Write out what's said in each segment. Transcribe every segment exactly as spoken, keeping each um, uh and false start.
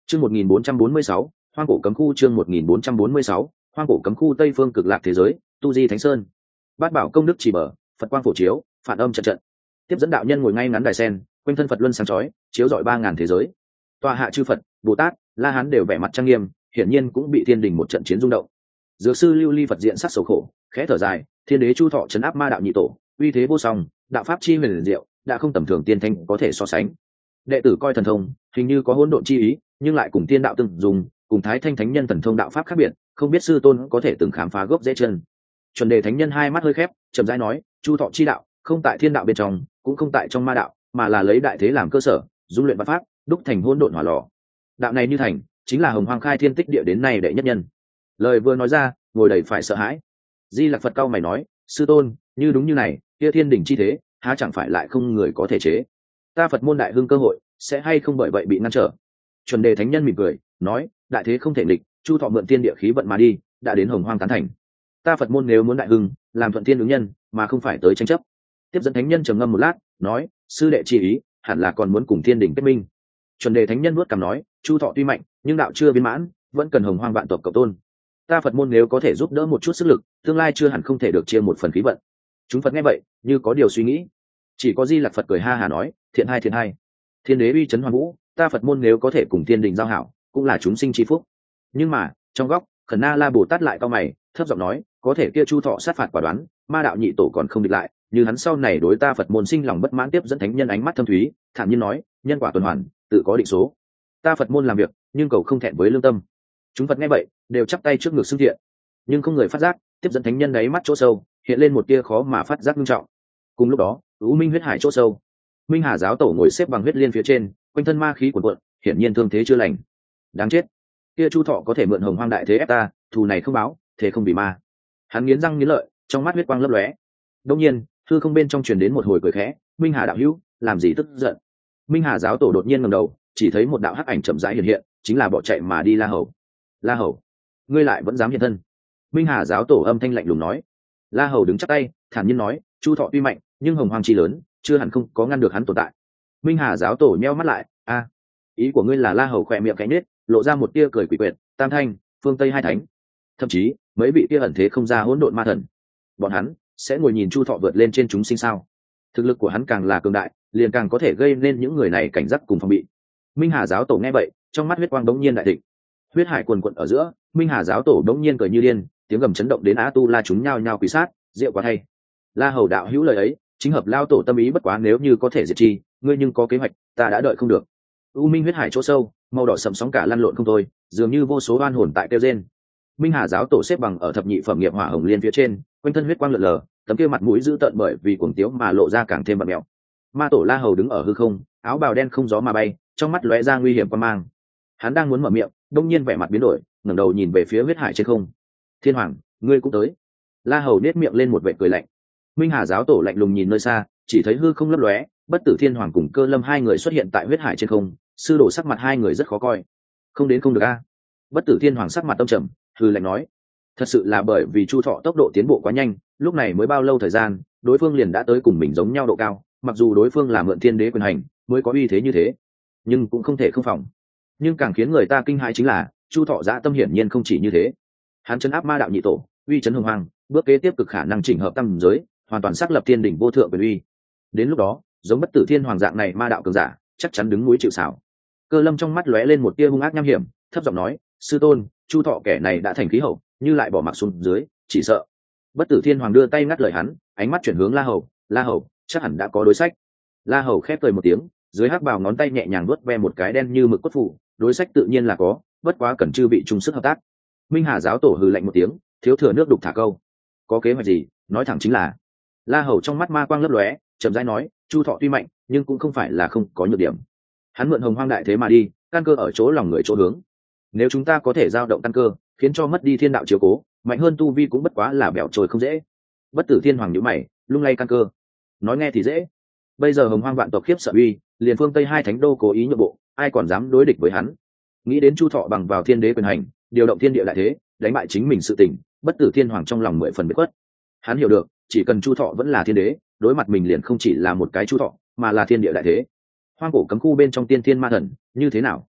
Chương một nghìn bốn trăm bốn mươi sáu, Hoang cổ cấm khu. Chương một nghìn bốn trăm bốn mươi sáu, Hoang cổ cấm khu. Tây phương cực lạc thế giới, tu di thánh sơn. Bát bảo công đức chỉ mở, Phật quang phổ chiếu, phản âm trận trận. Tiếp dẫn đạo nhân ngồi ngay ngắn đài sen, quanh thân Phật luân sáng chói, chiếu rọi ba ngàn thế giới. Tòa hạ chư Phật, Bồ Tát, La Hán đều vẻ mặt trang nghiêm, hiển nhiên cũng bị thiên đình một trận chiến rung động. Dược sư Lưu Ly Phật diện sắc sầu khổ, khẽ thở dài, Thiên đế Chu Thọ trấn áp ma đạo nhị tổ, uy thế vô song, đạo pháp chi huyền diệu, đã không tầm thường tiên thanh có thể so sánh. Đệ tử coi thần thông, hình như có hỗn độn chi ý, nhưng lại cùng tiên đạo từng dùng, cùng Thái Thanh thánh nhân thần thông đạo pháp khác biệt, không biết sư tôn có thể từng khám phá gốc rễ chân. Chuẩn đề thánh nhân hai mắt hơi khép, chậm rãi nói, Chu Thọ chi đạo, không tại thiên đạo bên trong, cũng không tại trong ma đạo, mà là lấy đại thế làm cơ sở, dung luyện bát pháp, đúc thành hỗn độn hỏa lò. Đạo này như thành, chính là hồng hoang khai thiên tích địa đến nay đệ nhất nhân. Lời vừa nói ra, ngồi đầy phải sợ hãi. Di Lặc Phật cao mày nói, sư tôn, như đúng như này, kia thiên đỉnh chi thế, há chẳng phải lại không người có thể chế? Ta Phật môn đại hưng cơ hội, sẽ hay không bởi vậy bị ngăn trở? Chuẩn đề thánh nhân mỉm cười, nói, đại thế không thể địch, Chu Thọ mượn thiên địa khí vận mà đi, đã đến hồng hoang tán thành. Ta Phật môn nếu muốn đại hưng, làm thuận thiên ứng nhân, mà không phải tới tranh chấp. Tiếp dẫn thánh nhân trầm ngâm một lát, nói, sư đệ chi ý, hẳn là còn muốn cùng thiên đỉnh kết minh. Chuẩn đề thánh nhân nuốt cằm nói, Chu Thọ tuy mạnh, nhưng đạo chưa viên mãn, vẫn cần hồng hoang vạn tộc cộng tôn. Ta Phật môn nếu có thể giúp đỡ một chút sức lực, tương lai chưa hẳn không thể được chia một phần khí vận. Chúng Phật nghe vậy, như có điều suy nghĩ. Chỉ có Di Lặc Phật cười ha hà nói, thiện hai thiện hai. Thiên đế uy chấn hoàn vũ, ta Phật môn nếu có thể cùng thiên đình giao hảo, cũng là chúng sinh chi phúc. Nhưng mà, trong góc, Khẩn Na La Bồ Tát lại cau mày, thấp giọng nói, có thể kia Chu Thọ sát phạt quả đoán, ma đạo nhị tổ còn không địch lại, như hắn sau này đối ta Phật môn sinh lòng bất mãn. Tiếp dẫn thánh nhân ánh mắt thâm thúy, thản nhiên nói, nhân quả tuần hoàn, tự có định số. Ta Phật môn làm việc, nhưng cầu không thẹn với lương tâm. Chúng Phật nghe vậy, đều chắp tay trước ngực xưng thiện, nhưng không người phát giác. Tiếp dẫn thánh nhân đáy mắt chỗ sâu hiện lên một tia khó mà phát giác nghiêm trọng. Cùng lúc đó, U Minh huyết hải chỗ sâu, Minh Hà giáo tổ ngồi xếp bằng huyết liên phía trên, quanh thân ma khí cuồn cuộn, hiển nhiên thương thế chưa lành. Đáng chết, kia Chu Thọ có thể mượn hồng hoang đại thế ép ta, thù này không báo, thế không bị ma. Hắn nghiến răng nghiến lợi, trong mắt huyết quang lấp lóe. Đột nhiên, hư không bên trong truyền đến một hồi cười khẽ, Minh Hà đạo hữu, làm gì tức giận? Minh Hà giáo tổ đột nhiên ngẩng đầu, chỉ thấy một đạo hắc ảnh chậm rãi hiện hiện, chính là bỏ chạy mà đi La Hầu. La Hầu, ngươi lại vẫn dám hiện thân? Minh Hà giáo tổ âm thanh lạnh lùng nói. La Hầu đứng chắp tay, thản nhiên nói, Chu Thọ tuy mạnh, nhưng hồng hoang chi lớn, chưa hẳn không có ngăn được hắn tồn tại. Minh Hà giáo tổ nheo mắt lại, a, ý của ngươi là La Hầu khỏe miệng cánh nết, lộ ra một tia cười quỷ quyệt, tam thanh, phương tây hai thánh, thậm chí mấy vị kia ẩn thế không ra hỗn độn ma thần, bọn hắn sẽ ngồi nhìn Chu Thọ vượt lên trên chúng sinh sao? Thực lực của hắn càng là cường đại, liền càng có thể gây nên những người này cảnh giác cùng phòng bị. Minh Hà giáo tổ nghe vậy, trong mắt huyết quang đống nhiên đại thịnh, huyết hải cuồn cuộn ở giữa, Minh Hà giáo tổ đống nhiên cười như điên, tiếng gầm chấn động đến Á Tu La chúng nhao nhao quỳ sát, rượu quá thay. La Hầu đạo hữu lời ấy, chính hợp lao tổ tâm ý, bất quá nếu như có thể diệt chi, ngươi nhưng có kế hoạch, ta đã đợi không được. U Minh huyết hải chỗ sâu, màu đỏ sậm sóng cả lăn lộn không thôi, dường như vô số oan hồn tại kêu rên. Minh Hà giáo tổ xếp bằng ở thập nhị phẩm nghiệp hỏa hồng liên phía trên, quanh thân huyết quang lượn lờ, tấm kia mặt mũi dữ tợn bởi vì cuồng tiếu mà lộ ra càng thêm bặm mèo. Ma tổ La Hầu đứng ở hư không, áo bào đen không gió mà bay, trong mắt lóe ra nguy hiểm quan mang. Hắn đang muốn mở miệng, đông nhiên vẻ mặt biến đổi, ngẩng đầu nhìn về phía huyết hải trên không. Thiên Hoàng, ngươi cũng tới. La Hầu nét miệng lên một vẻ cười lạnh. Minh Hà giáo tổ lạnh lùng nhìn nơi xa, chỉ thấy hư không lấp lóe, Bất Tử Thiên Hoàng cùng Cơ Lâm hai người xuất hiện tại huyết hải trên không. Sư đồ sắc mặt hai người rất khó coi. Không đến không được a. Bất Tử Thiên Hoàng sắc mặt tâm trầm, hừ lạnh nói, thật sự là bởi vì Chu Thọ tốc độ tiến bộ quá nhanh, lúc này mới bao lâu thời gian, đối phương liền đã tới cùng mình giống nhau độ cao. Mặc dù đối phương là mượn thiên đế quyền hành, mới có uy thế như thế, nhưng cũng không thể không phòng. Nhưng càng khiến người ta kinh hãi chính là, Chu Thọ dã tâm hiển nhiên không chỉ như thế. Hắn chấn áp ma đạo nhị tổ, uy chấn hồng hoang, bước kế tiếp cực khả năng chỉnh hợp tam giới, hoàn toàn xác lập thiên đỉnh vô thượng quyền uy. Đến lúc đó, giống Bất Tử Thiên Hoàng dạng này ma đạo cường giả, chắc chắn đứng núi chịu sào. Cơ Lâm trong mắt lóe lên một tia hung ác nham hiểm, thấp giọng nói, sư tôn, Chu Thọ kẻ này đã thành khí hậu, như lại bỏ mặc xuống dưới, chỉ sợ. Bất Tử Thiên Hoàng đưa tay ngắt lời hắn, ánh mắt chuyển hướng La Hầu, La Hầu, chắc hẳn đã có đối sách. La Hầu khép cười một tiếng, dưới hắc bào ngón tay nhẹ nhàng vuốt ve một cái đen như mực cốt phủ, đối sách tự nhiên là có, bất quá cần chư bị chung sức hợp tác. Minh Hà giáo tổ hừ lạnh một tiếng, thiếu thừa nước đục thả câu, có kế hoạch gì, nói thẳng chính là. La Hầu trong mắt ma quang lấp lóe, chậm rãi nói, Chu Thọ tuy mạnh, nhưng cũng không phải là không có nhược điểm. Hắn mượn hồng hoang đại thế mà đi, căn cơ ở chỗ lòng người chỗ hướng. Nếu chúng ta có thể giao động căn cơ, khiến cho mất đi thiên đạo chiếu cố, mạnh hơn tu vi cũng bất quá là bẻo trôi không dễ. Bất Tử Thiên Hoàng nhíu mày, lung lay căn cơ. Nói nghe thì dễ, bây giờ hồng hoang vạn tộc khiếp sợ uy, liền phương Tây hai thánh đô cố ý nhượng bộ, ai còn dám đối địch với hắn. Nghĩ đến Chu Thọ bằng vào thiên đế quyền hành, điều động thiên địa đại thế, đánh bại chính mình sự tình, Bất Tử Thiên Hoàng trong lòng mười phần biết quất. Hắn hiểu được, chỉ cần Chu Thọ vẫn là thiên đế, đối mặt mình liền không chỉ là một cái Chu Thọ, mà là thiên địa đại thế. Hoang cổ cấm khu bên trong tiên thiên ma thần, như thế nào?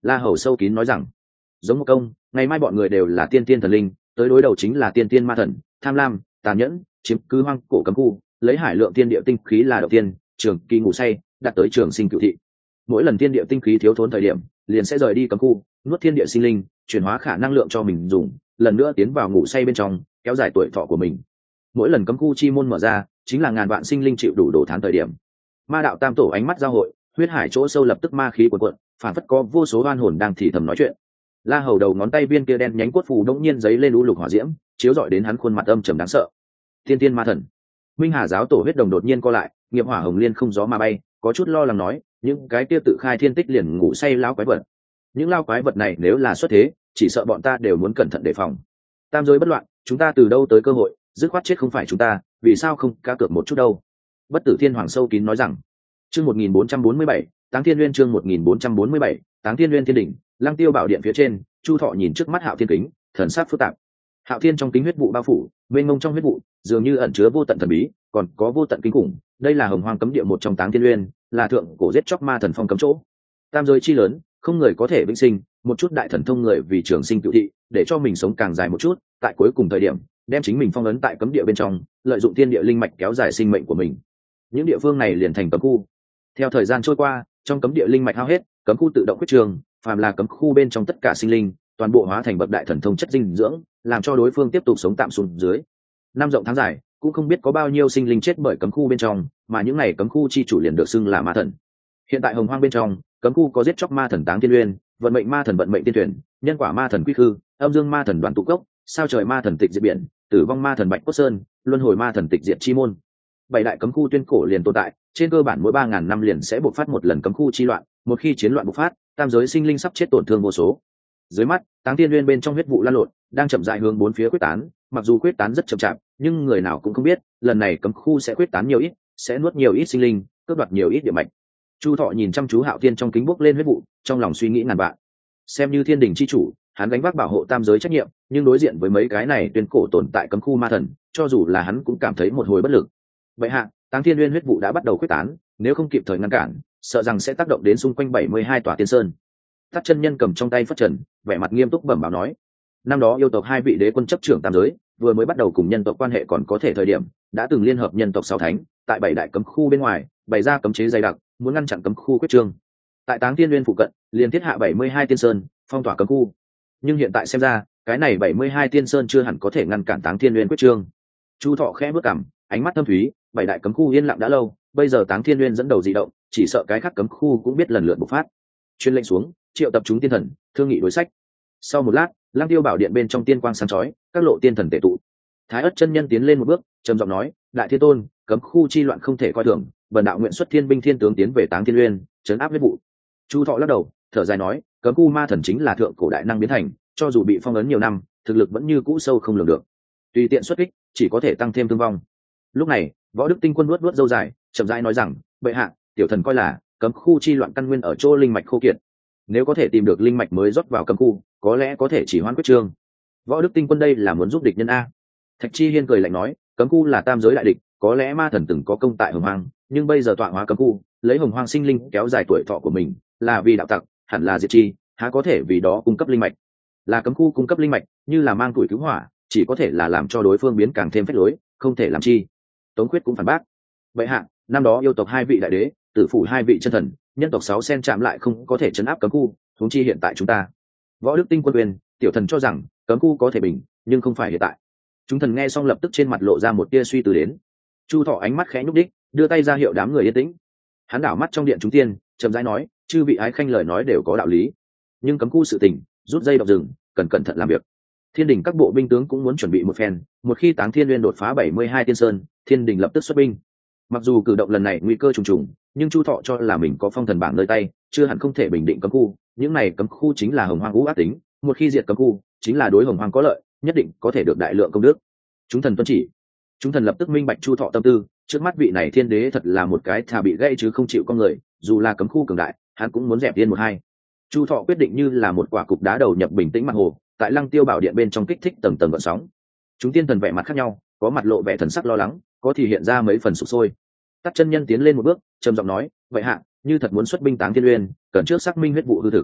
La Hầu sâu kín nói rằng. Giống một công, ngày mai bọn người đều là tiên tiên thần linh, tới đối đầu chính là tiên tiên ma thần, tham lam, tàn nhẫn, chiếm cứ hoang cổ cấm khu, lấy hải lượng tiên địa tinh khí là đầu tiên, trường kỳ ngủ say, đạt tới trường sinh cửu thị. Mỗi lần tiên địa tinh khí thiếu thốn thời điểm, liền sẽ rời đi cấm khu, nuốt thiên địa sinh linh, chuyển hóa khả năng lượng cho mình dùng, lần nữa tiến vào ngủ say bên trong, kéo dài tuổi thọ của mình. Mỗi lần cấm khu chi môn mở ra, chính là ngàn vạn sinh linh chịu đủ đổ thán thời điểm. Ma đạo tam tổ ánh mắt giao hội, huyết hải chỗ sâu lập tức ma khí cuồn cuộn, phản phất có vô số oan hồn đang thì thầm nói chuyện. La Hầu đầu ngón tay viên kia đen nhánh cốt phù đống nhiên giấy lên u lục hỏa diễm, chiếu rọi đến hắn khuôn mặt âm trầm đáng sợ. Tiên tiên ma thần. Minh Hà giáo tổ huyết đồng đột nhiên co lại, nghiệp hỏa hồng liên không gió mà bay, có chút lo lắng nói, những cái kia tự khai thiên tích liền ngủ say lão quái vật. Những lao quái vật này nếu là xuất thế, chỉ sợ bọn ta đều muốn cẩn thận đề phòng. Tam giới bất loạn, chúng ta từ đâu tới cơ hội, dứt khoát chết không phải chúng ta, vì sao không cá cược một chút đâu? Bất Tử Thiên Hoàng sâu kín nói rằng. Chương một nghìn bốn trăm bốn mươi bảy, Táng Thiên Nguyên chương một nghìn bốn trăm bốn mươi bảy, Táng Thiên Nguyên thiên đỉnh, Lăng Tiêu bảo điện phía trên, Chu Thọ nhìn trước mắt Hạo Thiên kính, thần sắc phức tạp. Hạo Thiên trong kính huyết vụ bao phủ, mênh mông trong huyết vụ, dường như ẩn chứa vô tận thần bí, còn có vô tận kinh khủng. Đây là Hồng Hoang cấm địa một trong Táng Thiên Nguyên, là thượng cổ giết chóc ma thần phong cấm chỗ. Tam giới chi lớn, không người có thể vĩnh sinh, một chút đại thần thông người vì trường sinh cửu thị, để cho mình sống càng dài một chút, tại cuối cùng thời điểm, đem chính mình phong ấn tại cấm địa bên trong, lợi dụng thiên địa linh mạch kéo dài sinh mệnh của mình. Những địa phương này liền thành cấm khu. Theo thời gian trôi qua, trong cấm địa linh mạch hao hết, cấm khu tự động quyết trường, phàm là cấm khu bên trong tất cả sinh linh, toàn bộ hóa thành bậc đại thần thông chất dinh dưỡng, làm cho đối phương tiếp tục sống tạm xuống dưới. Năm rộng tháng dài, cũng không biết có bao nhiêu sinh linh chết bởi cấm khu bên trong, mà những này cấm khu chi chủ liền được xưng là ma thần. Hiện tại Hồng Hoang bên trong, cấm khu có giết chóc ma thần Táng Thiên Uyên, vận mệnh ma thần vận mệnh tiên tuyển, nhân quả ma thần Quy Khư, âm dương ma thần Đoàn Tụ Cốc, sao trời ma thần Tịch Diệt Biển, tử vong ma thần Bạch Cốt Sơn, luân hồi ma thần Tịch Diệt Chi Môn. Bảy đại cấm khu tuyên cổ liền tồn tại, trên cơ bản mỗi ba ngàn năm liền sẽ bộc phát một lần cấm khu chi loạn, một khi chiến loạn bộc phát, tam giới sinh linh sắp chết tổn thương vô số. Dưới mắt, Táng Thiên Uyên bên trong huyết vụ lan lộn, đang chậm rãi hướng bốn phía quyết tán, mặc dù quyết tán rất chậm chạp, nhưng người nào cũng không biết, lần này cấm khu sẽ quyết tán nhiều ít, sẽ nuốt nhiều ít sinh linh, cướp đoạt nhiều ít địa mạch. Chu Thọ nhìn chăm chú Hạo Thiên trong kính bốc lên huyết vụ, trong lòng suy nghĩ ngàn vạn. Xem như thiên đình chi chủ, hắn gánh vác bảo hộ tam giới trách nhiệm, nhưng đối diện với mấy cái này tuyên cổ tồn tại cấm khu ma thần, cho dù là hắn cũng cảm thấy một hồi bất lực. Vậy hạ, Táng Thiên Uyên huyết vụ đã bắt đầu quyết tán, nếu không kịp thời ngăn cản, sợ rằng sẽ tác động đến xung quanh bảy mươi hai tòa tiên sơn. Tát chân nhân cầm trong tay phất trần, vẻ mặt nghiêm túc bẩm báo nói: năm đó yêu tộc hai vị đế quân chấp trưởng tam giới, vừa mới bắt đầu cùng nhân tộc quan hệ còn có thể thời điểm, đã từng liên hợp nhân tộc sáu thánh, tại bảy đại cấm khu bên ngoài, bày ra cấm chế dày đặc, muốn ngăn chặn cấm khu quyết trương. Tại Táng Thiên Uyên phụ cận, liền thiết hạ bảy mươi hai tiên sơn, phong tỏa cấm khu. Nhưng hiện tại xem ra, cái này bảy mươi hai tiên sơn chưa hẳn có thể ngăn cản Táng Thiên Uyên quyết trương. Chu Thọ khẽ bước cằm, ánh mắt thâm thúy, bảy đại cấm khu yên lặng đã lâu, bây giờ Táng Thiên Uyên dẫn đầu dị động, chỉ sợ cái khác cấm khu cũng biết lần lượt bộc phát. Truyền lệnh xuống, triệu tập chúng tiên thần, thương nghị đối sách. Sau một lát, Lăng Tiêu bảo điện bên trong tiên quang sáng chói, các lộ tiên thần tề tụ. Thái Ức chân nhân tiến lên một bước, trầm giọng nói: đại thiên tôn, cấm khu chi loạn không thể coi thường, bần đạo nguyện xuất thiên binh thiên tướng tiến về Táng Thiên Uyên, trấn áp huyết vụ. Chu Thọ lắc đầu, thở dài nói: cấm khu ma thần chính là thượng cổ đại năng biến thành, cho dù bị phong ấn nhiều năm, thực lực vẫn như cũ sâu không lường được, tùy tiện xuất kích chỉ có thể tăng thêm thương vong. Lúc này, Võ Đức Tinh Quân nuốt nuốt râu dài, chậm rãi nói rằng: bệ hạ, tiểu thần coi là cấm khu chi loạn căn nguyên ở chỗ linh mạch khô kiệt, nếu có thể tìm được linh mạch mới rót vào cấm khu, có lẽ có thể chỉ hoãn quyết trương. Võ Đức Tinh Quân đây là muốn giúp địch nhân a. Thạch Chi Hiên cười lạnh nói: cấm khu là tam giới đại địch, có lẽ ma thần từng có công tại Hồng Hoang, nhưng bây giờ tọa hóa cấm khu, lấy Hồng Hoang sinh linh kéo dài tuổi thọ của mình, là vì đạo tặc, hẳn là diệt chi, há có thể vì đó cung cấp linh mạch. Là cấm khu cung cấp linh mạch, như là mang tuổi cứu hỏa, chỉ có thể là làm cho đối phương biến càng thêm phế lối, không thể làm chi. Tống Khuyết cũng phản bác: bệ hạ, năm đó yêu tộc hai vị đại đế, tử phủ hai vị chân thần, nhân tộc sáu sen chạm lại không có thể chấn áp cấm khu, huống chi hiện tại chúng ta. Võ Đức Tinh Quân quyền, tiểu thần cho rằng cấm khu có thể bình, nhưng không phải hiện tại. Chúng thần nghe xong lập tức trên mặt lộ ra một tia suy tư đến. Chu Thọ ánh mắt khẽ nhúc đích, đưa tay ra hiệu đám người yên tĩnh. Hắn đảo mắt trong điện chúng tiên, chậm rãi nói: chư vị ái khanh lời nói đều có đạo lý, nhưng cấm khu sự tình, rút dây độc rừng, cần cẩn thận làm việc. Thiên đình các bộ binh tướng cũng muốn chuẩn bị một phen, một khi Táng Thiên Uyên đột phá bảy mươi hai tiên sơn, Thiên đình lập tức xuất binh. Mặc dù cử động lần này nguy cơ trùng trùng, nhưng Chu Thọ cho là mình có phong thần bảng nơi tay, chưa hẳn không thể bình định cấm khu. Những này cấm khu chính là Hồng Hoang ngũ ác tính, một khi diệt cấm khu, chính là đối Hồng Hoang có lợi, nhất định có thể được đại lượng công đức. Chúng thần tuân chỉ. Chúng thần lập tức minh bạch Chu Thọ tâm tư, trước mắt vị này thiên đế thật là một cái thà bị gãy chứ không chịu con người, dù là cấm khu cường đại, hắn cũng muốn dẹp tiên một hai. Chu Thọ quyết định như là một quả cục đá đầu nhập bình tĩnh mặt hồ, tại Lăng Tiêu bảo điện bên trong kích thích tầng tầng gợn sóng. Chúng tiên thần vẻ mặt khác nhau, có mặt lộ vẻ thần sắc lo lắng, có thì hiện ra mấy phần sụp sôi. Tát chân nhân tiến lên một bước, trầm giọng nói: vậy hạ, như thật muốn xuất binh Táng Thiên Uyên, cần trước xác minh huyết vụ hư thực.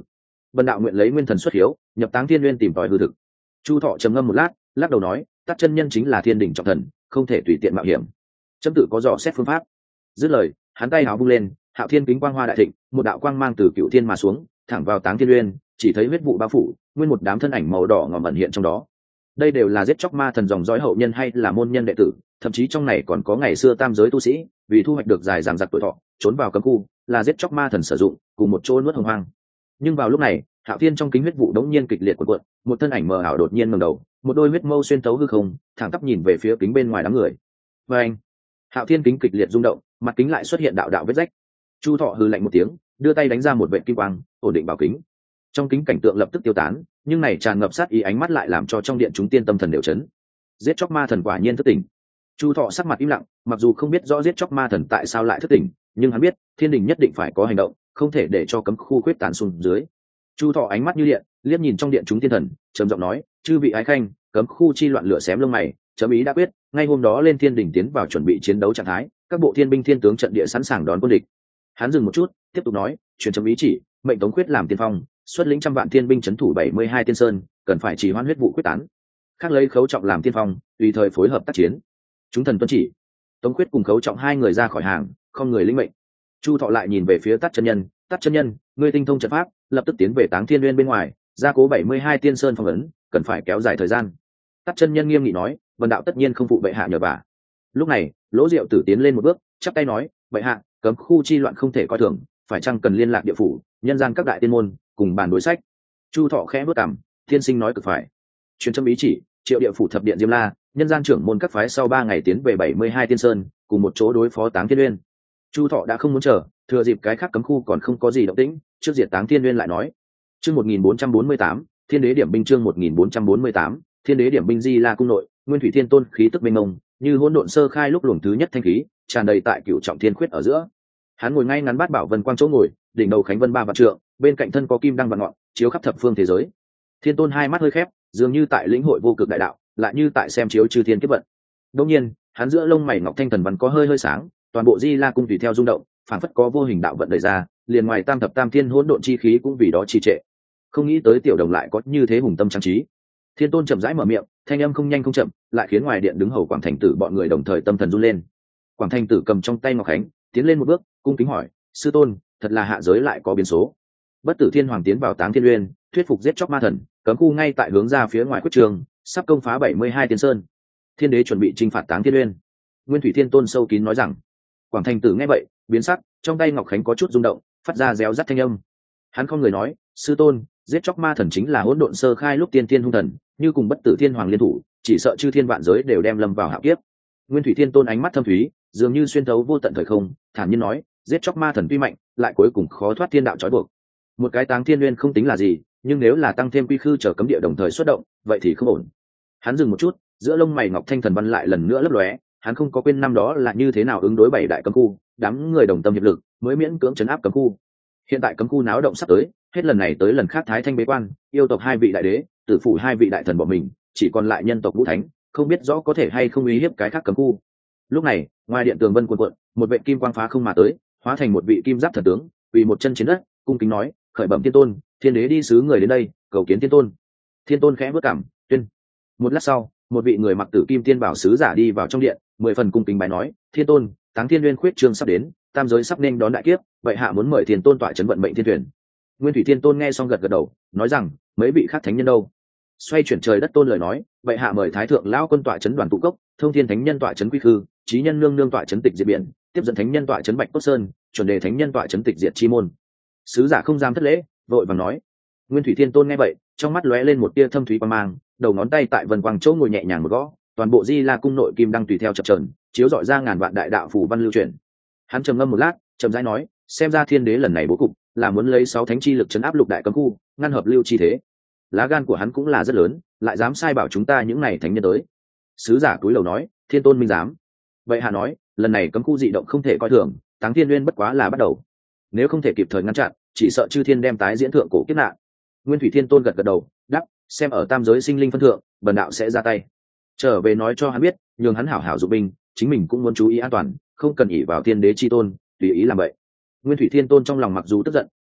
Vân đạo nguyện lấy nguyên thần xuất hiếu, nhập táng thiên nguyên tìm tòi hư thực. Chu Thọ trầm ngâm một lát, lắc đầu nói, Tát chân nhân chính là thiên đỉnh trọng thần, không thể tùy tiện mạo hiểm. Chấm tự có dò xét phương pháp. Dứt lời, hắn tay háo vung lên, Hạo Thiên kính quang hoa đại thịnh, một đạo quang mang từ cựu thiên mà xuống, thẳng vào táng thiên nguyên, chỉ thấy huyết vụ bao phủ, nguyên một đám thân ảnh màu đỏ ngòm ẩn hiện trong đó. Đây đều là giết chóc ma thần dòng dõi hậu nhân hay là môn nhân đệ tử, thậm chí trong này còn có ngày xưa tam giới tu sĩ, vì thu hoạch được dài dằng dặc tuổi thọ, trốn vào cấm khu, là giết chóc ma thần sử dụng, cùng một chỗ nuốt hồng hoang. Nhưng vào lúc này, Hạo Thiên trong kính huyết vụ đống nhiên kịch liệt cuộn cuộn, một thân ảnh mờ ảo đột nhiên ngẩng đầu, một đôi huyết mâu xuyên tấu hư không, thẳng tắp nhìn về phía kính bên ngoài đám người. Và anh, Hạo Thiên kính kịch liệt rung động, mặt kính lại xuất hiện đạo đạo vết rách. Chu Thọ hừ lạnh một tiếng, đưa tay đánh ra một vệt kim quang, ổn định bảo kính. Trong kính cảnh tượng lập tức tiêu tán, nhưng này tràn ngập sát ý ánh mắt lại làm cho trong điện chúng tiên tâm thần đều chấn. Giết chóc ma thần quả nhiên thất tỉnh. Chu Thọ sắc mặt im lặng, mặc dù không biết rõ giết chóc ma thần tại sao lại thất tỉnh, nhưng hắn biết thiên đình nhất định phải có hành động, không thể để cho cấm khu quyết tán xuống dưới. Chu Thọ ánh mắt như điện, liếc nhìn trong điện chúng tiên thần, trầm giọng nói, chư vị ái khanh, cấm khu chi loạn lửa xém lông mày, chấm ý đã quyết, ngay hôm đó lên thiên đình tiến vào chuẩn bị chiến đấu trạng thái, các bộ thiên binh thiên tướng trận địa sẵn sàng đón quân địch. Hắn dừng một chút, tiếp tục nói, truyền chấm ý chỉ, mệnh Tống Khuyết làm tiên phong, xuất lĩnh trăm vạn thiên binh trấn thủ bảy mươi hai tiên sơn, cần phải chỉ hoãn huyết vụ quyết tán. Khác lấy Khấu Trọng làm tiên phong, tùy thời phối hợp tác chiến. Chúng thần tuân chỉ. Tống Khuyết cùng Khấu Trọng hai người ra khỏi hàng, không người lĩnh mệnh. Chu Thọ lại nhìn về phía Tát chân nhân, Tát chân nhân, ngươi tinh thông trận pháp, lập tức tiến về Táng Thiên Nguyên bên ngoài, gia cố bảy mươi hai tiên sơn phong ấn, cần phải kéo dài thời gian. Tát chân nhân nghiêm nghị nói, vân đạo tất nhiên không phụ bệ hạ nhờ vả. Lúc này, Lỗ Diệu Tử tiến lên một bước, chắp tay nói, bệ hạ, cấm khu chi loạn không thể coi thường, phải chăng cần liên lạc địa phủ, nhân gian các đại tiên môn, cùng bàn đối sách. Chu Thọ khẽ bước cằm, tiên sinh nói cực phải. Truyền chấm ý chỉ, triệu địa phủ thập điện Diêm La, nhân gian trưởng môn các phái sau ba ngày tiến về bảy mươi hai tiên sơn, cùng một chỗ đối phó Táng Thiên Nguyên. Chu Thọ đã không muốn chờ, thừa dịp cái khác cấm khu còn không có gì động tĩnh, trước diệt Táng Thiên Nguyên lại nói. Chương một nghìn bốn trăm bốn mươi tám, Thiên Đế điểm binh chương một nghìn bốn trăm bốn mươi tám, Thiên Đế điểm binh Di La cung nội, Nguyên Thủy Thiên Tôn khí tức mênh mông, như hỗn độn sơ khai lúc luồng thứ nhất thanh khí, tràn đầy tại Cửu Trọng Thiên Khuyết ở giữa. Hắn ngồi ngay ngắn bát bảo vân quang chỗ ngồi, đỉnh đầu khánh vân ba vạn trượng, bên cạnh thân có kim đăng vạn ngọn, chiếu khắp thập phương thế giới. Thiên Tôn hai mắt hơi khép, dường như tại lĩnh hội vô cực đại đạo, lại như tại xem chiếu chư thiên kiếp vận. Đương nhiên, hắn giữa lông mày ngọc thanh thần văn có hơi hơi sáng, toàn bộ Di La cung tùy theo rung động, phản phất có vô hình đạo vận đẩy ra, liền ngoài tam thập tam thiên hỗn độn chi khí cũng vì đó trì trệ. Không nghĩ tới tiểu đồng lại có như thế hùng tâm trang trí. Thiên Tôn chậm rãi mở miệng, thanh âm không nhanh không chậm, lại khiến ngoài điện đứng hầu Quảng Thành Tử bọn người đồng thời tâm thần run lên. Quảng Thành Tử cầm trong tay ngọc khánh, tiến lên một bước, cung kính hỏi, sư tôn, thật là hạ giới lại có biến số. Bất Tử Thiên Hoàng tiến vào Táng Thiên Uyên, thuyết phục giết chóc ma thần, cấm khu ngay tại hướng ra phía ngoài quyết trường, sắp công phá bảy mươi hai tiên sơn. Thiên Đế chuẩn bị chinh phạt Táng Thiên Uyên. Nguyên Thủy Thiên Tôn sâu kín nói rằng. Quảng Thành Tử nghe vậy, biến sắc, trong tay ngọc khánh có chút rung động, phát ra réo rắt thanh âm. Hắn không người nói, sư tôn, giết chóc ma thần chính là hỗn độn sơ khai lúc tiên thiên hung thần, như cùng Bất Tử Thiên Hoàng liên thủ, chỉ sợ chư thiên vạn giới đều đem lâm vào hạo kiếp. Nguyên Thủy Thiên Tôn ánh mắt thâm thúy, dường như xuyên thấu vô tận thời không, thản nhiên nói, giết chóc ma thần tuy mạnh, lại cuối cùng khó thoát thiên đạo trói buộc. Một cái Táng Thiên Nguyên không tính là gì, nhưng nếu là tăng thêm quy khư trở cấm địa đồng thời xuất động, vậy thì không ổn. Hắn dừng một chút, giữa lông mày ngọc thanh thần văn lại lần nữa lấp lóe, hắn không có quên năm đó là như thế nào ứng đối bảy đại cấm khu, đám người đồng tâm hiệp lực mới miễn cưỡng chấn áp cấm khu. Hiện tại cấm khu náo động sắp tới, hết lần này tới lần khác thái thanh bế quan, yêu tộc hai vị đại đế, tử phủ hai vị đại thần bỏ mình, chỉ còn lại nhân tộc vũ thánh, không biết rõ có thể hay không uy hiếp cái khác cấm khu. Lúc này, ngoài điện tường vân cuộn cuộn, một vệ kim quang phá không mà tới, hóa thành một vị kim giáp thần tướng, quỳ một chân trên đất, cung kính nói, khởi bẩm Thiên Tôn, Thiên Đế đi sứ người đến đây, cầu kiến Thiên Tôn. Thiên Tôn khẽ bước cảm, tuyên. Một lát sau, một vị người mặc tử kim tiên bảo sứ giả đi vào trong điện, mười phần cung kính bái nói, Thiên Tôn, Táng Thiên Nguyên khuyết trương sắp đến, tam giới sắp nên đón đại kiếp, vậy hạ muốn mời Thiên Tôn tọa trấn vận mệnh thiên thuyền. Nguyên Thủy Thiên Tôn nghe xong gật gật đầu, nói rằng, mấy vị khác thánh nhân đâu? Xoay chuyển trời đất tôn lời nói, vậy hạ mời Thái thượng lão quân tọa trấn đoàn tụ cốc, Thông Thiên thánh nhân tọa trấn quy khư, Chí nhân nương nương tọa trấn tịch diệt biển, tiếp dẫn thánh nhân tọa trấn bạch cốt sơn, chuẩn đề thánh nhân tọa trấn tịch diệt chi môn. Sứ giả không dám thất lễ, vội vàng nói. Nguyên Thủy Thiên Tôn nghe vậy, trong mắt lóe lên một tia thâm thúy quang mang, đầu ngón tay tại vân quang chỗ ngồi nhẹ nhàng một gõ, toàn bộ Di La cung nội kim đăng tùy theo chập chờn, chiếu rọi ra ngàn vạn đại đạo phù văn lưu truyền. Hắn trầm ngâm một lát, trầm rãi nói, xem ra Thiên Đế lần này bố cục là muốn lấy sáu thánh chi lực chấn áp lục đại cấm khu, ngăn hợp lưu chi thế. Lá gan của hắn cũng là rất lớn, lại dám sai bảo chúng ta những này thánh nhân tới. Sứ giả cúi đầu nói, Thiên Tôn minh dám. Vậy hạ nói, lần này cấm khu dị động không thể coi thường, Táng Thiên Nguyên bất quá là bắt đầu. Nếu không thể kịp thời ngăn chặn, chỉ sợ chư thiên đem tái diễn thượng cổ kiếp nạn. Nguyên Thủy Thiên Tôn gật gật đầu, đáp, xem ở tam giới sinh linh phân thượng, bần đạo sẽ ra tay. Trở về nói cho hắn biết, nhường hắn hảo hảo dụng binh, chính mình cũng muốn chú ý an toàn, không cần ỷ vào Thiên Đế chi tôn, tùy ý làm vậy. Nguyên Thủy Thiên Tôn trong lòng mặc dù tức giận,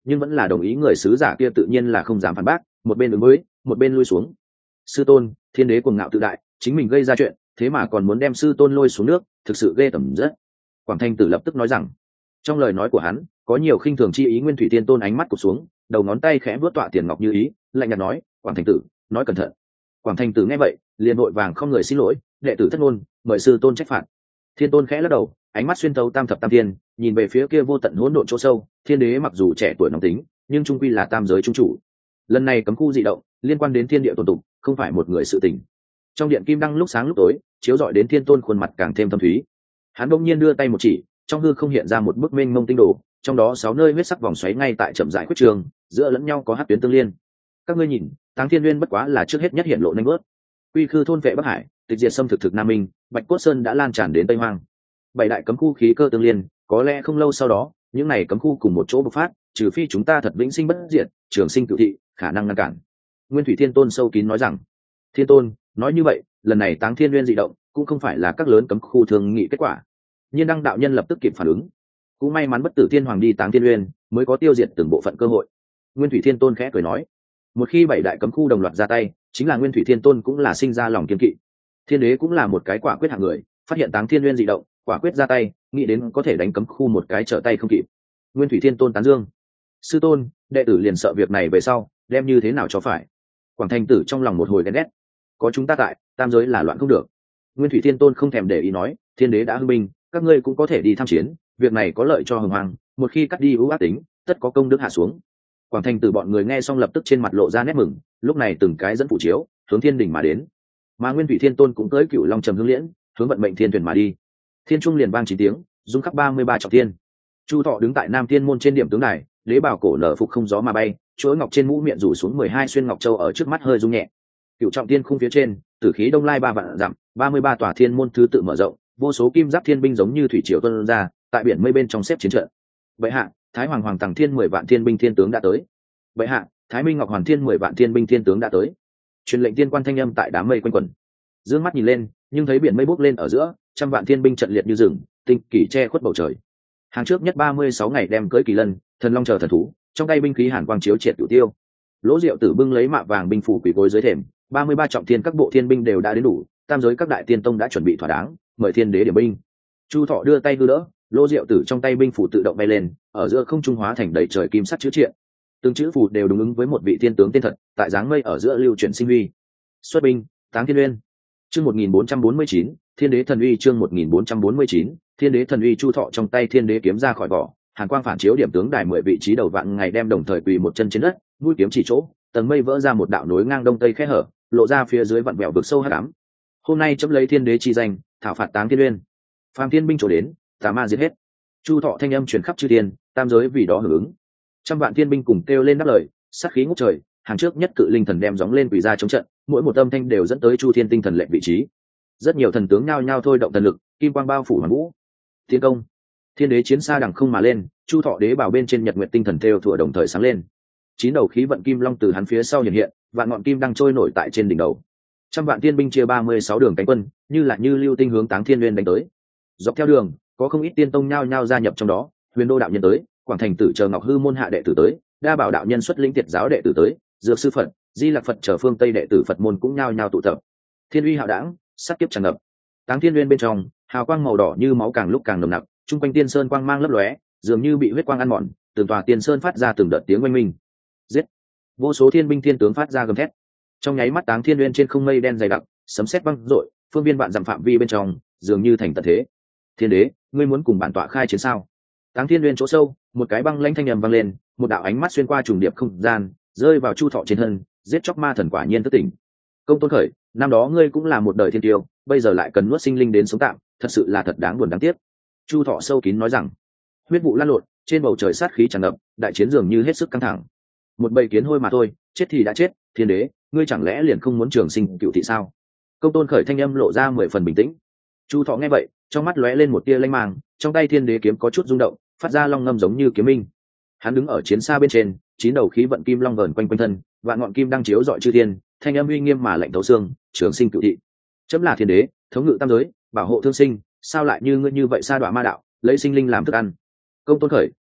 nhưng vẫn là đồng ý người sứ giả kia tự nhiên là không dám phản bác, một bên ứng với một bên lui xuống. Sư tôn, thiên đế cuồng ngạo tự đại, chính mình gây ra chuyện thế mà còn muốn đem sư tôn lôi xuống nước, thực sự ghê tởm rất. Quảng Thanh Tử lập tức nói rằng, trong lời nói của hắn có nhiều khinh thường chi ý. Nguyên Thủy Thiên Tôn ánh mắt cụp xuống, đầu ngón tay khẽ vuốt tọa tiền ngọc như ý, lạnh nhạt nói, Quảng Thanh Tử, nói cẩn thận. Quảng Thanh Tử nghe vậy liền vội vàng không người xin lỗi, đệ tử thất ngôn, mời sư tôn trách phạt. Thiên Tôn khẽ lắc đầu, ánh mắt xuyên thấu tam thập tam thiên, nhìn về phía kia vô tận hỗn độn chỗ sâu. Thiên đế mặc dù trẻ tuổi nóng tính, nhưng trung quy là tam giới trung chủ. Lần này cấm khu dị động liên quan đến thiên địa tồn tục, không phải một người sự tình. Trong điện kim đăng lúc sáng lúc tối, chiếu rọi đến Thiên Tôn khuôn mặt càng thêm thâm thúy. Hắn bỗng nhiên đưa tay một chỉ, trong hư không hiện ra một bức mênh mông tinh đồ, trong đó sáu nơi huyết sắc vòng xoáy ngay tại chậm rãi khuyết trường, giữa lẫn nhau có hắc tuyến tương liên. Các ngươi nhìn, Táng Thiên Nguyên bất quá là trước hết nhất hiện lộ nhanh bước. Quy khư thôn vệ Bắc Hải, tịch diệt xâm thực thực Nam Minh, Bạch Cốt Sơn đã lan tràn đến Tây Hoang. Bảy đại cấm khu khí cơ tương liên, có lẽ không lâu sau đó, những này cấm khu cùng một chỗ bộc phát, trừ phi chúng ta thật vĩnh sinh bất diệt, trường sinh cửu thị, khả năng ngăn cản. Nguyên Thủy Thiên Tôn sâu kín nói rằng, Thiên Tôn, nói như vậy, lần này Táng Thiên Nguyên dị động, cũng không phải là các lớn cấm khu thường nghị kết quả. Nhiên Đăng đạo nhân lập tức kịp phản ứng, cũng may mắn bất tử thiên hoàng đi Táng Thiên Nguyên, mới có tiêu diệt từng bộ phận cơ hội. Nguyên Thủy Thiên Tôn khẽ cười nói, một khi bảy đại cấm khu đồng loạt ra tay, chính là Nguyên Thủy Thiên Tôn cũng là sinh ra lòng kiên kỵ. Thiên đế cũng là một cái quả quyết hạng người, phát hiện Táng Thiên Nguyên dị động, quả quyết ra tay, nghĩ đến có thể đánh cấm khu một cái trở tay không kịp. Nguyên Thủy Thiên Tôn tán dương, sư tôn, đệ tử liền sợ việc này về sau đem như thế nào cho phải. Quảng Thanh Tử trong lòng một hồi ghen ghét, có chúng ta tại, tam giới là loạn không được. Nguyên Thủy Thiên Tôn không thèm để ý nói, thiên đế đã hưng binh, các ngươi cũng có thể đi tham chiến, việc này có lợi cho hồng hoàng, một khi cắt đi ưu ác tính, tất có công đức hạ xuống. Quảng Thanh Tử bọn người nghe xong lập tức trên mặt lộ ra nét mừng, lúc này từng cái dẫn phụ chiếu hướng thiên đỉnh mà đến, mà Nguyên Thủy Thiên Tôn cũng tới Cửu Long trầm hương liễn, hướng vận mệnh thiên thuyền mà đi. Thiên trung liền vang chín tiếng, rung khắp ba mươi ba trọng thiên. Chu Thọ đứng tại Nam Thiên môn trên điểm tướng đài, đế bảo cổ nở phục không gió mà bay, chuỗi ngọc trên mũ miệng rủ xuống mười hai xuyên ngọc châu ở trước mắt hơi rung nhẹ. Cửu trọng thiên khung phía trên, tử khí đông lai ba vạn dặm, ba mươi ba tòa thiên môn thứ tự mở rộng, vô số kim giáp thiên binh giống như thủy triều tuôn ra, tại biển mây bên trong xếp chiến trận. Bệ hạ, Thái Hoàng Hoàng Tằng Thiên mười vạn thiên binh thiên tướng đã tới. Bệ hạ, Thái Minh Ngọc Hoàn Thiên mười vạn thiên binh thiên tướng đã tới. Truyền lệnh tiên quan thanh âm tại đám mây quanh quẩn. Dương mắt nhìn lên, nhưng thấy biển mây bốc lên ở giữa, trăm vạn thiên binh trận liệt như rừng, tinh kỳ che khuất bầu trời. Hàng trước nhất ba mươi sáu ngày đem cưỡi kỳ lân, thần long chờ thần thú, trong tay binh khí hàn quang chiếu triệt cửu tiêu. Lỗ Diệu Tử bưng lấy mạ vàng binh phủ quỷ gối dưới thềm, ba mươi ba trọng thiên các bộ thiên binh đều đã đến đủ, tam giới các đại tiên tông đã chuẩn bị thỏa đáng, mời thiên đế điểm binh. Chu Thọ đưa tay đưa đỡ, Lỗ Diệu Tử trong tay binh phủ tự động bay lên, ở giữa không trung hóa thành đầy trời kim sắt chữ triện. Từng chữ phù đều đúng ứng với một vị tiên tướng tên thật, tại dáng mây ở giữa lưu chuyển sinh huy. Xuất binh, Táng Thiên Nguyên. Chương một nghìn bốn trăm bốn mươi chín, Thiên đế thần uy. Chương một nghìn bốn trăm bốn mươi chín, Thiên đế thần uy. Chu Thọ trong tay thiên đế kiếm ra khỏi vỏ, hàn quang phản chiếu điểm tướng đài mười vị trí đầu vạn ngày đem đồng thời quỳ một chân trên đất, mũi kiếm chỉ chỗ, tầng mây vỡ ra một đạo nối ngang đông tây khe hở, lộ ra phía dưới vặn vẹo vực sâu hắc ám. Hôm nay chấm lấy thiên đế chi danh, thảo phạt Táng Thiên Nguyên. Phàm thiên binh trổ đến, tà ma giết hết. Chu Thọ thanh âm truyền khắp chư thiên, tam giới vì đó hưởng ứng. Trăm vạn thiên binh cùng kêu lên đáp lời, sát khí ngút trời, hàng trước nhất cự linh thần đem gióng lên quỳ ra chống trận, mỗi một âm thanh đều dẫn tới chu thiên tinh thần lệnh vị trí. Rất nhiều thần tướng nhao nhao thôi động thần lực, kim quang bao phủ hoàn vũ. Thiên công, thiên đế chiến xa đằng không mà lên, Chu Thọ đế bảo bên trên nhật nguyệt tinh thần theo thủa đồng thời sáng lên. Chín đầu khí vận kim long từ hắn phía sau hiện hiện, vạn ngọn kim đang trôi nổi tại trên đỉnh đầu. Trăm vạn thiên binh chia ba mươi sáu đường cánh quân, như là như lưu tinh hướng Táng Thiên Nguyên đánh tới. Dọc theo đường, có không ít tiên tông nhao nhao gia nhập trong đó, Huyền Đô đạo nhân tới, Quảng Thành Tử chờ Ngọc Hư môn hạ đệ tử tới, Đa Bảo đạo nhân xuất lĩnh tiệt giáo đệ tử tới, Dược sư Phật, Di Lặc Phật chờ phương Tây đệ tử Phật môn cũng nhao nhao tụ tập. Thiên uy hạo đảng, sát kiếp tràn ngập. Táng Thiên Nguyên bên trong, hào quang màu đỏ như máu càng lúc càng nồng nặc, trung quanh tiên sơn quang mang lấp lóe, dường như bị huyết quang ăn mòn, từng tòa tiên sơn phát ra từng đợt tiếng oanh minh. Giết! Vô số thiên binh thiên tướng phát ra gầm thét. Trong nháy mắt Táng Thiên Nguyên trên không mây đen dày đặc, sấm sét vang dội, phương viên vạn dặm phạm vi bên trong, dường như thành tận thế. Thiên đế, ngươi muốn cùng bản tọa khai chiến sao? Táng Thiên Nguyên chỗ sâu, một cái băng lãnh thanh âm vang lên, một đạo ánh mắt xuyên qua trùng điệp không gian, rơi vào Chu Thọ trên thân, giết chóc ma thần quả nhiên thức tỉnh. Công Tôn Khởi, năm đó ngươi cũng là một đời thiên tiêu, bây giờ lại cần nuốt sinh linh đến sống tạm, thật sự là thật đáng buồn đáng tiếc. Chu Thọ sâu kín nói rằng, huyết vụ lan lộn, trên bầu trời sát khí tràn ngập, đại chiến dường như hết sức căng thẳng. Một bầy kiến hôi mà thôi, chết thì đã chết, thiên đế, ngươi chẳng lẽ liền không muốn trường sinh cựu thị sao? Công Tôn Khởi thanh âm lộ ra mười phần bình tĩnh. Chu Thọ nghe vậy, trong mắt lóe lên một tia lanh mang, trong tay thiên đế kiếm có chút rung động, phát ra long ngâm giống như kiếm minh. Hắn đứng ở chiến xa bên trên, chín đầu khí vận kim long vờn quanh quanh thân, vạn ngọn kim đang chiếu rọi chư thiên, thanh âm uy nghiêm mà lạnh thấu xương, trường sinh cựu thị. Chấm là thiên đế, thống ngự tam giới, bảo hộ thương sinh, sao lại như ngươi như vậy sa đọa ma đạo, lấy sinh linh làm thức ăn? Công Tôn Khởi,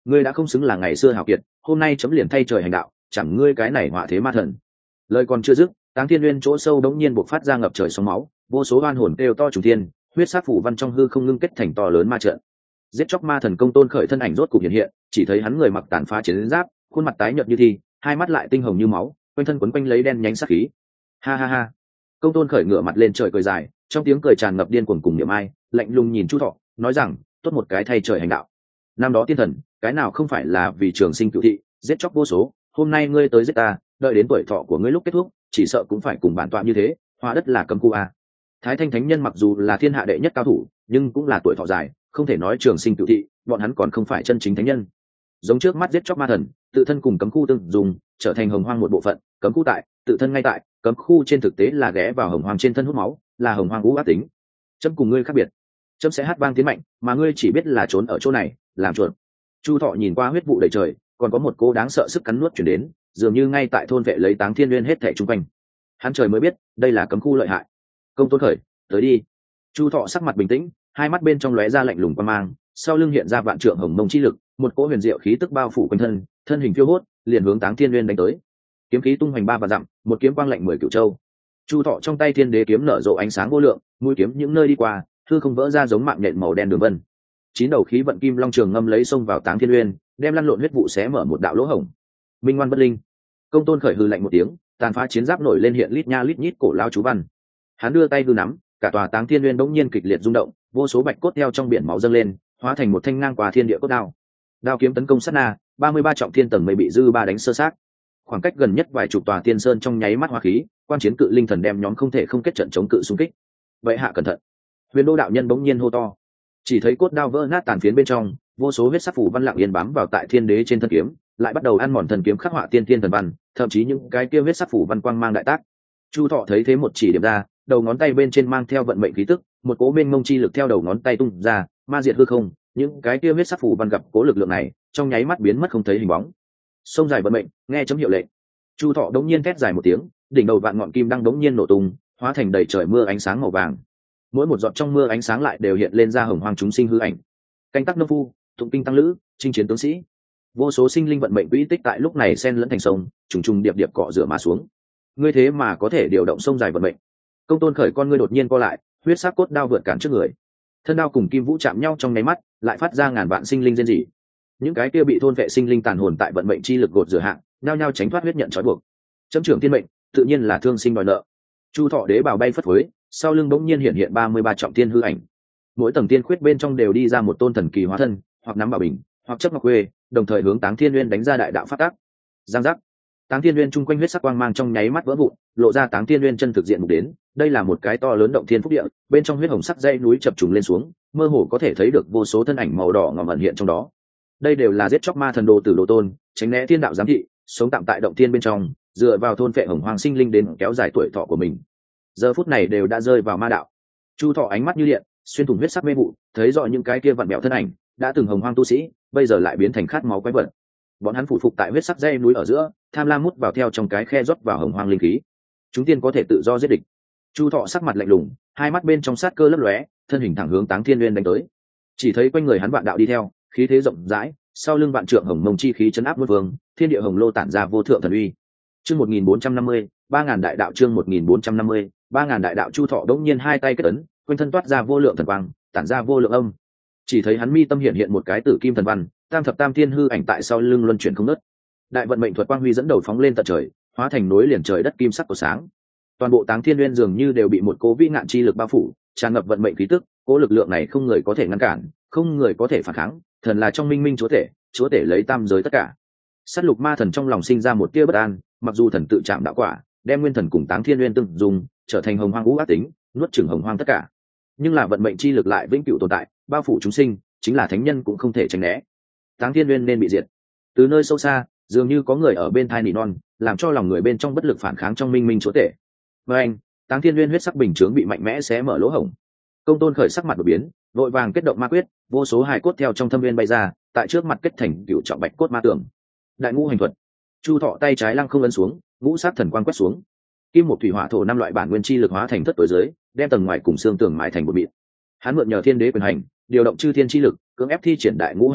ngươi đã không xứng là ngày xưa hào kiệt, hôm nay chấm liền thay trời hành đạo, chẳng ngươi cái này họa thế ma thần. Lời còn chưa dứt, Táng Thiên Nguyên chỗ sâu đống nhiên bộc phát ra ngập trời sóng máu, vô số oan hồn kêu to trùng thiên, huyết sát phủ văn trong hư không ngưng kết thành to lớn ma trận. Giết chóc ma thần Công Tôn Khởi thân ảnh rốt cục hiện hiện, chỉ thấy hắn người mặc tàn phá chiến giáp, khuôn mặt tái nhợt như thi, hai mắt lại tinh hồng như máu, quanh thân quấn quanh lấy đen nhánh sát khí. Ha ha ha. Công Tôn Khởi ngửa mặt lên trời cười dài, trong tiếng cười tràn ngập điên cuồng cùng niệm ai, lạnh lùng nhìn Chu Thọ, nói rằng, tốt một cái thay trời hành đạo. Năm đó tiên thần, cái nào không phải là vì trường sinh cửu thị, giết chóc vô số, hôm nay ngươi tới giết ta, đợi đến tuổi thọ của ngươi lúc kết thúc, chỉ sợ cũng phải cùng bản tọa như thế, hóa đất là cấm khu a. Thái Thanh Thánh Nhân mặc dù là thiên hạ đệ nhất cao thủ, nhưng cũng là tuổi thọ dài, không thể nói trường sinh cửu thị, bọn hắn còn không phải chân chính thánh nhân. Giống trước mắt giết chóc ma thần, tự thân cùng cấm khu tương dùng, trở thành hồng hoang một bộ phận, cấm khu tại, tự thân ngay tại, cấm khu trên thực tế là ghé vào hồng hoang trên thân hút máu, là hồng hoang ngũ ác tính. Chấm cùng ngươi khác biệt, chấm sẽ hát vang tiến mạnh, mà ngươi chỉ biết là trốn ở chỗ này, làm chuột. Chu Thọ nhìn qua huyết vụ đầy trời, còn có một cô đáng sợ sức cắn nuốt chuyển đến, dường như ngay tại thôn vệ lấy Táng Thiên Nguyên hết thảy chung quanh. Hắn trời mới biết, đây là cấm khu lợi hại. Công Tôn Khởi, tới đi. Chu Thọ sắc mặt bình tĩnh, hai mắt bên trong lóe ra lạnh lùng quan mang, sau lưng hiện ra vạn trượng hồng mông chi lực, một cỗ huyền diệu khí tức bao phủ quanh thân, thân hình phiêu hốt, liền hướng Táng Thiên Nguyên đánh tới. Kiếm khí tung hoành ba và dặm, một kiếm quang lạnh mười cửu châu. Chu Thọ trong tay Thiên Đế kiếm nở rộ ánh sáng vô lượng, mũi kiếm những nơi đi qua, hư không vỡ ra giống mạng nhện màu đen đường vân. Chín đầu khí vận kim long trường ngâm lấy xông vào Táng Thiên Nguyên, đem lăn lộn huyết vụ xé mở một đạo lỗ hổng. Minh ngoan bất linh. Công Tôn Khởi hư lạnh một tiếng, tàn phá chiến giáp nổi lên hiện lít nha lít nhít cổ lao chú văn. Hắn đưa tay hư nắm, cả tòa Táng Thiên Nguyên bỗng nhiên kịch liệt rung động, vô số bạch cốt theo trong biển máu dâng lên, hóa thành một thanh ngang qua thiên địa cốt đao. Đao kiếm tấn công sát na, ba mươi ba trọng thiên tầng mây bị dư ba đánh sơ xác. Khoảng cách gần nhất vài chục tòa tiên sơn trong nháy mắt hóa khí, quan chiến cự linh thần đem nhóm không thể không kết trận chống cự xung kích. Vậy hạ cẩn thận. Huyền Đô đạo nhân bỗng nhiên hô to. Chỉ thấy cốt đao vỡ nát tàn phiến bên trong, vô số huyết sắc phủ văn lặng yên bám vào tại Thiên Đế trên thân kiếm, lại bắt đầu ăn mòn thần kiếm khắc họa tiên tiên thần văn, thậm chí những cái kia huyết sắc phủ văn quang mang đại tác. Chu Thọ thấy thế một chỉ điểm ra, đầu ngón tay bên trên mang theo vận mệnh khí tức, một cố mênh mông chi lực theo đầu ngón tay tung ra, ma diệt hư không, những cái kia huyết sắc phủ văn gặp cố lực lượng này, trong nháy mắt biến mất không thấy hình bóng. Sông dài vận mệnh, nghe chấm hiệu lệnh. Chu Thọ đống nhiên thét dài một tiếng, đỉnh đầu vạn ngọn kim đang đống nhiên nổ tung, hóa thành đầy trời mưa ánh sáng màu vàng. Mỗi một giọt trong mưa ánh sáng lại đều hiện lên ra hồng hoang chúng sinh hư ảnh. Canh tác nông phu, tụng kinh tăng lữ, chinh chiến tướng sĩ, vô số sinh linh vận mệnh quỹ tích tại lúc này xen lẫn thành sông, trùng trùng điệp điệp cọ rửa mà xuống. Ngươi thế mà có thể điều động sông dài vận mệnh. Công Tôn Khởi con ngươi đột nhiên co lại, huyết sắc cốt đao vượt cản trước người, thân đao cùng kim vũ chạm nhau trong nháy mắt, lại phát ra ngàn vạn sinh linh rên rỉ. Những cái kia bị thôn vệ sinh linh tàn hồn tại vận mệnh chi lực gột rửa hạng, nhao nhao tránh thoát huyết nhận trói buộc. Chấm trưởng thiên mệnh, tự nhiên là thương sinh đòi nợ. Chu Thọ đế bào bay phất phới, sau lưng bỗng nhiên hiện hiện ba mươi ba trọng thiên hư ảnh. Mỗi tầng tiên khuyết bên trong đều đi ra một tôn thần kỳ hóa thân, hoặc nắm bảo bình, hoặc chấp ngọc quê, đồng thời hướng Táng Thiên Nguyên đánh ra đại đạo phát tác. Giang giác. Táng Thiên Nguyên chung quanh huyết sắc quang mang trong nháy mắt vỡ vụn, lộ ra Táng Thiên Nguyên chân thực diện mục đến. Đây là một cái to lớn động thiên phúc địa, bên trong huyết hồng sắc dãy núi chập trùng lên xuống, mơ hồ có thể thấy được vô số thân ảnh màu đỏ ngòm ẩn hiện trong đó. Đây đều là giết chóc ma thần đồ tử đồ tôn, tránh né thiên đạo giám thị, sống tạm tại động thiên bên trong, dựa vào thôn phệ hồng hoàng sinh linh đến kéo dài tuổi thọ của mình. Giờ phút này đều đã rơi vào ma đạo. Chu Thọ ánh mắt như điện, xuyên thủng huyết sắc mê vụ, thấy rõ những cái kia vặn bẹo thân ảnh, đã từng hồng hoang tu sĩ, bây giờ lại biến thành khát máu quái vật. Bọn hắn phụ phục tại huyết sắc dây núi ở giữa, tham lam mút vào theo trong cái khe rót vào hồng hoang linh khí. Chúng tiên có thể tự do giết địch. Chu Thọ sắc mặt lạnh lùng, hai mắt bên trong sát cơ lấp lóe, thân hình thẳng hướng Táng Thiên Nguyên đánh tới. Chỉ thấy quanh người hắn vạn đạo đi theo, khí thế rộng rãi, sau lưng vạn trượng hồng mông chi khí chấn áp muôn vương, thiên địa hồng lô tản ra vô thượng thần uy. Chương một nghìn bốn trăm năm mươi, ba ngàn đại đạo chương một nghìn bốn trăm năm mươi, ba ngàn đại đạo. Chu Thọ đống nhiên hai tay kết ấn, quanh thân toát ra vô lượng thần quang, tản ra vô lượng âm. Chỉ thấy hắn mi tâm hiện hiện một cái tử kim thần văn, tam thập tam thiên hư ảnh tại sau lưng luân chuyển không ngớt. Đại vận mệnh thuật quang huy dẫn đầu phóng lên tận trời, hóa thành núi liền trời đất kim sắc của sáng. Toàn bộ Táng Thiên Nguyên dường như đều bị một cố vĩ ngạn chi lực bao phủ, tràn ngập vận mệnh khí tức, cố lực lượng này không người có thể ngăn cản, không người có thể phản kháng, thần là trong minh minh chúa tể, chúa tể lấy tam giới tất cả. Sát lục ma thần trong lòng sinh ra một tia bất an, mặc dù thần tự chạm đạo quả, đem nguyên thần cùng Táng Thiên Nguyên tương dùng, trở thành hồng hoang ngũ ác tính, nuốt chửng hồng hoang tất cả. Nhưng là vận mệnh chi lực lại vĩnh cửu tồn tại, bao phủ chúng sinh, chính là thánh nhân cũng không thể tránh né. Táng Thiên Nguyên nên bị diệt. Từ nơi sâu xa, dường như có người ở bên thai nỉ non, làm cho lòng người bên trong bất lực phản kháng trong minh minh chúa tể. Và anh, Táng Thiên Nguyên huyết sắc bình chướng bị mạnh mẽ xé mở lỗ hổng. Công Tôn Khởi sắc mặt đột biến, vội vàng kết động ma quyết, vô số hài cốt theo trong thâm viên bay ra, tại trước mặt kết thành cựu trọng bạch cốt ma tường. Đại ngũ hành thuật. Chu Thọ tay trái lăng không ấn xuống, ngũ sát thần quang quét xuống. Kim một thủy hỏa thổ năm loại bản nguyên chi lực hóa thành thất tối dưới, đem tầng ngoài cùng xương tường mại thành một mịn. Hắn mượn nhờ thiên đế quyền hành, điều động chư thiên chi lực, cưỡng ép thi triển đại ngũ hành thuật,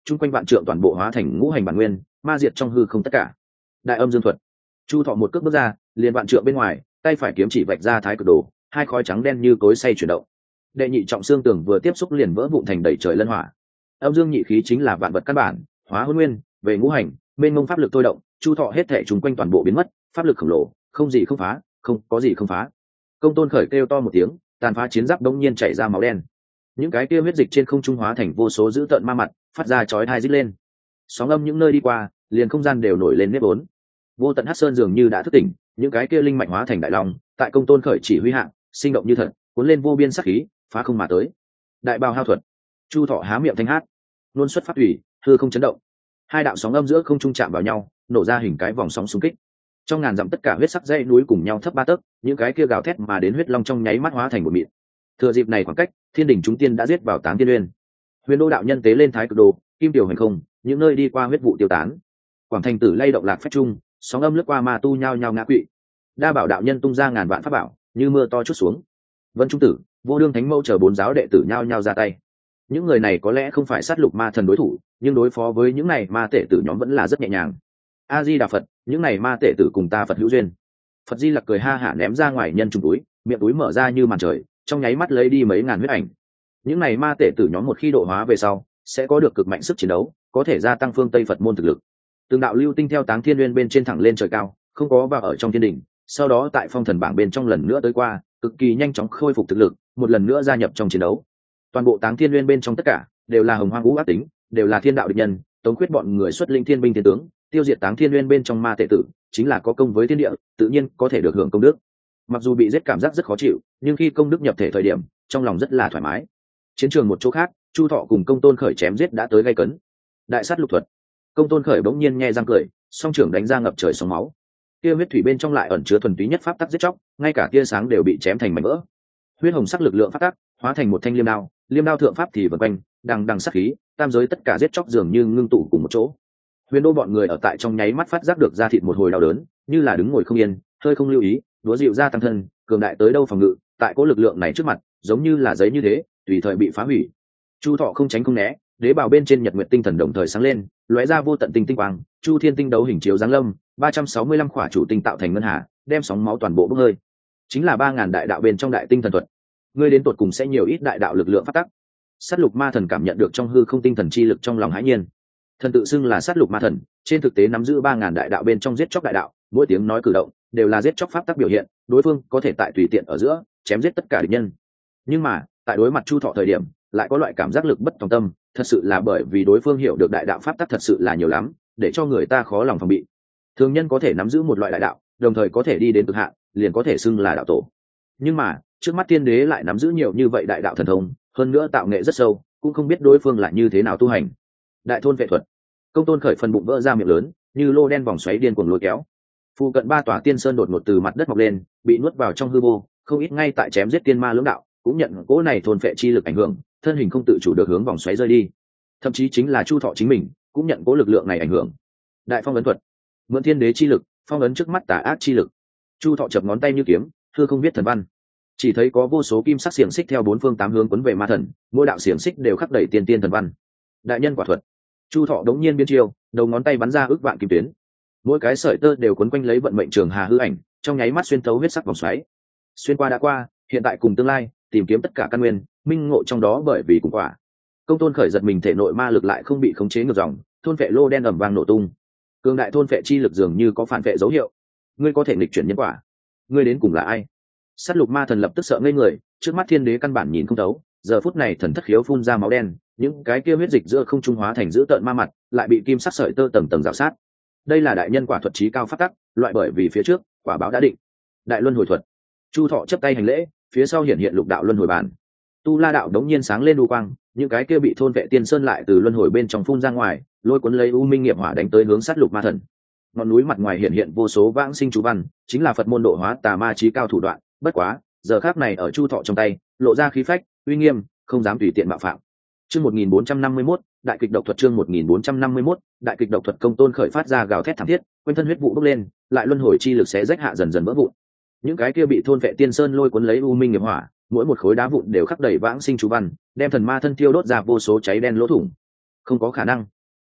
chung quanh vạn trượng toàn bộ hóa thành ngũ hành bản nguyên, ma diệt trong hư không tất cả. Đại âm dương thuật. Chu Thọ một cước bước ra, liền vạn trượng bên ngoài, tay phải kiếm chỉ vạch ra thái cực đồ, hai khói trắng đen như cối xay chuyển động. Đệ nhị trọng xương tường vừa tiếp xúc liền vỡ vụn thành đầy trời lân hỏa. Âm dương nhị khí chính là vạn vật căn bản, hóa hôn nguyên, về ngũ hành, bên ngông pháp lực tôi động, Chu Thọ hết thể chúng quanh toàn bộ biến mất, pháp lực khổng lồ, không gì không phá, không có gì không phá. Công Tôn Khởi kêu to một tiếng, tàn phá chiến giáp đống nhiên chảy ra máu đen. Những cái kia huyết dịch trên không trung hóa thành vô số dữ tợn ma mặt, phát ra chói tai rít lên. Sóng âm những nơi đi qua, liền không gian đều nổi lên nếp vốn. Vô tận hắc sơn dường như đã thức tỉnh, những cái kia linh mạnh hóa thành đại long, tại Công Tôn Khởi chỉ huy hạ, sinh động như thật, cuốn lên vô biên sát khí, phá không mà tới. Đại bào hao thuật. Chu Thọ há miệng thanh hát, luôn xuất phát thủy, hư không chấn động. Hai đạo sóng âm giữa không trung chạm vào nhau, nổ ra hình cái vòng sóng xung kích. Trong ngàn dặm tất cả huyết sắc dãy núi cùng nhau thấp ba tấc, những cái kia gào thét mà đến huyết long trong nháy mắt hóa thành một mịn. Thừa dịp này khoảng cách, thiên đình chúng tiên đã giết vào Táng Tiên Uyên. Huyền Đô đạo nhân tế lên thái cực đồ, kim tiểu hành không, những nơi đi qua huyết vụ tiêu tán. Quảng Thành Tử lay động lạc phách trung, sóng âm lướt qua ma tu nhao nhao ngã quỵ. Đa Bảo đạo nhân tung ra ngàn vạn pháp bảo, như mưa to chút xuống. Vân Trung Tử, Vô Đương Thánh Mẫu chờ bốn giáo đệ tử nhao nhao ra tay. Những người này có lẽ không phải sát lục ma thần đối thủ, nhưng đối phó với những này ma tể tử nhóm vẫn là rất nhẹ nhàng. A Di Đà Phật, những này ma tể tử cùng ta Phật hữu duyên. Phật Di Lặc cười ha hả ném ra ngoài nhân trùng túi, miệng túi mở ra như màn trời, trong nháy mắt lấy đi mấy ngàn huyết ảnh. Những này ma tể tử nhóm một khi độ hóa về sau, sẽ có được cực mạnh sức chiến đấu, có thể gia tăng phương Tây Phật môn thực lực. Từng đạo lưu tinh theo Táng Thiên Uyên bên trên thẳng lên trời cao, không có vào ở trong thiên đỉnh, sau đó tại phong thần bảng bên trong lần nữa tới qua, cực kỳ nhanh chóng khôi phục thực lực, một lần nữa gia nhập trong chiến đấu. Toàn bộ Táng Thiên Uyên bên trong tất cả đều là hồng hoang ngũ ác tính, đều là thiên đạo địch nhân, tống quyết bọn người xuất linh thiên binh thiên tướng, tiêu diệt Táng Thiên Uyên bên trong ma tể tử, chính là có công với thiên địa, tự nhiên có thể được hưởng công đức. Mặc dù bị giết cảm giác rất khó chịu, nhưng khi công đức nhập thể thời điểm, trong lòng rất là thoải mái. Chiến trường một chỗ khác, Chu Thọ cùng Công Tôn Khởi chém giết đã tới gay cấn. Đại sát lục thuật. Công Tôn Khởi bỗng nhiên nhe răng cười, song trưởng đánh ra ngập trời sóng máu. Tia huyết thủy bên trong lại ẩn chứa thuần túy nhất pháp tắc giết chóc, ngay cả tia sáng đều bị chém thành mảnh vỡ. Huyết hồng sắc lực lượng pháp tắc hóa thành một thanh liêm đao, liêm đao thượng pháp thì vần quanh, đằng đằng sát khí, tam giới tất cả giết chóc dường như ngưng tụ cùng một chỗ. Huyền Đô bọn người ở tại trong nháy mắt phát giác được da thịt một hồi đau đớn, như là đứng ngồi không yên, hơi không lưu ý, đúa dịu ra tăng thân, cường đại tới đâu phòng ngự, tại cỗ lực lượng này trước mặt, giống như là giấy như thế, tùy thời bị phá hủy. Chu Thọ không tránh không né, đế bào bên trên nhật nguyệt tinh thần đồng thời sáng lên, lóe ra vô tận tinh tinh quang, chu thiên tinh đấu hình chiếu giáng lâm, ba trăm sáu mươi lăm khỏa chủ tinh tạo thành ngân hà, đem sóng máu toàn bộ bốc hơi. Chính là ba ngàn đại đạo bên trong đại tinh thần thuật. Ngươi đến tột cùng sẽ nhiều ít đại đạo lực lượng phát tắc. Sát lục ma thần cảm nhận được trong hư không tinh thần chi lực trong lòng hãi nhiên. Thần tự xưng là sát lục ma thần, trên thực tế nắm giữ ba ngàn đại đạo bên trong giết chóc đại đạo, mỗi tiếng nói cử động đều là giết chóc pháp tắc biểu hiện, đối phương có thể tại tùy tiện ở giữa chém giết tất cả địch nhân. Nhưng mà, tại đối mặt Chu Thọ thời điểm, lại có loại cảm giác lực bất tòng tâm, thật sự là bởi vì đối phương hiểu được đại đạo pháp tắc thật sự là nhiều lắm, để cho người ta khó lòng phòng bị. Thường nhân có thể nắm giữ một loại đại đạo, đồng thời có thể đi đến cực hạn, liền có thể xưng là đạo tổ. Nhưng mà, trước mắt tiên đế lại nắm giữ nhiều như vậy đại đạo thần thông, hơn nữa tạo nghệ rất sâu, cũng không biết đối phương là như thế nào tu hành. Đại thôn vệ thuật. Công Tôn Khởi phần bụng vỡ ra miệng lớn, như lô đen vòng xoáy điên cuồng lôi kéo. Phu cận ba tòa tiên sơn đột ngột từ mặt đất mọc lên, bị nuốt vào trong hư vô, không ít ngay tại chém giết tiên ma lưỡng đạo, cũng nhận cỗ này thôn phệ chi lực ảnh hưởng, thân hình không tự chủ được hướng vòng xoáy rơi đi. Thậm chí chính là Chu Thọ chính mình, cũng nhận cỗ lực lượng này ảnh hưởng. Đại phong ấn thuật. Mượn thiên đế chi lực, phong ấn trước mắt tà ác chi lực. Chu Thọ chập ngón tay như kiếm, thưa không biết thần văn. Chỉ thấy có vô số kim sắc xiềng xích theo bốn phương tám hướng quấn về ma thần, mỗi đạo xiềng xích đều khắc đầy tiên tiên thần văn. Đại nhân quả thuật. Chu Thọ đống nhiên biến chiêu, đầu ngón tay bắn ra ước vạn kim tuyến, mỗi cái sợi tơ đều quấn quanh lấy vận mệnh trường hà hư ảnh, trong nháy mắt xuyên thấu huyết sắc vòng xoáy. Xuyên qua đã qua, hiện tại cùng tương lai, tìm kiếm tất cả căn nguyên, minh ngộ trong đó bởi vì cùng quả. Công Tôn Khởi giật mình thể nội ma lực lại không bị khống chế ngược dòng, thôn vệ lô đen ầm vang nổ tung. Cường đại thôn vệ chi lực dường như có phản vệ dấu hiệu. Ngươi có thể nghịch chuyển nhân quả. Ngươi đến cùng là ai? Sát lục ma thần lập tức sợ ngây người, trước mắt thiên đế căn bản nhìn không thấu, giờ phút này thần thất khiếu phun ra máu đen, những cái kia huyết dịch giữa không trung hóa thành dữ tợn ma mặt, lại bị kim sắc sợi tơ tầng tầng rào sát. Đây là đại nhân quả thuật trí cao phát tắc, loại bởi vì phía trước quả báo đã định. Đại luân hồi thuật. Chu Thọ chấp tay hành lễ, phía sau hiện hiện lục đạo luân hồi bản. Tu La đạo đống nhiên sáng lên u quang, những cái kia bị thôn vệ tiên sơn lại từ luân hồi bên trong phun ra ngoài, lôi cuốn lấy u minh nghiệp hỏa đánh tới hướng sát lục ma thần. Ngọn núi mặt ngoài hiện hiện vô số vãng sinh chú văn, chính là Phật môn độ hóa tà ma trí cao thủ đoạn, bất quá, giờ khắc này ở Chu Thọ trong tay, lộ ra khí phách, uy nghiêm, không dám tùy tiện mạo phạm. Chương một nghìn bốn trăm năm mươi mốt, đại kịch độc thuật chương một nghìn bốn trăm năm mươi mốt, đại kịch độc thuật. Công Tôn Khởi phát ra gào thét thảm thiết, quanh thân huyết vụ bốc lên, lại luân hồi chi lực xé rách hạ dần dần vỡ vụn. Những cái kia bị thôn vệ tiên sơn lôi cuốn lấy u minh nghiệp hỏa, mỗi một khối đá vụn đều khắc đầy vãng sinh chú văn, đem thần ma thân thiêu đốt ra vô số cháy đen lỗ thủng. Không có khả năng,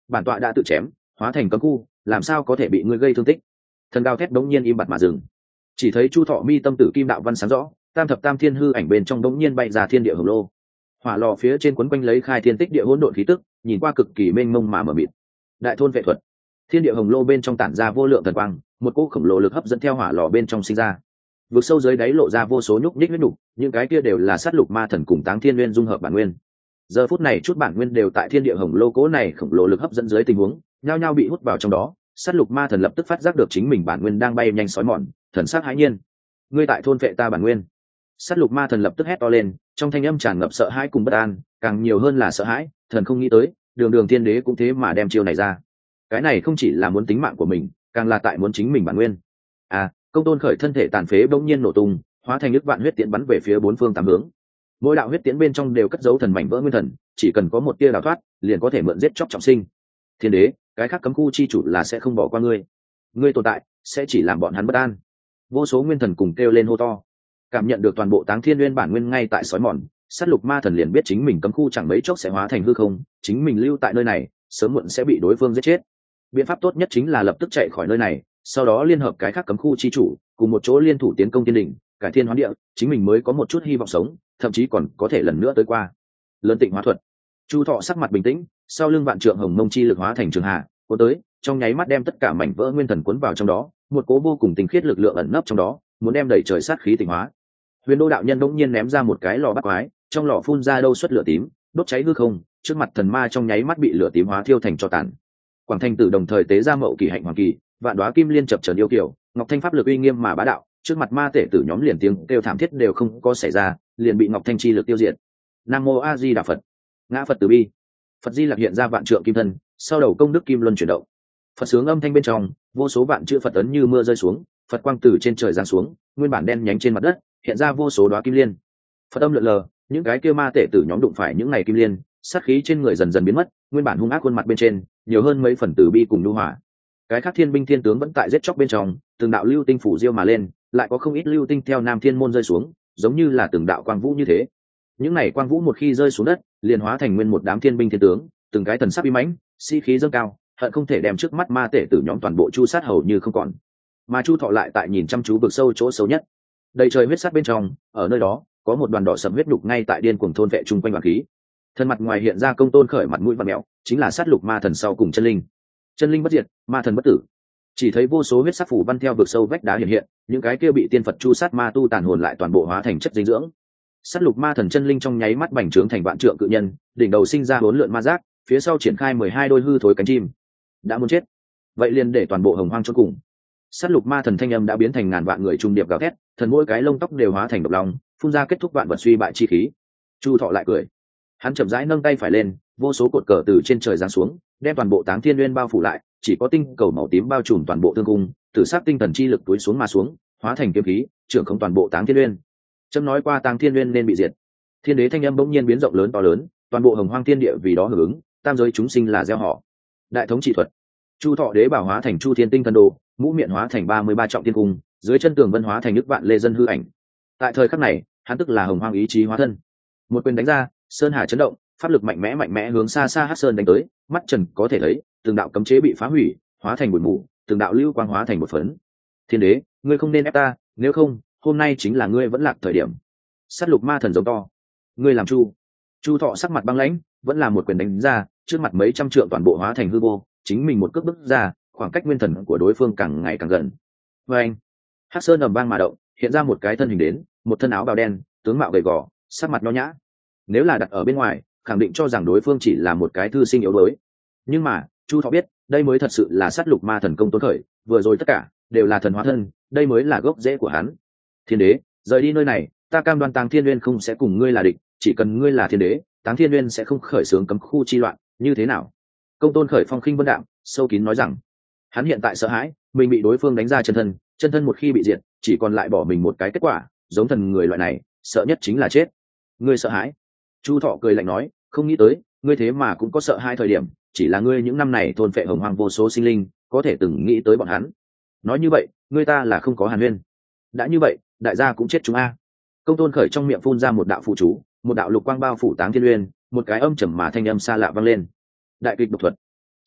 bản tọa đã tự chém hóa thành cấm khu, làm sao có thể bị ngươi gây thương tích? Thần gào thét đống nhiên im bặt mà dừng. Chỉ thấy Chu Thọ mi tâm tử kim đạo văn sáng rõ, tam thập tam thiên hư ảnh bên trong đống nhiên bay ra thiên địa hồng lô. Hỏa lò phía trên quấn quanh lấy khai thiên tích địa hỗn độn khí tức, nhìn qua cực kỳ mênh mông mà mờ mịt. Đại thôn vệ thuật. Thiên địa hồng lô bên trong tản ra vô lượng thần quang, một cỗ khổng lồ lực hấp dẫn theo hỏa lò bên trong sinh ra. Vực sâu dưới đáy lộ ra vô số nhúc nhích huyết nhục, những cái kia đều là sát lục ma thần cùng Táng Thiên Nguyên dung hợp bản nguyên. Giờ phút này chút bản nguyên đều tại thiên địa hồng lô cỗ này khổng lồ lực hấp dẫn dưới tình huống, nhao nhao bị hút vào trong đó. Sát lục ma thần lập tức phát giác được chính mình bản nguyên đang bay nhanh sói mòn, thần sắc hãi nhiên. Ngươi tại thôn vệ ta bản nguyên. Sát lục ma thần lập tức hét to lên, trong thanh âm tràn ngập sợ hãi cùng bất an, càng nhiều hơn là sợ hãi. Thần không nghĩ tới, đường đường thiên đế cũng thế mà đem chiêu này ra. Cái này không chỉ là muốn tính mạng của mình, càng là tại muốn chính mình bản nguyên. À, Công Tôn Khởi thân thể tàn phế bỗng nhiên nổ tung, hóa thành nước vạn huyết tiễn bắn về phía bốn phương tám hướng. Mỗi đạo huyết tiễn bên trong đều cất giấu thần mảnh vỡ nguyên thần, chỉ cần có một tia đào thoát, liền có thể mượn giết chóc trọng sinh. Thiên đế, cái khác cấm khu chi chủ là sẽ không bỏ qua ngươi. Ngươi tồn tại sẽ chỉ làm bọn hắn bất an. Vô số nguyên thần cùng kêu lên hô to. Cảm nhận được toàn bộ Táng Thiên Nguyên bản nguyên ngay tại sói mòn, sát lục ma thần liền biết chính mình cấm khu chẳng mấy chốc sẽ hóa thành hư không, chính mình lưu tại nơi này, sớm muộn sẽ bị đối phương giết chết. Biện pháp tốt nhất chính là lập tức chạy khỏi nơi này, sau đó liên hợp cái khác cấm khu chi chủ, cùng một chỗ liên thủ tiến công thiên đỉnh, cải thiên hoán địa, chính mình mới có một chút hy vọng sống, thậm chí còn có thể lần nữa tới qua. Lớn tịnh hóa thuật. Chu Thọ sắc mặt bình tĩnh, sau lưng vạn trượng hồng mông chi lực hóa thành trường hạ, cuốn tới, trong nháy mắt đem tất cả mảnh vỡ nguyên thần cuốn vào trong đó, một cố vô cùng tinh khiết lực lượng ẩn nấp trong đó, muốn đem đẩy trời sát khí tịnh hóa. Huyền Đô đạo nhân bỗng nhiên ném ra một cái lò bắt quái, trong lò phun ra đâu xuất lửa tím, đốt cháy hư không, trước mặt thần ma trong nháy mắt bị lửa tím hóa thiêu thành tro tàn. Quảng Thanh Tử đồng thời tế ra mậu kỳ hạnh hoàng kỳ, vạn đóa kim liên chập chờn yêu kiều, Ngọc Thanh pháp lực uy nghiêm mà bá đạo, trước mặt ma tể tử nhóm liền tiếng kêu thảm thiết đều không có xảy ra, liền bị Ngọc Thanh chi lực tiêu diệt. Nam mô A Di Đà Phật. Ngã Phật từ bi. Phật Di Lặc hiện ra vạn trượng kim thân, sau đầu công đức kim luân chuyển động. Phật sướng âm thanh bên trong, vô số vạn chữ Phật ấn như mưa rơi xuống, Phật quang từ trên trời giáng xuống, nguyên bản đen nhánh trên mặt đất, hiện ra vô số đóa kim liên. Phật âm lượn lờ, những cái kia ma tể tử nhóm đụng phải những ngày kim liên, sát khí trên người dần dần biến mất, nguyên bản hung ác khuôn mặt bên trên, nhiều hơn mấy phần từ bi cùng nhu hòa. Cái khác thiên binh thiên tướng vẫn tại giết chóc bên trong, từng đạo lưu tinh phủ diêu mà lên, lại có không ít lưu tinh theo Nam Thiên môn rơi xuống, giống như là từng đạo quang vũ như thế. Những này quang vũ một khi rơi xuống đất, liền hóa thành nguyên một đám thiên binh thiên tướng, từng cái thần sắc uy mãnh, sĩ khí dâng cao, hận không thể đem trước mắt ma tể tử nhóm toàn bộ chu sát hầu như không còn. Mà Chu Thọ lại tại nhìn chăm chú vực sâu chỗ xấu nhất. Đầy trời huyết sát bên trong, ở nơi đó, có một đoàn đỏ sẫm huyết đục ngay tại điên cuồng thôn vệ chung quanh bản khí. Thân mặt ngoài hiện ra Công Tôn Khởi mặt mũi vặn mèo, chính là sát lục ma thần sau cùng chân linh. Chân linh bất diệt, ma thần bất tử. Chỉ thấy vô số huyết sắc phủ văn theo vực sâu vách đá hiện hiện, những cái kia bị tiên Phật chu sát ma tu tàn hồn lại toàn bộ hóa thành chất dinh dưỡng. Sát lục ma thần chân linh trong nháy mắt bành trướng thành vạn trượng cự nhân, đỉnh đầu sinh ra bốn lượn ma giác, phía sau triển khai mười hai đôi hư thối cánh chim. Đã muốn chết, vậy liền để toàn bộ hồng hoang chôn cùng. Sát lục ma thần thanh âm đã biến thành ngàn vạn người trung điệp gào thét, thần mỗi cái lông tóc đều hóa thành độc long, phun ra kết thúc vạn vật suy bại chi khí. Chu Thọ lại cười, hắn chậm rãi nâng tay phải lên, vô số cột cờ từ trên trời giáng xuống, đem toàn bộ Táng Thiên Nguyên bao phủ lại, chỉ có tinh cầu màu tím bao trùm toàn bộ thương cung, tử sát tinh thần chi lực túi xuống mà xuống, hóa thành kiếm khí, trưởng không toàn bộ Táng Thiên Nguyên. Chấm nói qua Táng Thiên Nguyên nên bị diệt. Thiên đế thanh âm bỗng nhiên biến rộng lớn to lớn, toàn bộ hồng hoang thiên địa vì đó hưởng ứng, tam giới chúng sinh là gieo họ. Đại thống trị thuật. Chu Thọ đế bảo hóa thành Chu Thiên tinh thần đồ, mũ miệng hóa thành ba mươi ba trọng thiên cung, dưới chân tường vân hóa thành nước vạn lê dân hư ảnh. Tại thời khắc này, hắn tức là hồng hoang ý chí hóa thân. Một quyền đánh ra, sơn hà chấn động, pháp lực mạnh mẽ mạnh mẽ hướng xa xa hắc sơn đánh tới, mắt trần có thể thấy, từng đạo cấm chế bị phá hủy, hóa thành bụi mù, từng đạo lưu quang hóa thành một phấn. Thiên đế, ngươi không nên ép ta, nếu không, hôm nay chính là ngươi vẫn lạc thời điểm. Sát lục ma thần giống to, ngươi làm chu. Chu Thọ sắc mặt băng lãnh, vẫn là một quyền đánh ra, trước mặt mấy trăm trượng toàn bộ hóa thành hư vô, chính mình một cước bước ra, khoảng cách nguyên thần của đối phương càng ngày càng gần. Và anh, hắc sơn ầm vang mà động, hiện ra một cái thân hình đến, một thân áo bào đen, tướng mạo gầy gò, sắc mặt nho nhã. Nếu là đặt ở bên ngoài, khẳng định cho rằng đối phương chỉ là một cái thư sinh yếu đuối. Nhưng mà, Chu Thọ biết, đây mới thật sự là sát lục ma thần Công Tôn Khởi, vừa rồi tất cả đều là thần hóa thân, đây mới là gốc rễ của hắn. Thiên đế, rời đi nơi này, ta cam đoan Táng Thiên Nguyên không sẽ cùng ngươi là địch, chỉ cần ngươi là thiên đế, Táng Thiên Nguyên sẽ không khởi xướng cấm khu chi loạn, như thế nào? Công Tôn Khởi phong khinh vân đạm, sâu kín nói rằng, hắn hiện tại sợ hãi, mình bị đối phương đánh ra chân thân, chân thân một khi bị diệt, chỉ còn lại bỏ mình một cái kết quả, giống thần người loại này, sợ nhất chính là chết. Ngươi sợ hãi? Chu Thọ cười lạnh nói, không nghĩ tới, ngươi thế mà cũng có sợ hai thời điểm, chỉ là ngươi những năm này thôn phệ hồng hoang vô số sinh linh, có thể từng nghĩ tới bọn hắn. Nói như vậy, ngươi ta là không có hàn huyên. Đã như vậy, đại gia cũng chết chúng a. Công Tôn Khởi trong miệng phun ra một đạo phụ chú, một đạo lục quang bao phủ Táng Thiên Nguyên, một cái âm trầm mà thanh âm xa lạ vang lên. Đại kịch độc thuật.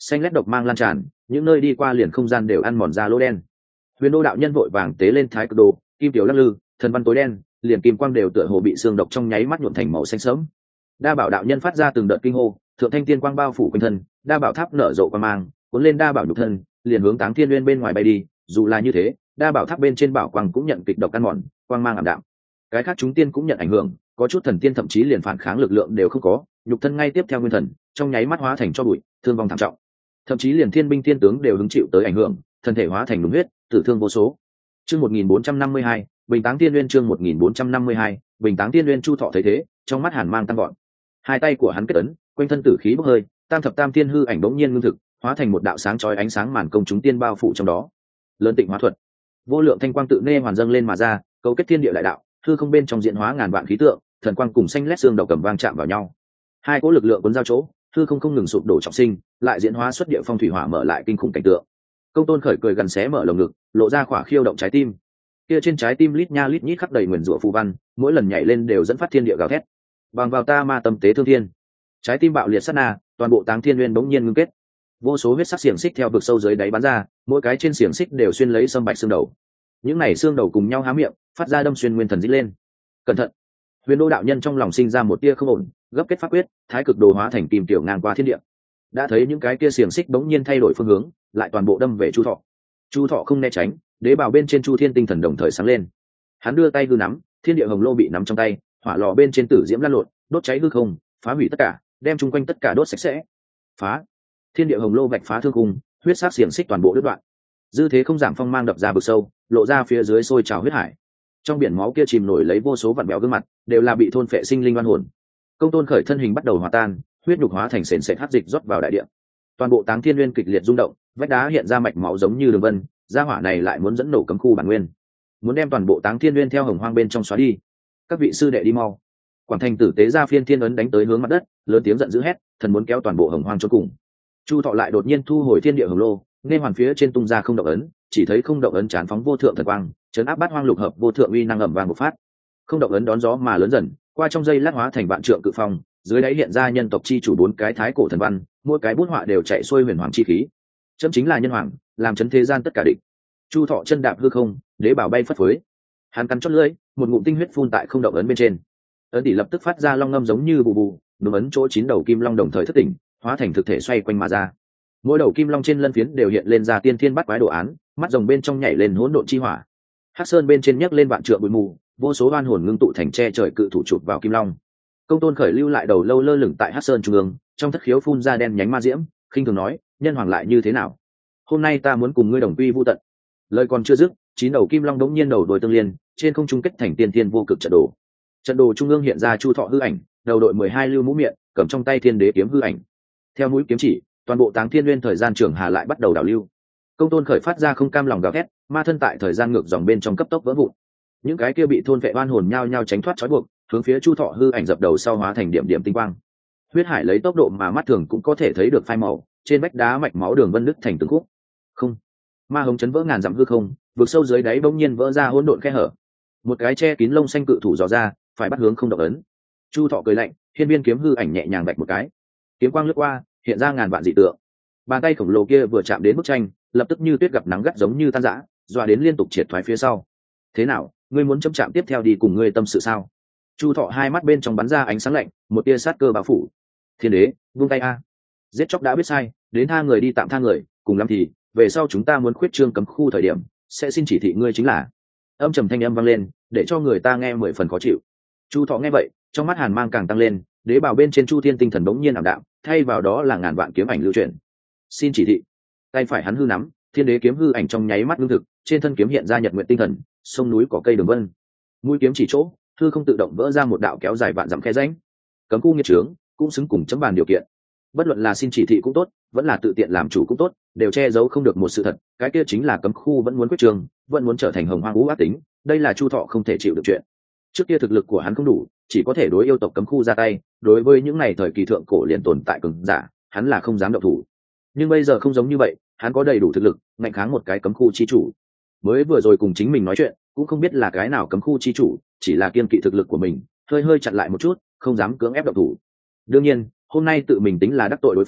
xanh lét độc mang lan tràn, những nơi đi qua liền không gian đều ăn mòn ra lỗ đen. Huyền Đô đạo nhân vội vàng tế lên thái cực đồ, kim tiểu lắc lư, thần văn tối đen, liền kim quang đều tựa hồ bị xương độc trong nháy mắt nhuộm thành màu xanh sẫm. Đa Bảo đạo nhân phát ra từng đợt kinh hô, thượng thanh tiên quang bao phủ quanh thân, Đa Bảo tháp nở rộ quang mang, cuốn lên Đa Bảo nhục thân, liền hướng Táng Thiên Nguyên bên ngoài bay đi. Dù là như thế, Đa Bảo tháp bên trên bảo quang cũng nhận kịch độc ăn mòn, quang mang ảm đạm. Cái khác chúng tiên cũng nhận ảnh hưởng, có chút thần tiên thậm chí liền phản kháng lực lượng đều không có, nhục thân ngay tiếp theo nguyên thần, trong nháy mắt hóa thành cho bụi, thương vong thảm trọng. Thậm chí liền thiên binh tiên tướng đều hứng chịu tới ảnh hưởng, thân thể hóa thành đúng huyết, tử thương vô số. Chương một nghìn bốn trăm năm mươi hai, Bình Táng Tiên Nguyên chương một nghìn bốn trăm năm mươi hai, Bình Táng Tiên Nguyên Chu Thọ thấy thế, trong mắt hàn mang tăng gọn. Hai tay của hắn kết ấn, quanh thân tử khí bốc hơi, tam thập tam tiên hư ảnh bỗng nhiên ngưng thực, hóa thành một đạo sáng chói ánh sáng màn công chúng tiên bao phủ trong đó. Lớn Tịnh Hóa Thuật, vô lượng thanh quang tự nê hoàn dâng lên mà ra, cấu kết thiên địa đại đạo, hư không bên trong diễn hóa ngàn vạn khí tượng, thần quang cùng xanh lét xương đầu cầm vang chạm vào nhau. Hai cỗ lực lượng cuốn giao chỗ, hư không không ngừng sụp đổ trọng sinh, lại diễn hóa xuất địa phong thủy hỏa mở lại kinh khủng cảnh tượng. Công Tôn Khởi cười gần xé mở lồng ngực, lộ ra khỏa khiêu động trái tim. Kia trên trái tim lít nha lít nhít khắc đầy nguyền rủa phù văn, mỗi lần nhảy lên đều dẫn phát thiên địa gào thét. Bằng vào ta ma tâm tế thương thiên. Trái tim bạo liệt sát na, toàn bộ Táng Thiên Nguyên bỗng nhiên ngưng kết. Vô số huyết sắc xiềng xích theo vực sâu dưới đáy bắn ra, mỗi cái trên xiềng xích đều xuyên lấy sâm bạch xương đầu. Những này xương đầu cùng nhau há miệng, phát ra đâm xuyên nguyên thần rít lên. Cẩn thận! Huyền Đô đạo nhân trong lòng sinh ra một tia không ổn, gấp kết pháp quyết, thái cực đồ hóa thành kim tiểu ngang qua thiên địa. Đã thấy những cái kia xiềng xích bỗng nhiên thay đổi phương hướng, lại toàn bộ đâm về Chu Thọ. Chu Thọ không né tránh, đế bào bên trên Chu Thiên tinh thần đồng thời sáng lên. Hắn đưa tay hư nắm, thiên địa hồng lô bị nắm trong tay, hỏa lò bên trên tử diễm lan lộn, đốt cháy hư không, phá hủy tất cả, đem chung quanh tất cả đốt sạch sẽ. Phá! Thiên địa hồng lô vạch phá thương cung, huyết sắc xiềng xích toàn bộ đứt đoạn. Dư thế không giảm phong mang đập ra vực sâu, lộ ra phía dưới sôi trào huyết hải. Trong biển máu kia chìm nổi lấy vô số vặn bèo gương mặt, đều là bị thôn phệ sinh linh oan hồn. Công Tôn Khởi thân hình bắt đầu hòa tan, huyết nhục hóa thành sền sệt hắc dịch rót vào đại địa. Toàn bộ Táng Thiên Nguyên kịch liệt rung động, vách đá hiện ra mạch máu giống như đường vân, gia hỏa này lại muốn dẫn nổ cấm khu bản nguyên, muốn đem toàn bộ Táng Thiên Nguyên theo hồng hoang bên trong xóa đi. Các vị sư đệ đi mau! Quảng Thành tử tế ra phiên thiên ấn đánh tới hướng mặt đất, lớn tiếng giận dữ hét, thần muốn kéo toàn bộ hồng hoang cho cùng. Chu Thọ lại đột nhiên thu hồi thiên địa hồng lô, nên hoàn phía trên tung ra không động ấn, chỉ thấy không động ấn chán phóng vô thượng thần quang, chấn áp bát hoang lục hợp vô thượng uy năng ầm vang một phát. Không động ấn đón gió mà lớn dần, qua trong dây lát hóa thành vạn trượng cự phong, dưới đáy hiện ra nhân tộc chi chủ bốn cái thái cổ thần văn, mỗi cái bút họa đều chạy xuôi huyền hoàng chi khí. Chấm chính là nhân hoàng, làm chấn thế gian tất cả địch. Chu Thọ chân đạp hư không, đế bảo bay phất phới. Hắn cắn chót lưỡi, một ngụm tinh huyết phun tại không động ấn bên trên. Ấn tỷ lập tức phát ra long ngâm giống như bù bù, đúng ấn chỗ chín đầu kim long đồng thời thất tỉnh, hóa thành thực thể xoay quanh mà ra. Mỗi đầu kim long trên lân phiến đều hiện lên ra tiên thiên bắt quái đồ án, mắt rồng bên trong nhảy lên hỗn độn chi hỏa. Hắc sơn bên trên nhấc lên vạn trượng bụi mù, vô số oan hồn ngưng tụ thành che trời cự thủ chụp vào kim long. Công Tôn Khởi lưu lại đầu lâu lơ lửng tại Hắc sơn trung ương, trong thất khiếu phun ra đen nhánh ma diễm, khinh thường nói, nhân hoàng lại như thế nào? Hôm nay ta muốn cùng ngươi đồng quy vu tận. Lời còn chưa dứt, chín đầu kim long đống nhiên đầu đuôi tương liên, trên không trung kết thành tiên thiên vô cực trận đồ. Trận đồ trung ương hiện ra Chu Thọ hư ảnh, đầu đội mười hai lưu mũ miệng, cầm trong tay thiên đế kiếm hư ảnh. Theo mũi kiếm chỉ, toàn bộ Táng Thiên Nguyên thời gian trường hà lại bắt đầu đảo lưu. Công Tôn Khởi phát ra không cam lòng gào thét, ma thân tại thời gian ngược dòng bên trong cấp tốc vỡ vụn. Những cái kia bị thôn vệ oan hồn nhao nhao tránh thoát trói buộc, hướng phía Chu Thọ hư ảnh dập đầu sau hóa thành điểm điểm tinh quang. Huyết hải lấy tốc độ mà mắt thường cũng có thể thấy được phai màu, trên vách đá mạch máu đường vân nứt thành từng khúc. Không, ma hống chấn vỡ ngàn dặm hư không, vực sâu dưới đáy bỗng nhiên vỡ ra hỗn độn khe hở. Một cái che kín lông xanh cự thủ dò ra, phải bắt hướng không động ấn. Chu Thọ cười lạnh, hiên viên kiếm hư ảnh nhẹ nhàng vạch một cái, kiếm quang lướt qua, hiện ra ngàn vạn dị tượng. Bàn tay khổng lồ kia vừa chạm đến bức tranh, lập tức như tuyết gặp nắng gắt giống như tan rã, dọa đến liên tục triệt thoái phía sau. Thế nào, ngươi muốn châm chạm tiếp theo đi cùng ngươi tâm sự sao? Chu Thọ hai mắt bên trong bắn ra ánh sáng lạnh, một tia sát cơ bao phủ. Thiên đế, buông tay a! Giết chóc đã biết sai, đến tha người đi tạm tha người, cùng lắm thì về sau chúng ta muốn khuyết trương cấm khu thời điểm, sẽ xin chỉ thị ngươi chính là. Âm trầm thanh âm vang lên, để cho người ta nghe mười phần khó chịu. Chu Thọ nghe vậy, trong mắt hàn mang càng tăng lên, đế bào bên trên Chu Thiên tinh thần bỗng nhiên ảm đạm, thay vào đó là ngàn vạn kiếm ảnh lưu chuyển. Xin chỉ thị. Tay phải hắn hư nắm, thiên đế kiếm hư ảnh trong nháy mắt ngưng thực, trên thân kiếm hiện ra nhật nguyện tinh thần, sông núi có cây đường vân. Mũi kiếm chỉ chỗ, hư không tự động vỡ ra một đạo kéo dài vạn dặm khe rãnh. Cấm khu nghiệt trướng, cũng xứng cùng chấm bàn điều kiện. Bất luận là xin chỉ thị cũng tốt, vẫn là tự tiện làm chủ cũng tốt, đều che giấu không được một sự thật, cái kia chính là cấm khu vẫn muốn quyết trường, vẫn muốn trở thành hồng hoang ngũ ác tính, đây là Chu Thọ không thể chịu được chuyện. Trước kia thực lực của hắn không đủ, chỉ có thể đối yêu tộc cấm khu ra tay, đối với những này thời kỳ thượng cổ liền tồn tại cường giả, hắn là không dám động thủ. Nhưng bây giờ không giống như vậy, hắn có đầy đủ thực lực, mạnh kháng một cái cấm khu chi chủ. Mới vừa rồi cùng chính mình nói chuyện, cũng không biết là cái nào cấm khu chi chủ, chỉ là kiên kỵ thực lực của mình, hơi hơi chặn lại một chút, không dám cưỡng ép động thủ. Đương nhiên, hôm nay tự mình tính là đắc tội đối phương,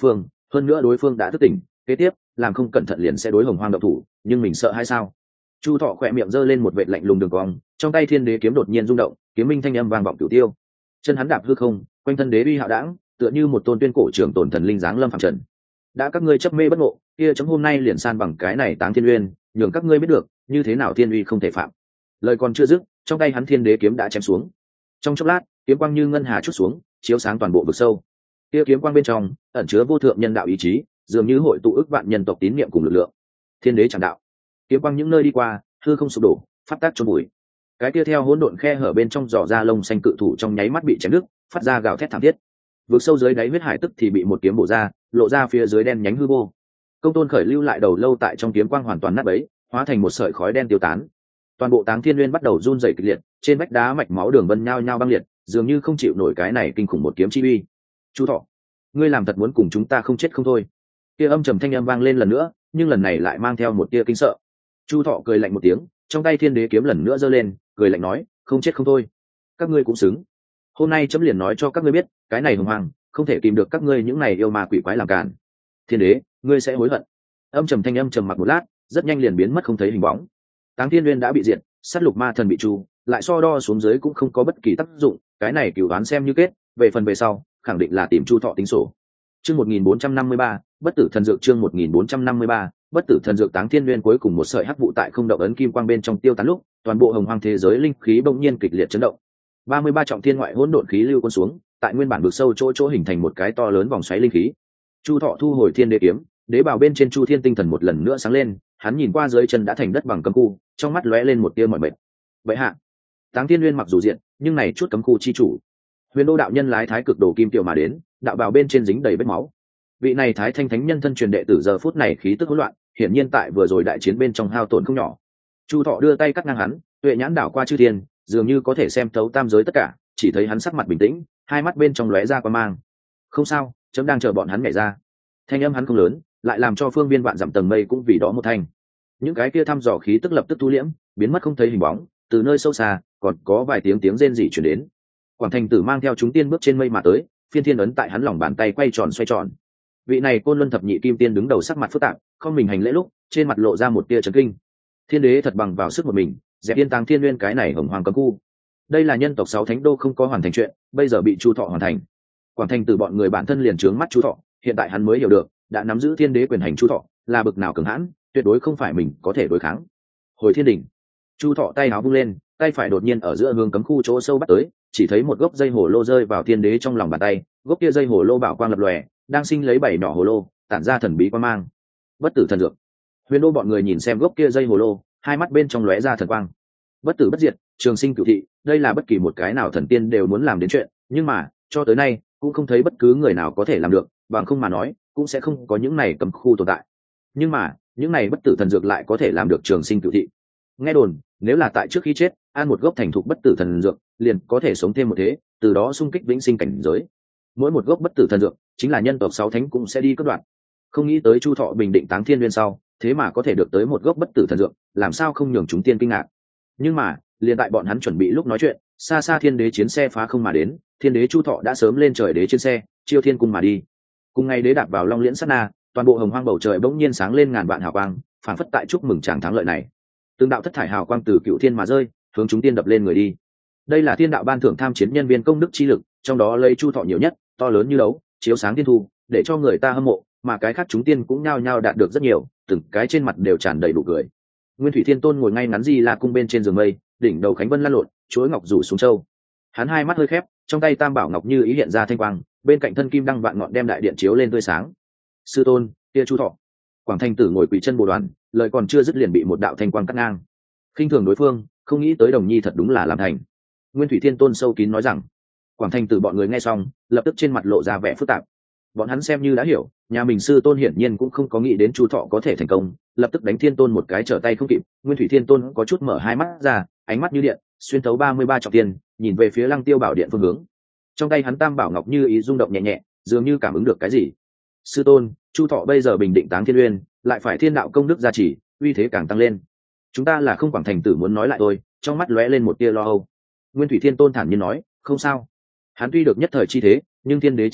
hơn nữa đối phương đã thức tỉnh, kế tiếp làm không cẩn thận liền sẽ đối hồng hoang động thủ, nhưng mình sợ hay sao? Chu Thọ khỏe miệng giơ lên một vệt lạnh lùng đường cong, trong tay thiên đế kiếm đột nhiên rung động, kiếm minh thanh âm vang vọng cửu tiêu. Chân hắn đạp hư không, quanh thân đế uy hạo đãng, tựa như một tôn tuyên cổ trưởng tồn thần linh giáng lâm phàm trần. Đã các ngươi chấp mê bất ngộ, kia chấm hôm nay liền san bằng cái này Táng Thiên Uyên, nhường các ngươi biết được như thế nào thiên uy không thể phạm. Lời còn chưa dứt, trong tay hắn thiên đế kiếm đã chém xuống. Trong chốc lát, kiếm quang như ngân hà chút xuống, chiếu sáng toàn bộ vực sâu. Kia kiếm quang bên trong ẩn chứa vô thượng nhân đạo ý chí, dường như hội tụ ức vạn nhân tộc tín niệm cùng lực lượng. Thiên đế chẳng đạo, kiếm quang những nơi đi qua, hư không sụp đổ, phát tác chôn bụi. Cái kia theo hỗn độn khe hở bên trong dò ra lông xanh cự thủ trong nháy mắt bị chém đứt, phát ra gào thét thảm thiết. Vực sâu dưới đáy huyết hải tức thì bị một kiếm bổ ra, lộ ra phía dưới đen nhánh hư vô. Công tôn khởi lưu lại đầu lâu tại trong kiếm quang hoàn toàn nát bấy, hóa thành một sợi khói đen tiêu tán. Toàn bộ Táng Thiên Nguyên bắt đầu run rẩy kịch liệt, trên vách đá mạch máu đường vân nhao nhao băng liệt, dường như không chịu nổi cái này kinh khủng một kiếm chi uy. Chu Thọ, ngươi làm thật muốn cùng chúng ta không chết không thôi? Kia âm trầm thanh âm vang lên lần nữa, nhưng lần này lại mang theo một tia kinh sợ. Chu Thọ cười lạnh một tiếng, trong tay thiên đế kiếm lần nữa giơ lên, cười lạnh nói, không chết không thôi. Các ngươi cũng xứng. Hôm nay chấm liền nói cho các ngươi biết, cái này hùng hoàng không thể kìm được các ngươi những này yêu ma quỷ quái làm cản. Thiên đế, ngươi sẽ hối hận. Âm trầm thanh âm trầm mặc một lát, rất nhanh liền biến mất không thấy hình bóng. Táng Thiên Nguyên đã bị diệt, sát lục ma thần bị tru, lại so đo xuống dưới cũng không có bất kỳ tác dụng, cái này cửu đoán xem như kết, về phần về sau, khẳng định là tìm Chu Thọ tính sổ. Chương một nghìn bốn trăm năm mươi ba, bất tử thần dược chương một nghìn bốn trăm năm mươi ba, bất tử thần dược. Táng Thiên Nguyên cuối cùng một sợi hắc vụ tại không động ấn kim quang bên trong tiêu tán lúc, toàn bộ hồng hoang thế giới linh khí bỗng nhiên kịch liệt chấn động. ba mươi ba trọng thiên ngoại hỗn độn khí lưu quân xuống, tại nguyên bản vực sâu chỗ chỗ hình thành một cái to lớn vòng xoáy linh khí. Chu Thọ thu hồi thiên đế kiếm, đế bào bên trên Chu Thiên tinh thần một lần nữa sáng lên, hắn nhìn qua dưới chân đã thành đất bằng cấm khu, trong mắt lóe lên một tia mỏi mệt. Vậy hạ, Táng Thiên Nguyên mặc dù diện, nhưng này chút cấm khu chi chủ, Huyền Đô đạo nhân lái thái cực đồ kim tiểu mà đến, đạo bào bên trên dính đầy vết máu. Vị này thái thanh thánh nhân thân truyền đệ tử giờ phút này khí tức hỗn loạn, hiển nhiên tại vừa rồi đại chiến bên trong hao tổn không nhỏ. Chu Thọ đưa tay cắt ngang hắn, tuệ nhãn đảo qua chư thiên, dường như có thể xem thấu tam giới tất cả, chỉ thấy hắn sắc mặt bình tĩnh, hai mắt bên trong lóe ra quan mang. Không sao, chấm đang chờ bọn hắn nhảy ra. Thanh âm hắn không lớn, lại làm cho phương viên vạn dặm tầng mây cũng vì đó một thanh. Những cái kia thăm dò khí tức lập tức thu liễm, biến mất không thấy hình bóng, từ nơi sâu xa còn có vài tiếng tiếng rên rỉ truyền đến. Quảng Thành Tử mang theo chúng tiên bước trên mây mà tới, phiên thiên ấn tại hắn lòng bàn tay quay tròn xoay tròn. Vị này Côn Luân thập nhị kim tiên đứng đầu sắc mặt phức tạp, không mình hành lễ lúc, trên mặt lộ ra một tia chấn kinh. Thiên đế thật bằng vào sức một mình, dẹp yên Táng Thiên Nguyên cái này hồng hoàng cấm khu. Đây là nhân tộc sáu thánh đô không có hoàn thành chuyện, bây giờ bị Chu Thọ hoàn thành. Quảng Thành Tử bọn người bản thân liền trướng mắt Chu Thọ, hiện tại hắn mới hiểu được, đã nắm giữ thiên đế quyền hành Chu Thọ, là bực nào cường hãn, tuyệt đối không phải mình có thể đối kháng. Hồi thiên đỉnh, Chu Thọ tay áo vung lên, tay phải đột nhiên ở giữa hướng cấm khu chỗ sâu bắt tới, chỉ thấy một gốc dây hồ lô rơi vào thiên đế trong lòng bàn tay, gốc kia dây hồ lô bảo quang lập lòe, đang sinh lấy bảy nhỏ hồ lô, tản ra thần bí quang mang. Bất tử thần dược. Huyền Đô bọn người nhìn xem gốc kia dây hồ lô, hai mắt bên trong lóe ra thần quang. Bất tử bất diệt, trường sinh cửu thị, đây là bất kỳ một cái nào thần tiên đều muốn làm đến chuyện, nhưng mà, cho tới nay, cũng không thấy bất cứ người nào có thể làm được, bằng không mà nói, cũng sẽ không có những này cấm khu tồn tại. Nhưng mà, những này bất tử thần dược lại có thể làm được trường sinh cửu thị. Nghe đồn, nếu là tại trước khi chết, ăn một gốc thành thục bất tử thần dược, liền có thể sống thêm một thế, từ đó xung kích vĩnh sinh cảnh giới. Mỗi một gốc bất tử thần dược, chính là nhân tộc sáu thánh cũng sẽ đi cắt đoạn. Không nghĩ tới Chu Thọ bình định Táng Thiên Nguyên sau, thế mà có thể được tới một gốc bất tử thần dược, làm sao không nhường chúng tiên kinh ngạc. Nhưng mà, liền tại bọn hắn chuẩn bị lúc nói chuyện, xa xa thiên đế chiến xe phá không mà đến, thiên đế Chu Thọ đã sớm lên trời đế trên xe, chiêu thiên cung mà đi. Cùng ngày đế đạp vào long liễn sát na, toàn bộ hồng hoang bầu trời bỗng nhiên sáng lên ngàn vạn hào quang, phảng phất tại chúc mừng chàng thắng lợi này. Từng đạo thất thải hào quang từ cựu thiên mà rơi, hướng chúng tiên đập lên người đi. Đây là thiên đạo ban thưởng tham chiến nhân viên công đức chi lực, trong đó lấy Chu Thọ nhiều nhất, to lớn như đấu, chiếu sáng thiên thu, để cho người ta hâm mộ, mà cái khác chúng tiên cũng nhao nhao đạt được rất nhiều, từng cái trên mặt đều tràn đầy đủ cười. Nguyên Thủy Thiên Tôn ngồi ngay ngắn Di La cung bên trên giường mây, đỉnh đầu khánh vân lan lộn, chuỗi ngọc rủ xuống châu. Hắn hai mắt hơi khép, trong tay tam bảo ngọc như ý hiện ra thanh quang, bên cạnh thân kim đăng vạn ngọn đem đại điện chiếu lên tươi sáng. Sư tôn, kia Chu Thọ. Quảng Thành Tử ngồi quỳ chân bồ đoàn, lời còn chưa dứt liền bị một đạo thanh quang cắt ngang. Khinh thường đối phương, không nghĩ tới đồng nhi thật đúng là làm thành. Nguyên Thủy Thiên Tôn sâu kín nói rằng. Quảng Thành Tử bọn người nghe xong, lập tức trên mặt lộ ra vẻ phức tạp. Bọn hắn xem như đã hiểu, nhà mình sư tôn hiển nhiên cũng không có nghĩ đến Chu Thọ có thể thành công, lập tức đánh Thiên Tôn một cái trở tay không kịp. Nguyên Thủy Thiên Tôn có chút mở hai mắt ra, ánh mắt như điện, xuyên thấu ba mươi ba trọng thiên, nhìn về phía Lăng Tiêu Bảo Điện phương hướng. Trong tay hắn tam bảo ngọc như ý rung động nhẹ nhẹ, dường như cảm ứng được cái gì. Sư tôn, Chu Thọ bây giờ bình định Táng Thiên Uyên, lại phải thiên đạo công đức gia trì, uy thế càng tăng lên. Chúng ta là không Quảng Thành Tử muốn nói lại thôi, trong mắt lóe lên một tia lo âu. Nguyên Thủy Thiên Tôn thản nhiên nói, không sao. Hắn tuy được nhất thời chi thế, nhưng thiên đế chi vị,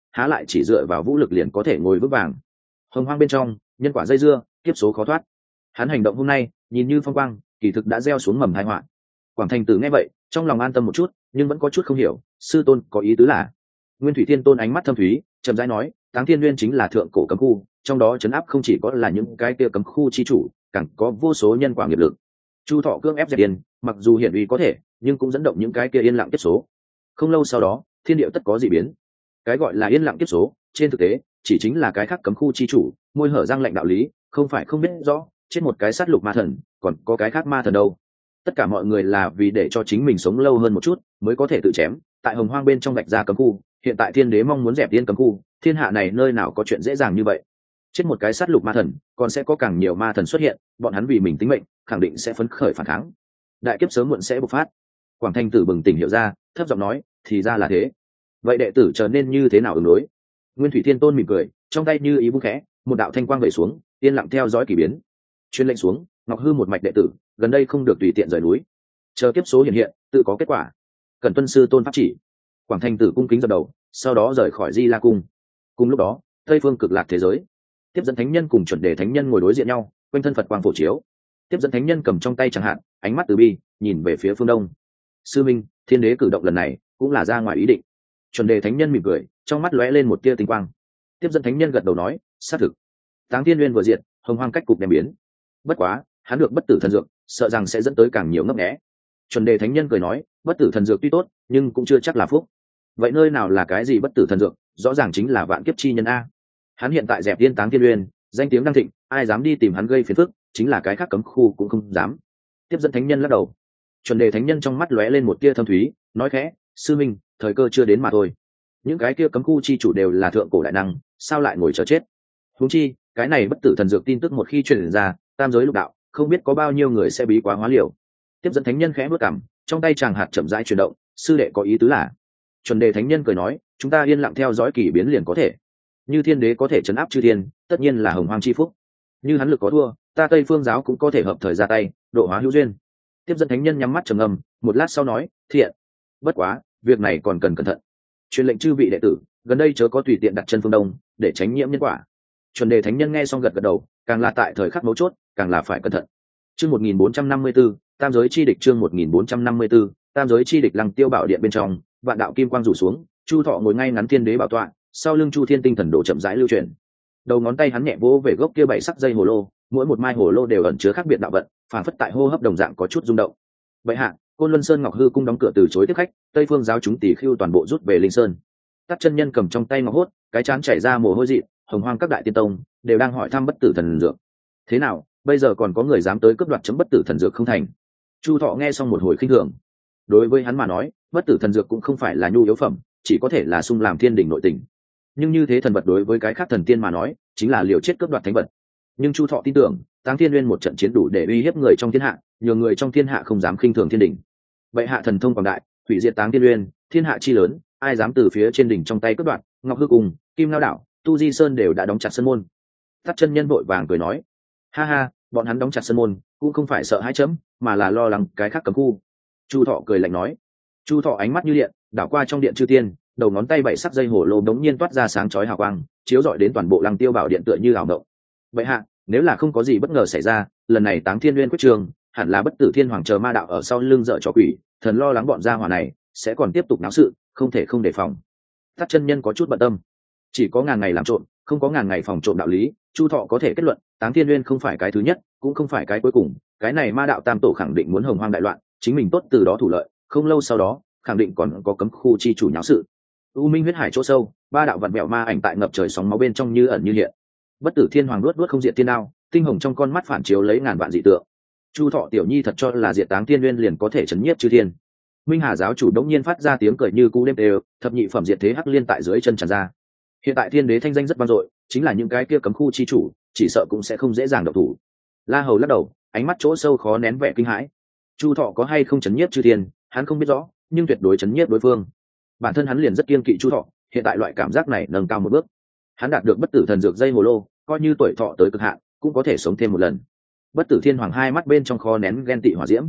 há lại chỉ dựa vào vũ lực liền có thể ngồi vững vàng. Hồng hoang bên trong nhân quả dây dưa, kiếp số khó thoát. Hắn hành động hôm nay nhìn như phong quang, kỳ thực đã gieo xuống mầm tai họa. Quảng Thành Tử nghe vậy trong lòng an tâm một chút, nhưng vẫn có chút không hiểu sư tôn có ý tứ là. Nguyên Thủy Thiên Tôn ánh mắt thâm thúy chậm rãi nói, Táng Thiên Nguyên chính là thượng cổ cấm khu, trong đó chấn áp không chỉ có là những cái kia cấm khu chi chủ, càng có vô số nhân quả nghiệp lực. Chu Thọ cưỡng ép dẹp yên, mặc dù hiển uy có thể, nhưng cũng dẫn động những cái kia yên lặng kiếp số. Không lâu sau đó, thiên địa tất có dị biến. Cái gọi là yên lặng kiếp số, trên thực tế chỉ chính là cái khác cấm khu chi chủ môi hở răng lệnh đạo lý, không phải không biết rõ, chết một cái sát lục ma thần, còn có cái khác ma thần đâu. Tất cả mọi người là vì để cho chính mình sống lâu hơn một chút, mới có thể tự chém. Tại Hồng Hoang bên trong vạch ra cấm khu, hiện tại Thiên Đế mong muốn dẹp yên cấm khu, thiên hạ này nơi nào có chuyện dễ dàng như vậy. Chết một cái sát lục ma thần, còn sẽ có càng nhiều ma thần xuất hiện, bọn hắn vì mình tính mệnh, khẳng định sẽ phấn khởi phản kháng. Đại kiếp sớm muộn sẽ bộc phát. Quảng Thanh Tử bừng tỉnh hiểu ra, thấp giọng nói, thì ra là thế. Vậy đệ tử trở nên như thế nào ứng đối? Nguyên Thủy Thiên Tôn mỉm cười, trong tay như ý bút khẽ, một đạo thanh quang vẩy xuống, yên lặng theo dõi kỳ biến. Truyền lệnh xuống, Ngọc Hư một mạch đệ tử, gần đây không được tùy tiện rời núi. Chờ kiếp số hiện hiện, tự có kết quả. Cần tuân sư tôn pháp chỉ. Quảng Thanh Tử cung kính dập đầu, sau đó rời khỏi Di La cung. Cùng lúc đó, Tây phương cực lạc thế giới, tiếp dẫn thánh nhân cùng chuẩn đề thánh nhân ngồi đối diện nhau, quanh thân Phật quang phổ chiếu. Tiếp dẫn thánh nhân cầm trong tay chẳng hạn, ánh mắt từ bi nhìn về phía phương đông. Sư minh, thiên đế cử động lần này cũng là ra ngoài ý định. Chuẩn đề thánh nhân mỉm cười, trong mắt lóe lên một tia tinh quang. Tiếp dẫn thánh nhân gật đầu nói, xác thực. Táng Thiên Nguyên vừa diệt, Hồng Hoang cách cục đem biến. Bất quá, hắn được bất tử thần dược, sợ rằng sẽ dẫn tới càng nhiều ngấp nghé. Chuẩn đề thánh nhân cười nói, bất tử thần dược tuy tốt, nhưng cũng chưa chắc là phúc. Vậy nơi nào là cái gì bất tử thần dược? Rõ ràng chính là vạn kiếp chi nhân a. Hắn hiện tại dẹp tiên Táng Thiên Nguyên, danh tiếng đang thịnh, ai dám đi tìm hắn gây phiền phức, chính là cái khác cấm khu cũng không dám. Tiếp dẫn thánh nhân lắc đầu. Chuẩn đề thánh nhân trong mắt lóe lên một tia thâm thúy, nói khẽ, sư minh, thời cơ chưa đến mà thôi. Những cái kia cấm khu chi chủ đều là thượng cổ đại năng, sao lại ngồi chờ chết? Huống chi, cái này bất tử thần dược tin tức một khi truyền ra, tam giới lục đạo, không biết có bao nhiêu người sẽ bí quá hóa liều. Tiếp dẫn thánh nhân khẽ bước cằm, trong tay chàng hạt chậm rãi chuyển động, sư đệ có ý tứ là. Chuẩn đề thánh nhân cười nói, chúng ta yên lặng theo dõi kỳ biến liền có thể. Như thiên đế có thể trấn áp chư thiên, tất nhiên là hồng hoang chi phúc. Như hắn lực có thua, ta Tây Phương giáo cũng có thể hợp thời ra tay, độ hóa hữu duyên. Tiếp dẫn thánh nhân nhắm mắt trầm ngâm, một lát sau nói, thiện. Bất quá, việc này còn cần cẩn thận. Truyền lệnh chư vị đệ tử, gần đây chớ có tùy tiện đặt chân phương đông, để tránh nhiễm nhân quả. Chuẩn đề thánh nhân nghe xong gật gật đầu, càng là tại thời khắc mấu chốt, càng là phải cẩn thận. Chương một nghìn bốn trăm năm mươi tư, tam giới chi địch chương một nghìn bốn trăm năm mươi tư, tam giới chi địch Lăng Tiêu Bảo Điện bên trong, vạn đạo kim quang rủ xuống, Chu Thọ ngồi ngay ngắn thiên đế bảo tọa, sau lưng Chu Thiên tinh thần đồ chậm rãi lưu chuyển. Đầu ngón tay hắn nhẹ vỗ về gốc kia bảy sắc dây hồ lô, mỗi một mai hồ lô đều ẩn chứa khác biệt đạo vận, phản phất tại hô hấp đồng dạng có chút rung động. Vậy hạ, Côn Luân Sơn Ngọc Hư cung đóng cửa từ chối tiếp khách, Tây Phương giáo chúng tỷ khưu toàn bộ rút về Linh Sơn. Tắc chân nhân cầm trong tay ngọc hốt, cái chán chảy ra mồ hôi dị, Hồng Hoang các đại tiên tông đều đang hỏi thăm bất tử thần dược. Thế nào, bây giờ còn có người dám tới cướp đoạt chấm bất tử thần dược không thành? Chu Thọ nghe xong một hồi khinh thường. Đối với hắn mà nói, bất tử thần dược cũng không phải là nhu yếu phẩm, chỉ có thể là sung làm thiên đỉnh nội tình. Nhưng như thế thần vật đối với cái khác thần tiên mà nói, chính là liều chết cướp đoạt thánh vật. Nhưng Chu Thọ tin tưởng, Táng Thiên Nguyên một trận chiến đủ để uy hiếp người trong thiên hạ, nhiều người trong thiên hạ không dám khinh thường thiên đỉnh. Vậy hạ thần thông quảng đại, hủy diệt Táng Thiên Nguyên, thiên hạ chi lớn, ai dám từ phía trên đỉnh trong tay cướp đoạt? Ngọc Hư Cung, Kim Ngao Đảo, Tu Di Sơn đều đã đóng chặt sân môn. Tắc chân nhân vội vàng cười nói, ha ha, bọn hắn đóng chặt sân môn, cũng không phải sợ hãi chấm, mà là lo lắng cái khác cấm khu. Chu Thọ cười lạnh nói. Chu Thọ ánh mắt như điện, đảo qua trong điện chư tiên, đầu ngón tay bảy sắc dây hổ lô đống nhiên toát ra sáng chói hào quang, chiếu rọi đến toàn bộ Lăng Tiêu Bảo Điện tựa như ảo động. Vậy hạ, nếu là không có gì bất ngờ xảy ra, lần này Táng Thiên Nguyên quyết trường, hẳn là bất tử thiên hoàng chờ ma đạo ở sau lưng dở trò quỷ, thần lo lắng bọn gia hỏa này sẽ còn tiếp tục náo sự, không thể không đề phòng. Tắc chân nhân có chút bận tâm, chỉ có ngàn ngày làm trộm, không có ngàn ngày phòng trộm đạo lý. Chu Thọ có thể kết luận, Táng Thiên Nguyên không phải cái thứ nhất, cũng không phải cái cuối cùng, cái này ma đạo tam tổ khẳng định muốn hồng hoang đại loạn, chính mình tốt từ đó thủ lợi, không lâu sau đó khẳng định còn có cấm khu chi chủ nháo sự. U Minh huyết hải chỗ sâu, ba đạo vặn vẹo ma ảnh tại ngập trời sóng máu bên trong như ẩn như hiện. Bất tử thiên hoàng luốt luốt không diệt thiên đao, tinh hồng trong con mắt phản chiếu lấy ngàn vạn dị tượng. Chu Thọ tiểu nhi thật cho là diệt Táng Thiên Nguyên liền có thể chấn nhiếp chư thiên. Minh Hà giáo chủ đống nhiên phát ra tiếng cười như cú đêm đều, thập nhị phẩm diệt thế hắc liên tại dưới chân tràn ra. Hiện tại thiên đế thanh danh rất vang dội, chính là những cái kia cấm khu chi chủ, chỉ sợ cũng sẽ không dễ dàng động thủ. La Hầu lắc đầu, ánh mắt chỗ sâu khó nén vẻ kinh hãi. Chu Thọ có hay không chấn nhiếp chư thiên, hắn không biết rõ, nhưng tuyệt đối chấn nhiếp đối phương. Bản thân hắn liền rất kiêng kỵ Chu Thọ, hiện tại loại cảm giác này nâng cao một bước. Hắn đạt được bất tử thần dược dây hồ lô, coi như tuổi thọ tới cực hạn, cũng có thể sống thêm một lần. Bất tử thiên hoàng hai mắt bên trong kho nén ghen tị hỏa diễm.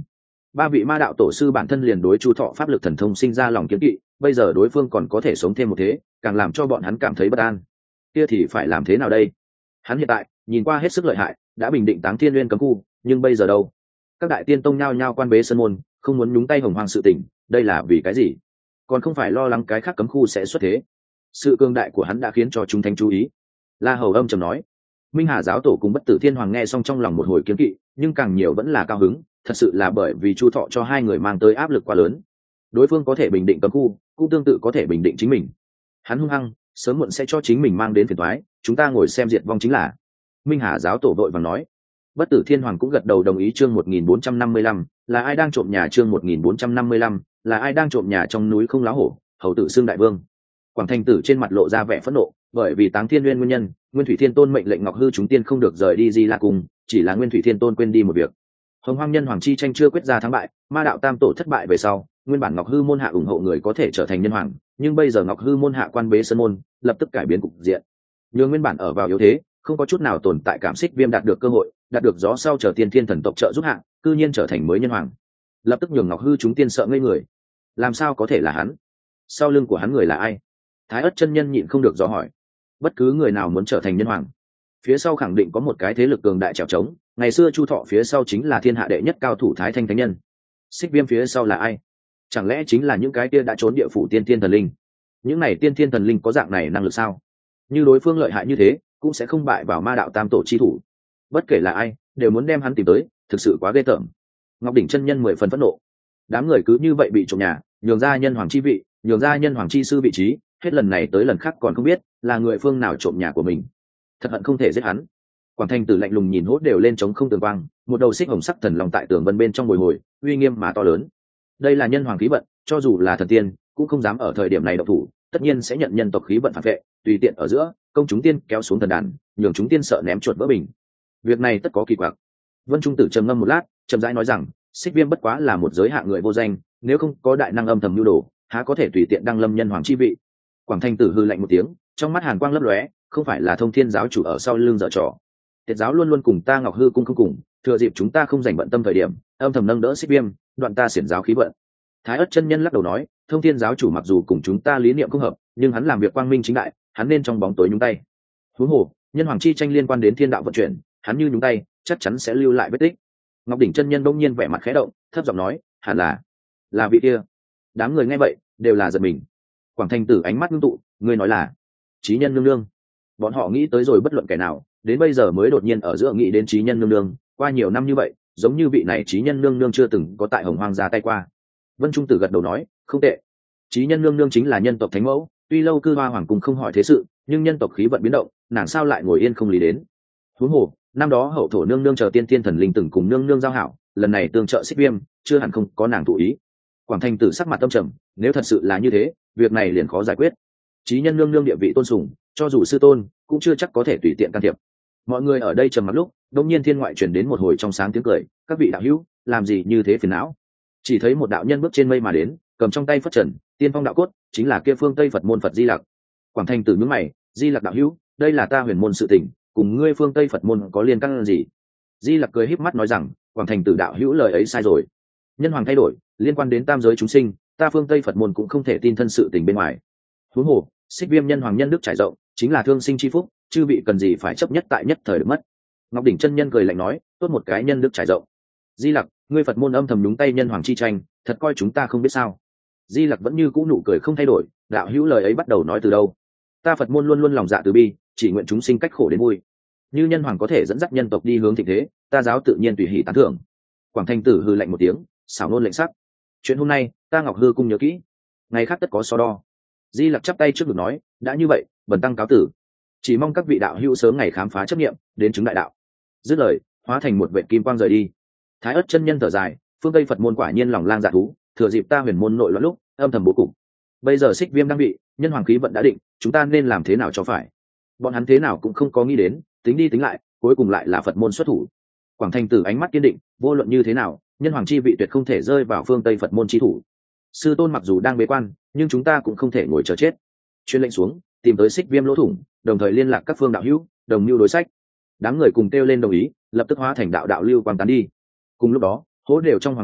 ba vị ma đạo tổ sư bản thân liền đối chu thọ pháp lực thần thông sinh ra lòng kiếm kỵ, bây giờ đối phương còn có thể sống thêm một thế, càng làm cho bọn hắn cảm thấy bất an. Kia thì phải làm thế nào đây? Hắn hiện tại nhìn qua hết sức lợi hại, đã bình định Táng Thiên Nguyên cấm khu, nhưng bây giờ đâu? Các đại tiên tông nhao nhao quan bế sân môn, không muốn nhúng tay hồng hoang sự tình, đây là vì cái gì? Còn không phải lo lắng cái khác cấm khu sẽ xuất thế. Sự cương đại của hắn đã khiến cho chúng thánh chú ý. La Hầu âm trầm nói. Minh Hà giáo tổ cùng Bất Tử Thiên Hoàng nghe xong trong lòng một hồi kiêng kỵ, nhưng càng nhiều vẫn là cao hứng, thật sự là bởi vì Chu Thọ cho hai người mang tới áp lực quá lớn. Đối phương có thể bình định cấm khu, cũng tương tự có thể bình định chính mình. Hắn hung hăng, sớm muộn sẽ cho chính mình mang đến phiền toái, chúng ta ngồi xem diệt vong chính là. Minh Hà giáo tổ vội vàng nói. Bất Tử Thiên Hoàng cũng gật đầu đồng ý. Chương một nghìn bốn trăm năm mươi lăm, là ai đang trộm nhà? Chương một nghìn bốn trăm năm mươi lăm, là ai đang trộm nhà? Trong núi không láo hổ, hầu tử xưng đại vương. Quảng Thành Tử trên mặt lộ ra vẻ phẫn nộ, bởi vì Táng Thiên Nguyên nguyên nhân, Nguyên Thủy Thiên Tôn mệnh lệnh Ngọc Hư chúng tiên không được rời đi Di La Cung, chỉ là Nguyên Thủy Thiên Tôn quên đi một việc. Hồng Hoang Nhân Hoàng chi tranh chưa quyết ra thắng bại, Ma đạo Tam tổ thất bại về sau, nguyên bản Ngọc Hư môn hạ ủng hộ người có thể trở thành nhân hoàng, nhưng bây giờ Ngọc Hư môn hạ quan bế sân môn, lập tức cải biến cục diện. Nhường nguyên bản ở vào yếu thế, không có chút nào tồn tại cảm xích viêm đạt được cơ hội, đạt được gió sau chờ tiên thiên thần tộc trợ giúp hạ, cư nhiên trở thành mới nhân hoàng. Lập tức nhường Ngọc Hư chúng tiên sợ ngây người. Làm sao có thể là hắn? Sau lưng của hắn người là ai? Thái Ức chân nhân nhịn không được dò hỏi. Bất cứ người nào muốn trở thành nhân hoàng, phía sau khẳng định có một cái thế lực cường đại trèo trống. Ngày xưa Chu Thọ phía sau chính là thiên hạ đệ nhất cao thủ Thái Thanh thánh nhân. Xích viêm phía sau là ai? Chẳng lẽ chính là những cái kia đã trốn địa phủ tiên thiên thần linh? Những này tiên thiên thần linh có dạng này năng lực sao? Như đối phương lợi hại như thế, cũng sẽ không bại vào Ma đạo Tam tổ chi thủ. Bất kể là ai, đều muốn đem hắn tìm tới, thực sự quá ghê tởm. Ngọc đỉnh chân nhân mười phần phẫn nộ. Đám người cứ như vậy bị trộm nhà, nhường ra nhân hoàng chi vị, nhường ra nhân hoàng chi sư vị trí, hết lần này tới lần khác còn không biết là người phương nào trộm nhà của mình. Thật hận không thể giết hắn. Quảng Thành Tử lạnh lùng nhìn hốt đều lên trống không tường quang, một đầu xích hồng sắc thần long tại tường vân bên trong bồi hồi, uy nghiêm mà to lớn. Đây là nhân hoàng khí vận, cho dù là thần tiên cũng không dám ở thời điểm này động thủ, tất nhiên sẽ nhận nhân tộc khí vận phản vệ, tùy tiện ở giữa công chúng tiên kéo xuống thần đàn, nhường chúng tiên sợ ném chuột vỡ bình. Việc này tất có kỳ quặc. Vân Trung Tử trầm ngâm một lát, chậm rãi nói rằng, xích viêm bất quá là một giới hạ người vô danh, nếu không có đại năng âm thầm nhu đồ, há có thể tùy tiện đăng lâm nhân hoàng chi vị. Quảng Thành Tử hư lạnh một tiếng, trong mắt hàn quang lấp lóe, không phải là Thông Thiên giáo chủ ở sau lưng dở trò. Tiệt giáo luôn luôn cùng ta Ngọc Hư cung không cùng, thừa dịp chúng ta không dành bận tâm thời điểm, âm thầm nâng đỡ xích viêm, đoạn ta xiển giáo khí vận. Thái Ức chân nhân lắc đầu nói, Thông Thiên giáo chủ mặc dù cùng chúng ta lý niệm không hợp, nhưng hắn làm việc quang minh chính đại, hắn nên trong bóng tối nhúng tay. Huống hồ, nhân hoàng chi tranh liên quan đến thiên đạo vận chuyển, hắn như nhúng tay, chắc chắn sẽ lưu lại vết tích. Ngọc đỉnh chân nhân bỗng nhiên vẻ mặt khẽ động, thấp giọng nói, hẳn là là vị kia. Đám người nghe vậy đều là giật mình. Quảng Thành Tử ánh mắt ngưng tụ, ngươi nói là Chí Nhân nương nương? Bọn họ nghĩ tới rồi bất luận kẻ nào, đến bây giờ mới đột nhiên ở giữa nghĩ đến Chí Nhân nương nương. Qua nhiều năm như vậy, giống như vị này Chí Nhân nương nương chưa từng có tại Hồng Hoang ra tay qua. Vân Trung Tử gật đầu nói, không tệ. Chí Nhân nương nương chính là nhân tộc thánh mẫu, tuy lâu cư Hoa Hoàng cung không hỏi thế sự, nhưng nhân tộc khí vận biến động, nàng sao lại ngồi yên không lý đến? Huống hồ, năm đó hậu thổ nương nương chờ tiên thiên thần linh từng cùng nương nương giao hảo, lần này tương trợ xích viêm, chưa hẳn không có nàng thụ ý. Quảng Thành Tử sắc mặt tâm trầm, nếu thật sự là như thế, việc này liền khó giải quyết. Chí Nhân nương nương địa vị tôn sùng, cho dù sư tôn cũng chưa chắc có thể tùy tiện can thiệp. Mọi người ở đây trầm mặc lúc, đột nhiên thiên ngoại truyền đến một hồi trong sáng tiếng cười, các vị đạo hữu, làm gì như thế phiền não? Chỉ thấy một đạo nhân bước trên mây mà đến, cầm trong tay phất trần, tiên phong đạo cốt, chính là kia phương Tây Phật môn Phật Di Lặc. Quảng Thành Tử nhướng mày, Di Lặc đạo hữu, đây là ta huyền môn sự tình, cùng ngươi phương Tây Phật môn có liên can gì? Di Lặc cười híp mắt nói rằng, Quảng Thành Tử đạo hữu lời ấy sai rồi. Nhân hoàng thay đổi, liên quan đến tam giới chúng sinh, ta phương Tây Phật môn cũng không thể tin thân sự tình bên ngoài. Huống hồ, xích viêm nhân hoàng nhân đức trải rộng, chính là thương sinh chi phúc, chư vị cần gì phải chấp nhất tại nhất thời được mất. Ngọc đỉnh chân nhân cười lạnh nói, tốt một cái nhân đức trải rộng. Di Lặc, ngươi Phật môn âm thầm nhúng tay nhân hoàng chi tranh, thật coi chúng ta không biết sao? Di Lặc vẫn như cũ nụ cười không thay đổi, đạo hữu lời ấy bắt đầu nói từ đâu? Ta Phật môn luôn luôn lòng dạ từ bi, chỉ nguyện chúng sinh cách khổ đến vui. Như nhân hoàng có thể dẫn dắt nhân tộc đi hướng thịnh thế, ta giáo tự nhiên tùy hỷ tán thưởng. Quảng Thành Tử hừ lạnh một tiếng, xảo nôn lệnh sắc. Chuyện hôm nay, ta Ngọc Hư cung nhớ kỹ, ngày khác tất có so đo. Di Lặc chắp tay trước ngực nói, đã như vậy, bần tăng cáo tử. Chỉ mong các vị đạo hữu sớm ngày khám phá chấp niệm, đến chứng đại đạo. Dứt lời, hóa thành một vệt kim quang rời đi. Thái Ức chân nhân thở dài, phương Tây Phật môn quả nhiên lòng lang dạ thú, thừa dịp ta huyền môn nội loạn lúc, âm thầm bố cục. Bây giờ xích viêm đang bị, nhân hoàng khí vận đã định, chúng ta nên làm thế nào cho phải? Bọn hắn thế nào cũng không có nghĩ đến, tính đi tính lại, cuối cùng lại là Phật môn xuất thủ. Quảng Thành Tử ánh mắt kiên định, vô luận như thế nào, nhân hoàng chi vị tuyệt không thể rơi vào phương Tây Phật môn chi thủ. Sư tôn mặc dù đang bế quan, nhưng chúng ta cũng không thể ngồi chờ chết. Truyền lệnh xuống, tìm tới xích viêm lỗ thủng, đồng thời liên lạc các phương đạo hữu, đồng mưu đối sách. Đám người cùng kêu lên đồng ý, lập tức hóa thành đạo đạo lưu quang tán đi. Cùng lúc đó, hố đều trong hoàng cung,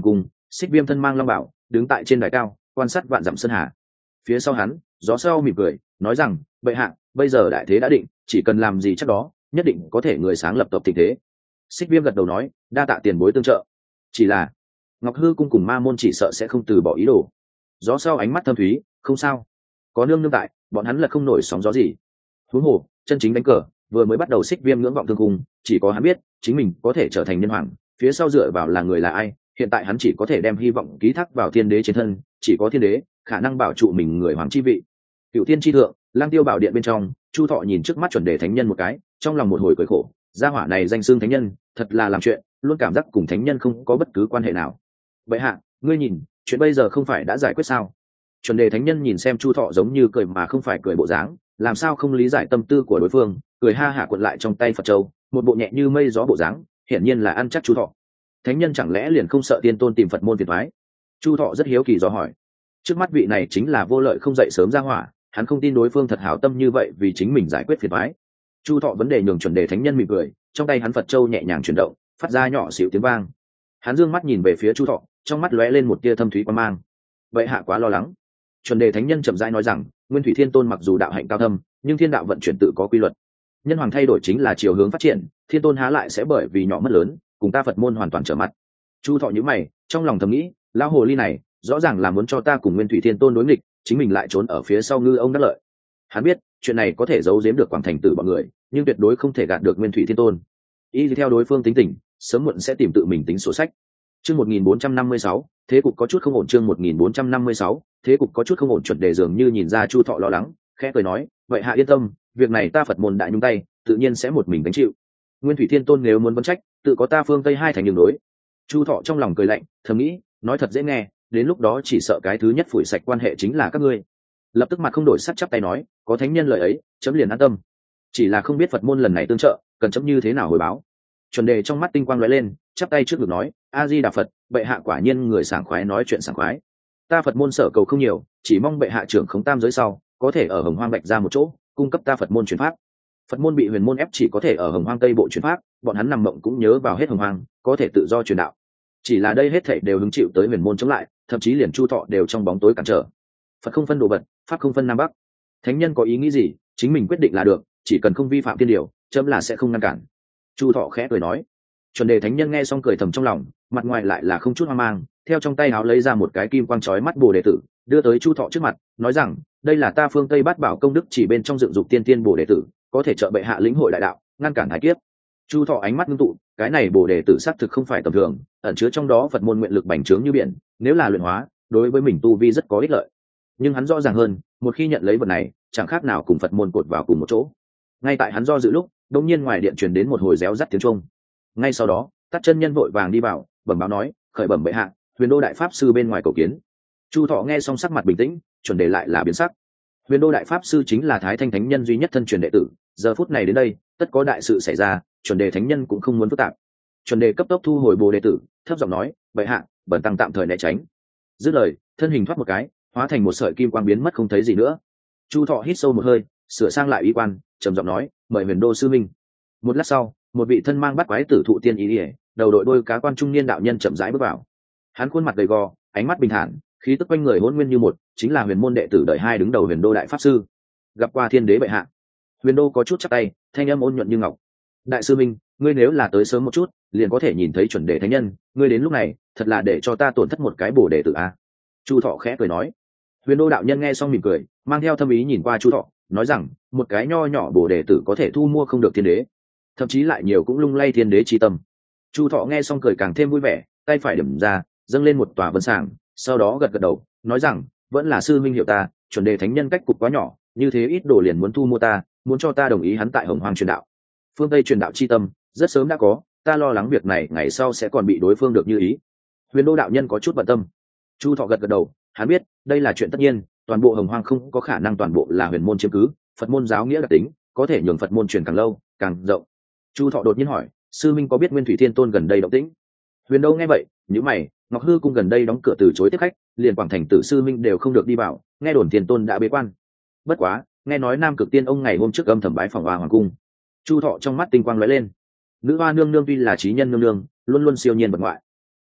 Xích Viêm thân mang long bảo đứng tại trên đài cao quan sát vạn dặm sơn hà. Phía sau hắn gió sau mỉm cười nói rằng bệ hạ bây giờ đại thế đã định, chỉ cần làm gì chắc đó nhất định có thể người sáng lập tộc tình thế. Xích Viêm gật đầu nói đa tạ tiền bối tương trợ, chỉ là Ngọc Hư cung cùng ma môn chỉ sợ sẽ không từ bỏ ý đồ. Gió sau ánh mắt thâm thúy không sao, có nương nương tại bọn hắn là không nổi sóng gió gì. Huống hồ chân chính đánh cờ vừa mới bắt đầu. Xích Viêm ngưỡng vọng thương cung, chỉ có hắn biết chính mình có thể trở thành nhân hoàng, phía sau dựa vào là người là ai. Hiện tại hắn chỉ có thể đem hy vọng ký thác vào thiên đế trên thân, chỉ có thiên đế khả năng bảo trụ mình người hoàng chi vị. Cựu thiên chi thượng lang tiêu bảo điện bên trong, Chu Thọ nhìn trước mắt chuẩn đề thánh nhân một cái, trong lòng một hồi cười khổ. Gia hỏa này danh xưng thánh nhân thật là làm chuyện, luôn cảm giác cùng thánh nhân không có bất cứ quan hệ nào. Bệ hạ ngươi nhìn chuyện bây giờ không phải đã giải quyết sao? Chuẩn đề thánh nhân nhìn xem Chu Thọ giống như cười mà không phải cười bộ dáng, làm sao không lý giải tâm tư của đối phương, cười ha hả cuộn lại trong tay Phật châu, một bộ nhẹ như mây gió bộ dáng, hiển nhiên là ăn chắc Chu Thọ. Thánh nhân chẳng lẽ liền không sợ tiên tôn tìm Phật môn phiền toái? Chu Thọ rất hiếu kỳ do hỏi. Trước mắt vị này chính là vô lợi không dậy sớm ra hỏa, hắn không tin đối phương thật hảo tâm như vậy vì chính mình giải quyết phiền toái. Chu Thọ vấn đề nhường chuẩn đề thánh nhân mỉm cười, trong tay hắn Phật châu nhẹ nhàng chuyển động, phát ra nhỏ xíu tiếng vang. Hắn dương mắt nhìn về phía Chu Thọ, trong mắt lóe lên một tia thâm thúy quan mang. Vậy hạ quá lo lắng. Chuẩn đề thánh nhân chậm rãi nói rằng, Nguyên Thủy Thiên Tôn mặc dù đạo hạnh cao thâm, nhưng thiên đạo vận chuyển tự có quy luật. Nhân hoàng thay đổi chính là chiều hướng phát triển, Thiên Tôn há lại sẽ bởi vì nhỏ mất lớn, cùng ta Phật môn hoàn toàn trở mặt. Chu Thọ nhíu mày, trong lòng thầm nghĩ, lão hồ ly này, rõ ràng là muốn cho ta cùng Nguyên Thủy Thiên Tôn đối nghịch, chính mình lại trốn ở phía sau ngư ông đắc lợi. Hắn biết, chuyện này có thể giấu giếm được Quảng Thành Tử bọn người, nhưng tuyệt đối không thể gạt được Nguyên Thủy Thiên Tôn. Y theo đối phương tính tình, sớm muộn sẽ tìm tự mình tính sổ sách. Chương một nghìn bốn trăm năm mươi sáu, thế cục có chút không ổn. Chương một nghìn bốn trăm năm mươi sáu, thế cục có chút không ổn. Chuẩn đề dường như nhìn ra Chu Thọ lo lắng, khẽ cười nói, vậy hạ yên tâm, việc này ta Phật môn đại nhung tay, tự nhiên sẽ một mình gánh chịu. Nguyên Thủy Thiên Tôn nếu muốn vấn trách, tự có ta phương Tây hai thành đường đối. Chu Thọ trong lòng cười lạnh, thầm nghĩ, nói thật dễ nghe, đến lúc đó chỉ sợ cái thứ nhất phủi sạch quan hệ chính là các ngươi. Lập tức mặt không đổi sắc chắp tay nói, có thánh nhân lời ấy, chấm liền an tâm. Chỉ là không biết Phật môn lần này tương trợ, cần chấm như thế nào hồi báo. Chuẩn đề trong mắt tinh quang lóe lên, chắp tay trước ngực nói, a di đà Phật, bệ hạ quả nhiên người sảng khoái nói chuyện sảng khoái. Ta Phật môn sở cầu không nhiều, chỉ mong bệ hạ trưởng khống tam giới sau, có thể ở Hồng Hoang Bạch ra một chỗ, cung cấp ta Phật môn truyền pháp. Phật môn bị huyền môn ép chỉ có thể ở Hồng Hoang Tây bộ truyền pháp, bọn hắn nằm mộng cũng nhớ vào hết Hồng Hoang, có thể tự do truyền đạo. Chỉ là đây hết thảy đều hứng chịu tới huyền môn chống lại, thậm chí liền Chu Thọ đều trong bóng tối cản trở. Phật không phân đồ vật, pháp không phân nam bắc. Thánh nhân có ý nghĩ gì, chính mình quyết định là được, chỉ cần không vi phạm thiên điều, chấm là sẽ không ngăn cản. Chu Thọ khẽ cười nói. Chuẩn đề thánh nhân nghe xong cười thầm trong lòng, mặt ngoài lại là không chút hoang mang, theo trong tay áo lấy ra một cái kim quang chói mắt bồ đề tử, đưa tới Chu Thọ trước mặt, nói rằng, đây là ta phương Tây Bát Bảo công đức chỉ bên trong dựng dục tiên tiên bồ đề tử, có thể trợ bệ hạ lĩnh hội đại đạo, ngăn cản thái kiếp. Chu Thọ ánh mắt ngưng tụ, cái này bồ đề tử xác thực không phải tầm thường, ẩn chứa trong đó Phật môn nguyện lực bành trướng như biển, nếu là luyện hóa, đối với mình tu vi rất có ích lợi. Nhưng hắn rõ ràng hơn, một khi nhận lấy vật này, chẳng khác nào cùng Phật môn cột vào cùng một chỗ. Ngay tại hắn do dự lúc, đột nhiên ngoài điện truyền đến một hồi réo rắt tiếng chuông. Ngay sau đó, Tát chân nhân vội vàng đi vào, bẩm báo nói, khởi bẩm bệ hạ, Huyền Đô đại pháp sư bên ngoài cầu kiến. Chu Thọ nghe xong sắc mặt bình tĩnh, chuẩn đề lại là biến sắc. Huyền Đô đại pháp sư chính là Thái Thanh thánh nhân duy nhất thân truyền đệ tử, giờ phút này đến đây, tất có đại sự xảy ra, chuẩn đề thánh nhân cũng không muốn phức tạp. Chuẩn đề cấp tốc thu hồi bồ đề tử, thấp giọng nói, bệ hạ, bần tăng tạm thời né tránh. Dứt lời, thân hình thoát một cái, hóa thành một sợi kim quang biến mất không thấy gì nữa. Chu Thọ hít sâu một hơi, sửa sang lại y quan, trầm giọng nói, mời Huyền Đô sư minh. Một lát sau, một vị thân mang bát quái tử thụ tiên ý ỉa, đầu đội đôi cá quan trung niên đạo nhân chậm rãi bước vào. Hắn khuôn mặt gầy gò, ánh mắt bình thản, khí tức quanh người hỗn nguyên như một, chính là huyền môn đệ tử đời hai đứng đầu Huyền Đô đại pháp sư. Gặp qua thiên đế bệ hạ. Huyền Đô có chút chắp tay, thanh âm ôn nhuận như ngọc. Đại sư minh, ngươi nếu là tới sớm một chút, liền có thể nhìn thấy chuẩn đề thánh nhân, ngươi đến lúc này, thật là để cho ta tổn thất một cái bổ đệ tử a. Chu Thọ khẽ cười nói. Huyền Đô đạo nhân nghe xong mỉm cười, mang theo thâm ý nhìn qua Chu Thọ, nói rằng, một cái nho nhỏ bổ đệ tử có thể thu mua không được thiên đế, thậm chí lại nhiều cũng lung lay thiên đế chi tâm. Chu Thọ nghe xong cười càng thêm vui vẻ, tay phải điểm ra, dâng lên một tòa vân sàng, sau đó gật gật đầu, nói rằng, vẫn là sư minh hiểu ta, chuẩn đề thánh nhân cách cục quá nhỏ, như thế ít đồ liền muốn thu mua ta, muốn cho ta đồng ý hắn tại Hồng Hoang truyền đạo. Phương Tây truyền đạo chi tâm, rất sớm đã có, ta lo lắng việc này ngày sau sẽ còn bị đối phương được như ý. Huyền Đô đạo nhân có chút bận tâm. Chu Thọ gật gật đầu, hắn biết, đây là chuyện tất nhiên, toàn bộ Hồng Hoang không có khả năng toàn bộ là huyền môn chiếm cứ, Phật môn giáo nghĩa đặc tính, có thể nhường Phật môn truyền càng lâu, càng rộng. Chu Thọ đột nhiên hỏi, sư minh có biết Nguyên Thủy Thiên Tôn gần đây động tĩnh? Huyền Đô nghe vậy, nhíu mày, Ngọc Hư cung gần đây đóng cửa từ chối tiếp khách, liền Quảng Thành Tử sư minh đều không được đi vào, nghe đồn Thiên Tôn đã bế quan. Bất quá, nghe nói Nam Cực Tiên ông ngày hôm trước âm thầm bái phỏng Hoa Hoàng cung. Chu Thọ trong mắt tinh quang lóe lên. Nữ hoa nương nương tuy là trí nhân nương nương, luôn luôn siêu nhiên bậc ngoại,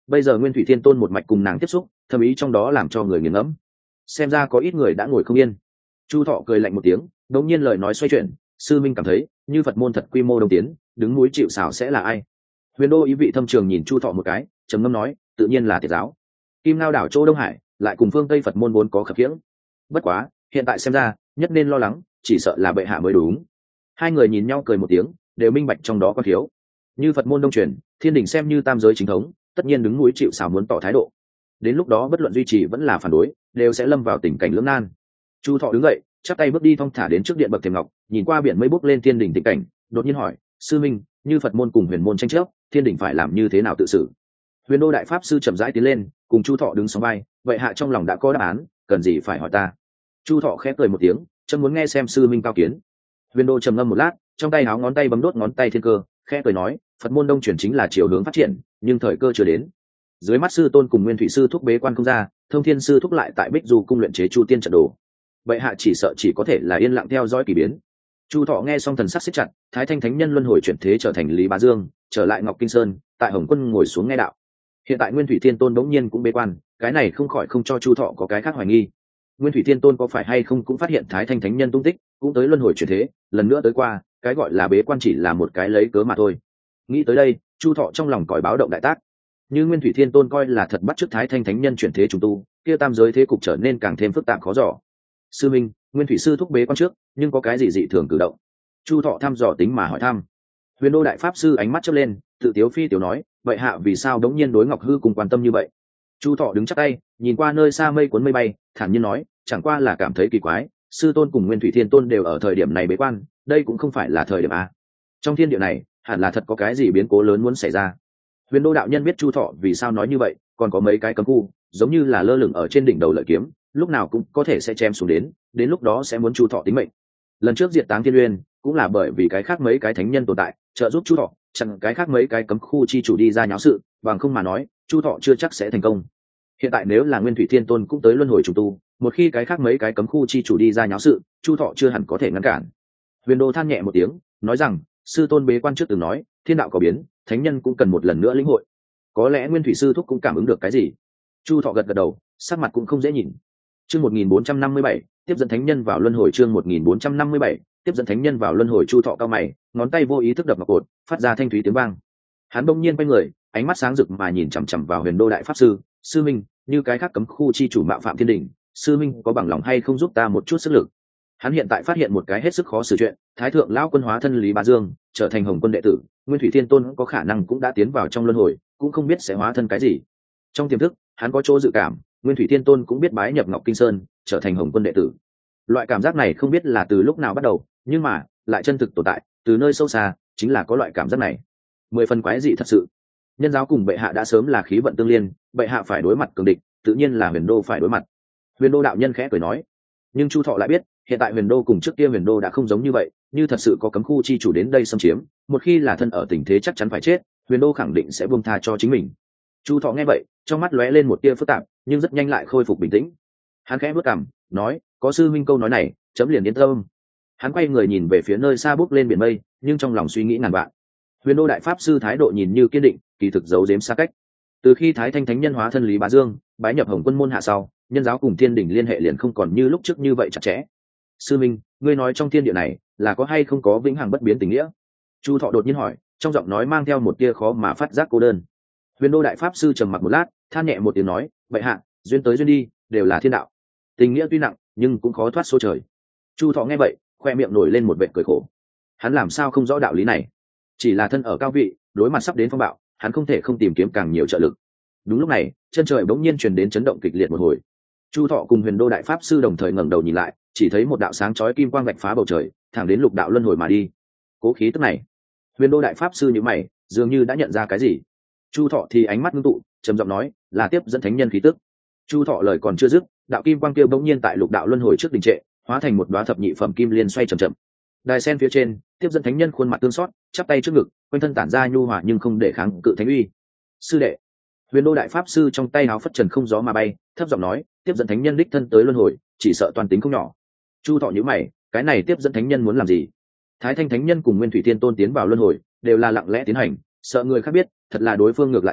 bây giờ nguyên thủy thiên tôn một mạch cùng nàng tiếp xúc, thâm ý trong đó làm cho người nghiền ngẫm. Xem ra có ít người đã ngồi không yên. Chu Thọ cười lạnh một tiếng, đống nhiên lời nói xoay chuyển, sư minh cảm thấy như Phật môn thật quy mô đồng tiến, đứng núi chịu sào sẽ là ai? Huyền Đô ý vị thâm trường nhìn Chu Thọ một cái, trầm ngâm nói, tự nhiên là Tiệt giáo. Kim Ngao đảo Châu Đông Hải lại cùng phương Tây Phật môn vốn có khập khiễng. Bất quá hiện tại xem ra nhất nên lo lắng, chỉ sợ là bệ hạ mới đúng. Hai người nhìn nhau cười một tiếng, đều minh bạch trong đó có thiếu. Như Phật môn đông truyền, thiên đình xem như tam giới chính thống, tất nhiên đứng núi chịu sào muốn tỏ thái độ. Đến lúc đó bất luận duy trì vẫn là phản đối, đều sẽ lâm vào tình cảnh lưỡng nan. Chu Thọ đứng dậy, chắp tay bước đi thong thả đến trước điện bậc thềm ngọc, nhìn qua biển mây bốc lên thiên đình tình cảnh, đột nhiên hỏi, sư minh, như Phật môn cùng huyền môn tranh chấp, thiên đình phải làm như thế nào tự xử? Huyền Đô đại pháp sư chậm rãi tiến lên, cùng Chu Thọ đứng sóng vai, vậy hạ trong lòng đã có đáp án, cần gì phải hỏi ta? Chu Thọ khẽ cười một tiếng, chấm muốn nghe xem sư minh cao kiến. Huyền Đô trầm ngâm một lát, trong tay háo ngón tay bấm đốt ngón tay thiên cơ, khẽ cười nói, Phật môn đông chuyển chính là chiều hướng phát triển, nhưng thời cơ chưa đến. Dưới mắt sư tôn cùng Nguyên Thủy sư thúc bế quan không ra, Thông Thiên sư thúc lại tại Bích Du cung luyện chế Chu Tiên trận đồ. Vậy hạ chỉ sợ chỉ có thể là yên lặng theo dõi kỳ biến. Chu Thọ nghe xong thần sắc siết chặt, Thái Thanh thánh nhân luân hồi chuyển thế trở thành Lý Bá Dương, trở lại Ngọc Kinh Sơn, tại Hồng Quân ngồi xuống nghe đạo. Hiện tại Nguyên Thủy Thiên Tôn đống nhiên cũng bế quan, cái này không khỏi không cho Chu Thọ có cái khác hoài nghi. Nguyên Thủy Thiên Tôn có phải hay không cũng phát hiện Thái Thanh thánh nhân tung tích, cũng tới luân hồi chuyển thế, lần nữa tới qua, cái gọi là bế quan chỉ là một cái lấy cớ mà thôi. Nghĩ tới đây, Chu Thọ trong lòng còi báo động đại tác. Như Nguyên Thủy Thiên Tôn coi là thật bắt chước Thái Thanh thánh nhân chuyển thế trùng tu, kia tam giới thế cục trở nên càng thêm phức tạp khó dò. Sư minh, Nguyên Thủy sư thúc bế quan trước, nhưng có cái gì dị thường cử động? Chu Thọ thăm dò tính mà hỏi thăm. Huyền Đô đại pháp sư ánh mắt chớp lên, tự tiếu phi tiểu nói, vậy hạ vì sao đống nhiên đối Ngọc Hư cùng quan tâm như vậy? Chu Thọ đứng chắp tay, nhìn qua nơi xa mây cuốn mây bay, thản nhiên nói, chẳng qua là cảm thấy kỳ quái, sư tôn cùng Nguyên Thủy Thiên Tôn đều ở thời điểm này bế quan, đây cũng không phải là thời điểm a. Trong thiên địa này, hẳn là thật có cái gì biến cố lớn muốn xảy ra. Huyền Đô đạo nhân biết Chu Thọ vì sao nói như vậy, còn có mấy cái cấm khu, giống như là lơ lửng ở trên đỉnh đầu lợi kiếm, lúc nào cũng có thể sẽ chém xuống đến, đến lúc đó sẽ muốn Chu Thọ tính mệnh. Lần trước diệt Táng Thiên Uyên, cũng là bởi vì cái khác mấy cái thánh nhân tồn tại, trợ giúp Chu Thọ, chặn cái khác mấy cái cấm khu chi chủ đi ra nháo sự, bằng không mà nói, Chu Thọ chưa chắc sẽ thành công. Hiện tại nếu là Nguyên Thủy Thiên Tôn cũng tới luân hồi trùng tu, một khi cái khác mấy cái cấm khu chi chủ đi ra nháo sự, Chu Thọ chưa hẳn có thể ngăn cản. Huyền Đô than nhẹ một tiếng, nói rằng, sư tôn bế quan trước từng nói, thiên đạo có biến, thánh nhân cũng cần một lần nữa lĩnh hội. Có lẽ Nguyên Thủy sư thúc cũng cảm ứng được cái gì. Chu Thọ gật gật đầu, sắc mặt cũng không dễ nhìn. Chương một nghìn bốn trăm năm mươi bảy, tiếp dẫn thánh nhân vào luân hồi. Chương một nghìn bốn trăm năm mươi bảy, tiếp dẫn thánh nhân vào luân hồi. Chu Thọ cao mày, ngón tay vô ý thức đập ngọc cột, phát ra thanh thúy tiếng vang. Hắn bỗng nhiên quay người, ánh mắt sáng rực mà nhìn chằm chằm vào Huyền Đô đại pháp sư, sư minh, như cái khác cấm khu chi chủ mạo phạm thiên đình, sư minh có bằng lòng hay không giúp ta một chút sức lực? Hắn hiện tại phát hiện một cái hết sức khó xử chuyện, Thái thượng lão quân hóa thân Lý Bá Dương, trở thành Hồng Quân đệ tử, Nguyên Thủy Thiên Tôn có khả năng cũng đã tiến vào trong luân hồi, cũng không biết sẽ hóa thân cái gì. Trong tiềm thức, hắn có chỗ dự cảm, Nguyên Thủy Thiên Tôn cũng biết bái nhập Ngọc Kinh Sơn, trở thành Hồng Quân đệ tử. Loại cảm giác này không biết là từ lúc nào bắt đầu, nhưng mà lại chân thực tồn tại, từ nơi sâu xa, chính là có loại cảm giác này. Mười phần quái dị thật sự. Nhân giáo cùng bệ hạ đã sớm là khí vận tương liên, bệ hạ phải đối mặt cường địch, tự nhiên là Huyền Đô phải đối mặt. Huyền Đô đạo nhân khẽ cười nói, nhưng Chu Thọ lại biết, hiện tại Huyền Đô cùng trước kia Huyền Đô đã không giống như vậy, như thật sự có cấm khu chi chủ đến đây xâm chiếm, một khi là thân ở tình thế chắc chắn phải chết, Huyền Đô khẳng định sẽ buông tha cho chính mình. Chu Thọ nghe vậy, trong mắt lóe lên một tia phức tạp, nhưng rất nhanh lại khôi phục bình tĩnh. Hắn khẽ bước cằm, nói, có sư minh câu nói này, chấm liền yên tâm. Hắn quay người nhìn về phía nơi xa bốc lên biển mây, nhưng trong lòng suy nghĩ ngàn vạn. Huyền Đô đại pháp sư thái độ nhìn như kiên định, kỳ thực giấu giếm xa cách. Từ khi Thái Thanh thánh nhân hóa thân Lý Bá Dương, bái nhập Hồng Quân môn hạ sau, nhân giáo cùng thiên đình liên hệ liền không còn như lúc trước như vậy chặt chẽ. Sư minh, ngươi nói trong thiên địa này là có hay không có vĩnh hằng bất biến tình nghĩa? Chu Thọ đột nhiên hỏi, trong giọng nói mang theo một tia khó mà phát giác cô đơn. Huyền Đô đại pháp sư trầm mặc một lát, than nhẹ một tiếng nói, vậy hạ, duyên tới duyên đi, đều là thiên đạo. Tình nghĩa tuy nặng, nhưng cũng khó thoát số trời. Chu Thọ nghe vậy, khoe miệng nổi lên một vệt cười khổ. Hắn làm sao không rõ đạo lý này? Chỉ là thân ở cao vị, đối mặt sắp đến phong bạo, hắn không thể không tìm kiếm càng nhiều trợ lực. Đúng lúc này, chân trời bỗng nhiên truyền đến chấn động kịch liệt một hồi. Chu Thọ cùng Huyền Đô đại pháp sư đồng thời ngẩng đầu nhìn lại, chỉ thấy một đạo sáng chói kim quang vạch phá bầu trời, thẳng đến lục đạo luân hồi mà đi. Cố khí tức này, Huyền Đô đại pháp sư nhíu mày, dường như đã nhận ra cái gì. Chu Thọ thì ánh mắt ngưng tụ, trầm giọng nói, là tiếp dẫn thánh nhân khí tức. Chu Thọ lời còn chưa dứt, đạo kim quang kia bỗng nhiên tại lục đạo luân hồi trước đình trệ, hóa thành một đóa thập nhị phẩm kim liên xoay chậm chậm. Đài sen phía trên, tiếp dẫn thánh nhân khuôn mặt tương xót, chắp tay trước ngực, quanh thân tản ra nhu hòa nhưng không để kháng cự thánh uy. Sư đệ. Huyền Đô đại pháp sư trong tay áo phất trần không gió mà bay, thấp giọng nói, tiếp dẫn thánh nhân đích thân tới luân hồi, chỉ sợ toàn tính không nhỏ. Chu Thọ nhíu mày, cái này tiếp dẫn thánh nhân muốn làm gì? Thái Thanh thánh nhân cùng Nguyên Thủy Thiên Tôn tiến vào luân hồi, đều là lặng lẽ tiến hành, sợ người khác biết, thật là đối phương ngược lại tốt,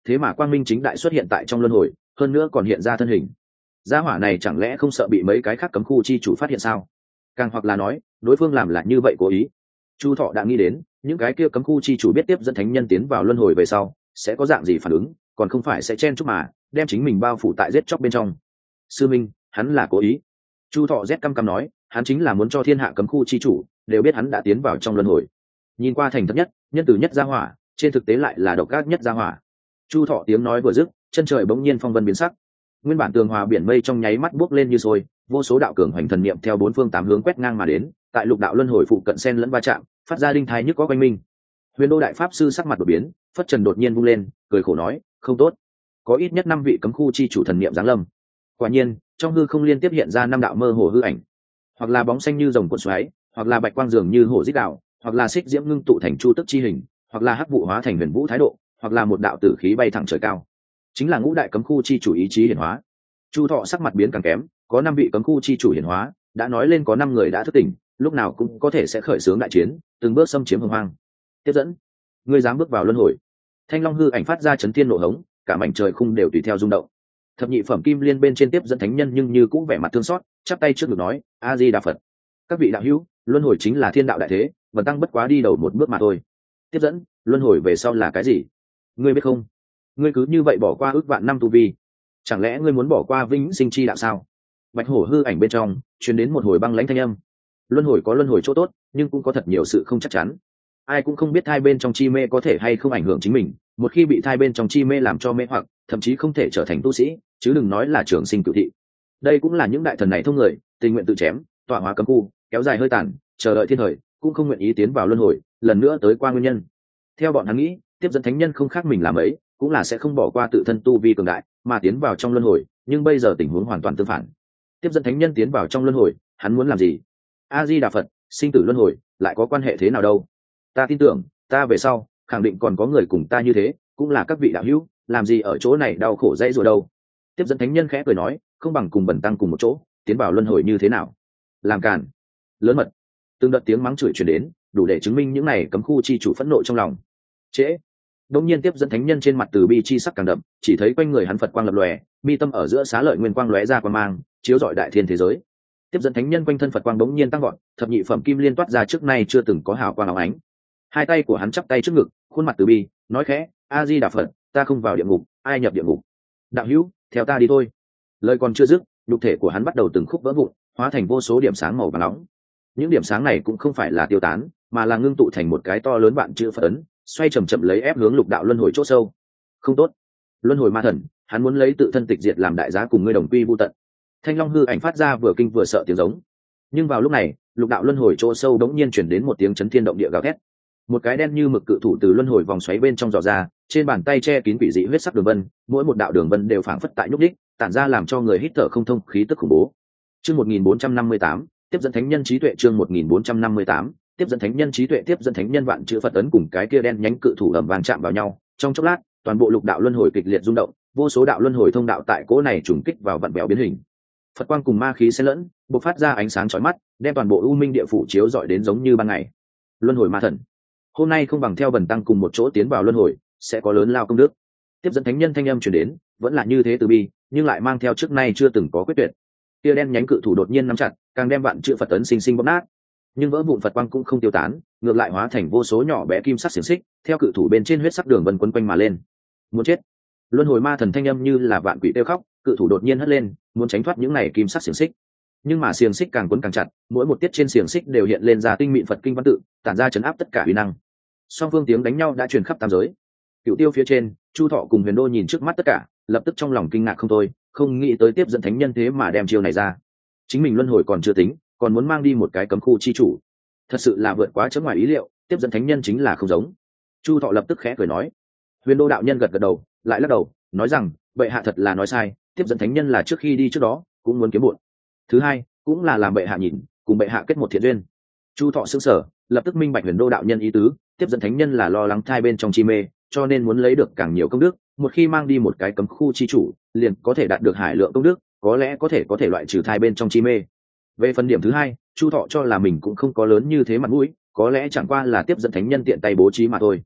thế mà quang minh chính đại xuất hiện tại trong luân hồi, hơn nữa còn hiện ra thân hình. Gia hỏa này chẳng lẽ không sợ bị mấy cái khác cấm khu chi chủ phát hiện sao? Càng hoặc là nói, đối phương làm là như vậy cố ý. Chu Thọ đã nghĩ đến, những cái kia cấm khu chi chủ biết tiếp dẫn thánh nhân tiến vào luân hồi về sau, sẽ có dạng gì phản ứng, còn không phải sẽ chen chúc mà đem chính mình bao phủ tại giết chóc bên trong. Sư minh, hắn là cố ý. Chu Thọ rét căm căm nói, hắn chính là muốn cho thiên hạ cấm khu chi chủ đều biết hắn đã tiến vào trong luân hồi. Nhìn qua thành thật nhất, nhân từ nhất gia hỏa, trên thực tế lại là độc ác nhất gia hỏa. Chu Thọ tiếng nói vừa dứt, chân trời bỗng nhiên phong vân biến sắc. Nguyên bản tường hòa biển mây trong nháy mắt buốc lên như sôi, vô số đạo cường hoành thần niệm theo bốn phương tám hướng quét ngang mà đến, tại lục đạo luân hồi phụ cận xen lẫn va chạm, phát ra đinh thai nhức có quanh minh. Huyền Đô đại pháp sư sắc mặt đột biến, phất trần đột nhiên vung lên, cười khổ nói, không tốt, có ít nhất năm vị cấm khu chi chủ thần niệm giáng lâm. Quả nhiên, trong hư không liên tiếp hiện ra năm đạo mơ hồ hư ảnh, hoặc là bóng xanh như rồng cuộn xoáy, hoặc là bạch quang dường như hổ rít đạo, hoặc là xích diễm ngưng tụ thành chu tức chi hình, hoặc là hắc vụ hóa thành huyền vũ thái độ, hoặc là một đạo tử khí bay thẳng trời cao. Chính là ngũ đại cấm khu chi chủ ý chí hiển hóa. Chu Thọ sắc mặt biến càng kém, có năm vị cấm khu chi chủ hiển hóa, đã nói lên có năm người đã thức tỉnh, lúc nào cũng có thể sẽ khởi xướng đại chiến, từng bước xâm chiếm hồng hoang. Tiếp dẫn, ngươi dám bước vào luân hồi? Thanh long hư ảnh phát ra chấn thiên nộ hống, cả mảnh trời khung đều tùy theo rung động. Thập nhị phẩm kim liên bên trên tiếp dẫn thánh nhân nhưng như cũng vẻ mặt thương xót, chắp tay trước ngực nói, a di đà phật. Các vị đạo hữu, luân hồi chính là thiên đạo đại thế, vần tăng bất quá đi đầu một bước mà thôi. Tiếp dẫn, luân hồi về sau là cái gì? Ngươi biết không? Ngươi cứ như vậy bỏ qua ước vạn năm tu vi, chẳng lẽ ngươi muốn bỏ qua vĩnh sinh chi đạo sao? Bạch hổ hư ảnh bên trong truyền đến một hồi băng lãnh thanh âm. Luân hồi có luân hồi chỗ tốt, nhưng cũng có thật nhiều sự không chắc chắn. Ai cũng không biết thai bên trong chi mê có thể hay không ảnh hưởng chính mình, một khi bị thai bên trong chi mê làm cho mê hoặc, thậm chí không thể trở thành tu sĩ, chứ đừng nói là trường sinh cửu thị. Đây cũng là những đại thần này thông người, tình nguyện tự chém, tọa hóa cấm khu, kéo dài hơi tàn, chờ đợi thiên thời, cũng không nguyện ý tiến vào luân hồi, lần nữa tới qua nguyên nhân. Theo bọn hắn nghĩ, tiếp dẫn thánh nhân không khác mình làm ấy, cũng là sẽ không bỏ qua tự thân tu vi cường đại, mà tiến vào trong luân hồi, nhưng bây giờ tình huống hoàn toàn tương phản. Tiếp dẫn thánh nhân tiến vào trong luân hồi, hắn muốn làm gì? A Di Đà Phật, sinh tử luân hồi, lại có quan hệ thế nào đâu? Ta tin tưởng, ta về sau, khẳng định còn có người cùng ta như thế, cũng là các vị đạo hữu, làm gì ở chỗ này đau khổ dãy rủa đâu? Tiếp dẫn thánh nhân khẽ cười nói, không bằng cùng bần tăng cùng một chỗ, tiến vào luân hồi như thế nào? Làm càn, lớn mật. Từng đợt tiếng mắng chửi truyền đến, đủ để chứng minh những này cấm khu chi chủ phẫn nộ trong lòng. Trễ. Đông nhiên tiếp dẫn thánh nhân trên mặt từ bi chi sắc càng đậm, chỉ thấy quanh người hắn Phật quang lập lòe, mi tâm ở giữa xá lợi nguyên quang lóe ra quang mang, chiếu rọi đại thiên thế giới. Tiếp dẫn thánh nhân quanh thân Phật quang bỗng nhiên tăng vọt, thập nhị phẩm kim liên toát ra trước nay chưa từng có hào quang óng ánh. Hai tay của hắn chắp tay trước ngực, khuôn mặt từ bi, nói khẽ, A Di Đà Phật, ta không vào địa ngục, ai nhập địa ngục? Đạo hữu, theo ta đi thôi. Lời còn chưa dứt, nhục thể của hắn bắt đầu từng khúc vỡ vụn, hóa thành vô số điểm sáng màu vàng nóng. Những điểm sáng này cũng không phải là tiêu tán, mà là ngưng tụ thành một cái to lớn vạn chữ Phật ấn, xoay chậm chậm lấy ép hướng lục đạo luân hồi chỗ sâu. Không tốt, luân hồi ma thần, hắn muốn lấy tự thân tịch diệt làm đại giá cùng ngươi đồng quy vu tận. Thanh long hư ảnh phát ra vừa kinh vừa sợ tiếng giống. Nhưng vào lúc này, lục đạo luân hồi chỗ sâu đống nhiên chuyển đến một tiếng chấn thiên động địa gào thét. Một cái đen như mực cự thủ từ luân hồi vòng xoáy bên trong dò ra, trên bàn tay che kín quỷ dị huyết sắc đường vân, mỗi một đạo đường vân đều phảng phất tại nhúc đích, tản ra làm cho người hít thở không thông khí tức khủng bố. Chương một nghìn bốn trăm năm mươi tám, tiếp dẫn thánh nhân trí tuệ. Chương một nghìn bốn trăm năm mươi tám, tiếp dẫn thánh nhân trí tuệ. Tiếp dẫn thánh nhân vạn chữ Phật ấn cùng cái kia đen nhánh cự thủ ầm vang chạm vào nhau, trong chốc lát, toàn bộ lục đạo luân hồi kịch liệt rung động, vô số đạo luân hồi thông đạo tại cỗ này trùng kích vào vặn bèo biến hình. Phật quang cùng ma khí xen lẫn, bộc phát ra ánh sáng chói mắt, đem toàn bộ u minh địa phủ chiếu rọi đến giống như ban ngày. Luân hồi ma thần, hôm nay không bằng theo bần tăng cùng một chỗ tiến vào luân hồi, sẽ có lớn lao công đức. Tiếp dẫn thánh nhân thanh âm truyền đến, vẫn là như thế từ bi, nhưng lại mang theo trước nay chưa từng có quyết tuyệt. Tia đen nhánh cự thủ đột nhiên nắm chặt, càng đem vạn chữ Phật ấn sinh sinh bóp nát. Nhưng vỡ vụn Phật quang cũng không tiêu tán, ngược lại hóa thành vô số nhỏ bé kim sắc xiềng xích, theo cự thủ bên trên huyết sắc đường vân quấn quanh mà lên. Muốn chết! Luân hồi ma thần thanh âm như là vạn quỷ kêu khóc, cự thủ đột nhiên hất lên, muốn tránh thoát những này kim sắc xiềng xích. Nhưng mà xiềng xích càng quấn càng chặt, mỗi một tiết trên xiềng xích đều hiện lên ra tinh mịn Phật kinh văn tự, tản ra chấn áp tất cả uy năng. Song phương tiếng đánh nhau đã truyền khắp tam giới. Cửu tiêu phía trên, Chu Thọ cùng Huyền Đô nhìn trước mắt tất cả, lập tức trong lòng kinh ngạc không thôi, không nghĩ tới tiếp dẫn thánh nhân thế mà đem chiêu này ra. Chính mình luân hồi còn chưa tính, còn muốn mang đi một cái cấm khu chi chủ, thật sự là vượt quá chớ ngoài ý liệu. Tiếp dẫn thánh nhân chính là không giống. Chu Thọ lập tức khẽ cười nói. Huyền Đô đạo nhân gật gật đầu, lại lắc đầu, nói rằng, bệ hạ thật là nói sai, tiếp dẫn thánh nhân là trước khi đi trước đó cũng muốn kiếm bụn. Thứ hai, cũng là làm bệ hạ nhìn, cùng bệ hạ kết một thiện duyên. Chu Thọ sững sờ, lập tức minh bạch Huyền Đô đạo nhân ý tứ, tiếp dẫn thánh nhân là lo lắng thai bên trong chi mê, cho nên muốn lấy được càng nhiều công đức, một khi mang đi một cái cấm khu chi chủ, liền có thể đạt được hải lượng công đức, có lẽ có thể có thể loại trừ thai bên trong chi mê. Về phần điểm thứ hai, Chu Thọ cho là mình cũng không có lớn như thế mặt mũi, có lẽ chẳng qua là tiếp dẫn thánh nhân tiện tay bố trí mà thôi.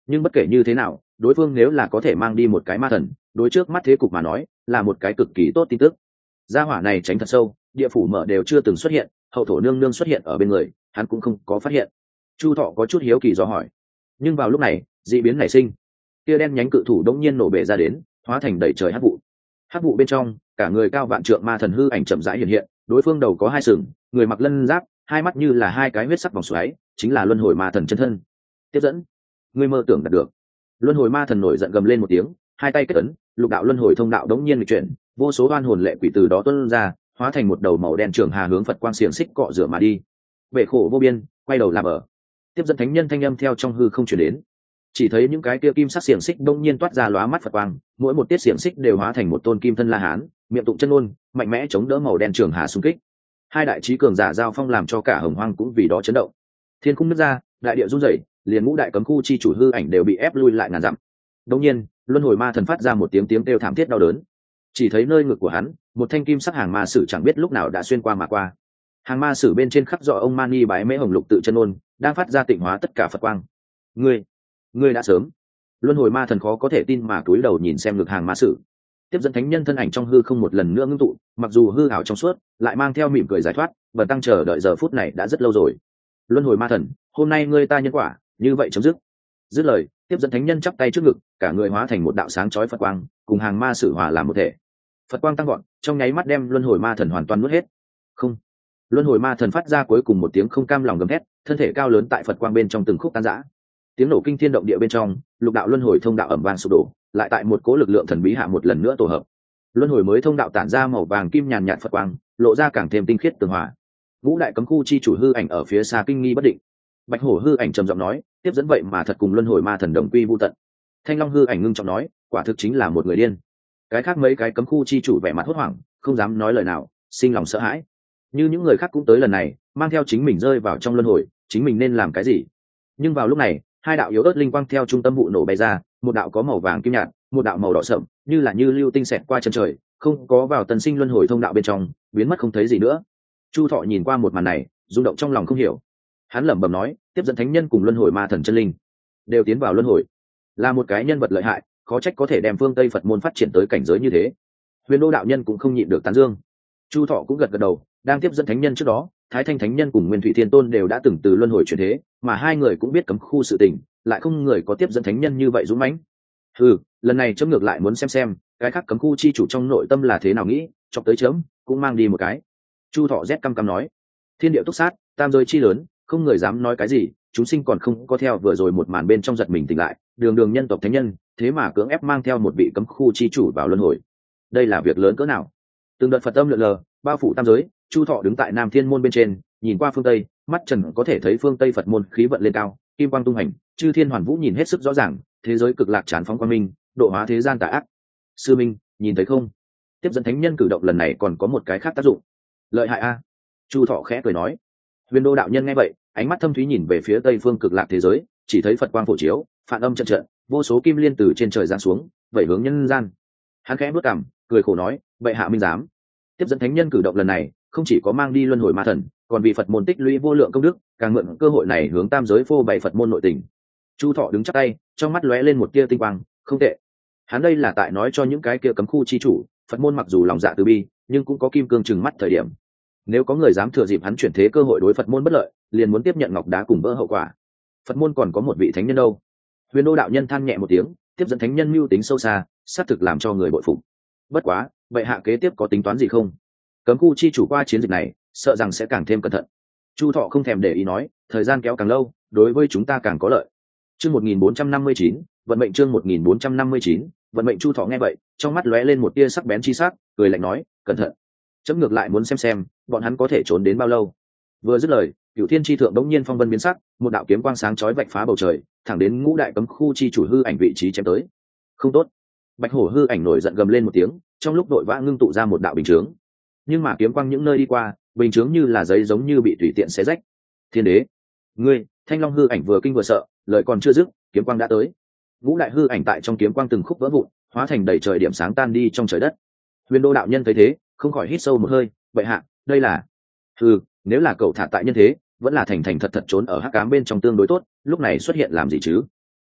nhưng bất kể như thế nào đối phương nếu là có thể mang đi một cái ma thần, đối trước mắt thế cục mà nói là một cái cực kỳ tốt tin tức. Gia hỏa này tránh thật sâu, địa phủ mở đều chưa từng xuất hiện, hậu thổ nương nương xuất hiện ở bên người hắn cũng không có phát hiện. Chu Thọ có chút hiếu kỳ do hỏi, nhưng vào lúc này dị biến nảy sinh, kia đen nhánh cự thủ đống nhiên nổ bể ra đến, hóa thành đầy trời hắc vụ. Hắc vụ bên trong cả người cao vạn trượng ma thần hư ảnh chậm rãi hiện hiện, đối phương đầu có hai sừng, người mặc lân giáp, hai mắt như là hai cái huyết sắc vòng xoáy, chính là luân hồi ma thần chân thân. Tiếp dẫn, ngươi mơ tưởng đạt được. Luân hồi ma thần nổi giận gầm lên một tiếng, hai tay kết ấn, lục đạo luân hồi thông đạo đống nhiên nghịch chuyển, vô số oan hồn lệ quỷ từ đó tuôn ra, hóa thành một đầu màu đen trường hà hướng Phật quang xiềng xích cọ rửa mà đi. Bể khổ vô biên, quay đầu làm ở. Tiếp dẫn thánh nhân thanh âm theo trong hư không truyền đến. Chỉ thấy những cái kia kim sắc xiềng xích đông nhiên toát ra lóa mắt Phật quang, mỗi một tiết xiềng xích đều hóa thành một tôn kim thân La Hán, miệng tụng chân ngôn, mạnh mẽ chống đỡ màu đen trường hà xung kích. Hai đại chí cường giả giao phong làm cho cả hồng hoang cũng vì đó chấn động. Thiên khung nứt ra, đại địa rung rẩy, liền ngũ đại cấm khu chi chủ hư ảnh đều bị ép lui lại ngàn dặm. Đột nhiên, luân hồi ma thần phát ra một tiếng tiếng kêu thảm thiết đau đớn. Chỉ thấy nơi ngực của hắn, một thanh kim sắc hàng ma sử chẳng biết lúc nào đã xuyên qua mà qua. Hàng ma sử bên trên khắc rõ ông Mani bái mễ hồng lục tự chân ôn, đang phát ra tịnh hóa tất cả Phật quang. Ngươi, ngươi đã sớm. Luân hồi ma thần khó có thể tin mà cúi đầu nhìn xem ngực hàng ma sử. Tiếp dẫn thánh nhân thân ảnh trong hư không một lần nữa ngưng tụ, mặc dù hư ảo trong suốt, lại mang theo mỉm cười giải thoát, bần tăng chờ đợi giờ phút này đã rất lâu rồi. Luân hồi ma thần, hôm nay ngươi ta nhân quả, như vậy chấm dứt. Dứt lời, tiếp dẫn thánh nhân chắp tay trước ngực, cả người hóa thành một đạo sáng chói Phật quang, cùng hàng ma sử hòa làm một thể. Phật quang tăng gọn, trong nháy mắt đem luân hồi ma thần hoàn toàn nuốt hết. Không. Luân hồi ma thần phát ra cuối cùng một tiếng không cam lòng gầm thét, thân thể cao lớn tại Phật quang bên trong từng khúc tan rã. Tiếng nổ kinh thiên động địa bên trong, lục đạo luân hồi thông đạo ầm vang sụp đổ, lại tại một cố lực lượng thần bí hạ một lần nữa tổ hợp. Luân hồi mới thông đạo tản ra màu vàng kim nhàn nhạt Phật quang, lộ ra càng thêm tinh khiết tường hòa. Ngũ đại cấm khu chi chủ hư ảnh ở phía xa kinh nghi bất định. Bạch hổ hư ảnh trầm giọng nói, tiếp dẫn vậy mà thật cùng luân hồi ma thần đồng quy vu tận. Thanh long hư ảnh ngưng trọng nói, quả thực chính là một người điên. Cái khác mấy cái cấm khu chi chủ vẻ mặt hốt hoảng, không dám nói lời nào, sinh lòng sợ hãi. Như những người khác cũng tới lần này, mang theo chính mình rơi vào trong luân hồi, chính mình nên làm cái gì? Nhưng vào lúc này, hai đạo yếu ớt linh quang theo trung tâm vụ nổ bay ra, một đạo có màu vàng kim nhạt, một đạo màu đỏ sậm, như là như lưu tinh xẹt qua chân trời, không có vào tần sinh luân hồi thông đạo bên trong, biến mất không thấy gì nữa. Chu Thọ nhìn qua một màn này, rung động trong lòng không hiểu. Hắn lẩm bẩm nói, tiếp dẫn thánh nhân cùng luân hồi ma thần chân linh đều tiến vào luân hồi, là một cái nhân vật lợi hại, khó trách có thể đem phương Tây Phật môn phát triển tới cảnh giới như thế. Huyền Đô đạo nhân cũng không nhịn được tán dương. Chu Thọ cũng gật gật đầu, đang tiếp dẫn thánh nhân trước đó, Thái Thanh thánh nhân cùng Nguyên Thủy Thiên Tôn đều đã từng từ luân hồi chuyển thế, mà hai người cũng biết cấm khu sự tình, lại không người có tiếp dẫn thánh nhân như vậy dũng mãnh. Ừ, lần này chấm ngược lại muốn xem xem, cái khác cấm khu chi chủ trong nội tâm là thế nào nghĩ, chọc tới chấm, cũng mang đi một cái. Chu Thọ rét căm căm nói, thiên địa túc sát, tam giới chi lớn, không người dám nói cái gì, chúng sinh còn không có theo vừa rồi một màn bên trong giật mình tỉnh lại, đường đường nhân tộc thánh nhân, thế mà cưỡng ép mang theo một vị cấm khu chi chủ vào luân hồi. Đây là việc lớn cỡ nào? Từng đợt Phật âm lượn lờ, bao phủ tam giới. Chu Thọ đứng tại Nam Thiên môn bên trên, nhìn qua phương Tây, mắt trần có thể thấy phương Tây Phật môn khí vận lên cao, kim quang tung hành, chư thiên hoàn vũ nhìn hết sức rõ ràng, thế giới cực lạc tràn phóng quang minh, độ hóa thế gian tà ác. Sư minh, nhìn thấy không? Tiếp dẫn thánh nhân cử động lần này còn có một cái khác tác dụng. Lợi hại a. Chu Thọ khẽ cười nói. Huyền Đô đạo nhân nghe vậy, ánh mắt thâm thúy nhìn về phía Tây phương cực lạc thế giới, chỉ thấy Phật quang phổ chiếu, phản âm trận trận, vô số kim liên từ trên trời giáng xuống, vẩy hướng nhân gian. Hắn khẽ bước cằm, cười khổ nói, vậy hạ minh dám. Tiếp dẫn thánh nhân cử động lần này, không chỉ có mang đi luân hồi ma thần, còn vì Phật môn tích lũy vô lượng công đức, càng mượn cơ hội này hướng tam giới phô bày Phật môn nội tình. Chu Thọ đứng chắp tay, trong mắt lóe lên một tia tinh quang, không tệ. Hắn đây là tại nói cho những cái kia cấm khu chi chủ, Phật môn mặc dù lòng dạ từ bi, nhưng cũng có kim cương trừng mắt thời điểm. Nếu có người dám thừa dịp hắn chuyển thế cơ hội đối Phật môn bất lợi, liền muốn tiếp nhận ngọc đá cùng vỡ hậu quả. Phật môn còn có một vị thánh nhân đâu? Huyền Đô đạo nhân than nhẹ một tiếng, tiếp dẫn thánh nhân mưu tính sâu xa, xác thực làm cho người bội phục. Bất quá, vậy hạ kế tiếp có tính toán gì không? Cấm khu chi chủ qua chiến dịch này, sợ rằng sẽ càng thêm cẩn thận. Chu Thọ không thèm để ý nói, thời gian kéo càng lâu, đối với chúng ta càng có lợi. Chương một nghìn bốn trăm năm mươi chín, vận mệnh chương một nghìn bốn trăm năm mươi chín, vận mệnh. Chu Thọ nghe vậy, trong mắt lóe lên một tia sắc bén chi sắc, cười lạnh nói, cẩn thận. Chấm ngược lại muốn xem xem, bọn hắn có thể trốn đến bao lâu. Vừa dứt lời, Cửu Thiên chi thượng đống nhiên phong vân biến sắc, một đạo kiếm quang sáng chói vạch phá bầu trời, thẳng đến ngũ đại cấm khu chi chủ hư ảnh vị trí chém tới. Không tốt. Bạch hổ hư ảnh nổi giận gầm lên một tiếng, trong lúc đội vã ngưng tụ ra một đạo bình chướng. Nhưng mà kiếm quang những nơi đi qua, bình chướng như là giấy giống như bị tùy tiện xé rách. Thiên đế, ngươi! Thanh long hư ảnh vừa kinh vừa sợ, lời còn chưa dứt, kiếm quang đã tới. Ngũ đại hư ảnh tại trong kiếm quang từng khúc vỡ vụn, hóa thành đầy trời điểm sáng tan đi trong trời đất. Huyền Đô đạo nhân thấy thế, không khỏi hít sâu một hơi, vậy hạ, đây là... Hừ, nếu là cậu thả tại nhân thế, vẫn là thành thành thật thật trốn ở hắc ám bên trong tương đối tốt, lúc này xuất hiện làm gì chứ?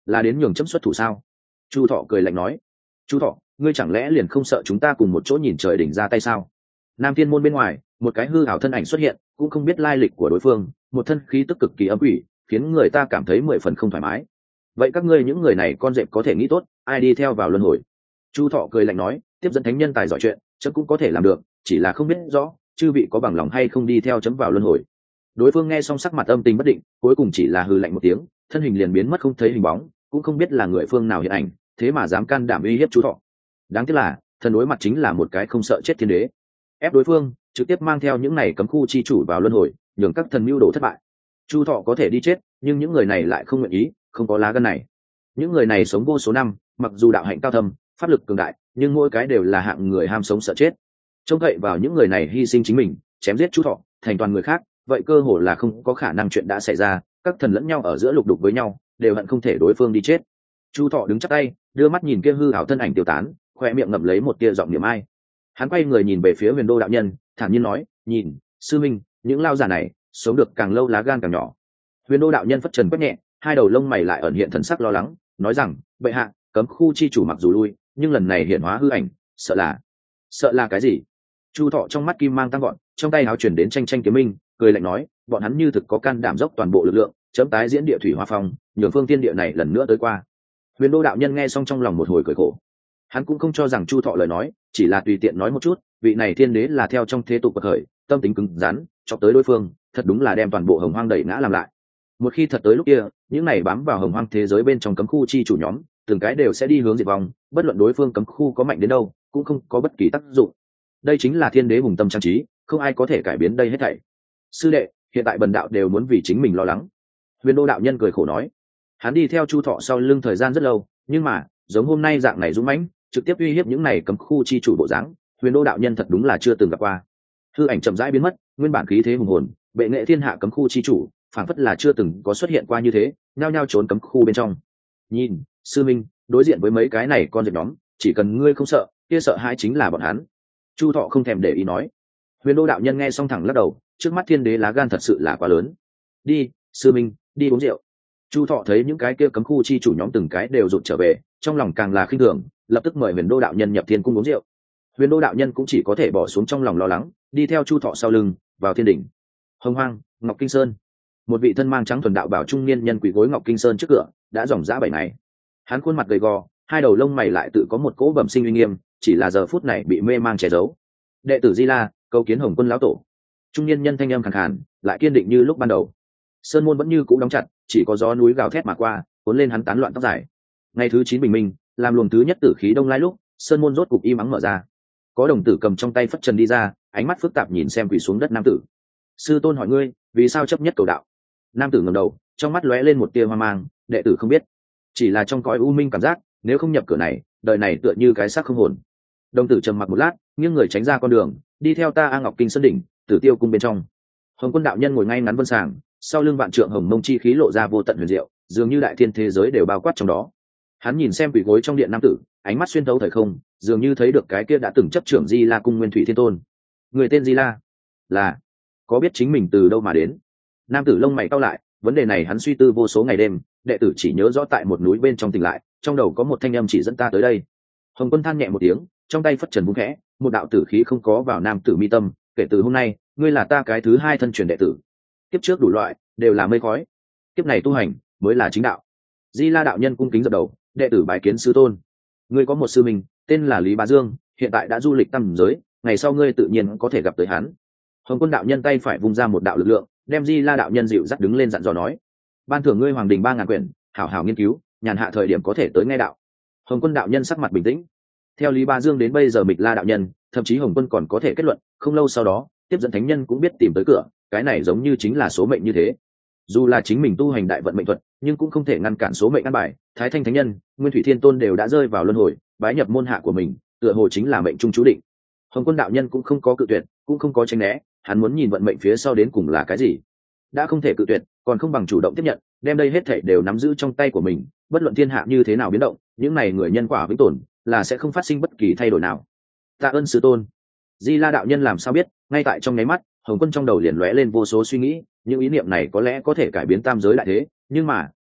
là đến nhường chấm xuất thủ sao? Chu Thọ cười lạnh nói. Chu Thọ, ngươi chẳng lẽ liền không sợ chúng ta cùng một chỗ nhìn trời đỉnh ra tay sao? Nam Thiên môn bên ngoài, một cái hư ảo thân ảnh xuất hiện, cũng không biết lai lịch của đối phương, một thân khí tức cực kỳ âm ủy, khiến người ta cảm thấy mười phần không thoải mái. Vậy các ngươi những người này con dẹp có thể nghĩ tốt, ai đi theo vào luân hồi? Chu Thọ cười lạnh nói, tiếp dẫn thánh nhân tài giỏi chuyện, chấm cũng có thể làm được, chỉ là không biết rõ chư vị có bằng lòng hay không đi theo chấm vào luân hồi. Đối phương nghe xong sắc mặt âm tình bất định, cuối cùng chỉ là hừ lạnh một tiếng, thân hình liền biến mất không thấy hình bóng, cũng không biết là người phương nào hiện ảnh, thế mà dám can đảm uy hiếp Chu Thọ. Đáng tiếc là thần đối mặt chính là một cái không sợ chết thiên đế, ép đối phương trực tiếp mang theo những này cấm khu chi chủ vào luân hồi, nhường các thần mưu đồ thất bại. Chu Thọ có thể đi chết, nhưng những người này lại không nguyện ý, không có lá gan này. Những người này sống vô số năm, mặc dù đạo hạnh cao thâm, pháp lực cường đại, nhưng mỗi cái đều là hạng người ham sống sợ chết. Trông cậy vào những người này hy sinh chính mình, chém giết Chu Thọ, thành toàn người khác, vậy cơ hồ là không có khả năng chuyện đã xảy ra. Các thần lẫn nhau ở giữa lục đục với nhau, đều hận không thể đối phương đi chết. Chu Thọ đứng chắp tay, đưa mắt nhìn kia hư ảo thân ảnh tiêu tán, khoe miệng ngậm lấy một tia giọng niệm ai. Hắn quay người nhìn về phía Huyền Đô đạo nhân, thản nhiên nói, nhìn, sư minh, những lao giả này sống được càng lâu lá gan càng nhỏ. Huyền Đô đạo nhân phất trần quét nhẹ, hai đầu lông mày lại ẩn hiện thần sắc lo lắng, nói rằng, bệ hạ, cấm khu chi chủ mặc dù lui, nhưng lần này hiện hóa hư ảnh, sợ là sợ là cái gì? Chu Thọ trong mắt kim mang tăng gọn, trong tay áo chuyển đến tranh tranh kiếm minh, cười lạnh nói, bọn hắn như thực có can đảm dốc toàn bộ lực lượng, chấm tái diễn địa thủy hoa phong, nhường phương tiên địa này lần nữa tới qua. Huyền Đô đạo nhân nghe xong trong lòng một hồi cười khổ. Hắn cũng không cho rằng Chu Thọ lời nói chỉ là tùy tiện nói một chút, vị này thiên đế là theo trong thế tục bậc khởi, tâm tính cứng rắn, chọc tới đối phương, thật đúng là đem toàn bộ hồng hoang đẩy ngã làm lại. Một khi thật tới lúc kia, những này bám vào hồng hoang thế giới bên trong cấm khu chi chủ nhóm, từng cái đều sẽ đi hướng diệt vong, bất luận đối phương cấm khu có mạnh đến đâu, cũng không có bất kỳ tác dụng. Đây chính là thiên đế hùng tâm trang trí, không ai có thể cải biến đây hết thảy. Sư đệ, hiện tại bần đạo đều muốn vì chính mình lo lắng. Huyền Đô đạo nhân cười khổ nói. Hắn đi theo Chu Thọ sau lưng thời gian rất lâu, nhưng mà giống hôm nay dạng này dũng mãnh, trực tiếp uy hiếp những này cấm khu chi chủ bộ dáng, Huyền Đô đạo nhân thật đúng là chưa từng gặp qua. Hư ảnh chậm rãi biến mất, nguyên bản khí thế hùng hồn, bệ nghệ thiên hạ cấm khu chi chủ, phảng phất là chưa từng có xuất hiện qua như thế, nhao nhao trốn cấm khu bên trong. Nhìn, sư minh, đối diện với mấy cái này con dẹp nhóm, chỉ cần ngươi không sợ, kia sợ hãi chính là bọn hắn. Chu Thọ không thèm để ý nói. Huyền Đô đạo nhân nghe xong thẳng lắc đầu, trước mắt thiên đế lá gan thật sự là quá lớn. Đi, sư minh, đi uống rượu. Chu Thọ thấy những cái kia cấm khu chi chủ nhóm từng cái đều rụt trở về, trong lòng càng là khinh thường, lập tức mời Huyền Đô đạo nhân nhập thiên cung uống rượu. Huyền Đô đạo nhân cũng chỉ có thể bỏ xuống trong lòng lo lắng, đi theo Chu Thọ sau lưng vào thiên đỉnh. Hồng Hoang, Ngọc Kinh Sơn. Một vị thân mang trắng thuần đạo bảo trung niên nhân quỳ gối Ngọc Kinh Sơn trước cửa, đã dòng dã bảy ngày. Hắn khuôn mặt gầy gò, hai đầu lông mày lại tự có một cỗ bẩm sinh uy nghiêm, chỉ là giờ phút này bị mê mang che giấu. Đệ tử Di La, cầu kiến Hồng Quân lão tổ. Trung niên nhân thanh âm khàn khàn, lại kiên định như lúc ban đầu. Sơn môn vẫn như cũ đóng chặt, chỉ có gió núi gào thét mà qua, cuốn lên hắn tán loạn tóc dài. Ngày thứ chín bình minh, làm luồng thứ nhất tử khí đông lai lúc, sơn môn rốt cục im ắng mở ra. Có đồng tử cầm trong tay phất trần đi ra, ánh mắt phức tạp nhìn xem quỳ xuống đất nam tử. Sư tôn hỏi ngươi, vì sao chấp nhất cầu đạo? Nam tử ngẩng đầu, trong mắt lóe lên một tia hoang mang, đệ tử không biết, chỉ là trong cõi u minh cảm giác, nếu không nhập cửa này, đời này tựa như cái xác không hồn. Đồng tử trầm mặc một lát, nghiêng người tránh ra con đường, đi theo ta A Ngọc Kinh Sơn đỉnh, Tử Tiêu cung bên trong. Hồng Quân đạo nhân ngồi ngay ngắn vân sàng, sau lưng vạn trượng hồng mông chi khí lộ ra vô tận huyền diệu, dường như đại thiên thế giới đều bao quát trong đó. Hắn nhìn xem quỷ gối trong điện nam tử, ánh mắt xuyên thấu thời không, dường như thấy được cái kia đã từng chấp trưởng Di La cung Nguyên Thủy Thiên Tôn. Người tên Di La, là có biết chính mình từ đâu mà đến? Nam tử lông mày cau lại, vấn đề này hắn suy tư vô số ngày đêm, đệ tử chỉ nhớ rõ tại một núi bên trong tỉnh lại, trong đầu có một thanh âm chỉ dẫn ta tới đây. Hồng Quân than nhẹ một tiếng, trong tay phất trần vung khẽ, một đạo tử khí không có vào nam tử mi tâm, kể từ hôm nay, ngươi là ta cái thứ hai thân truyền đệ tử. Kiếp trước đủ loại đều là mây khói, kiếp này tu hành mới là chính đạo. Di La đạo nhân cung kính dập đầu, đệ tử bái kiến sư tôn. Ngươi có một sư mình, tên là Lý Bá Dương, hiện tại đã du lịch tam giới, ngày sau ngươi tự nhiên có thể gặp tới hắn. Hồng Quân đạo nhân tay phải vung ra một đạo lực lượng, đem Di La đạo nhân dịu dắt đứng lên dặn dò nói: ban thưởng ngươi hoàng đình ba ngàn quyển, hảo hảo nghiên cứu, nhàn hạ thời điểm có thể tới nghe đạo. Hồng Quân đạo nhân sắc mặt bình tĩnh. Theo Lý Bá Dương đến bây giờ Mịch La đạo nhân, thậm chí Hồng Quân còn có thể kết luận, không lâu sau đó, tiếp dẫn thánh nhân cũng biết tìm tới cửa, cái này giống như chính là số mệnh như thế. Dù là chính mình tu hành đại vận mệnh thuật, nhưng cũng không thể ngăn cản số mệnh căn bài. Thái Thanh thánh nhân, Nguyên Thủy Thiên Tôn đều đã rơi vào luân hồi, bái nhập môn hạ của mình, tựa hồ chính là mệnh trung chú định. Hồng Quân đạo nhân cũng không có cự tuyệt, cũng không có tránh né, hắn muốn nhìn vận mệnh phía sau đến cùng là cái gì. Đã không thể cự tuyệt, còn không bằng chủ động tiếp nhận, đem đây hết thảy đều nắm giữ trong tay của mình, bất luận thiên hạ như thế nào biến động, những này người nhân quả vĩnh tồn, là sẽ không phát sinh bất kỳ thay đổi nào. Tạ ơn sư tôn. Di La đạo nhân làm sao biết, ngay tại trong nháy mắt, Hồng Quân trong đầu liền lóe lên vô số suy nghĩ, những ý niệm này có lẽ có thể cải biến tam giới đại thế, nhưng mà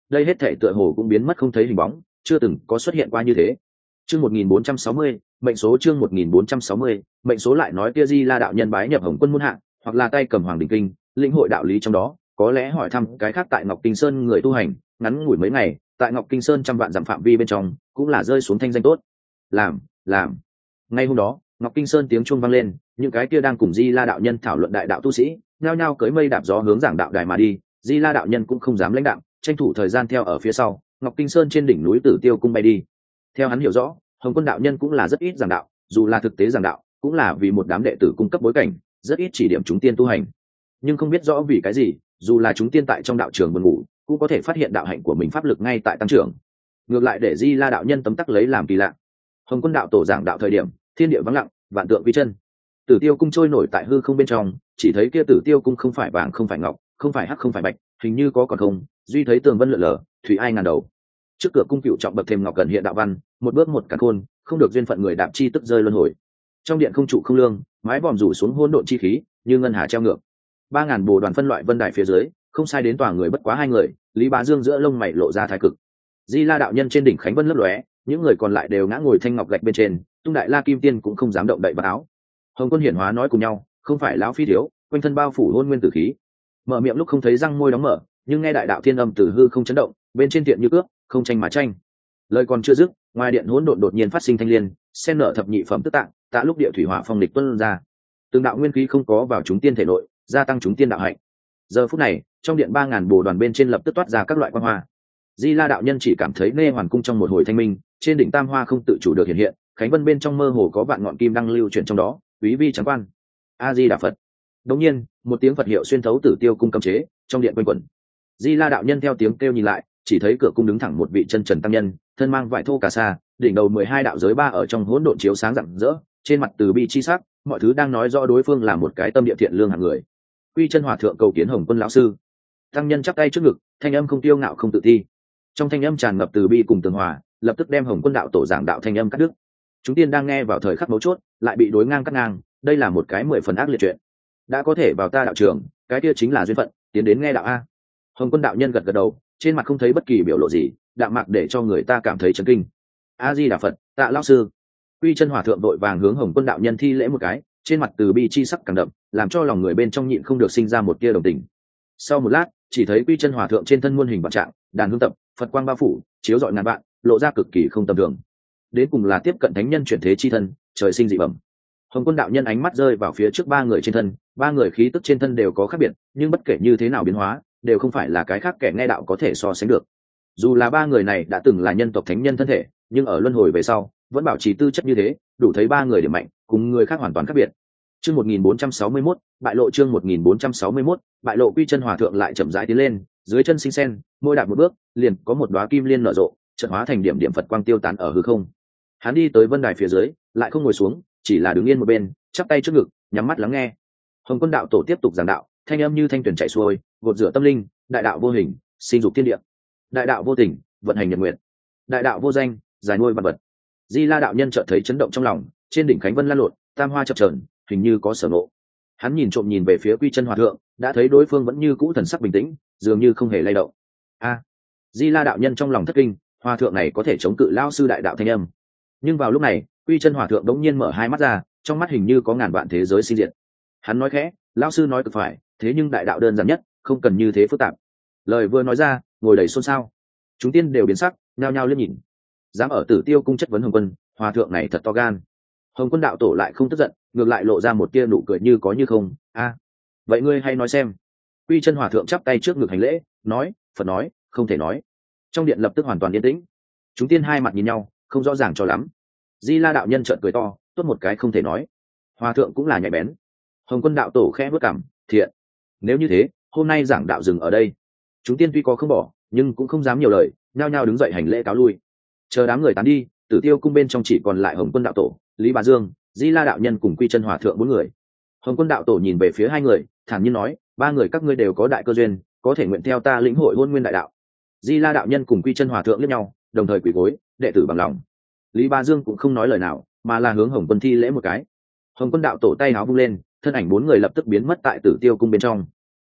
đây hết thể tựa hồ cũng biến mất không thấy hình bóng, chưa từng có xuất hiện qua như thế. Chương một nghìn bốn trăm sáu mươi, mệnh số chương một nghìn bốn trăm sáu mươi, mệnh số lại nói kia Di La đạo nhân bái nhập Hồng Quân môn hạ, hoặc là tay cầm Hoàng Đình Kinh, lĩnh hội đạo lý trong đó, có lẽ hỏi thăm cái khác tại Ngọc Kinh Sơn người tu hành, ngắn ngủi mấy ngày, tại Ngọc Kinh Sơn trăm vạn dặm phạm vi bên trong, cũng là rơi xuống thanh danh tốt. Làm, làm. Ngay hôm đó, Ngọc Kinh Sơn tiếng chuông vang lên, những cái kia đang cùng Di La đạo nhân thảo luận đại đạo tu sĩ, nhao nhao cưỡi mây đạp gió hướng giảng đạo đài mà đi, Di La đạo nhân cũng không dám lãnh đạo, tranh thủ thời gian theo ở phía sau, Ngọc Kinh Sơn trên đỉnh núi Tử Tiêu cung bay đi. Theo hắn hiểu rõ, Hồng Quân đạo nhân cũng là rất ít giảng đạo, dù là thực tế giảng đạo, cũng là vì một đám đệ tử cung cấp bối cảnh, rất ít chỉ điểm chúng tiên tu hành. Nhưng không biết rõ vì cái gì, dù là chúng tiên tại trong đạo trường buồn ngủ, cũng có thể phát hiện đạo hạnh của mình pháp lực ngay tại tăng trưởng. Ngược lại để Di La đạo nhân tấm tắc lấy làm kỳ lạ. Hồng Quân đạo tổ giảng đạo thời điểm, thiên địa vắng lặng, vạn tượng vi chân. Tử Tiêu cung trôi nổi tại hư không bên trong, chỉ thấy kia Tử Tiêu cung không phải vàng không phải ngọc, không phải hắc không phải bạch, hình như có còn không, duy thấy tường vân lượn lờ, thủy ai ngàn đầu. Trước cửa cung cựu trọng bậc thềm ngọc gần hiện đạo văn, một bước một càn khôn, không được duyên phận người đạp chi tức rơi luân hồi. Trong điện không trụ không lương, mái vòm rủ xuống hỗn độn chi khí, như ngân hà treo ngược. Ba ngàn bồ đoàn phân loại vân đài phía dưới, không sai đến tòa người bất quá hai người, Lý Bá Dương giữa lông mày lộ ra thái cực. Di La đạo nhân trên đỉnh khánh vân lấp lóe, những người còn lại đều ngã ngồi thanh ngọc gạch bên trên, tung đại la kim tiên cũng không dám động đậy vào áo. Hồng Quân hiển hóa nói cùng nhau, không phải lão phi thiếu, quanh thân bao phủ hôn nguyên tử khí. Mở miệng lúc không thấy răng môi đóng mở, nhưng nghe đại đạo thiên âm từ hư không chấn động, bên trên tiện như cướp, không tranh mà tranh. Lời còn chưa dứt, ngoài điện hỗn độn đột nhiên phát sinh thanh liên, sen nở thập nhị phẩm tức tạng, tạ lúc địa thủy hỏa phong lịch tuôn ra. Từng đạo nguyên khí không có vào chúng tiên thể nội, gia tăng chúng tiên đạo hạnh. Giờ phút này, trong điện ba ngàn bồ đoàn bên trên lập tức toát ra các loại quang hoa. Di La đạo nhân chỉ cảm thấy nê hoàn cung trong một hồi thanh minh, trên đỉnh tam hoa không tự chủ được hiện hiện, khánh vân bên trong mơ hồ có vạn ngọn kim đang lưu chuyển trong đó, quý vi trắng quan. A Di Đà Phật. Đột nhiên, một tiếng Phật hiệu xuyên thấu Tử Tiêu cung cấm chế, trong điện quanh quẩn. Di La đạo nhân theo tiếng kêu nhìn lại, chỉ thấy cửa cung đứng thẳng một vị chân trần tăng nhân, thân mang vải thô cà sa, đỉnh đầu mười hai đạo giới ba ở trong hỗn độn chiếu sáng rạng rỡ, trên mặt từ bi chi sắc, mọi thứ đang nói rõ đối phương là một cái tâm địa thiện lương hạng người. Quy chân hòa thượng cầu kiến Hồng Quân lão sư. Tăng nhân chắp tay trước ngực, thanh âm không tiêu ngạo không tự ti. Trong thanh âm tràn ngập từ bi cùng tường hòa, lập tức đem Hồng Quân đạo tổ giảng đạo thanh âm cắt đứt. Chúng tiên đang nghe vào thời khắc mấu chốt, lại bị đối ngang cắt ngang, đây là một cái mười phần ác liệt chuyện. Đã có thể vào ta đạo trường, cái kia chính là duyên phận, tiến đến nghe đạo a. Hồng Quân đạo nhân gật gật đầu, trên mặt không thấy bất kỳ biểu lộ gì, đạm mạc để cho người ta cảm thấy chấn kinh. A Di Đà Phật, tạ lão sư. Quy chân hòa thượng đội vàng hướng Hồng Quân đạo nhân thi lễ một cái, trên mặt từ bi chi sắc càng đậm, làm cho lòng người bên trong nhịn không được sinh ra một tia đồng tình. Sau một lát, chỉ thấy Quy chân hòa thượng trên thân muôn hình vạn trạng, đàn hương tập, Phật quang bao phủ, chiếu rọi ngàn vạn, lộ ra cực kỳ không tầm thường. Đến cùng là tiếp cận thánh nhân chuyển thế chi thân, trời sinh dị bẩm. Hồng Quân đạo nhân ánh mắt rơi vào phía trước ba người trên thân, ba người khí tức trên thân đều có khác biệt, nhưng bất kể như thế nào biến hóa, đều không phải là cái khác kẻ nghe đạo có thể so sánh được. Dù là ba người này đã từng là nhân tộc thánh nhân thân thể, nhưng ở luân hồi về sau, vẫn bảo trì tư chất như thế, đủ thấy ba người điểm mạnh, cùng người khác hoàn toàn khác biệt. Chương một nghìn bốn trăm sáu mươi mốt, bại lộ chương một nghìn bốn trăm sáu mươi mốt, bại lộ. Quy chân hòa thượng lại chậm rãi tiến lên, dưới chân sinh sen, môi đạp một bước, liền có một đóa kim liên nở rộ, chợt hóa thành điểm điểm Phật quang tiêu tán ở hư không. Hắn đi tới vân đài phía dưới, lại không ngồi xuống, chỉ là đứng yên một bên, chắp tay trước ngực, nhắm mắt lắng nghe. Hồng Quân đạo tổ tiếp tục giảng đạo, thanh âm như thanh tuyển chảy xuôi, gột rửa tâm linh. Đại đạo vô hình, sinh dục thiên địa. Đại đạo vô tình, vận hành nhật nguyện. Đại đạo vô danh, giải nuôi vạn vật. Di La đạo nhân chợt thấy chấn động trong lòng, trên đỉnh khánh vân lan lộn, tam hoa chập chờn, hình như có sở ngộ. Hắn nhìn trộm nhìn về phía Quy chân hòa thượng, đã thấy đối phương vẫn như cũ thần sắc bình tĩnh, dường như không hề lay động. A, Di La đạo nhân trong lòng thất kinh, hòa thượng này có thể chống cự lão sư đại đạo thanh âm. Nhưng vào lúc này, Quy chân hòa thượng đống nhiên mở hai mắt ra, trong mắt hình như có ngàn vạn thế giới sinh diệt. Hắn nói khẽ, lão sư nói cực phải, thế nhưng đại đạo đơn giản nhất, không cần như thế phức tạp. Lời vừa nói ra, ngồi đầy xôn xao. Chúng tiên đều biến sắc, nhao nhao liếc nhìn. Dám ở Tử Tiêu cung chất vấn Hồng Quân, hòa thượng này thật to gan. Hồng Quân đạo tổ lại không tức giận, ngược lại lộ ra một tia nụ cười như có như không. A, vậy ngươi hay nói xem. Quy chân hòa thượng chắp tay trước ngực hành lễ, nói, Phật nói, không thể nói. Trong điện lập tức hoàn toàn yên tĩnh. Chúng tiên hai mặt nhìn nhau, không rõ ràng cho lắm. Di La đạo nhân trợn cười to, tốt một cái không thể nói. Hòa thượng cũng là nhạy bén. Hồng Quân đạo tổ khẽ bước cằm, thiện. Nếu như thế, hôm nay giảng đạo dừng ở đây. Chúng tiên tuy có không bỏ, nhưng cũng không dám nhiều lời, nhao nhao đứng dậy hành lễ cáo lui. Chờ đám người tán đi, Tử Tiêu cung bên trong chỉ còn lại Hồng Quân đạo tổ, Lý Bá Dương, Di La đạo nhân cùng Quy chân hòa thượng bốn người. Hồng Quân đạo tổ nhìn về phía hai người, thản nhiên nói, ba người các ngươi đều có đại cơ duyên, có thể nguyện theo ta lĩnh hội hôn nguyên đại đạo. Di La đạo nhân cùng Quy chân hòa thượng liếc nhau, đồng thời quỳ gối, đệ tử bằng lòng. Lý Bá Dương cũng không nói lời nào, mà là hướng Hồng Quân thi lễ một cái. Hồng Quân đạo tổ tay áo vung lên, thân ảnh bốn người lập tức biến mất tại Tử Tiêu cung bên trong.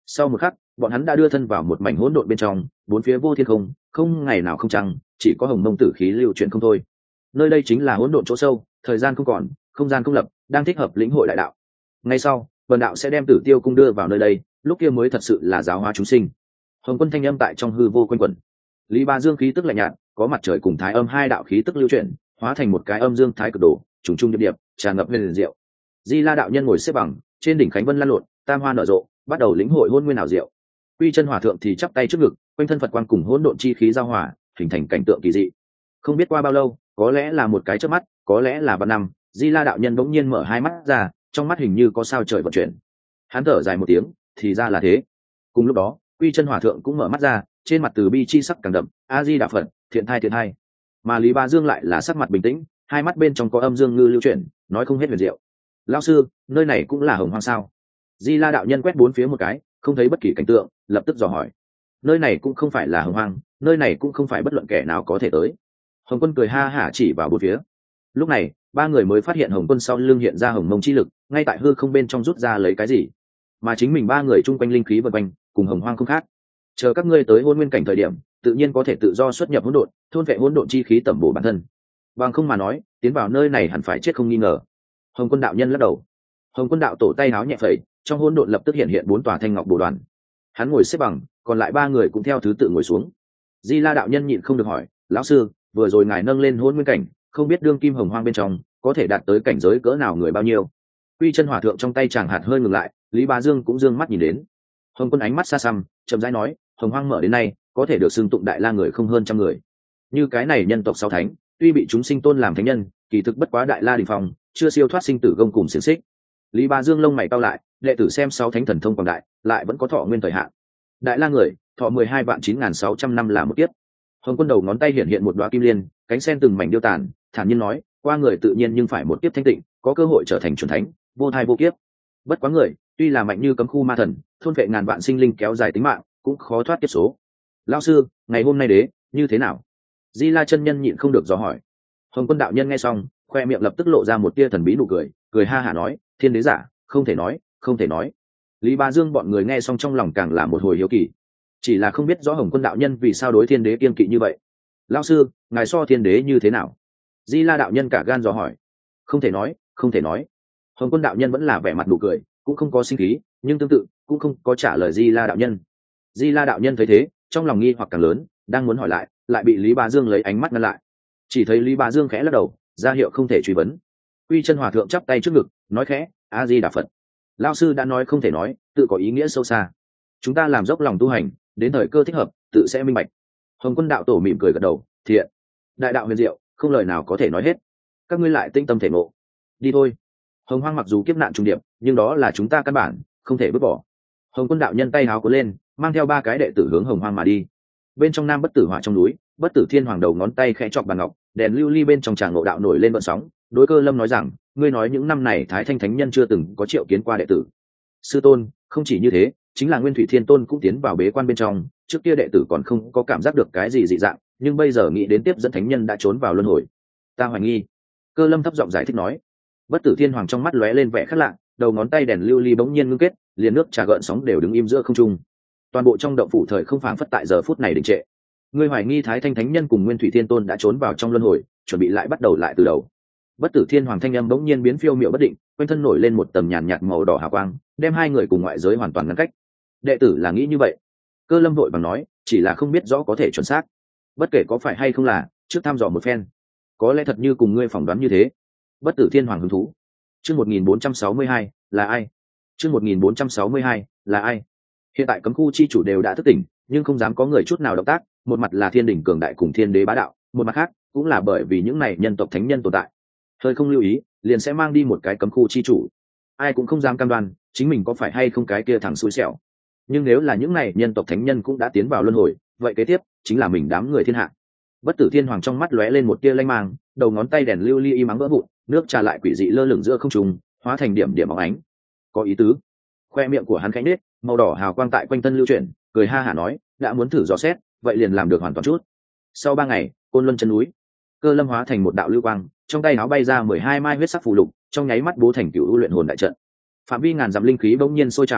Sau một khắc, bọn hắn đã đưa thân vào một mảnh hỗn độn bên trong, bốn phía vô thiên không, không ngày nào không trăng, chỉ có hồng mông tử khí lưu chuyển không thôi. Nơi đây chính là hỗn độn chỗ sâu, thời gian không còn, không gian không lập, đang thích hợp lĩnh hội đại đạo. Ngay sau, vần đạo sẽ đem Tử Tiêu cung đưa vào nơi đây, lúc kia mới thật sự là giáo hóa chúng sinh. Hồng Quân thanh âm tại trong hư vô quanh quẩn. Lý Ba Dương khí tức lạnh nhạt, có mặt trời cùng thái âm hai đạo khí tức lưu chuyển, hóa thành một cái âm dương thái cực đồ, trùng trùng điệp điệp, tràn ngập huyền diệu. Di La đạo nhân ngồi xếp bằng, trên đỉnh khánh vân lan lộn, tam hoa nở rộ, bắt đầu lĩnh hội hôn nguyên ảo diệu. Quy Chân Hòa thượng thì chắp tay trước ngực, quanh thân Phật quang cùng hỗn độn chi khí giao hòa, hình thành cảnh tượng kỳ dị. Không biết qua bao lâu, có lẽ là một cái chớp mắt, có lẽ là vạn năm, Di La đạo nhân bỗng nhiên mở hai mắt ra, trong mắt hình như có sao trời vận chuyển. Hắn thở dài một tiếng, thì ra là thế. Cùng lúc đó, Quy Chân Hòa thượng cũng mở mắt ra, trên mặt từ bi chi sắc càng đậm, A Di Đà Phật, thiện thai thiện thai. Mà Lý Ba Dương lại là sắc mặt bình tĩnh, hai mắt bên trong có âm dương ngư lưu chuyển, nói không hết huyền diệu. Lão sư, nơi này cũng là hồng hoang sao? Di La đạo nhân quét bốn phía một cái, không thấy bất kỳ cảnh tượng, lập tức dò hỏi. Nơi này cũng không phải là hồng hoang, nơi này cũng không phải bất luận kẻ nào có thể tới. Hồng Quân cười ha hả chỉ vào bốn phía. Lúc này, ba người mới phát hiện Hồng Quân sau lưng hiện ra hồng mông chi lực, ngay tại hư không bên trong rút ra lấy cái gì, mà chính mình ba người chung quanh linh khí vần quanh, cùng hồng hoang không khác. Chờ các ngươi tới hôn nguyên cảnh thời điểm, tự nhiên có thể tự do xuất nhập hỗn độn, thôn vệ hỗn độn chi khí tẩm bổ bản thân. Bằng không mà nói, tiến vào nơi này hẳn phải chết không nghi ngờ. Hồng Quân đạo nhân lắc đầu. Hồng Quân đạo tổ tay áo nhẹ phẩy, trong hỗn độn lập tức hiện hiện bốn tòa thanh ngọc bồ đoàn. Hắn ngồi xếp bằng, còn lại ba người cũng theo thứ tự ngồi xuống. Di La đạo nhân nhịn không được hỏi, lão sư, vừa rồi ngài nâng lên hôn nguyên cảnh, không biết đương kim hồng hoang bên trong có thể đạt tới cảnh giới cỡ nào người bao nhiêu? Quy Chân Hòa thượng trong tay chàng hạt hơi ngừng lại, Lý Bá Dương cũng dương mắt nhìn đến. Hồng Quân ánh mắt xa xăm, chậm rãi nói, hồng hoang mở đến nay, có thể được xưng tụng đại la người không hơn trăm người. Như cái này nhân tộc sáu thánh, tuy bị chúng sinh tôn làm thánh nhân, kỳ thực bất quá đại la đỉnh phong, chưa siêu thoát sinh tử gông cùng xiềng xích. Lý Bá Dương lông mày cau lại, đệ tử xem sáu thánh thần thông quảng đại, lại vẫn có thọ nguyên thời hạn. Đại la người, thọ mười hai vạn chín nghìn sáu trăm năm là một kiếp. Hồng Quân đầu ngón tay hiện hiện một đóa kim liên, cánh sen từng mảnh điêu tàn, thản nhiên nói, qua người tự nhiên nhưng phải một kiếp thanh tịnh, có cơ hội trở thành chuẩn thánh, vô thai vô kiếp. Bất quá người, tuy là mạnh như cấm khu ma thần, thôn vệ ngàn vạn sinh linh kéo dài tính mạng, cũng khó thoát kiếp số. Lão sư, ngày hôm nay đế, như thế nào? Di La chân nhân nhịn không được dò hỏi. Hồng Quân đạo nhân nghe xong, khoe miệng lập tức lộ ra một tia thần bí nụ cười, cười ha hả nói, thiên đế giả, không thể nói, không thể nói. Lý Ba Dương bọn người nghe xong trong lòng càng là một hồi hiếu kỳ, chỉ là không biết rõ Hồng Quân đạo nhân vì sao đối thiên đế kiên kỵ như vậy. Lão sư, ngài so thiên đế như thế nào? Di La đạo nhân cả gan dò hỏi. Không thể nói, không thể nói. Hồng Quân đạo nhân vẫn là vẻ mặt nụ cười, cũng không có sinh khí, nhưng tương tự cũng không có trả lời Di La đạo nhân. Di La đạo nhân thấy thế, trong lòng nghi hoặc càng lớn, đang muốn hỏi lại, lại bị Lý Bá Dương lấy ánh mắt ngăn lại. Chỉ thấy Lý Bá Dương khẽ lắc đầu, ra hiệu không thể truy vấn. Quy Chân Hòa thượng chắp tay trước ngực, nói khẽ, A Di Đà Phật. Lão sư đã nói không thể nói, tự có ý nghĩa sâu xa. Chúng ta làm dốc lòng tu hành, đến thời cơ thích hợp, tự sẽ minh bạch. Hồng Quân đạo tổ mỉm cười gật đầu, thiện. Đại đạo huyền diệu, không lời nào có thể nói hết. Các ngươi lại tinh tâm thể ngộ. Đi thôi. Hồng hoang mặc dù kiếp nạn trùng điệp, nhưng đó là chúng ta căn bản, không thể vứt bỏ. Hồng Quân đạo nhân tay háo cuốn lên, mang theo ba cái đệ tử hướng hồng hoang mà đi. Bên trong Nam Bất Tử Hỏa trong núi, Bất Tử Thiên Hoàng đầu ngón tay khẽ chọc bàn ngọc, đèn lưu ly bên trong tràng ngộ đạo nổi lên vận sóng. Đối Cơ Lâm nói rằng, ngươi nói những năm này Thái Thanh Thánh Nhân chưa từng có triệu kiến qua đệ tử. Sư tôn, không chỉ như thế, chính là Nguyên Thủy Thiên Tôn cũng tiến vào bế quan bên trong, trước kia đệ tử còn không có cảm giác được cái gì dị dạng, nhưng bây giờ nghĩ đến tiếp dẫn thánh nhân đã trốn vào luân hồi. Ta hoài nghi. Cơ Lâm thấp giọng giải thích nói. Bất Tử Thiên Hoàng trong mắt lóe lên vẻ khác lạ, đầu ngón tay đèn lưu ly bỗng nhiên ngưng kết, liền nước trà gợn sóng đều đứng im giữa không trung. Toàn bộ trong động phủ thời không phảng phất tại giờ phút này đình trệ. Ngươi hoài nghi Thái Thanh Thánh Nhân cùng Nguyên Thủy Thiên Tôn đã trốn vào trong luân hồi, chuẩn bị lại bắt đầu lại từ đầu. Bất Tử Thiên Hoàng thanh âm bỗng nhiên biến phiêu miệu bất định, quanh thân nổi lên một tầm nhàn nhạt màu đỏ hào quang, đem hai người cùng ngoại giới hoàn toàn ngăn cách. Đệ tử là nghĩ như vậy. Cơ Lâm vội bằng nói, chỉ là không biết rõ có thể chuẩn xác. Bất kể có phải hay không là, trước thăm dò một phen. Có lẽ thật như cùng ngươi phỏng đoán như thế. Bất Tử Thiên Hoàng hứng thú. Chương một nghìn bốn trăm sáu mươi hai, là ai? Chương một nghìn bốn trăm sáu mươi hai, là ai? Hiện tại cấm khu chi chủ đều đã thức tỉnh, nhưng không dám có người chút nào động tác, một mặt là thiên đỉnh cường đại cùng thiên đế bá đạo, một mặt khác cũng là bởi vì những này nhân tộc thánh nhân tồn tại. Hơi không lưu ý, liền sẽ mang đi một cái cấm khu chi chủ. Ai cũng không dám cam đoan, chính mình có phải hay không cái kia thằng xui xẻo. Nhưng nếu là những này nhân tộc thánh nhân cũng đã tiến vào luân hồi, vậy kế tiếp chính là mình đám người thiên hạ. Bất Tử Thiên Hoàng trong mắt lóe lên một tia lanh mang, đầu ngón tay đèn lưu ly y mắng vỡ vụn, nước trà lại quỷ dị lơ lửng giữa không trung, hóa thành điểm điểm bóng ánh. Có ý tứ. Khoe miệng của hắn khẽ nhếch, màu đỏ hào quang tại quanh thân lưu chuyển, cười ha hả nói, đã muốn thử dò xét, vậy liền làm được hoàn toàn chút. Sau ba ngày, Côn Luân chân núi, Cơ Lâm hóa thành một đạo lưu quang, trong tay áo bay ra mười hai mai huyết sắc phù lục, trong nháy mắt bố thành cửu u luyện hồn đại trận. Phạm vi ngàn dặm linh khí bỗng nhiên sôi trào,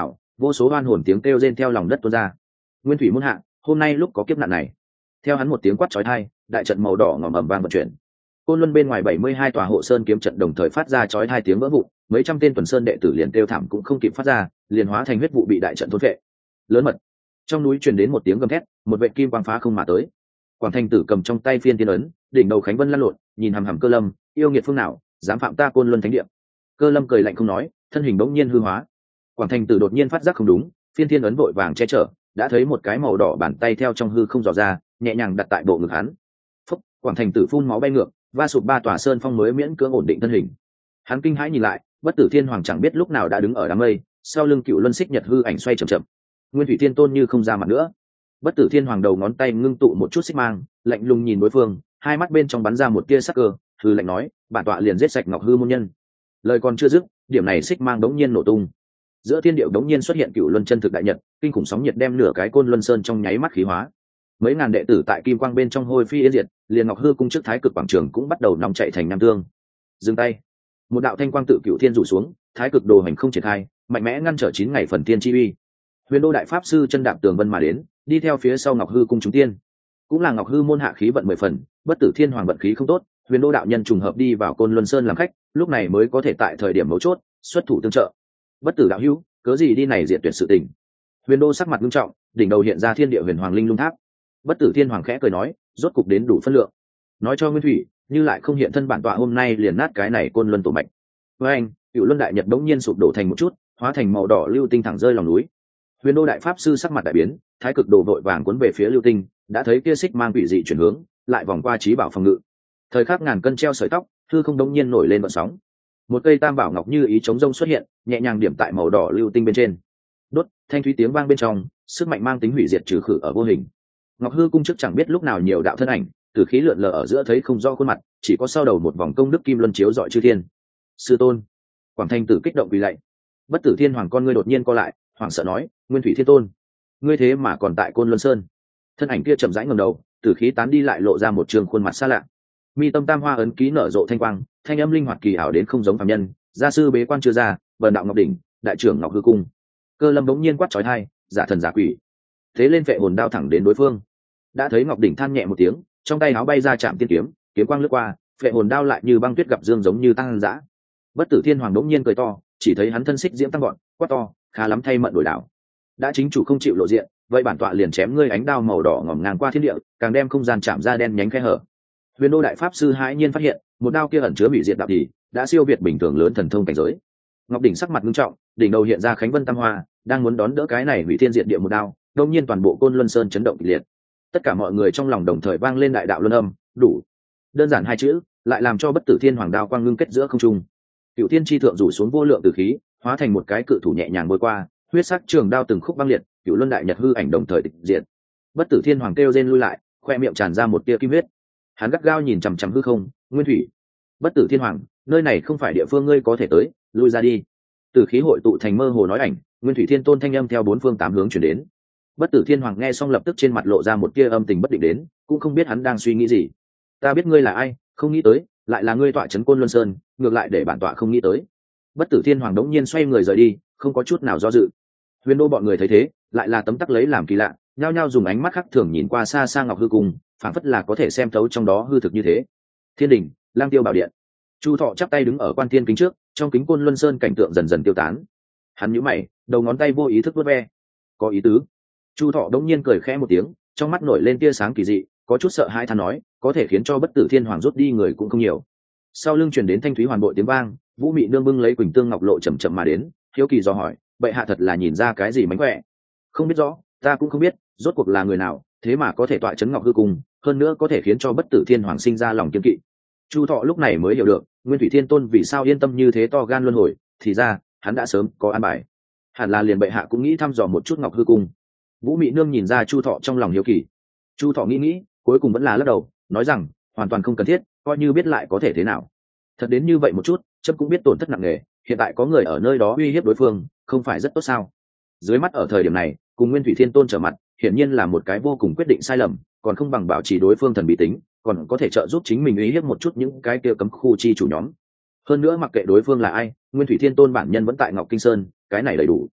vô số oan hồn tiếng kêu rên theo lòng đất tuôn ra. Nguyên thủy muôn hạ, hôm nay lúc có kiếp nạn này. Theo hắn một tiếng quát chói tai, đại trận màu đỏ ngòm ầm vang vận chuyển. Côn Luân bên ngoài bảy mươi hai tòa hộ sơn kiếm trận đồng thời phát ra chói tai tiếng vỡ vụn, mấy trăm tên tuần sơn đệ tử liền kêu thảm cũng không kịp phát ra, liền hóa thành huyết vụ bị đại trận thôn phệ. Lớn mật. Trong núi truyền đến một tiếng gầm thét, một vệ kim quang phá không mà tới. Quảng Thành Tử cầm trong tay phiên tiên ấn, đỉnh đầu Khánh Vân lăn lộn, nhìn hằm hằm Cơ Lâm, yêu nghiệt phương nào, dám phạm ta Côn Luân thánh địa. Cơ Lâm cười lạnh không nói, thân hình bỗng nhiên hư hóa. Quảng Thành Tử đột nhiên phát giác không đúng, phiên tiên ấn vội vàng che chở, đã thấy một cái màu đỏ bàn tay theo trong hư không dò ra, nhẹ nhàng đặt tại bộ ngực hắn. Phúc, Quảng Thành Tử phun máu bay ngược, va sụp ba tòa sơn phong mới miễn cưỡng ổn định thân hình. Hắn kinh hãi nhìn lại, Bất Tử Thiên Hoàng chẳng biết lúc nào đã đứng ở đám mây, sau lưng Cựu Luân Xích Nhật hư ảnh xoay chậm chậm. Nguyên Thủy Thiên Tôn như không ra mặt nữa. Bất Tử Thiên Hoàng đầu ngón tay ngưng tụ một chút xích mang, lạnh lùng nhìn đối phương, hai mắt bên trong bắn ra một tia sắc cơ, hư lạnh nói, bản tọa liền giết sạch Ngọc Hư môn nhân. Lời còn chưa dứt, điểm này xích mang đống nhiên nổ tung. Giữa thiên điệu đống nhiên xuất hiện Cựu Luân chân thực đại nhật, kinh khủng sóng nhiệt đem nửa cái Côn Luân Sơn trong nháy mắt khí hóa. Mấy ngàn đệ tử tại kim quang bên trong hôi phi yên diệt, liền Ngọc Hư cung trước Thái Cực quảng trường cũng bắt đầu nóng chạy thành nam tương. Dừng tay. Một đạo thanh quang tự Cựu Thiên rủ xuống, Thái Cực đồ hành không triển khai, mạnh mẽ ngăn trở chín ngày phần tiên chi uy. Huyền Đô đại pháp sư chân đạp tường vân mà đến, đi theo phía sau Ngọc Hư cung chúng tiên. Cũng là Ngọc Hư môn hạ khí vận mười phần, Bất Tử Thiên Hoàng vận khí không tốt, Huyền Đô đạo nhân trùng hợp đi vào Côn Luân Sơn làm khách, lúc này mới có thể tại thời điểm mấu chốt xuất thủ tương trợ. Bất Tử đạo hữu, cớ gì đi này diện tuyệt sự tình. Huyền Đô sắc mặt nghiêm trọng, đỉnh đầu hiện ra Thiên Địa Huyền Hoàng Linh Lung Tháp. Bất Tử Thiên Hoàng khẽ cười nói, rốt cục đến đủ phân lượng. Nói cho Nguyên Thủy, như lại không hiện thân bản tọa hôm nay liền nát cái này Côn Luân tổ mạch. Với anh, Cựu Luân đại nhật đống nhiên sụp đổ thành một chút, hóa thành màu đỏ lưu tinh thẳng rơi lòng núi. Huyền Đô đại pháp sư sắc mặt đại biến, Thái Cực đồ vội vàng cuốn về phía lưu tinh, đã thấy kia xích mang quỷ dị chuyển hướng, lại vòng qua trí bảo phòng ngự. Thời khắc ngàn cân treo sợi tóc, hư không đống nhiên nổi lên vận sóng. Một cây tam bảo ngọc như ý chống rông xuất hiện, nhẹ nhàng điểm tại màu đỏ lưu tinh bên trên. Đốt, thanh thúy tiếng vang bên trong, sức mạnh mang tính hủy diệt trừ khử ở vô hình. Ngọc Hư cung trước chẳng biết lúc nào nhiều đạo thân ảnh, từ khí lượn lờ ở giữa thấy không rõ khuôn mặt, chỉ có sau đầu một vòng công đức kim luân chiếu rọi chư thiên. Sư tôn. Quảng Thanh Tử kích động quỳ lạy. Bất Tử Thiên Hoàng con ngươi đột nhiên co lại, hoảng sợ nói, Nguyên Thủy Thiên Tôn, ngươi thế mà còn tại Côn Luân Sơn. Thân ảnh kia chậm rãi ngẩng đầu, từ khí tán đi lại lộ ra một trường khuôn mặt xa lạ. Mi tâm tam hoa ấn ký nở rộ thanh quang, thanh âm linh hoạt kỳ ảo đến không giống phàm nhân. Gia sư bế quan chưa ra, bần đạo Ngọc đỉnh, đại trưởng Ngọc Hư cung. Cơ Lâm bỗng nhiên quát chói tai, giả thần giả quỷ. Thế lên phệ hồn đao thẳng đến đối phương. Đã thấy Ngọc đỉnh than nhẹ một tiếng, trong tay áo bay ra chạm tiên kiếm, kiếm quang lướt qua, phệ hồn đao lại như băng tuyết gặp dương giống như tăng dã. Bất Tử Thiên Hoàng đống nhiên cười to, chỉ thấy hắn thân xích diễm tăng gọn, quát to, khá lắm thay mận đổi đảo. Đã chính chủ không chịu lộ diện, vậy bản tọa liền chém ngươi ánh đao màu đỏ ngòm ngang qua thiên địa, càng đem không gian chạm ra đen nhánh khe hở. Huyền Đô đại pháp sư hãi nhiên phát hiện, một đao kia ẩn chứa hủy diệt đạo thì đã siêu việt bình thường lớn thần thông cảnh giới. Ngọc đỉnh sắc mặt nghiêm trọng, đỉnh đầu hiện ra Khánh Vân Tam Hoa, đang muốn đón đỡ cái này hủy thiên diệt địa một đao, đột nhiên toàn bộ Côn Luân Sơn chấn động kịch liệt. Tất cả mọi người trong lòng đồng thời vang lên đại đạo luân âm, đủ. Đơn giản hai chữ, lại làm cho Bất Tử Thiên Hoàng đao quang ngưng kết giữa không trung. Cựu Thiên chi thượng rủ xuống vô lượng tử khí, hóa thành một cái cự thủ nhẹ nhàng bôi qua, huyết sắc trường đao từng khúc băng liệt, Cựu Luân đại nhật hư ảnh đồng thời tịch diệt. Bất Tử Thiên Hoàng kêu rên lui lại, khoe miệng tràn ra một tia kim huyết. Hắn gắt gao nhìn chằm chằm hư không, Nguyên Thủy. Bất Tử Thiên Hoàng, nơi này không phải địa phương ngươi có thể tới, lui ra đi. Từ khí hội tụ thành mơ hồ nói ảnh, Nguyên Thủy Thiên Tôn thanh âm theo bốn phương tám hướng truyền đến. Bất Tử Thiên Hoàng nghe xong lập tức trên mặt lộ ra một tia âm tình bất định đến, cũng không biết hắn đang suy nghĩ gì. Ta biết ngươi là ai, không nghĩ tới, lại là ngươi tọa trấn Côn Luân Sơn, ngược lại để bản tọa không nghĩ tới. Bất Tử Thiên Hoàng đống nhiên xoay người rời đi, không có chút nào do dự. Huyền Đô bọn người thấy thế, lại là tấm tắc lấy làm kỳ lạ, nhao nhao dùng ánh mắt khác thường nhìn qua xa xa Ngọc Hư cung, phảng phất là có thể xem thấu trong đó hư thực như thế. Thiên đình, Lang Tiêu bảo điện. Chu Thọ chắp tay đứng ở quan thiên kính trước, trong kính Côn Luân Sơn cảnh tượng dần dần tiêu tán. Hắn nhíu mày, đầu ngón tay vô ý thức vuốt ve. Có ý tứ. Chu Thọ đống nhiên cười khẽ một tiếng, trong mắt nổi lên tia sáng kỳ dị, có chút sợ hãi than nói, có thể khiến cho Bất Tử Thiên Hoàng rút đi người cũng không nhiều. Sau lưng truyền đến thanh thúy hoàn bội tiếng vang, Vũ Mị nương bưng lấy quỳnh tương ngọc lộ chậm chậm mà đến, hiếu kỳ dò hỏi, bệ hạ thật là nhìn ra cái gì mánh khỏe? Không biết rõ, ta cũng không biết, rốt cuộc là người nào, thế mà có thể tọa chấn Ngọc Hư cung, hơn nữa có thể khiến cho Bất Tử Thiên Hoàng sinh ra lòng kiêng kỵ. Chu Thọ lúc này mới hiểu được, Nguyên Thủy Thiên Tôn vì sao yên tâm như thế to gan luân hồi, thì ra, hắn đã sớm có an bài. Hẳn là liền bệ hạ cũng nghĩ thăm dò một chút Ngọc Hư cung. Vũ Mị nương nhìn ra Chu Thọ trong lòng hiếu kỳ. Chu Thọ nghĩ nghĩ, cuối cùng vẫn là lắc đầu, nói rằng, hoàn toàn không cần thiết, coi như biết lại có thể thế nào. Thật đến như vậy một chút, trẫm cũng biết tổn thất nặng nề, hiện tại có người ở nơi đó uy hiếp đối phương, không phải rất tốt sao? Dưới mắt ở thời điểm này, cùng Nguyên Thủy Thiên Tôn trở mặt, hiển nhiên là một cái vô cùng quyết định sai lầm, còn không bằng bảo trì đối phương thần bí tính, còn có thể trợ giúp chính mình uy hiếp một chút những cái kia cấm khu chi chủ nhóm. Hơn nữa mặc kệ đối phương là ai, Nguyên Thủy Thiên Tôn bản nhân vẫn tại Ngọc Kinh Sơn, cái này đầy đủ.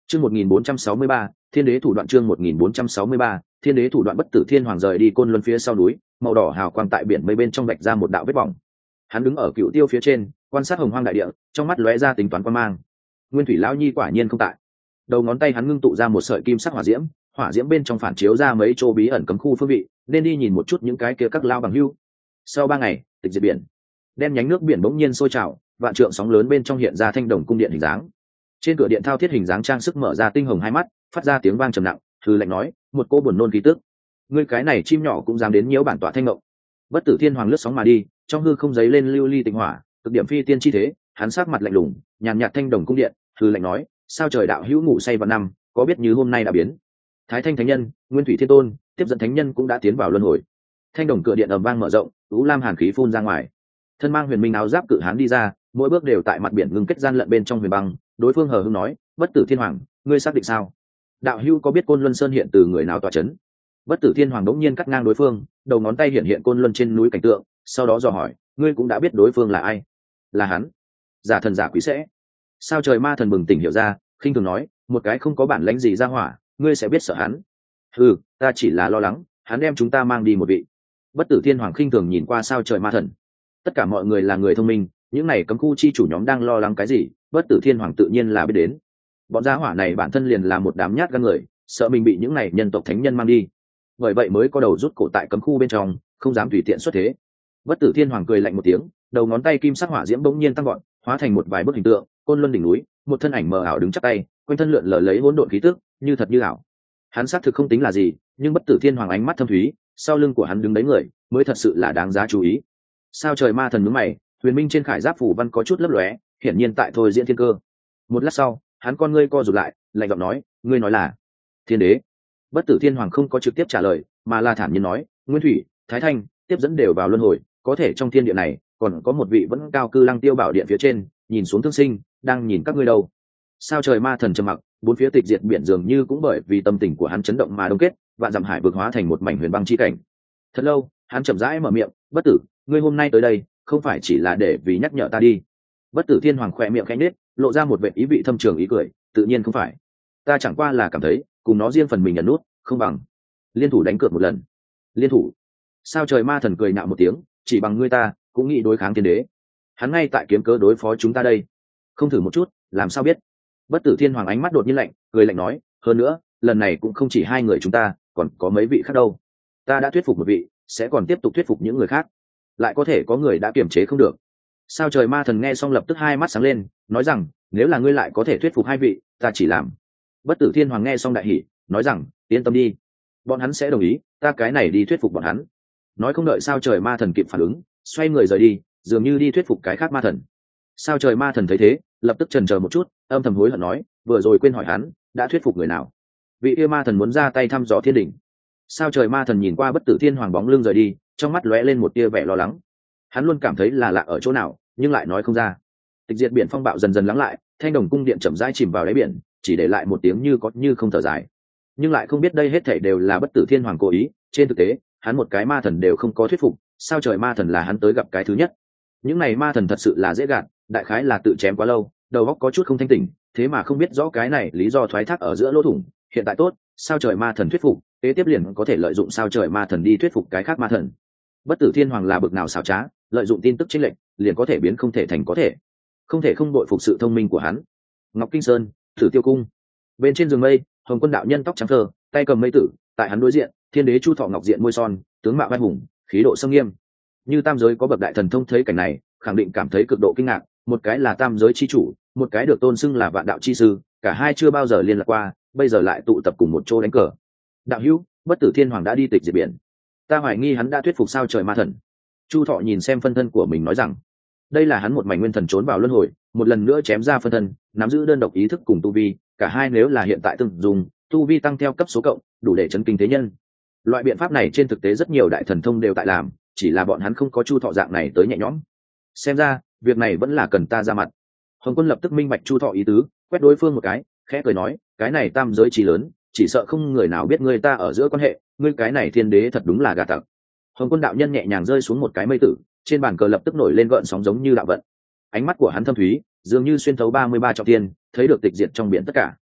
Chương một nghìn bốn trăm sáu mươi ba, Thiên đế thủ đoạn chương một nghìn bốn trăm sáu mươi ba, Thiên đế thủ đoạn bất tử thiên hoàng rời đi Côn Luân phía sau núi, màu đỏ hào quang tại biển mây bên trong vạch ra một đạo vết bỏng. Hắn đứng ở Cựu Tiêu phía trên, quan sát hồng hoang đại địa, trong mắt lóe ra tính toán quan mang. Nguyên Thủy lão nhi quả nhiên không tại. Đầu ngón tay hắn ngưng tụ ra một sợi kim sắc hỏa diễm, hỏa diễm bên trong phản chiếu ra mấy chỗ bí ẩn cấm khu phương vị, nên đi nhìn một chút những cái kia các lao bằng hưu. Sau ba ngày, tịch diệt biển, đen nhánh nước biển bỗng nhiên sôi trào, vạn trượng sóng lớn bên trong hiện ra thanh đồng cung điện hình dáng. Trên cửa điện thao thiết hình dáng trang sức mở ra tinh hồng hai mắt, phát ra tiếng vang trầm nặng, thư lạnh nói, một cô buồn nôn khí tức. Ngươi cái này chim nhỏ cũng dám đến nhiễu bản tọa thanh ngộng. Bất tử thiên hoàng lướt sóng mà đi, trong hư không giấy lên lưu ly tinh hỏa, cực điểm phi tiên chi thế, hắn sắc mặt lạnh lùng, nhàn nhạt thanh đồng cung điện, thư lạnh nói, sao trời đạo hữu ngủ say vào năm, có biết như hôm nay đã biến. Thái thanh thánh nhân, Nguyên Thủy thiên tôn, tiếp dẫn thánh nhân cũng đã tiến vào luân hồi. Thanh đồng cửa điện ầm vang mở rộng, u lam hàn khí phun ra ngoài. Thân mang huyền minh áo giáp cự hán đi ra, mỗi bước đều tại mặt biển ngưng kết gian lận bên trong huyền băng. Đối phương hờ hững nói, bất tử thiên hoàng, ngươi xác định sao? Đạo hữu có biết Côn Luân Sơn hiện từ người nào tọa chấn? Bất tử thiên hoàng đống nhiên cắt ngang đối phương, đầu ngón tay hiện hiện Côn Luân trên núi cảnh tượng, sau đó dò hỏi, ngươi cũng đã biết đối phương là ai? Là hắn. Giả thần giả quý sẽ. Sao trời ma thần bừng tỉnh hiểu ra, khinh thường nói, một cái không có bản lãnh gì ra hỏa, ngươi sẽ biết sợ hắn. Ừ, ta chỉ là lo lắng, hắn đem chúng ta mang đi một vị. Bất tử thiên hoàng khinh thường nhìn qua sao trời ma thần. Tất cả mọi người là người thông minh, những này cấm khu chi chủ nhóm đang lo lắng cái gì, bất tử thiên hoàng tự nhiên là biết đến. Bọn gia hỏa này bản thân liền là một đám nhát gan người, sợ mình bị những này nhân tộc thánh nhân mang đi, bởi vậy mới có đầu rút cổ tại cấm khu bên trong, không dám tùy tiện xuất thế. Bất tử thiên hoàng cười lạnh một tiếng, đầu ngón tay kim sắc hỏa diễm bỗng nhiên tăng gọn, hóa thành một vài bức hình tượng, Côn Luân đỉnh núi, một thân ảnh mờ ảo đứng chắp tay, quanh thân lượn lờ lấy hỗn độn khí tức, như thật như ảo. Hắn xác thực không tính là gì, nhưng bất tử thiên hoàng ánh mắt thâm thúy, sau lưng của hắn đứng đấy người, mới thật sự là đáng giá chú ý. Sao trời ma thần nhướng mày, huyền minh trên khải giáp phủ văn có chút lấp lóe, hiển nhiên tại thôi diễn thiên cơ. Một lát sau, hắn con ngươi co rụt lại, lạnh giọng nói, ngươi nói là thiên đế? Bất tử thiên hoàng không có trực tiếp trả lời, mà là thản nhiên nói, Nguyên Thủy, Thái Thanh tiếp dẫn đều vào luân hồi, có thể trong thiên địa này còn có một vị vẫn cao cư lăng tiêu bảo điện phía trên, nhìn xuống thương sinh, đang nhìn các ngươi đâu. Sao trời ma thần trầm mặc, bốn phía tịch diệt biển dường như cũng bởi vì tâm tình của hắn chấn động mà đông kết, vạn dặm hải vực hóa thành một mảnh huyền băng chi cảnh. Thật lâu, hắn chậm rãi mở miệng, bất tử, ngươi hôm nay tới đây không phải chỉ là để vì nhắc nhở ta đi. Bất tử thiên hoàng khỏe miệng khẽ nết, lộ ra một vẻ ý vị thâm trường ý cười, tự nhiên không phải, ta chẳng qua là cảm thấy cùng nó riêng phần mình nhận nút không bằng liên thủ đánh cược một lần. Liên thủ? Sao trời ma thần cười nạo một tiếng, chỉ bằng ngươi ta cũng nghĩ đối kháng thiên đế? Hắn ngay tại kiếm cớ đối phó chúng ta đây, không thử một chút làm sao biết. Bất tử thiên hoàng ánh mắt đột nhiên lạnh, cười lạnh nói, hơn nữa lần này cũng không chỉ hai người chúng ta, còn có mấy vị khác đâu. Ta đã thuyết phục một vị, sẽ còn tiếp tục thuyết phục những người khác, lại có thể có người đã kiềm chế không được. Sao trời ma thần nghe xong lập tức hai mắt sáng lên, nói rằng, nếu là ngươi lại có thể thuyết phục hai vị, ta chỉ làm. Bất tử thiên hoàng nghe xong đại hỉ, nói rằng, yên tâm đi, bọn hắn sẽ đồng ý, ta cái này đi thuyết phục bọn hắn. Nói không đợi sao trời ma thần kịp phản ứng, xoay người rời đi, dường như đi thuyết phục cái khác ma thần. Sao trời ma thần thấy thế, lập tức chần chờ một chút, âm thầm hối hận nói, vừa rồi quên hỏi hắn, đã thuyết phục người nào? Vị yêu ma thần muốn ra tay thăm dò thiên đỉnh. Sao trời ma thần nhìn qua bất tử thiên hoàng bóng lưng rời đi, trong mắt lóe lên một tia vẻ lo lắng. Hắn luôn cảm thấy là lạ ở chỗ nào, nhưng lại nói không ra. Tịch diệt biển phong bạo dần dần lắng lại, thanh đồng cung điện chậm rãi chìm vào đáy biển, chỉ để lại một tiếng như có như không thở dài. Nhưng lại không biết đây hết thảy đều là bất tử thiên hoàng cố ý, trên thực tế hắn một cái ma thần đều không có thuyết phục, sao trời ma thần là hắn tới gặp cái thứ nhất. Những này ma thần thật sự là dễ gạt, đại khái là tự chém quá lâu, đầu óc có chút không thanh tỉnh, thế mà không biết rõ cái này lý do thoái thác ở giữa lỗ thủng. Hiện tại tốt, sao trời ma thần thuyết phục, kế tiếp liền có thể lợi dụng sao trời ma thần đi thuyết phục cái khác ma thần. Bất tử thiên hoàng là bực nào xảo trá, lợi dụng tin tức chênh lệch liền có thể biến không thể thành có thể, không thể không đội phục sự thông minh của hắn. Ngọc Kinh Sơn, Thử Tiêu Cung, bên trên giường mây, Hồng Quân đạo nhân tóc trắng thơ, tay cầm mây tử, tại hắn đối diện, thiên đế Chu Thọ ngọc diện môi son, tướng mạo vai hùng, khí độ sâm nghiêm. Như tam giới có bậc đại thần thông thấy cảnh này, khẳng định cảm thấy cực độ kinh ngạc, một cái là tam giới chi chủ, một cái được tôn xưng là vạn đạo chi sư, cả hai chưa bao giờ liên lạc qua, bây giờ lại tụ tập cùng một chỗ đánh cờ. Đạo hữu, bất tử thiên hoàng đã đi tịch diệt biển, ta hoài nghi hắn đã thuyết phục sao trời ma thần. Chu Thọ nhìn xem phân thân của mình nói rằng, đây là hắn một mảnh nguyên thần trốn vào luân hồi, một lần nữa chém ra phân thân, nắm giữ đơn độc ý thức cùng tu vi, cả hai nếu là hiện tại từng dùng, tu vi tăng theo cấp số cộng, đủ để chấn kinh thế nhân. Loại biện pháp này trên thực tế rất nhiều đại thần thông đều tại làm, chỉ là bọn hắn không có Chu Thọ dạng này tới nhẹ nhõm. Xem ra việc này vẫn là cần ta ra mặt. Hồng Quân lập tức minh bạch Chu Thọ ý tứ, quét đối phương một cái, khẽ cười nói, cái này tam giới trí lớn, chỉ sợ không người nào biết ngươi ta ở giữa quan hệ, ngươi cái này thiên đế thật đúng là gà tặc. Hồng Quân đạo nhân nhẹ nhàng rơi xuống một cái mây tử, trên bàn cờ lập tức nổi lên gợn sóng giống như đạo vận. Ánh mắt của hắn thâm thúy, dường như xuyên thấu ba mươi ba trọng thiên, thấy được tịch diệt trong biển tất cả.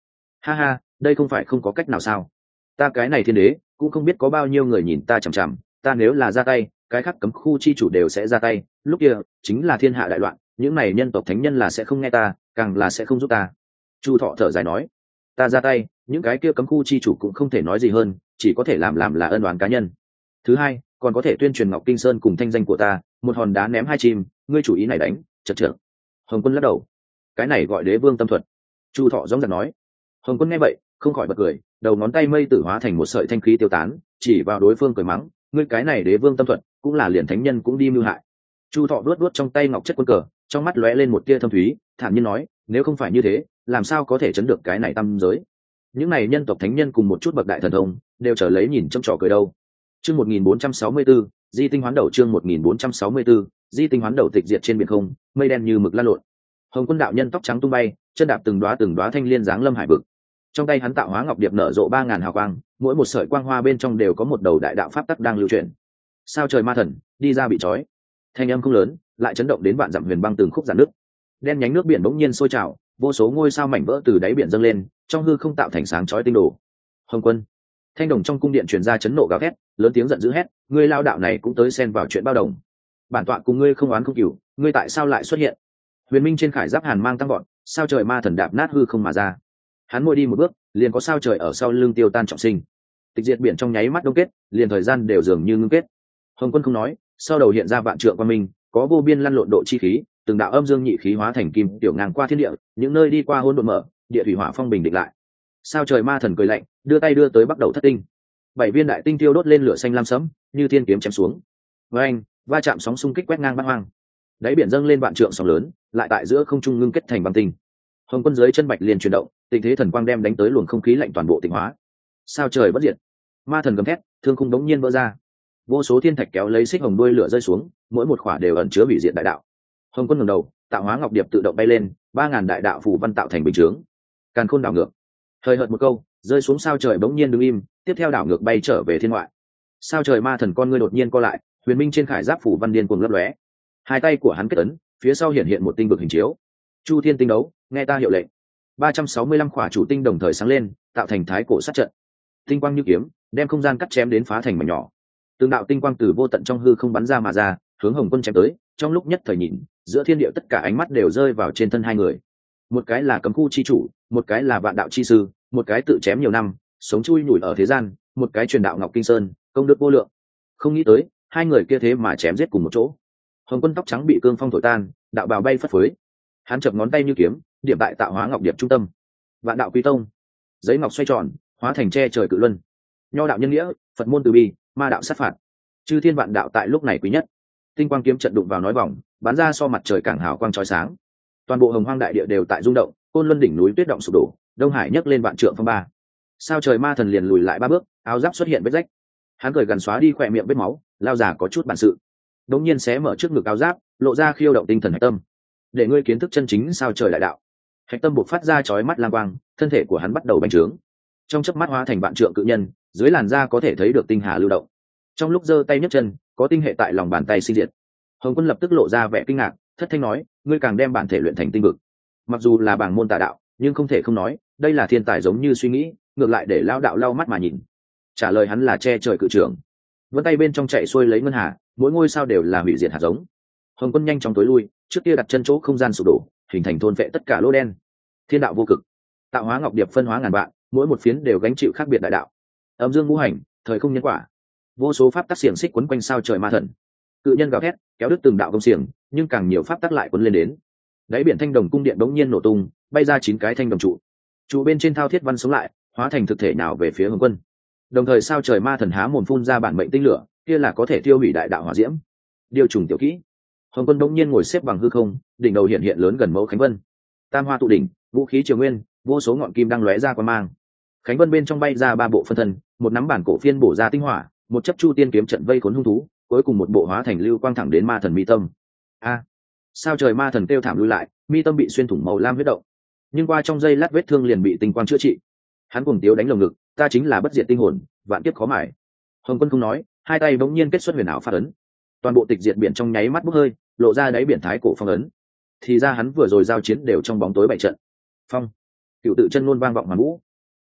Ha ha, đây không phải không có cách nào sao? Ta cái này thiên đế cũng không biết có bao nhiêu người nhìn ta chằm chằm, ta nếu là ra tay, cái khác cấm khu chi chủ đều sẽ ra tay, lúc kia chính là thiên hạ đại loạn, những này nhân tộc thánh nhân là sẽ không nghe ta, càng là sẽ không giúp ta. Chu Thọ thở dài nói, ta ra tay, những cái kia cấm khu chi chủ cũng không thể nói gì hơn, chỉ có thể làm làm là ân oán cá nhân. Thứ hai, còn có thể tuyên truyền Ngọc Kinh Sơn cùng thanh danh của ta, một hòn đá ném hai chim, ngươi chủ ý này đánh, chật chật. Hồng Quân lắc đầu, cái này gọi đế vương tâm thuật. Chu Thọ giống giận nói. Hồng Quân nghe vậy không khỏi bật cười, đầu ngón tay mây tử hóa thành một sợi thanh khí tiêu tán, chỉ vào đối phương cười mắng, ngươi cái này đế vương tâm thuật cũng là liền thánh nhân cũng đi mưu hại. Chu Thọ đuốt đuốt trong tay ngọc chất quân cờ, trong mắt lóe lên một tia thâm thúy, thản nhiên nói, nếu không phải như thế, làm sao có thể chấn được cái này tâm giới? Những này nhân tộc thánh nhân cùng một chút bậc đại thần thông, đều trở lấy nhìn trong trò cười đâu. Chương một nghìn bốn trăm sáu mươi 464, Di tinh hoán đầu chương một nghìn bốn trăm sáu mươi 464, Di tinh hoán đầu tịch diệt trên biển không, mây đen như mực lan lộn. Hồng Quân đạo nhân tóc trắng tung bay, chân đạp từng đóa từng đóa thanh liên giáng lâm hải vực. Trong tay hắn tạo hóa ngọc điệp nở rộ ba ngàn hào quang, mỗi một sợi quang hoa bên trong đều có một đầu đại đạo pháp tắc đang lưu chuyển. Sao trời ma thần đi ra bị trói, thanh âm không lớn, lại chấn động đến vạn dặm huyền băng từng khúc giãn nứt. Đen nhánh nước biển bỗng nhiên sôi trào, vô số ngôi sao mảnh vỡ từ đáy biển dâng lên, trong hư không tạo thành sáng chói tinh đồ. Hồng Quân, thanh đồng trong cung điện truyền ra chấn nộ gào thét, lớn tiếng giận dữ hét, ngươi lao đạo này cũng tới xen vào chuyện bao đồng. Bản tọa cùng ngươi không oán không cừu, ngươi tại sao lại xuất hiện? Huyền minh trên khải giáp hàn mang tăng gọn, sao trời ma thần đạp nát hư không mà ra. Hắn môi đi một bước, liền có sao trời ở sau lưng tiêu tan trọng sinh. Tịch diệt biển trong nháy mắt đông kết, liền thời gian đều dường như ngưng kết. Hồng Quân không nói, sau đầu hiện ra vạn trượng quang minh, có vô biên lăn lộn độ chi khí, từng đạo âm dương nhị khí hóa thành kim tiểu ngang qua thiên địa, những nơi đi qua hỗn độn mở, địa thủy hỏa phong bình định lại. Sao trời ma thần cười lạnh, đưa tay đưa tới bắt đầu thất tinh. Bảy viên đại tinh tiêu đốt lên lửa xanh lam sẫm, như thiên kiếm chém xuống. Với anh, va chạm sóng xung kích quét ngang bát hoang. Đáy biển dâng lên vạn trượng sóng lớn, lại tại giữa không trung ngưng kết thành băng tinh. Hồng Quân dưới chân bạch liền chuyển động, tình thế thần quang đem đánh tới luồng không khí lạnh toàn bộ tịnh hóa. Sao trời bất diệt, ma thần gầm thét, thương khung đống nhiên vỡ ra, vô số thiên thạch kéo lấy xích hồng đuôi lửa rơi xuống, mỗi một khỏa đều ẩn chứa hủy diệt đại đạo. Hồng Quân ngẩng đầu, tạo hóa ngọc điệp tự động bay lên, ba ngàn đại đạo phù văn tạo thành bình chướng. Càn khôn đảo ngược, hơi hợt một câu, rơi xuống sao trời bỗng nhiên đứng im, tiếp theo đảo ngược bay trở về thiên ngoại. Sao trời ma thần con ngươi đột nhiên co lại, huyền minh trên khải giáp phủ văn điên cuồng lấp lóe, hai tay của hắn kết ấn, phía sau hiện hiện một tinh vực hình chiếu. Chu thiên tinh đấu, nghe ta hiệu lệnh. Ba trăm sáu mươi lăm khỏa chủ tinh đồng thời sáng lên, tạo thành thái cổ sát trận. Tinh quang như kiếm, đem không gian cắt chém đến phá thành mảnh nhỏ. Từng đạo tinh quang từ vô tận trong hư không bắn ra mà ra, hướng Hồng Quân chém tới. Trong lúc nhất thời nhìn, giữa thiên địa tất cả ánh mắt đều rơi vào trên thân hai người. Một cái là cấm khu chi chủ, một cái là vạn đạo chi sư, một cái tự chém nhiều năm, sống chui nhủi ở thế gian, một cái truyền đạo Ngọc Kinh Sơn, công đức vô lượng. Không nghĩ tới, hai người kia thế mà chém giết cùng một chỗ. Hồng Quân tóc trắng bị cương phong thổi tan, đạo bào bay phất phới. Hắn chập ngón tay như kiếm, điểm tại tạo hóa ngọc điệp trung tâm. Vạn đạo quy tông, giấy ngọc xoay tròn, hóa thành che trời cự luân. Nho đạo nhân nghĩa, Phật môn từ bi, ma đạo sát phạt. Chư thiên vạn đạo tại lúc này quý nhất. Tinh quang kiếm trận đụng vào nói vòng, bắn ra so mặt trời càng hào quang chói sáng. Toàn bộ hồng hoang đại địa đều tại rung động, côn luân đỉnh núi tuyết động sụp đổ, đông hải nhấc lên vạn trượng phong ba. Sao trời ma thần liền lùi lại ba bước, áo giáp xuất hiện vết rách. Hắn cười gần xóa đi khỏe miệng vết máu, lao già có chút bản sự. Đống nhiên xé mở trước ngực áo giáp, lộ ra khiêu động tinh thần hạch tâm. Để ngươi kiến thức chân chính sao trời đại đạo. Hạch tâm buộc phát ra chói mắt lang quang, thân thể của hắn bắt đầu bành trướng. Trong chớp mắt hóa thành vạn trượng cự nhân, dưới làn da có thể thấy được tinh hà lưu động. Trong lúc giơ tay nhấc chân, có tinh hệ tại lòng bàn tay sinh diệt. Hồng Quân lập tức lộ ra vẻ kinh ngạc, thất thanh nói, ngươi càng đem bản thể luyện thành tinh vực. Mặc dù là bảng môn tà đạo, nhưng không thể không nói, đây là thiên tài giống như suy nghĩ, ngược lại để lao đạo lau mắt mà nhìn. Trả lời hắn là che trời cự trưởng. Vân tay bên trong chạy xuôi lấy ngân hà, mỗi ngôi sao đều là hủy diệt hạt giống. Hồng Quân nhanh chóng tối lui, trước kia đặt chân chỗ không gian sụp đổ, hình thành thôn vệ tất cả lỗ đen. Thiên đạo vô cực, tạo hóa ngọc điệp phân hóa ngàn vạn, mỗi một phiến đều gánh chịu khác biệt đại đạo. Âm dương ngũ hành, thời không nhân quả, vô số pháp tắc xiềng xích quấn quanh sao trời ma thần. Cự nhân gào thét, kéo đứt từng đạo công xiềng, nhưng càng nhiều pháp tắc lại quấn lên đến. Đáy biển thanh đồng cung điện đống nhiên nổ tung, bay ra chín cái thanh đồng trụ. Trụ bên trên thao thiết văn sống lại, hóa thành thực thể nào về phía Hồng Quân. Đồng thời sao trời ma thần há mồm phun ra bản mệnh tinh lửa, kia là có thể tiêu hủy đại đạo hỏa diễm. Điều trùng tiểu kỹ. Hồng Quân đống nhiên ngồi xếp bằng hư không, đỉnh đầu hiện hiện lớn gần mẫu khánh vân. Tam hoa tụ đỉnh, vũ khí triều nguyên, vô số ngọn kim đang lóe ra quang mang. Khánh vân bên trong bay ra ba bộ phân thân, một nắm bản cổ phiên bổ ra tinh hỏa, một chấp chu tiên kiếm trận vây khốn hung thú, cuối cùng một bộ hóa thành lưu quang thẳng đến ma thần mi tâm. A! Sao trời ma thần kêu thảm lui lại, mi tâm bị xuyên thủng màu lam huyết động, nhưng qua trong giây lát vết thương liền bị tinh quang chữa trị. Hắn cuồng tiếu đánh lồng ngực, ta chính là bất diệt tinh hồn, vạn kiếp khó mải. Hồng Quân không nói, hai tay bỗng nhiên kết xuất huyền ảo phát ấn, toàn bộ tịch diệt biển trong nháy mắt bốc hơi, lộ ra đáy biển thái cổ phong ấn. Thì ra hắn vừa rồi giao chiến đều trong bóng tối bảy trận. Phong, cựu tự chân luôn vang vọng hoàn vũ,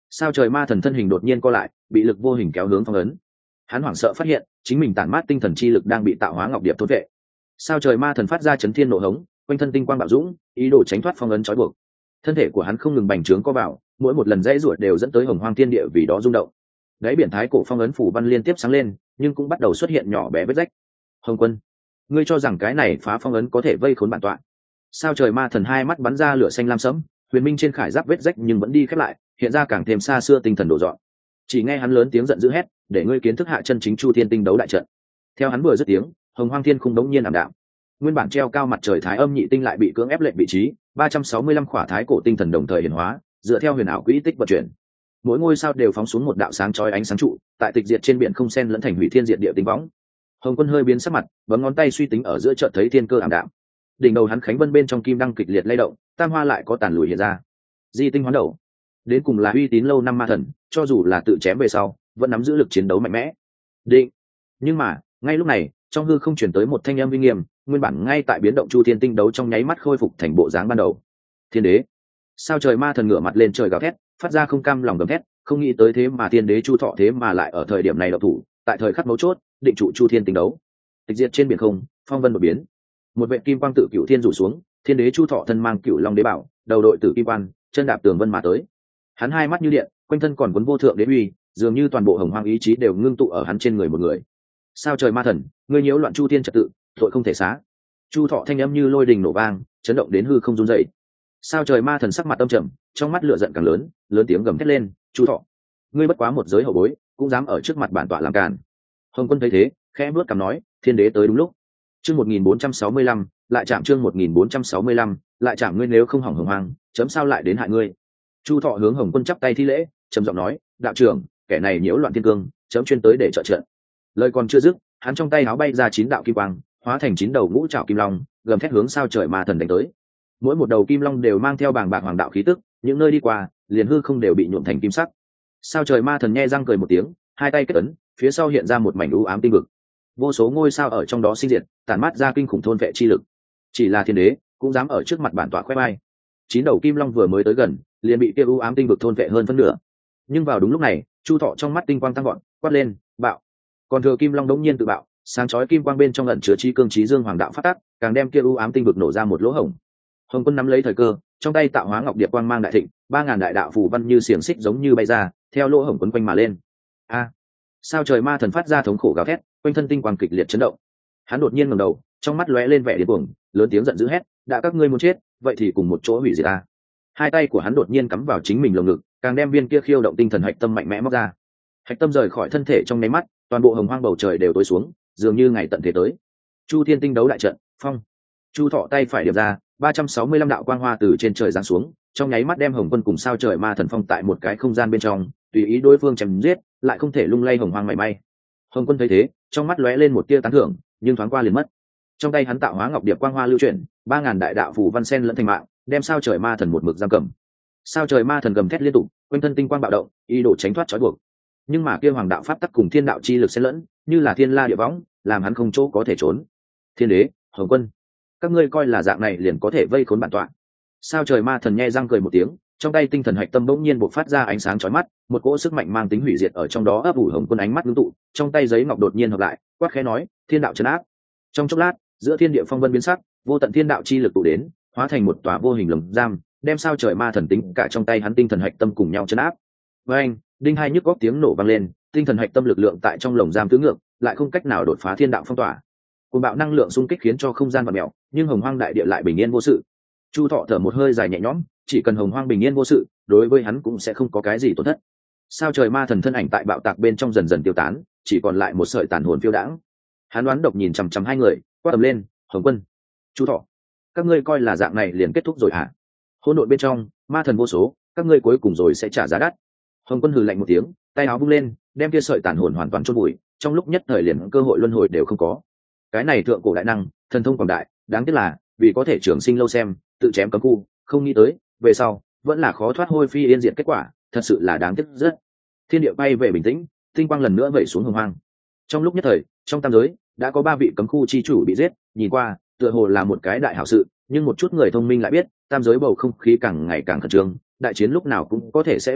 Sao trời ma thần thân hình đột nhiên co lại, bị lực vô hình kéo hướng phong ấn. Hắn hoảng sợ phát hiện chính mình tản mát tinh thần chi lực đang bị tạo hóa ngọc điệp thôn vệ. Sao trời ma thần phát ra chấn thiên nộ hống, quanh thân tinh quang bạo dũng, ý đồ tránh thoát phong ấn trói buộc. Thân thể của hắn không ngừng bành trướng co vào, mỗi một lần dãy ruột đều dẫn tới hồng hoang thiên địa vì đó rung động. Đáy biển thái cổ phong ấn phủ văn liên tiếp sáng lên, nhưng cũng bắt đầu xuất hiện nhỏ bé vết rách. Hồng Quân, ngươi cho rằng cái này phá phong ấn có thể vây khốn bản tọa? Sao trời ma thần hai mắt bắn ra lửa xanh lam sẫm, huyền minh trên khải giáp vết rách nhưng vẫn đi khép lại, hiện ra càng thêm xa xưa tinh thần đổ dọn. Chỉ nghe hắn lớn tiếng giận dữ hét, để ngươi kiến thức hạ chân chính chu thiên tinh đấu đại trận. Theo hắn vừa dứt tiếng, hồng hoang thiên khung đống nhiên ảm đạm. Nguyên bản treo cao mặt trời thái âm nhị tinh lại bị cưỡng ép lệnh vị trí, ba trăm sáu mươi lăm khỏa thái cổ tinh thần đồng thời hiển hóa, dựa theo huyền ảo quỹ tích vận chuyển. Mỗi ngôi sao đều phóng xuống một đạo sáng chói ánh sáng trụ, tại tịch diệt trên biển không sen lẫn thành hủy thiên diệt địa tinh võng. Hồng Quân hơi biến sắc mặt, bấm ngón tay suy tính ở giữa chợt thấy thiên cơ ảm đạm. Đỉnh đầu hắn khánh vân bên trong kim đăng kịch liệt lay động, tam hoa lại có tàn lùi hiện ra. Di tinh hoán đầu, đến cùng là uy tín lâu năm ma thần, cho dù là tự chém về sau, vẫn nắm giữ lực chiến đấu mạnh mẽ. Định. Nhưng mà, ngay lúc này, trong hư không truyền tới một thanh âm uy nghiêm, nguyên bản ngay tại biến động chu thiên tinh đấu trong nháy mắt khôi phục thành bộ dáng ban đầu. Thiên đế. Sao trời ma thần ngửa mặt lên trời gào thét, phát ra không cam lòng gầm thét, không nghĩ tới thế mà thiên đế chu thọ thế mà lại ở thời điểm này độc thủ, tại thời khắc mấu chốt, định trụ chu thiên tinh đấu. Tịch diệt trên biển không, phong vân đột biến. Một vệ kim quang tự cửu thiên rủ xuống, thiên đế chu thọ thân mang cửu long đế bảo, đầu đội tử kim quan, chân đạp tường vân mà tới. Hắn hai mắt như điện, quanh thân còn cuốn vô thượng đế uy, dường như toàn bộ hồng hoang ý chí đều ngưng tụ ở hắn trên người một người. Sao trời ma thần, ngươi nhiễu loạn chu thiên trật tự, tội không thể xá. Chu thọ thanh âm như lôi đình nổ vang, chấn động đến hư không run rẩy. Sao trời ma thần sắc mặt âm trầm, trong mắt lửa giận càng lớn, lớn tiếng gầm thét lên, chu thọ, ngươi bất quá một giới hậu bối, cũng dám ở trước mặt bản tọa làm càn. Hồng Quân thấy thế, khẽ bước cằm nói, thiên đế tới đúng lúc. Chương một nghìn bốn trăm sáu mươi lăm, lại chạm chương một nghìn bốn trăm sáu mươi lăm, lại chạm ngươi nếu không hỏng hồng hoang, chấm sao lại đến hại ngươi. Chu thọ hướng Hồng Quân chắp tay thi lễ, trầm giọng nói, đạo trưởng, kẻ này nhiễu loạn thiên cương, chấm chuyên tới để trợ trận. Lời còn chưa dứt, hắn trong tay áo bay ra chín đạo kim quang, hóa thành chín đầu ngũ trảo kim long, gầm thét hướng sao trời ma thần đánh tới. Mỗi một đầu kim long đều mang theo bàng bạc hoàng đạo khí tức, những nơi đi qua, liền hư không đều bị nhuộm thành kim sắc. Sao trời ma thần nhe răng cười một tiếng, hai tay kết ấn, phía sau hiện ra một mảnh u ám tinh vực. Vô số ngôi sao ở trong đó sinh diệt, tản mát ra kinh khủng thôn vệ chi lực. Chỉ là thiên đế, cũng dám ở trước mặt bản tọa khoe vai. Chín đầu kim long vừa mới tới gần, liền bị kia u ám tinh vực thôn vệ hơn phân nửa. Nhưng vào đúng lúc này, Chu Thọ trong mắt tinh quang tăng gọn, quát lên, bạo. Còn thừa kim long đống nhiên tự bạo, sáng chói kim quang bên trong ẩn chứa trí cương trí dương hoàng đạo phát tác, càng đem kia u ám tinh vực nổ ra một lỗ hổng. Hồng Quân nắm lấy thời cơ, trong tay tạo hóa ngọc điệp quang mang đại thịnh, ba ngàn đại đạo phù văn như xiềng xích giống như bay ra, theo lỗ hổng quấn quanh mà lên. A! Sao trời ma thần phát ra thống khổ gào thét, quanh thân tinh quang kịch liệt chấn động. Hắn đột nhiên ngẩng đầu, trong mắt lóe lên vẻ điên cuồng, lớn tiếng giận dữ hét, đã các ngươi muốn chết, vậy thì cùng một chỗ hủy diệt a. Hai tay của hắn đột nhiên cắm vào chính mình lồng ngực, càng đem viên kia khiêu động tinh thần hạch tâm mạnh mẽ móc ra. Hạch tâm rời khỏi thân thể trong nháy mắt, toàn bộ hồng hoang bầu trời đều tối xuống, dường như ngày tận thế tới. Chu Thiên tinh đấu đại trận, phong. Chu Thọ tay phải điệp ra, ba trăm sáu mươi lăm đạo quang hoa từ trên trời giáng xuống, trong nháy mắt đem Hồng Quân cùng sao trời ma thần phong tại một cái không gian bên trong, tùy ý đối phương chém giết, lại không thể lung lay hồng hoang mảy may. Hồng Quân thấy thế, trong mắt lóe lên một tia tán thưởng, nhưng thoáng qua liền mất. Trong tay hắn tạo hóa ngọc điệp quang hoa lưu chuyển, ba ngàn đại đạo phù văn sen lẫn thành mạng, đem sao trời ma thần một mực giam cầm. Sao trời ma thần gầm thét liên tục, quanh thân tinh quang bạo động, ý đồ tránh thoát trói buộc. Nhưng mà kia hoàng đạo pháp tắc cùng thiên đạo chi lực xen lẫn, như là thiên la địa võng, làm hắn không chỗ có thể trốn. Thiên đế, Hồng Quân, các ngươi coi là dạng này liền có thể vây khốn bản tọa? Sao trời ma thần nhe răng cười một tiếng, trong tay tinh thần hạch tâm bỗng nhiên bộc phát ra ánh sáng chói mắt, một cỗ sức mạnh mang tính hủy diệt ở trong đó ấp ủ. Hồng Quân ánh mắt ngưng tụ, trong tay giấy ngọc đột nhiên hợp lại, quát khẽ nói, thiên đạo trấn áp. Trong chốc lát, giữa thiên địa phong vân biến sắc, vô tận thiên đạo chi lực tụ đến, hóa thành một tòa vô hình lồng giam, đem sao trời ma thần tính cả trong tay hắn tinh thần hạch tâm cùng nhau trấn áp. Với anh, đinh hai nhức góc tiếng nổ vang lên, tinh thần hạch tâm lực lượng tại trong lồng giam tứ ngược, lại không cách nào đột phá thiên đạo phong tỏa. Cuồng bạo năng lượng xung kích khiến cho không gian vặn mèo, nhưng hồng hoang đại địa lại bình yên vô sự. Chu Thọ thở một hơi dài nhẹ nhõm, chỉ cần hồng hoang bình yên vô sự, đối với hắn cũng sẽ không có cái gì tổn thất. Sao trời ma thần thân ảnh tại bạo tạc bên trong dần dần tiêu tán, chỉ còn lại một sợi tàn hồn phiêu đãng. Hắn đoán độc nhìn chằm chằm hai người, quát tầm lên, Hồng Quân, Chu Thọ, các ngươi coi là dạng này liền kết thúc rồi hả? Hỗn độn bên trong, ma thần vô số, các ngươi cuối cùng rồi sẽ trả giá đắt. Hồng Quân hừ lạnh một tiếng, tay áo vung lên, đem kia sợi tàn hồn hoàn toàn chôn vùi, trong lúc nhất thời liền cơ hội luân hồi đều không có. Cái này thượng cổ đại năng, thần thông quảng đại, đáng tiếc là vì có thể trường sinh lâu xem, tự chém cấm khu, không nghĩ tới, về sau vẫn là khó thoát hôi phi yên diệt kết quả, thật sự là đáng tiếc rất. Thiên địa bay về bình tĩnh, tinh quang lần nữa vẩy xuống hồng hoang. Trong lúc nhất thời, trong tam giới đã có ba vị cấm khu chi chủ bị giết, nhìn qua tựa hồ là một cái đại hảo sự, nhưng một chút người thông minh lại biết, tam giới bầu không khí càng ngày càng khẩn trương, đại chiến lúc nào cũng có thể sẽ bộc phát,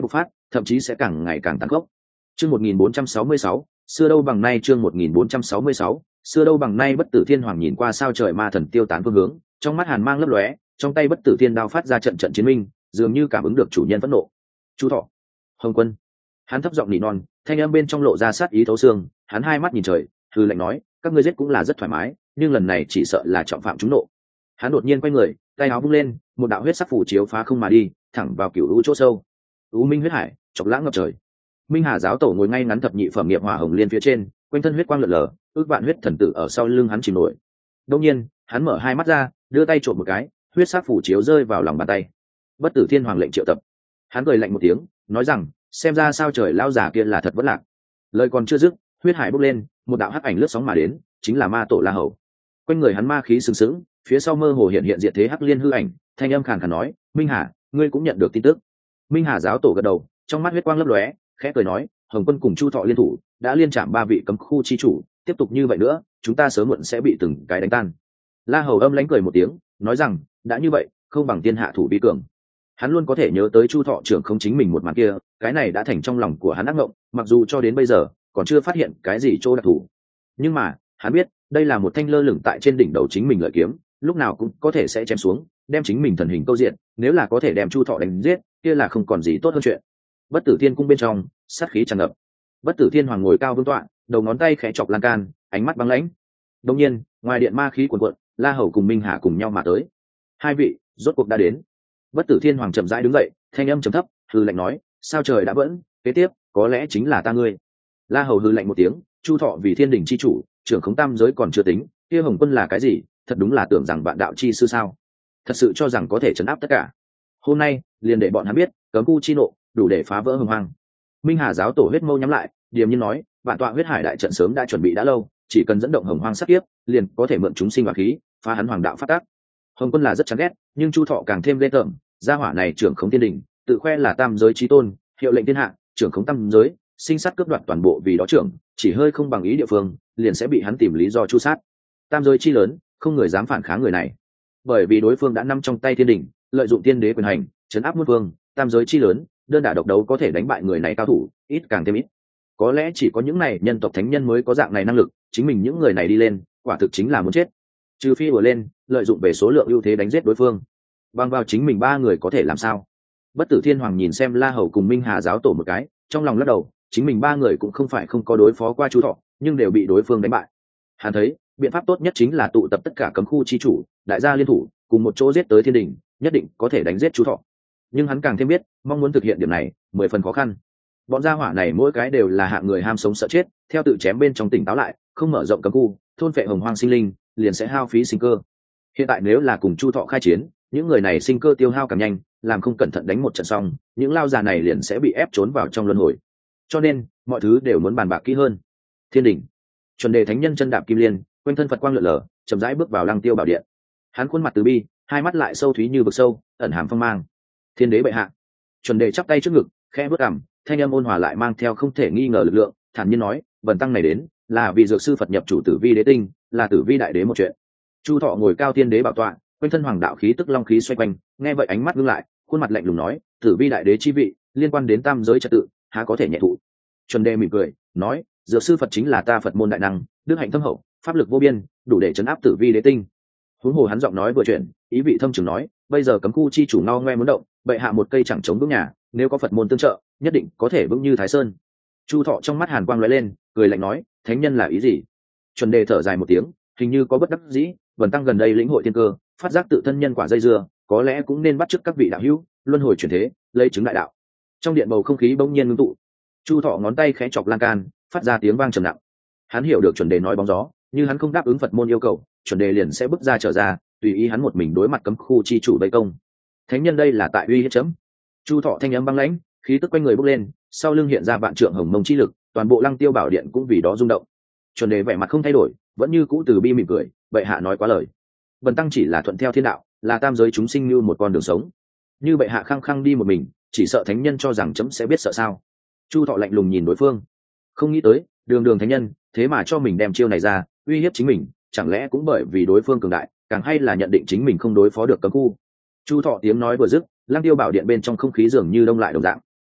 thậm chí sẽ càng ngày càng tàn khốc. Chương một nghìn bốn trăm sáu mươi sáu, xưa đâu bằng nay. Chương một nghìn bốn trăm sáu mươi sáu, xưa đâu bằng nay. Bất Tử Thiên Hoàng nhìn qua sao trời ma thần tiêu tán phương hướng, trong mắt hàn mang lấp lóe, trong tay Bất Tử Thiên đao phát ra trận trận chiến minh, dường như cảm ứng được chủ nhân phẫn nộ. Chu Thọ, Hồng Quân. Hắn thấp giọng nỉ non, thanh âm bên trong lộ ra sát ý thấu xương, hắn hai mắt nhìn trời, hừ lạnh nói, các ngươi giết cũng là rất thoải mái, nhưng lần này chỉ sợ là trọng phạm chúng nộ. Hắn đột nhiên quay người, tay áo vung lên, một đạo huyết sắc phủ chiếu phá không mà đi, thẳng vào cửu u chỗ sâu. U minh huyết hải, chọc lãng ngập trời. Minh Hà giáo tổ ngồi ngay ngắn thập nhị phẩm nghiệp hỏa hồng liên phía trên, quanh thân huyết quang lượn lờ, ước vạn huyết thần tử ở sau lưng hắn chìm nổi. Đột nhiên, hắn mở hai mắt ra, đưa tay trộm một cái, huyết sắc phủ chiếu rơi vào lòng bàn tay. Bất Tử Thiên Hoàng lệnh triệu tập. Hắn cười lạnh một tiếng, nói rằng, xem ra sao trời lão già kia là thật vất lạc. Lời còn chưa dứt, huyết hải bốc lên, một đạo hắc ảnh lướt sóng mà đến, chính là ma tổ La Hầu. Quanh người hắn ma khí sừng sững, phía sau mơ hồ hiện hiện diệt thế hắc liên hư ảnh, thanh âm khàn khàn nói, Minh Hà, ngươi cũng nhận được tin tức. Minh Hà giáo tổ gật đầu, trong mắt huyết quang lấp lóe, khẽ cười nói, Hồng Quân cùng Chu Thọ liên thủ, đã liên chạm ba vị cấm khu chi chủ, tiếp tục như vậy nữa, chúng ta sớm muộn sẽ bị từng cái đánh tan. La Hầu âm lãnh cười một tiếng, nói rằng, đã như vậy, không bằng tiên hạ thủ vi cường. Hắn luôn có thể nhớ tới Chu Thọ trưởng không chính mình một màn kia, cái này đã thành trong lòng của hắn ác ngộng, mặc dù cho đến bây giờ còn chưa phát hiện cái gì chỗ đặc thù. Nhưng mà, hắn biết, đây là một thanh lơ lửng tại trên đỉnh đầu chính mình lợi kiếm, lúc nào cũng có thể sẽ chém xuống, đem chính mình thần hình câu diện, nếu là có thể đem Chu Thọ đánh giết, kia là không còn gì tốt hơn chuyện. Bất Tử Thiên cung bên trong, sát khí tràn ngập. Bất Tử Thiên Hoàng ngồi cao vương tọa, đầu ngón tay khẽ chọc lan can, ánh mắt băng lãnh. Đột nhiên, ngoài điện ma khí cuồn cuộn, La Hầu cùng Minh Hà cùng nhau mà tới. Hai vị, rốt cuộc đã đến. Bất Tử Thiên Hoàng chậm rãi đứng dậy, thanh âm trầm thấp, hừ lạnh nói, sao trời đã vẫn, kế tiếp, có lẽ chính là ta ngươi. La Hầu hừ lạnh một tiếng, Chu Thọ vì thiên đình chi chủ, trưởng khống tam giới còn chưa tính, kia Hồng Quân là cái gì, thật đúng là tưởng rằng bạn đạo chi sư sao? Thật sự cho rằng có thể trấn áp tất cả. Hôm nay, liền để bọn hắn biết, cấm khu chi nộ, đủ để phá vỡ hồng hoang. Minh Hà giáo tổ huyết mâu nhắm lại, điềm nhiên nói, bản tọa huyết hải đại trận sớm đã chuẩn bị đã lâu, chỉ cần dẫn động hồng hoang sát kiếp, liền có thể mượn chúng sinh và khí, phá hắn hoàng đạo phát tác. Hồng Quân là rất chán ghét, nhưng Chu Thọ càng thêm ghê tởm, gia hỏa này trưởng khống thiên đình, tự khoe là tam giới chí tôn, hiệu lệnh thiên hạ, trưởng khống tam giới, sinh sát cướp đoạt toàn bộ vì đó trưởng, chỉ hơi không bằng ý địa phương, liền sẽ bị hắn tìm lý do chu sát. Tam giới chi lớn, không người dám phản kháng người này, bởi vì đối phương đã nắm trong tay thiên đình, lợi dụng tiên đế quyền hành, trấn áp muôn vương. Tam giới chi lớn, đơn đả độc đấu có thể đánh bại người này cao thủ, ít càng thêm ít. Có lẽ chỉ có những này nhân tộc thánh nhân mới có dạng này năng lực, chính mình những người này đi lên, quả thực chính là muốn chết. Trừ phi vừa lên, lợi dụng về số lượng ưu thế đánh giết đối phương, bằng vào chính mình ba người có thể làm sao? Bất Tử Thiên Hoàng nhìn xem La Hầu cùng Minh Hà giáo tổ một cái, trong lòng lắc đầu, chính mình ba người cũng không phải không có đối phó qua Chu Thọ, nhưng đều bị đối phương đánh bại. Hắn thấy, biện pháp tốt nhất chính là tụ tập tất cả cấm khu chi chủ, đại gia liên thủ, cùng một chỗ giết tới thiên đình, nhất định có thể đánh giết Chu Thọ. Nhưng hắn càng thêm biết, mong muốn thực hiện điểm này, mười phần khó khăn. Bọn gia hỏa này mỗi cái đều là hạng người ham sống sợ chết, theo tự chém bên trong tỉnh táo lại, không mở rộng cấm khu, thôn phệ hồng hoang sinh linh, liền sẽ hao phí sinh cơ. Hiện tại nếu là cùng Chu Thọ khai chiến, những người này sinh cơ tiêu hao càng nhanh, làm không cẩn thận đánh một trận xong, những lao già này liền sẽ bị ép trốn vào trong luân hồi. Cho nên, mọi thứ đều muốn bàn bạc kỹ hơn. Thiên đình, chuẩn đề thánh nhân chân đạp kim liên, quanh thân Phật quang lượn lờ, chậm rãi bước vào Lăng Tiêu bảo điện. Hắn khuôn mặt từ bi, hai mắt lại sâu thúy như vực sâu, ẩn hàm phong mang. Thiên đế bệ hạ. Chuẩn đề chắp tay trước ngực, khẽ bước cằm, thanh âm ôn hòa lại mang theo không thể nghi ngờ lực lượng, thản nhiên nói, vần tăng này đến, là vì dược sư Phật nhập chủ Tử Vi đế tinh, là Tử Vi đại đế một chuyện. Chu Thọ ngồi cao thiên đế bảo tọa, quanh thân hoàng đạo khí tức long khí xoay quanh, nghe vậy ánh mắt ngưng lại, khuôn mặt lạnh lùng nói, Tử Vi đại đế chi vị, liên quan đến tam giới trật tự, há có thể nhẹ thụ. Chuẩn đề mỉm cười, nói, dược sư Phật chính là ta Phật môn đại năng, đức hạnh thâm hậu, pháp lực vô biên, đủ để chấn áp Tử Vi đế tinh. Huống hồ hắn giọng nói vừa chuyển, ý vị thâm trường nói, bây giờ cấm khu chi chủ ngao ngoe muốn động, bệ hạ một cây chẳng chống vững nhà, nếu có Phật môn tương trợ, nhất định có thể vững như Thái Sơn. Chu Thọ trong mắt hàn quang lóe lên, cười lạnh nói, thánh nhân là ý gì? Chuẩn đề thở dài một tiếng, hình như có bất đắc dĩ, vần tăng gần đây lĩnh hội thiên cơ, phát giác tự thân nhân quả dây dưa, có lẽ cũng nên bắt chước các vị đạo hữu, luân hồi chuyển thế, lấy chứng đại đạo. Trong điện bầu không khí bỗng nhiên ngưng tụ. Chu Thọ ngón tay khẽ chọc lan can, phát ra tiếng vang trầm nặng. Hắn hiểu được chuẩn đề nói bóng gió, như hắn không đáp ứng Phật môn yêu cầu, chuẩn đề liền sẽ bước ra trở ra, tùy ý hắn một mình đối mặt cấm khu chi chủ vây công. Thánh nhân đây là tại uy hiếp chấm. Chu Thọ thanh âm băng lãnh, khí tức quanh người bốc lên, sau lưng hiện ra vạn trượng hồng mông chi lực, toàn bộ Lăng Tiêu bảo điện cũng vì đó rung động. Chuẩn đề vẻ mặt không thay đổi, vẫn như cũ từ bi mỉm cười, bệ hạ nói quá lời. Bần tăng chỉ là thuận theo thiên đạo, là tam giới chúng sinh như một con đường sống. Như bệ hạ khăng khăng đi một mình, chỉ sợ thánh nhân cho rằng chấm sẽ biết sợ sao? Chu Thọ lạnh lùng nhìn đối phương, không nghĩ tới, đường đường thánh nhân, thế mà cho mình đem chiêu này ra, uy hiếp chính mình, chẳng lẽ cũng bởi vì đối phương cường đại, càng hay là nhận định chính mình không đối phó được cấm khu? Chu Thọ tiếng nói vừa dứt, Lăng Tiêu bảo điện bên trong không khí dường như đông lại đồng dạng.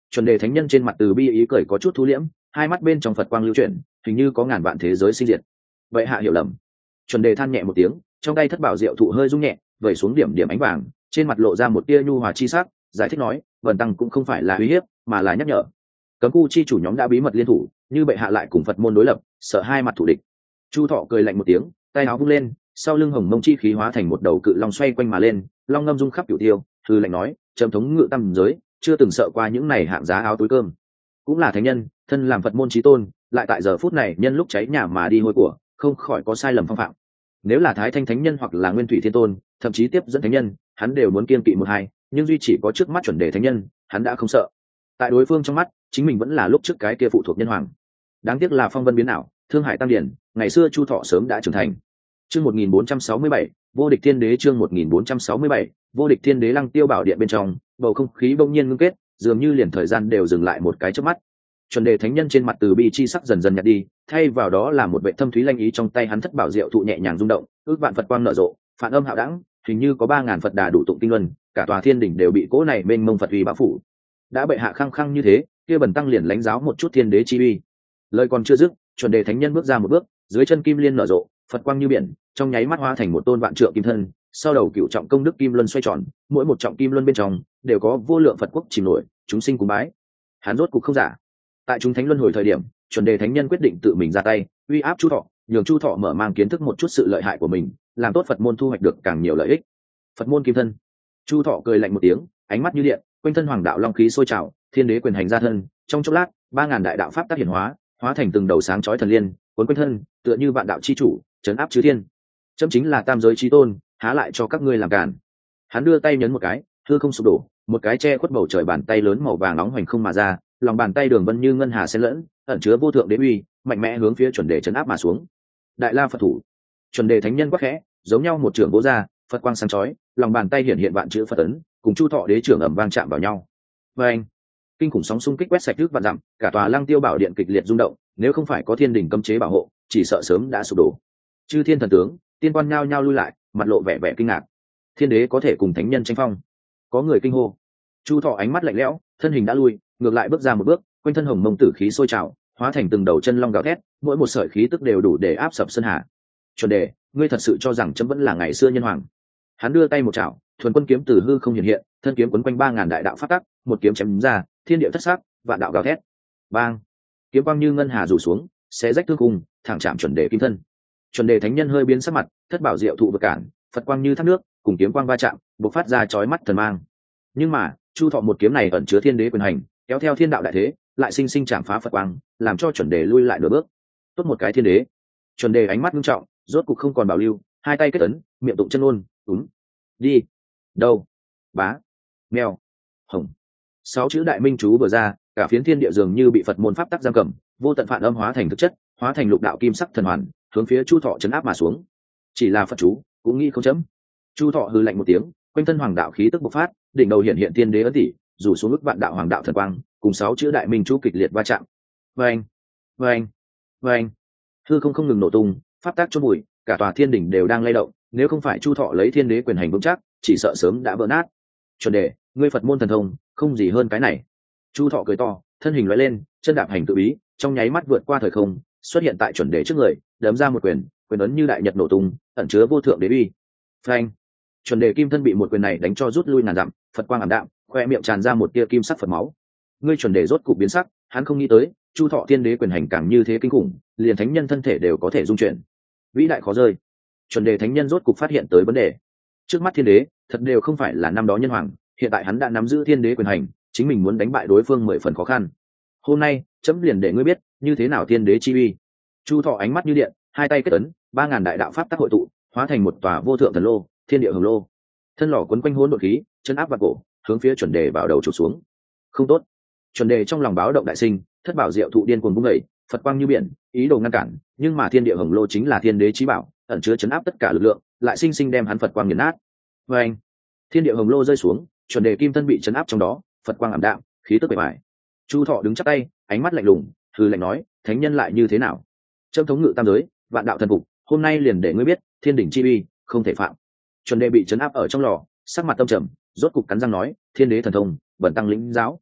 Chuẩn đề thánh nhân trên mặt từ bi ý cười có chút thu liễm, hai mắt bên trong phật quang lưu chuyển, hình như có ngàn vạn thế giới sinh diệt. Vậy hạ hiểu lầm. Chuẩn đề than nhẹ một tiếng, trong tay thất bảo diệu thụ hơi rung nhẹ, vẩy xuống điểm điểm ánh vàng, trên mặt lộ ra một tia nhu hòa chi sắc, giải thích nói, vần tăng cũng không phải là uy hiếp, mà là nhắc nhở. Cấm khu chi chủ nhóm đã bí mật liên thủ, như bệ hạ lại cùng Phật môn đối lập, sợ hai mặt thủ địch. Chu Thọ cười lạnh một tiếng, tay áo vung lên, sau lưng hồng mông chi khí hóa thành một đầu cự long xoay quanh mà lên, long ngâm rung khắp cửu tiêu, hư lạnh nói, trầm thống ngự tam giới, chưa từng sợ qua những này hạng giá áo túi cơm. Cũng là thánh nhân, thân làm Phật môn chí tôn, lại tại giờ phút này nhân lúc cháy nhà mà đi hôi của, không khỏi có sai lầm phong phạm. Nếu là Thái Thanh thánh nhân hoặc là Nguyên Thủy thiên tôn, thậm chí tiếp dẫn thánh nhân, hắn đều muốn kiên kỵ một hai, nhưng duy chỉ có trước mắt chuẩn đề thánh nhân, hắn đã không sợ. Tại đối phương trong mắt, chính mình vẫn là lúc trước cái kia phụ thuộc nhân hoàng. Đáng tiếc là phong vân biến ảo, thương hại tăng điển, ngày xưa Chu Thọ sớm đã trưởng thành. Chương một nghìn bốn trăm sáu mươi bảy, vô địch thiên đế chương một nghìn bốn trăm sáu mươi bảy, vô địch thiên đế Lăng Tiêu bảo điện bên trong, bầu không khí bỗng nhiên ngưng kết, dường như liền thời gian đều dừng lại một cái chớp mắt. Chuẩn đề thánh nhân trên mặt từ bi chi sắc dần dần nhạt đi, thay vào đó là một vệ thâm thúy lanh ý, trong tay hắn thất bảo diệu thụ nhẹ nhàng rung động, ước vạn Phật quang nở rộ, phản âm hạo đẳng, hình như có ba ngàn Phật đà đủ tụng kinh luân, cả tòa thiên đỉnh đều bị cỗ này mênh mông Phật uy bao phủ. Đã bệ hạ khăng khăng như thế, kia bần tăng liền lãnh giáo một chút thiên đế chi uy. Lời còn chưa dứt, chuẩn đề thánh nhân bước ra một bước, dưới chân kim liên nở rộ, Phật quang như biển, trong nháy mắt hóa thành một tôn vạn trượng kim thân, sau đầu cựu trọng công đức kim luân xoay tròn, mỗi một trọng kim luân bên trong đều có vô lượng Phật quốc chìm nổi, chúng sinh cúng bái. Hắn rốt cục không giả. Tại chúng thánh luân hồi thời điểm, chuẩn đề thánh nhân quyết định tự mình ra tay, uy áp Chu Thọ, nhường Chu Thọ mở mang kiến thức một chút sự lợi hại của mình, làm tốt Phật môn thu hoạch được càng nhiều lợi ích. Phật môn kim thân. Chu Thọ cười lạnh một tiếng, ánh mắt như điện, quanh thân hoàng đạo long khí sôi trào, thiên đế quyền hành ra thân, trong chốc lát, ba ngàn đại đạo pháp tác hiển hóa, hóa thành từng đầu sáng chói thần liên, cuốn quanh thân, tựa như vạn đạo chi chủ, trấn áp chư thiên. Chấm chính là tam giới chí tôn, há lại cho các ngươi làm cản. Hắn đưa tay nhấn một cái, hư không sụp đổ, một cái che khuất bầu trời bàn tay lớn màu vàng nóng hoành không mà ra, lòng bàn tay đường vân như ngân hà xen lẫn, ẩn chứa vô thượng đế uy, mạnh mẽ hướng phía chuẩn đề trấn áp mà xuống. Đại la Phật thủ. Chuẩn đề thánh nhân quắc khẽ, giống nhau một trường vỗ ra, Phật quang sáng chói, lòng bàn tay hiện hiện vạn chữ Phật ấn, cùng Chu Thọ đế trưởng ầm vang chạm vào nhau. Và anh, kinh khủng sóng xung kích quét sạch trước vạn dặm, cả tòa Lăng Tiêu bảo điện kịch liệt rung động, nếu không phải có thiên đình cấm chế bảo hộ, chỉ sợ sớm đã sụp đổ. Chư thiên thần tướng, tiên quan nhao nhao lui lại, mặt lộ vẻ vẻ kinh ngạc. Thiên đế có thể cùng thánh nhân tranh phong? Có người kinh hô. Chu Thọ ánh mắt lạnh lẽo, thân hình đã lui, ngược lại bước ra một bước, quanh thân hồng mông tử khí sôi trào, hóa thành từng đầu chân long gào thét, mỗi một sợi khí tức đều đủ để áp sập sơn hà. Chuẩn đề, ngươi thật sự cho rằng chấm vẫn là ngày xưa nhân hoàng? Hắn đưa tay một chảo, thuần quân kiếm từ hư không hiện hiện, thân kiếm quấn quanh ba ngàn đại đạo phát tắc, một kiếm chém ra, thiên địa thất sắc, vạn đạo gào thét. Bang! Kiếm quang như ngân hà rủ xuống, xé rách thương khung, thẳng chạm chuẩn đề kim thân. Chuẩn đề thánh nhân hơi biến sắc mặt, thất bảo diệu thụ vực cản, Phật quang như thác nước, cùng kiếm quang va chạm, bộc phát ra chói mắt thần mang. Nhưng mà, Chu Thọ một kiếm này ẩn chứa thiên đế quyền hành, kéo theo thiên đạo đại thế, lại sinh sinh chạm phá Phật quang, làm cho chuẩn đề lui lại nửa bước. Tốt một cái thiên đế. Chuẩn đề ánh mắt nghiêm trọng, rốt cục không còn bảo lưu, hai tay kết ấn, miệng tụng chân ôn, đúng, đi, đâu, bá, mèo, hồng. Sáu chữ đại minh chú vừa ra, cả phiến thiên địa dường như bị Phật môn pháp tắc giam cầm, vô tận phản âm hóa thành thực chất, hóa thành lục đạo kim sắc thần hoàn, hướng phía Chu Thọ chấn áp mà xuống. Chỉ là Phật chú, cũng nghĩ không chấm. Chu Thọ hừ lạnh một tiếng, quanh thân hoàng đạo khí tức bộc phát, đỉnh đầu hiện hiện thiên đế ấn tỷ, rủ xuống ức vạn đạo hoàng đạo thần quang, cùng sáu chữ đại minh chú kịch liệt va chạm. Vâng, vâng, vâng. Hư không không ngừng nổ tung, pháp tác chôn bụi, cả tòa thiên đỉnh đều đang lay động, nếu không phải Chu Thọ lấy thiên đế quyền hành vững chắc, chỉ sợ sớm đã vỡ nát. Chuẩn đề, ngươi Phật môn thần thông, không gì hơn cái này. Chu Thọ cười to, thân hình lóe lên, chân đạp hành tự ý, trong nháy mắt vượt qua thời không, xuất hiện tại chuẩn đề trước người, đấm ra một quyền, quyền ấn như đại nhật nổ tung, ẩn chứa vô thượng đế uy. Phanh! Chuẩn đề kim thân bị một quyền này đánh cho rút lui ngàn dặm, Phật quang ảm đạm, khoe miệng tràn ra một tia kim sắc Phật máu. Ngươi chuẩn đề rốt cục biến sắc, hắn không nghĩ tới, Chu Thọ thiên đế quyền hành càng như thế kinh khủng, liền thánh nhân thân thể đều có thể dung chuyển. Vĩ đại khó rơi. Chuẩn đề thánh nhân rốt cục phát hiện tới vấn đề. Trước mắt thiên đế, thật đều không phải là năm đó nhân hoàng, hiện tại hắn đã nắm giữ thiên đế quyền hành, chính mình muốn đánh bại đối phương mười phần khó khăn. Hôm nay, chấm liền để ngươi biết, như thế nào thiên đế chi uy. Chu Thọ ánh mắt như điện, hai tay kết ấn, ba ngàn đại đạo pháp tác hội tụ, hóa thành một tòa vô thượng thần lô, thiên địa hồng lô. Thân lò quấn quanh hỗn độn khí, chân áp vào cổ, hướng phía chuẩn đề vào đầu chụp xuống. Không tốt. Chuẩn đề trong lòng báo động đại sinh, thất bảo diệu thụ điên cuồng bung đẩy, Phật quang như biển, ý đồ ngăn cản, nhưng mà thiên địa hồng lô chính là thiên đế chí bảo, ẩn chứa chấn áp tất cả lực lượng, lại sinh sinh đem hắn Phật quang nghiền nát. Và anh, thiên địa hồng lô rơi xuống, chuẩn đề kim thân bị chấn áp trong đó, Phật quang ảm đạm, khí tức bề bài. Chu Thọ đứng chắp tay, ánh mắt lạnh lùng, hừ lạnh nói, thánh nhân lại như thế nào? Trâm thống ngự tam giới, vạn đạo thần phục, hôm nay liền để ngươi biết, thiên đỉnh chi uy, không thể phạm. Chuẩn đề bị chấn áp ở trong lò, sắc mặt tâm trầm, rốt cục cắn răng nói, thiên đế thần thông, bẩn tăng lĩnh giáo.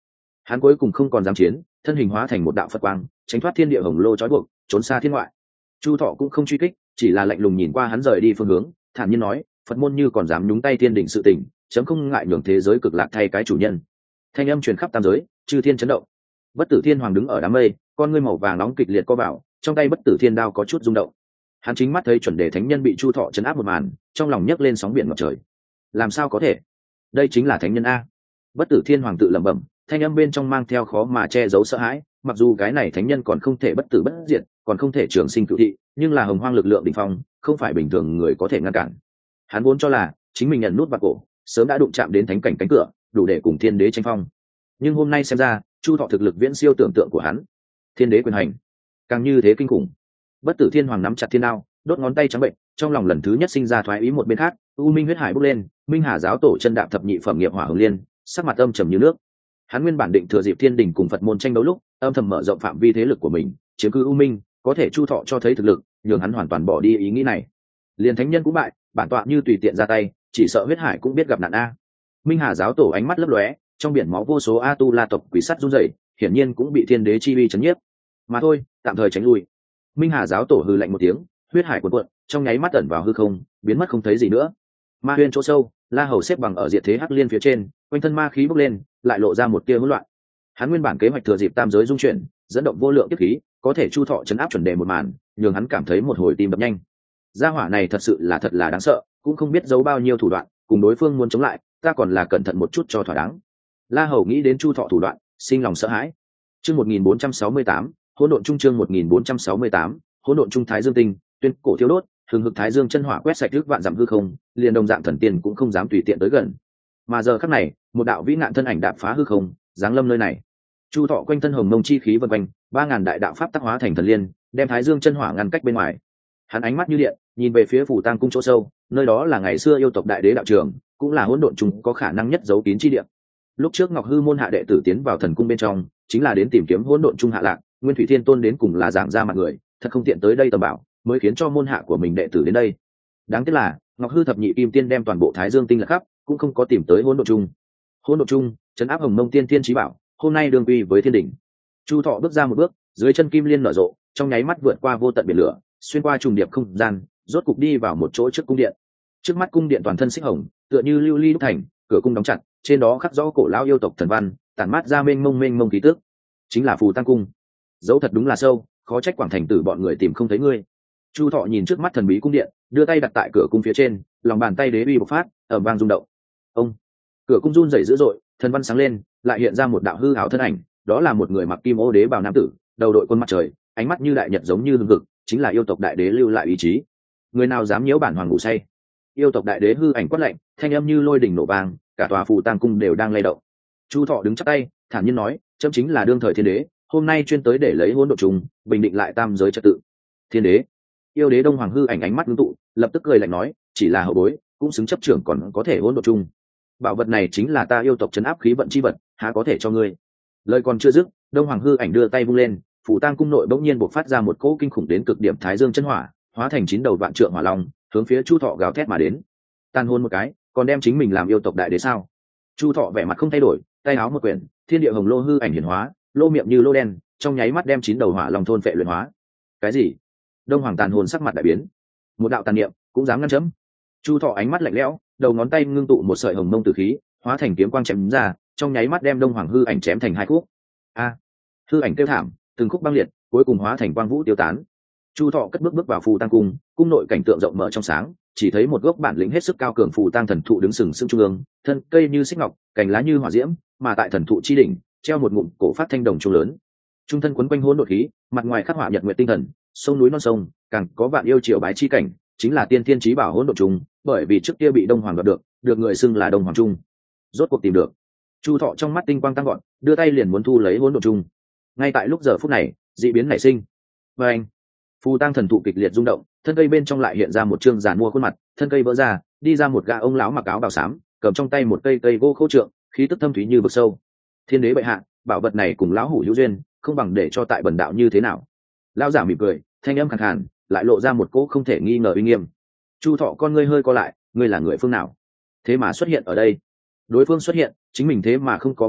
Hắn cuối cùng không còn dám chiến, thân hình hóa thành một đạo Phật quang, tránh thoát thiên địa hồng lô trói buộc, trốn xa thiên ngoại. Chu Thọ cũng không truy kích, chỉ là lạnh lùng nhìn qua hắn rời đi phương hướng, thản nhiên nói, Phật môn như còn dám nhúng tay thiên đình sự tình, chấm không ngại nhường thế giới cực lạc thay cái chủ nhân. Thanh âm truyền khắp tam giới, chư thiên chấn động. Bất Tử Thiên Hoàng đứng ở đám mây, con ngươi màu vàng nóng kịch liệt co vào, trong tay Bất Tử Thiên Đao có chút rung động. Hắn chính mắt thấy chuẩn đề thánh nhân bị Chu Thọ chấn áp một màn, trong lòng nhấc lên sóng biển ngập trời. Làm sao có thể? Đây chính là thánh nhân a. Bất Tử Thiên Hoàng tự lẩm bẩm, thanh âm bên trong mang theo khó mà che giấu sợ hãi, mặc dù cái này thánh nhân còn không thể bất tử bất diệt, còn không thể trường sinh cửu thị, nhưng là hồng hoang lực lượng đỉnh phong, không phải bình thường người có thể ngăn cản. Hắn vốn cho là chính mình nhận nút bạc cổ, sớm đã đụng chạm đến thánh cảnh cánh cửa, đủ để cùng thiên đế tranh phong. Nhưng hôm nay xem ra, Chu Thọ thực lực viễn siêu tưởng tượng của hắn. Thiên đế quyền hành, càng như thế kinh khủng. Bất Tử Thiên Hoàng nắm chặt thiên đao, đốt ngón tay trắng bệnh, trong lòng lần thứ nhất sinh ra thoái ý. Một bên khác, U Minh huyết hải bốc lên, Minh Hà giáo tổ chân đạp thập nhị phẩm nghiệp hỏa hồng liên, sắc mặt âm trầm như nước. Hắn nguyên bản định thừa dịp thiên đình cùng Phật môn tranh đấu lúc, âm thầm mở rộng phạm vi thế lực của mình, chiếm cứ U Minh, có thể Chu Thọ cho thấy thực lực, nhường hắn hoàn toàn bỏ đi ý nghĩ này. Liền thánh nhân cũng bại, bản tọa như tùy tiện ra tay, chỉ sợ huyết hải cũng biết gặp nạn a. Minh Hà giáo tổ ánh mắt lấp lóe, trong biển máu vô số A Tu La tộc quỷ sắt run rẩy, hiển nhiên cũng bị thiên đế chi uy chấn nhiếp. Mà thôi, tạm thời tránh lui. Minh Hà giáo tổ hừ lạnh một tiếng, huyết hải cuộn cuộn, trong nháy mắt ẩn vào hư không, biến mất không thấy gì nữa. Ma Huyên chỗ sâu, La Hầu xếp bằng ở diệt thế hắc liên phía trên, quanh thân ma khí bốc lên, lại lộ ra một tia hỗn loạn. Hắn nguyên bản kế hoạch thừa dịp tam giới dung chuyển, dẫn động vô lượng tiếp khí, có thể Chu Thọ chấn áp chuẩn đề một màn, nhường hắn cảm thấy một hồi tim đập nhanh. Gia hỏa này thật sự là thật là đáng sợ, cũng không biết giấu bao nhiêu thủ đoạn, cùng đối phương muốn chống lại, ta còn là cẩn thận một chút cho thỏa đáng. La Hầu nghĩ đến Chu Thọ thủ đoạn, sinh lòng sợ hãi. Chương một nghìn bốn trăm sáu mươi tám, hỗn độn trung chương một nghìn bốn trăm sáu mươi tám, hỗn độn trung thái dương tinh, tuyên cổ thiếu đốt, hừng hực thái dương chân hỏa quét sạch nước vạn dặm hư không, liền đồng dạng thần tiên cũng không dám tùy tiện tới gần. Mà giờ khắc này, một đạo vĩ nạn thân ảnh đạp phá hư không, giáng lâm nơi này. Chu Thọ quanh thân hồng mông chi khí vần quanh, ba ngàn đại đạo pháp tác hóa thành thần liên, đem thái dương chân hỏa ngăn cách bên ngoài. Hắn ánh mắt như điện, nhìn về phía phủ tang cung chỗ sâu, nơi đó là ngày xưa yêu tộc đại đế đạo trường, cũng là hỗn độn trùng có khả năng nhất giấu kín chi địa. Lúc trước Ngọc Hư môn hạ đệ tử tiến vào thần cung bên trong, chính là đến tìm kiếm hỗn độn trung hạ lạc, Nguyên Thủy Thiên Tôn đến cùng là giảng ra mặt người, thật không tiện tới đây tầm bảo, mới khiến cho môn hạ của mình đệ tử đến đây. Đáng tiếc là Ngọc Hư thập nhị kim tiên đem toàn bộ Thái Dương tinh lật khắp, cũng không có tìm tới hỗn độn trung. Hỗn độn trung, trấn áp hồng mông tiên tiên chí bảo, hôm nay đương quy với thiên đỉnh. Chu Thọ bước ra một bước, dưới chân kim liên nở rộ, trong nháy mắt vượt qua vô tận biển lửa, xuyên qua trùng điệp không gian, rốt cục đi vào một chỗ trước cung điện. Trước mắt cung điện toàn thân xích hồng, tựa như lưu ly đúc thành, cửa cung đóng chặt, trên đó khắc rõ cổ lão yêu tộc thần văn, tản mát ra mênh mông mênh mông khí tức, chính là Phù Tăng cung. Dấu thật đúng là sâu, khó trách Quảng Thành Tử bọn người tìm không thấy ngươi. Chu Thọ nhìn trước mắt thần bí cung điện, đưa tay đặt tại cửa cung phía trên, lòng bàn tay đế uy bộc phát, ầm vang rung động. Ông, cửa cung run rẩy dữ dội, thần văn sáng lên, lại hiện ra một đạo hư ảo thân ảnh, đó là một người mặc kim ô đế bào nam tử, đầu đội quân mặt trời, ánh mắt như đại nhật giống như hừng hực, chính là yêu tộc đại đế lưu lại ý chí. Người nào dám nhiễu bản hoàng ngủ say? Yêu tộc đại đế hư ảnh quát lạnh, thanh âm như lôi đỉnh nổ vang, cả tòa Phù Tang cung đều đang lay động. Chu Thọ đứng chắp tay, thản nhiên nói, chấm chính là đương thời thiên đế, hôm nay chuyên tới để lấy hỗn độn trùng, bình định lại tam giới trật tự. Thiên đế? Yêu đế Đông Hoàng hư ảnh ánh mắt ngưng tụ, lập tức cười lạnh nói, chỉ là hậu bối, cũng xứng chấp trưởng còn có thể hỗn độn trùng. Bảo vật này chính là ta yêu tộc trấn áp khí vận chi vật, há có thể cho ngươi. Lời còn chưa dứt, Đông Hoàng hư ảnh đưa tay vung lên, Phù Tang cung nội bỗng nhiên bộc phát ra một cỗ kinh khủng đến cực điểm thái dương chân hỏa, hóa thành chín đầu vạn trượng hỏa long, hướng phía Chu Thọ gào thét mà đến. Tan hôn một cái, còn đem chính mình làm yêu tộc đại đế sao? Chu Thọ vẻ mặt không thay đổi, tay áo một quyển, thiên địa hồng lô hư ảnh hiển hóa, lô miệng như lô đen, trong nháy mắt đem chín đầu hỏa long thôn phệ luyện hóa. Cái gì? Đông Hoàng tàn hồn sắc mặt đại biến. Một đạo tàn niệm cũng dám ngăn chấm? Chu Thọ ánh mắt lạnh lẽo, đầu ngón tay ngưng tụ một sợi hồng mông tử khí, hóa thành kiếm quang chém ra, trong nháy mắt đem Đông Hoàng hư ảnh chém thành hai khúc. A! Hư ảnh kêu thảm, từng khúc băng liệt, cuối cùng hóa thành quang vũ tiêu tán. Chu Thọ cất bước bước vào Phù Tang cung, cung nội cảnh tượng rộng mở trong sáng, chỉ thấy một gốc bản lĩnh hết sức cao cường Phù Tang thần thụ đứng sừng sững trung ương, thân cây như xích ngọc, cành lá như hỏa diễm, mà tại thần thụ chi đỉnh treo một ngụm cổ phát thanh đồng trung lớn. Trung thân quấn quanh hỗn độn khí, mặt ngoài khắc họa nhật nguyệt tinh thần, sông núi non sông, càng có vạn yêu triều bái chi cảnh, chính là tiên thiên chí bảo hỗn độn trùng, bởi vì trước kia bị Đông Hoàng đoạt được, được người xưng là Đông Hoàng trung. Rốt cuộc tìm được. Chu Thọ trong mắt tinh quang tăng gọn, đưa tay liền muốn thu lấy hỗn độn trùng. Ngay tại lúc giờ phút này, dị biến nảy sinh. Và anh, Phù Tang thần thụ kịch liệt rung động, thân cây bên trong lại hiện ra một trương giàn mua khuôn mặt, thân cây vỡ ra, đi ra một gã ông lão mặc áo bào xám, cầm trong tay một cây cây gỗ khô trượng, khí tức thâm thúy như vực sâu. Thiên đế bệ hạ, bảo vật này cùng lão hủ hữu duyên, không bằng để cho tại bần đạo như thế nào. Lão giả mỉm cười, thanh âm khàn khàn, lại lộ ra một cỗ không thể nghi ngờ uy nghiêm. Chu Thọ con ngươi hơi co lại, ngươi là người phương nào? Thế mà xuất hiện ở đây? Đối phương xuất hiện, chính mình thế mà không có phát hiện,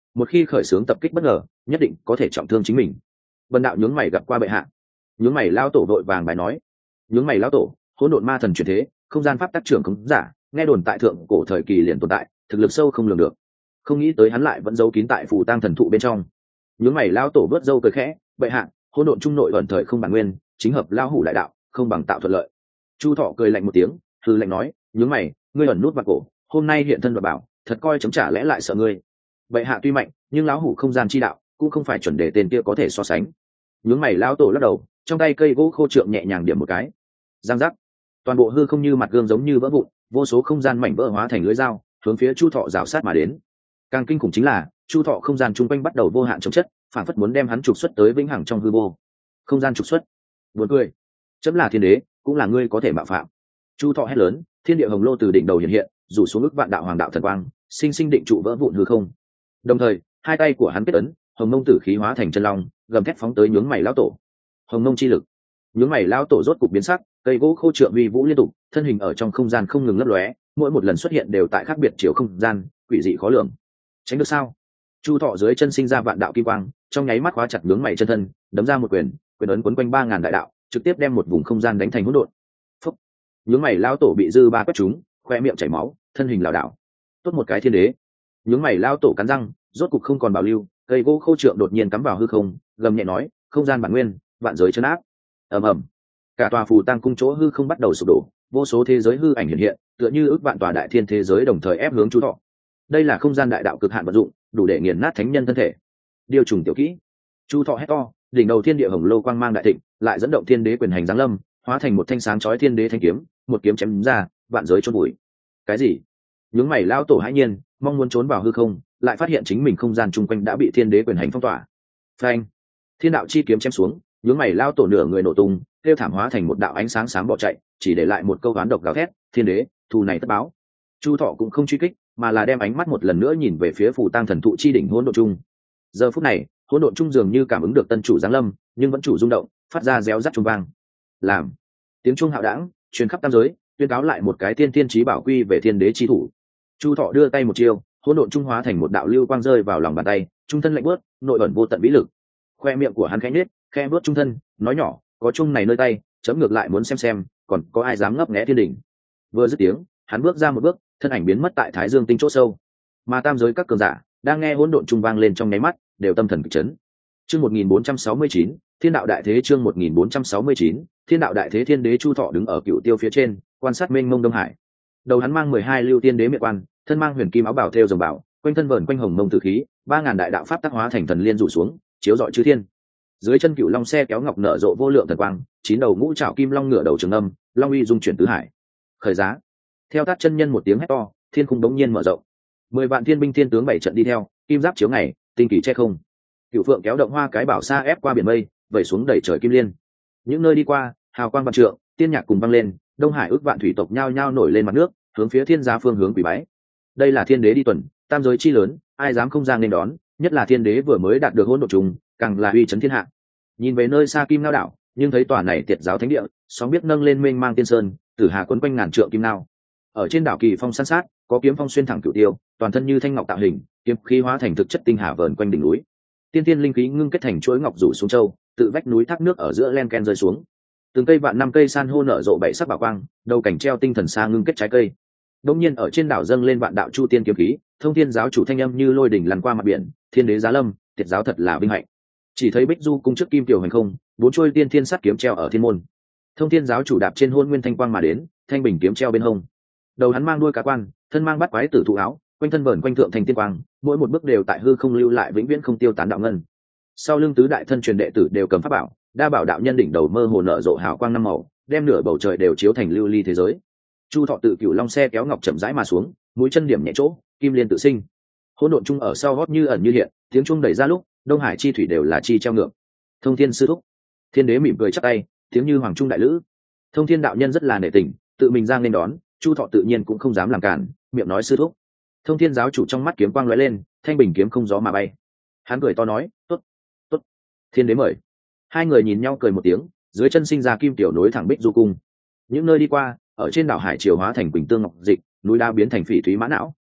một khi khởi xướng tập kích bất ngờ nhất định có thể trọng thương chính mình. Vân đạo nhướng mày gặp qua bệ hạ. Nhướng mày lao tổ đội vàng bài nói. Nhướng mày lao tổ, hỗn độn ma thần chuyển thế, không gian pháp tác trưởng cứng giả, nghe đồn tại thượng cổ thời kỳ liền tồn tại, thực lực sâu không lường được. Không nghĩ tới hắn lại vẫn giấu kín tại phù tang thần thụ bên trong. Nhướng mày lao tổ vớt râu cười khẽ, bệ hạ, hỗn độn trung nội ẩn thời không bản nguyên, chính hợp lao hủ đại đạo, không bằng tạo thuận lợi. Chu Thọ cười lạnh một tiếng, hừ lạnh nói, nhướng mày, ngươi ẩn nút vào cổ, hôm nay hiện thân và bảo, thật coi chấm trả lẽ lại sợ ngươi. Bệ hạ tuy mạnh, nhưng lão hủ không gian chi đạo, cũng không phải chuẩn đề tên kia có thể so sánh. Nhướng mày lao tổ lắc đầu, trong tay cây gỗ khô trượng nhẹ nhàng điểm một cái, giang giác, toàn bộ hư không như mặt gương giống như vỡ vụn, vô số không gian mảnh vỡ hóa thành lưỡi dao, hướng phía Chu Thọ rào sát mà đến. Càng kinh khủng chính là Chu Thọ không gian chung quanh bắt đầu vô hạn chống chất, phản phất muốn đem hắn trục xuất tới vĩnh hằng trong hư vô. Không gian trục xuất, buồn cười, chấm là thiên đế, cũng là ngươi có thể mạo phạm. Chu Thọ hét lớn, thiên địa hồng lô từ đỉnh đầu hiện hiện, rủ xuống ức vạn đạo hoàng đạo thần quang, sinh sinh định trụ vỡ vụn hư không. Đồng thời hai tay của hắn kết ấn, hồng mông tử khí hóa thành chân long, gầm thét phóng tới nhướng mày lão tổ. Hồng mông chi lực, nhướng mày lão tổ rốt cục biến sắc, cây gỗ khô trượng uy vũ liên tục, thân hình ở trong không gian không ngừng lấp lóe, mỗi một lần xuất hiện đều tại khác biệt chiều không gian, quỷ dị khó lường. Tránh được sao? Chu Thọ dưới chân sinh ra vạn đạo kim quang, trong nháy mắt khóa chặt nhướng mày chân thân, đấm ra một quyền, quyền ấn quấn quanh ba ngàn đại đạo, trực tiếp đem một vùng không gian đánh thành hỗn độn. Phốc, nhướng mày lão tổ bị dư ba quét trúng, khoe miệng chảy máu, thân hình lảo đảo. Tốt một cái thiên đế. Nhướng mày lão tổ cắn răng, rốt cục không còn bảo lưu, cây gỗ khô trượng đột nhiên cắm vào hư không, gầm nhẹ nói, không gian bản nguyên, vạn giới chấn áp. Ầm ầm, cả tòa phù tang cung chỗ hư không bắt đầu sụp đổ, vô số thế giới hư ảnh hiện hiện, tựa như ước vạn tòa đại thiên thế giới đồng thời ép hướng Chu Thọ. Đây là không gian đại đạo cực hạn vận dụng, đủ để nghiền nát thánh nhân thân thể. Điều trùng tiểu kỹ. Chu Thọ hét to, đỉnh đầu thiên địa hồng lô quang mang đại thịnh, lại dẫn động thiên đế quyền hành giáng lâm, hóa thành một thanh sáng chói thiên đế thanh kiếm, một kiếm chém ra, vạn giới chôn bụi. Cái gì? Nhướng mày lao tổ hãi nhiên, mong muốn trốn vào hư không, lại phát hiện chính mình không gian chung quanh đã bị thiên đế quyền hành phong tỏa. Phanh! Thiên đạo chi kiếm chém xuống, nhướng mày lao tổ nửa người nổ tung, tiêu thảm hóa thành một đạo ánh sáng sáng bỏ chạy, chỉ để lại một câu oán độc gào thét, thiên đế, thù này tất báo. Chu Thọ cũng không truy kích, mà là đem ánh mắt một lần nữa nhìn về phía phù tang thần thụ chi đỉnh hỗn độn trung. Giờ phút này, hỗn độn trung dường như cảm ứng được tân chủ giáng lâm, nhưng vẫn chủ rung động, phát ra réo rắt trung vang. Làm tiếng trung hạo đãng truyền khắp tam giới, tuyên cáo lại một cái tiên tiên chí bảo quy về thiên đế chi thủ. Chu Thọ đưa tay một chiêu, hỗn độn trung hóa thành một đạo lưu quang rơi vào lòng bàn tay, trung thân lạnh bước, nội ẩn vô tận vĩ lực. Khoe miệng của hắn khẽ nhếch, khẽ bước trung thân, nói nhỏ, có chung này nơi tay, chấm ngược lại muốn xem xem, còn có ai dám ngấp nghé thiên đỉnh. Vừa dứt tiếng, hắn bước ra một bước, thân ảnh biến mất tại Thái Dương tinh chỗ sâu. Mà tam giới các cường giả đang nghe hỗn độn trung vang lên trong nháy mắt, đều tâm thần kịch chấn. Chương một nghìn bốn trăm sáu mươi chín, Thiên đạo đại thế. Chương một nghìn bốn trăm sáu mươi chín, Thiên đạo đại thế. Thiên đế Chu Thọ đứng ở cựu tiêu phía trên, quan sát mênh mông đông hải. Đầu hắn mang mười hai lưu tiên đế miệng quan, thân mang huyền kim áo bào thêu rồng bảo, quanh thân vờn quanh hồng mông tử khí, ba ngàn đại đạo pháp tác hóa thành thần liên rủ xuống, chiếu rọi chư thiên. Dưới chân cựu long xe kéo ngọc nở rộ vô lượng thần quang, chín đầu ngũ trảo kim long ngửa đầu trường âm, long uy dung chuyển tứ hải. Khởi giá. Theo tát chân nhân một tiếng hét to, thiên khung đống nhiên mở rộng, mười vạn thiên binh thiên tướng bảy trận đi theo, kim giáp chiếu ngày, tinh kỳ che không. Cựu phượng kéo động hoa cái bảo xa ép qua biển mây, vẩy xuống đẩy trời kim liên. Những nơi đi qua, hào quang vạn trượng, tiên nhạc cùng vang lên, đông hải ước vạn thủy tộc nhao nhao nổi lên mặt nước, hướng phía thiên gia phương hướng quỳ bái. Đây là thiên đế đi tuần, tam giới chi lớn, ai dám không ra nên đón, nhất là thiên đế vừa mới đạt được hỗn độn trùng, càng là uy chấn thiên hạ. Nhìn về nơi xa kim nao đảo, nhưng thấy tòa này tiệt giáo thánh địa, sóng biết nâng lên mênh mang tiên sơn, tử hà quấn quanh ngàn trượng kim nao. Ở trên đảo kỳ phong san sát, có kiếm phong xuyên thẳng cửu tiêu, toàn thân như thanh ngọc tạo hình, kiếm khí hóa thành thực chất tinh hà vờn quanh đỉnh núi. Tiên tiên linh khí ngưng kết thành chuỗi ngọc rủ xuống châu, tự vách núi thác nước ở giữa len ken rơi xuống. Từng cây vạn năm cây san hô nở rộ bảy sắc bảo quang, đầu cảnh treo tinh thần xa ngưng kết trái cây. Đống nhiên ở trên đảo dâng lên vạn đạo chu tiên kiếm khí, thông thiên giáo chủ thanh âm như lôi đỉnh lăn qua mặt biển, thiên đế giá lâm, tiệt giáo thật là vinh hạnh. Chỉ thấy bích du cung trước kim tiểu hành không, bốn trôi tiên thiên sắt kiếm treo ở thiên môn. Thông thiên giáo chủ đạp trên hôn nguyên thanh quang mà đến, thanh bình kiếm treo bên hông. Đầu hắn mang đuôi cá quan, thân mang bát quái tử thụ áo, quanh thân vờn quanh thượng thành tiên quang, mỗi một bước đều tại hư không lưu lại vĩnh viễn không tiêu tán đạo ngân. Sau lưng tứ đại thân truyền đệ tử đều cầm pháp bảo, đa bảo đạo nhân đỉnh đầu mơ hồ nở rộ hào quang năm màu, đem nửa bầu trời đều chiếu thành lưu ly thế giới. Chu Thọ tự cửu long xe kéo ngọc chậm rãi mà xuống, mũi chân điểm nhẹ chỗ, kim liên tự sinh. Hỗn độn trung ở sau hót như ẩn như hiện, tiếng chuông đẩy ra lúc, đông hải chi thủy đều là chi treo ngược. Thông thiên sư thúc. Thiên đế mỉm cười chắp tay, tiếng như hoàng trung đại lữ. Thông thiên đạo nhân rất là nể tình, tự mình giang lên đón, Chu Thọ tự nhiên cũng không dám làm cản, miệng nói sư thúc. Thông thiên giáo chủ trong mắt kiếm quang lóe lên, thanh bình kiếm không gió mà bay. Hắn cười to nói, tốt, tốt. Thiên đế mời. Hai người nhìn nhau cười một tiếng, dưới chân sinh ra kim tiểu nối thẳng bích du cung. Những nơi đi qua, ở trên đảo hải triều hóa thành quỳnh tương ngọc dịch, núi đá biến thành phỉ thúy mã não,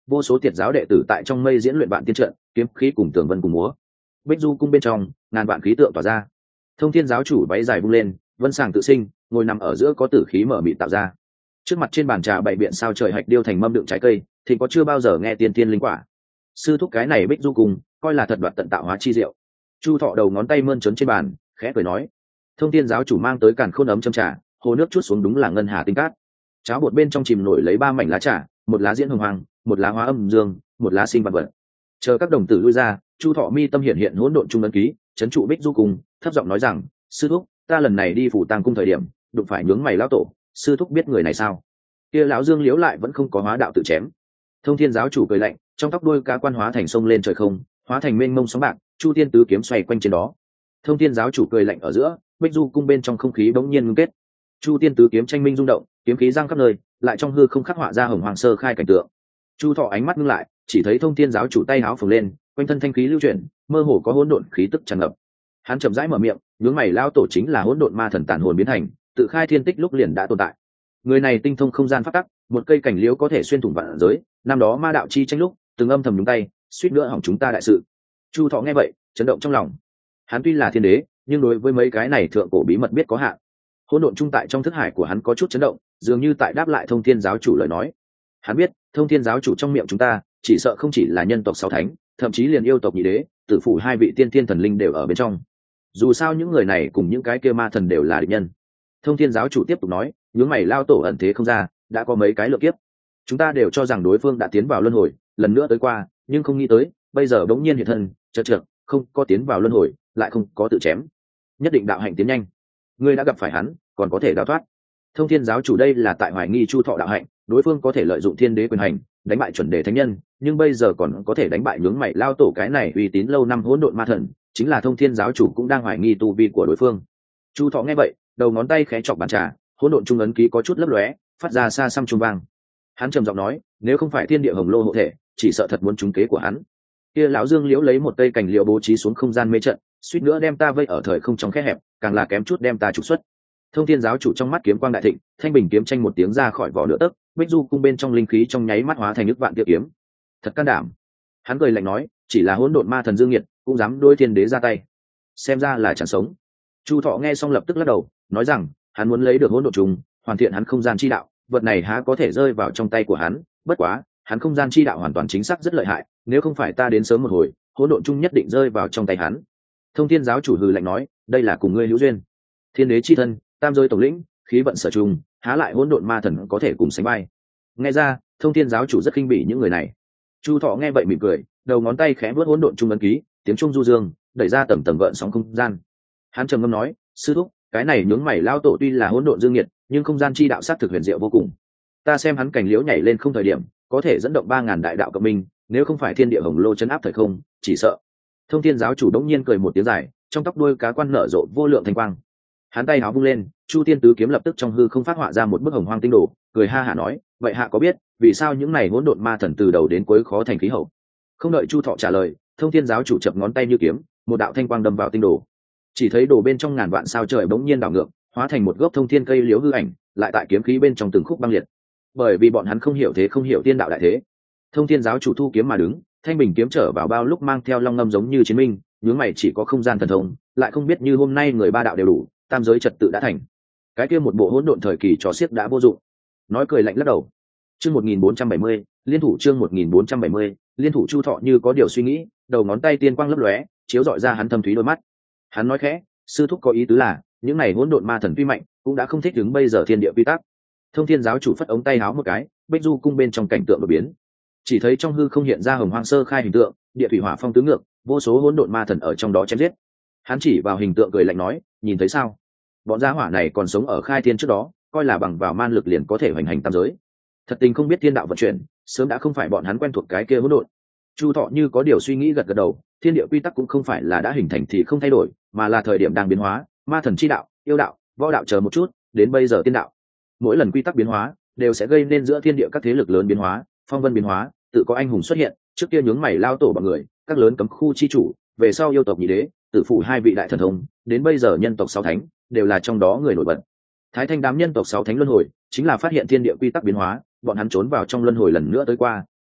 vô số tiệt giáo đệ tử tại trong mây diễn luyện vạn tiên trận, kiếm khí cùng tường vân cùng múa. Bích du cung bên trong ngàn vạn khí tượng tỏa ra. Thông thiên giáo chủ váy dài vung lên, vân sàng tự sinh, ngồi nằm ở giữa có tử khí mở mịt tạo ra. Trước mặt trên bàn trà bày biện sao trời hạch điêu thành mâm đựng trái cây, thì có chưa bao giờ nghe tiên tiên linh quả. Sư thúc cái này Bích du cung coi là thật đoạt tận tạo hóa chi diệu. Chu Thọ đầu ngón tay mơn trớn trên bàn, khẽ cười nói. Thông thiên giáo chủ mang tới càn khôn ấm châm trà, hồ nước chút xuống đúng là ngân hà tinh cát. Cháo bột bên trong chìm nổi lấy ba mảnh lá trà, một lá diễn hồng hoàng, một lá hóa âm dương, một lá sinh vật vật. Chờ các đồng tử lui ra, Chu Thọ mi tâm hiện hiện hỗn độn trung ấn ký, chấn trụ Bích du cung, thấp giọng nói rằng, sư thúc, ta lần này đi phủ tàng cung thời điểm, đụng phải nhướng mày lão tổ, sư thúc biết người này sao? Kia lão Dương Liễu lại vẫn không có hóa đạo tự chém. Thông thiên giáo chủ cười lạnh, trong tóc đuôi cá quan hóa thành sông lên trời không, hóa thành mênh mông sóng bạc, chu tiên tứ kiếm xoay quanh trên đó. Thông thiên giáo chủ cười lạnh ở giữa, Bích du cung bên trong không khí bỗng nhiên ngưng kết, chu tiên tứ kiếm tranh minh rung động, kiếm khí giăng khắp nơi, lại trong hư không khắc họa ra hồng hoàng sơ khai cảnh tượng. Chu Thọ ánh mắt ngưng lại, chỉ thấy thông thiên giáo chủ tay áo phồng lên, quanh thân thanh khí lưu chuyển, mơ hồ có hỗn độn khí tức tràn ngập. Hắn chậm rãi mở miệng, nhướng mày lao tổ chính là hỗn độn ma thần tản hồn biến thành, tự khai thiên tích lúc liền đã tồn tại. Người này tinh thông không gian pháp tắc, một cây cảnh liễu có thể xuyên thủng vạn giới, năm đó ma đạo chi tranh lúc, từng âm thầm nhúng tay, suýt nữa hỏng chúng ta đại sự. Chu Thọ nghe vậy, chấn động trong lòng. Hắn tuy là thiên đế, nhưng đối với mấy cái này thượng cổ bí mật biết có hạn. Hỗn độn trung tại trong thức hải của hắn có chút chấn động, dường như tại đáp lại thông thiên giáo chủ lời nói. Hắn biết, thông thiên giáo chủ trong miệng chúng ta, chỉ sợ không chỉ là nhân tộc sáu thánh, thậm chí liền yêu tộc nhị đế, tử phủ hai vị tiên thiên thần linh đều ở bên trong. Dù sao những người này cùng những cái kia ma thần đều là địch nhân. Thông thiên giáo chủ tiếp tục nói, nhướng mày lao tổ ẩn thế không ra, đã có mấy cái lựa kiếp. Chúng ta đều cho rằng đối phương đã tiến vào luân hồi, lần nữa tới qua, nhưng không nghĩ tới, bây giờ bỗng nhiên hiện thân, chợt chợt, không có tiến vào luân hồi, lại không có tự chém. Nhất định đạo hạnh tiến nhanh. Ngươi đã gặp phải hắn, còn có thể đào thoát. Thông thiên giáo chủ đây là tại hoài nghi Chu Thọ đạo hạnh, đối phương có thể lợi dụng thiên đế quyền hành, đánh bại chuẩn đề thánh nhân, nhưng bây giờ còn có thể đánh bại nhướng mày lao tổ cái này uy tín lâu năm hỗn độn ma thần, chính là thông thiên giáo chủ cũng đang hoài nghi tu vi của đối phương. Chu Thọ nghe vậy, đầu ngón tay khẽ chọc bàn trà, hỗn độn trung ấn ký có chút lấp lóe, phát ra xa xăm trung vang. Hắn trầm giọng nói, nếu không phải thiên địa hồng lô hộ thể, chỉ sợ thật muốn trúng kế của hắn. Kia lão Dương Liễu lấy một cây cành liễu bố trí xuống không gian mê trận, suýt nữa đem ta vây ở thời không trong khe hẹp, càng là kém chút đem ta trục xuất. Thông thiên giáo chủ trong mắt kiếm quang đại thịnh, thanh bình kiếm tranh một tiếng ra khỏi vỏ nửa tấc, Bích du cung bên trong linh khí trong nháy mắt hóa thành nước vạn tiêu kiếm. Thật can đảm. Hắn cười lạnh nói, chỉ là hỗn độn ma thần Dương Nghiệt, cũng dám đối thiên đế ra tay. Xem ra là chẳng sống. Chu Thọ nghe xong lập tức lắc đầu, nói rằng, hắn muốn lấy được hỗn độn trùng, hoàn thiện hắn không gian chi đạo, vật này há có thể rơi vào trong tay của hắn, bất quá, hắn không gian chi đạo hoàn toàn chính xác rất lợi hại, nếu không phải ta đến sớm một hồi, hỗn độn chung nhất định rơi vào trong tay hắn. Thông thiên giáo chủ hừ lạnh nói, đây là cùng ngươi hữu duyên. Thiên đế chi thân, tam giới tổng lĩnh, khí vận sở trùng, há lại hỗn độn ma thần có thể cùng sánh vai. Nghe ra, thông thiên giáo chủ rất khinh bỉ những người này. Chu Thọ nghe vậy mỉm cười, đầu ngón tay khẽ vuốt hỗn độn trung ấn ký, tiếng trung du dương, đẩy ra tầm tầm gợn sóng không gian. Hắn trầm ngâm nói, sư thúc, cái này nhướng mày lao tổ tuy là hỗn độn dương nhiệt, nhưng không gian chi đạo sát thực huyền diệu vô cùng. Ta xem hắn cảnh liễu nhảy lên không thời điểm, có thể dẫn động ba ngàn đại đạo cộng minh, nếu không phải thiên địa hồng lô chấn áp thời không, chỉ sợ. Thông thiên giáo chủ đống nhiên cười một tiếng dài, trong tóc đuôi cá quan nở rộ vô lượng thanh quang. Hắn tay áo vung lên, chu tiên tứ kiếm lập tức trong hư không phát họa ra một bức hồng hoang tinh đồ, cười ha hả nói, vậy hạ có biết vì sao những này hỗn độn ma thần từ đầu đến cuối khó thành khí hậu? Không đợi Chu Thọ trả lời, thông thiên giáo chủ chập ngón tay như kiếm, một đạo thanh quang đâm vào tinh đồ. Chỉ thấy đồ bên trong ngàn vạn sao trời bỗng nhiên đảo ngược, hóa thành một gốc thông thiên cây liễu hư ảnh, lại tại kiếm khí bên trong từng khúc băng liệt. Bởi vì bọn hắn không hiểu thế không hiểu tiên đạo đại thế, thông thiên giáo chủ thu kiếm mà đứng, thanh bình kiếm trở vào bao lúc mang theo long ngâm giống như chiến minh, nhướng mày chỉ có không gian thần thông, lại không biết như hôm nay người ba đạo đều đủ, tam giới trật tự đã thành. Cái kia một bộ hỗn độn thời kỳ trò xiếc đã vô dụng. Nói cười lạnh lắc đầu. Chương một nghìn bốn trăm bảy mươi, liên thủ chương một nghìn bốn trăm bảy mươi, liên thủ. Chu Thọ như có điều suy nghĩ, đầu ngón tay tiên quang lấp lóe, chiếu rọi ra hắn thâm thúy đôi mắt. Hắn nói khẽ, sư thúc có ý tứ là, những này hỗn độn ma thần tuy mạnh, cũng đã không thích ứng bây giờ thiên địa quy tắc. Thông thiên giáo chủ phất ống tay háo một cái, Bích du cung bên trong cảnh tượng đột biến. Chỉ thấy trong hư không hiện ra hồng hoang sơ khai hình tượng, địa thủy hỏa phong tứ ngược, vô số hỗn độn ma thần ở trong đó chém giết. Hắn chỉ vào hình tượng cười lạnh nói, nhìn thấy sao? Bọn gia hỏa này còn sống ở khai thiên trước đó, coi là bằng vào man lực liền có thể hoành hành tam giới. Thật tình không biết thiên đạo vận chuyển, sớm đã không phải bọn hắn quen thuộc cái kia hỗn độn. Chu Thọ như có điều suy nghĩ gật gật đầu, thiên địa quy tắc cũng không phải là đã hình thành thì không thay đổi, mà là thời điểm đang biến hóa, ma thần chi đạo, yêu đạo, võ đạo chờ một chút, đến bây giờ tiên đạo. Mỗi lần quy tắc biến hóa, đều sẽ gây nên giữa thiên địa các thế lực lớn biến hóa, phong vân biến hóa, tự có anh hùng xuất hiện, trước kia nhướng mày lao tổ bọn người, các lớn cấm khu chi chủ, về sau yêu tộc nhị đế, tử phụ hai vị đại thần thông, đến bây giờ nhân tộc sáu thánh, đều là trong đó người nổi bật. Thái Thanh đám nhân tộc sáu thánh luân hồi, chính là phát hiện thiên địa quy tắc biến hóa, bọn hắn trốn vào trong luân hồi lần nữa tới qua,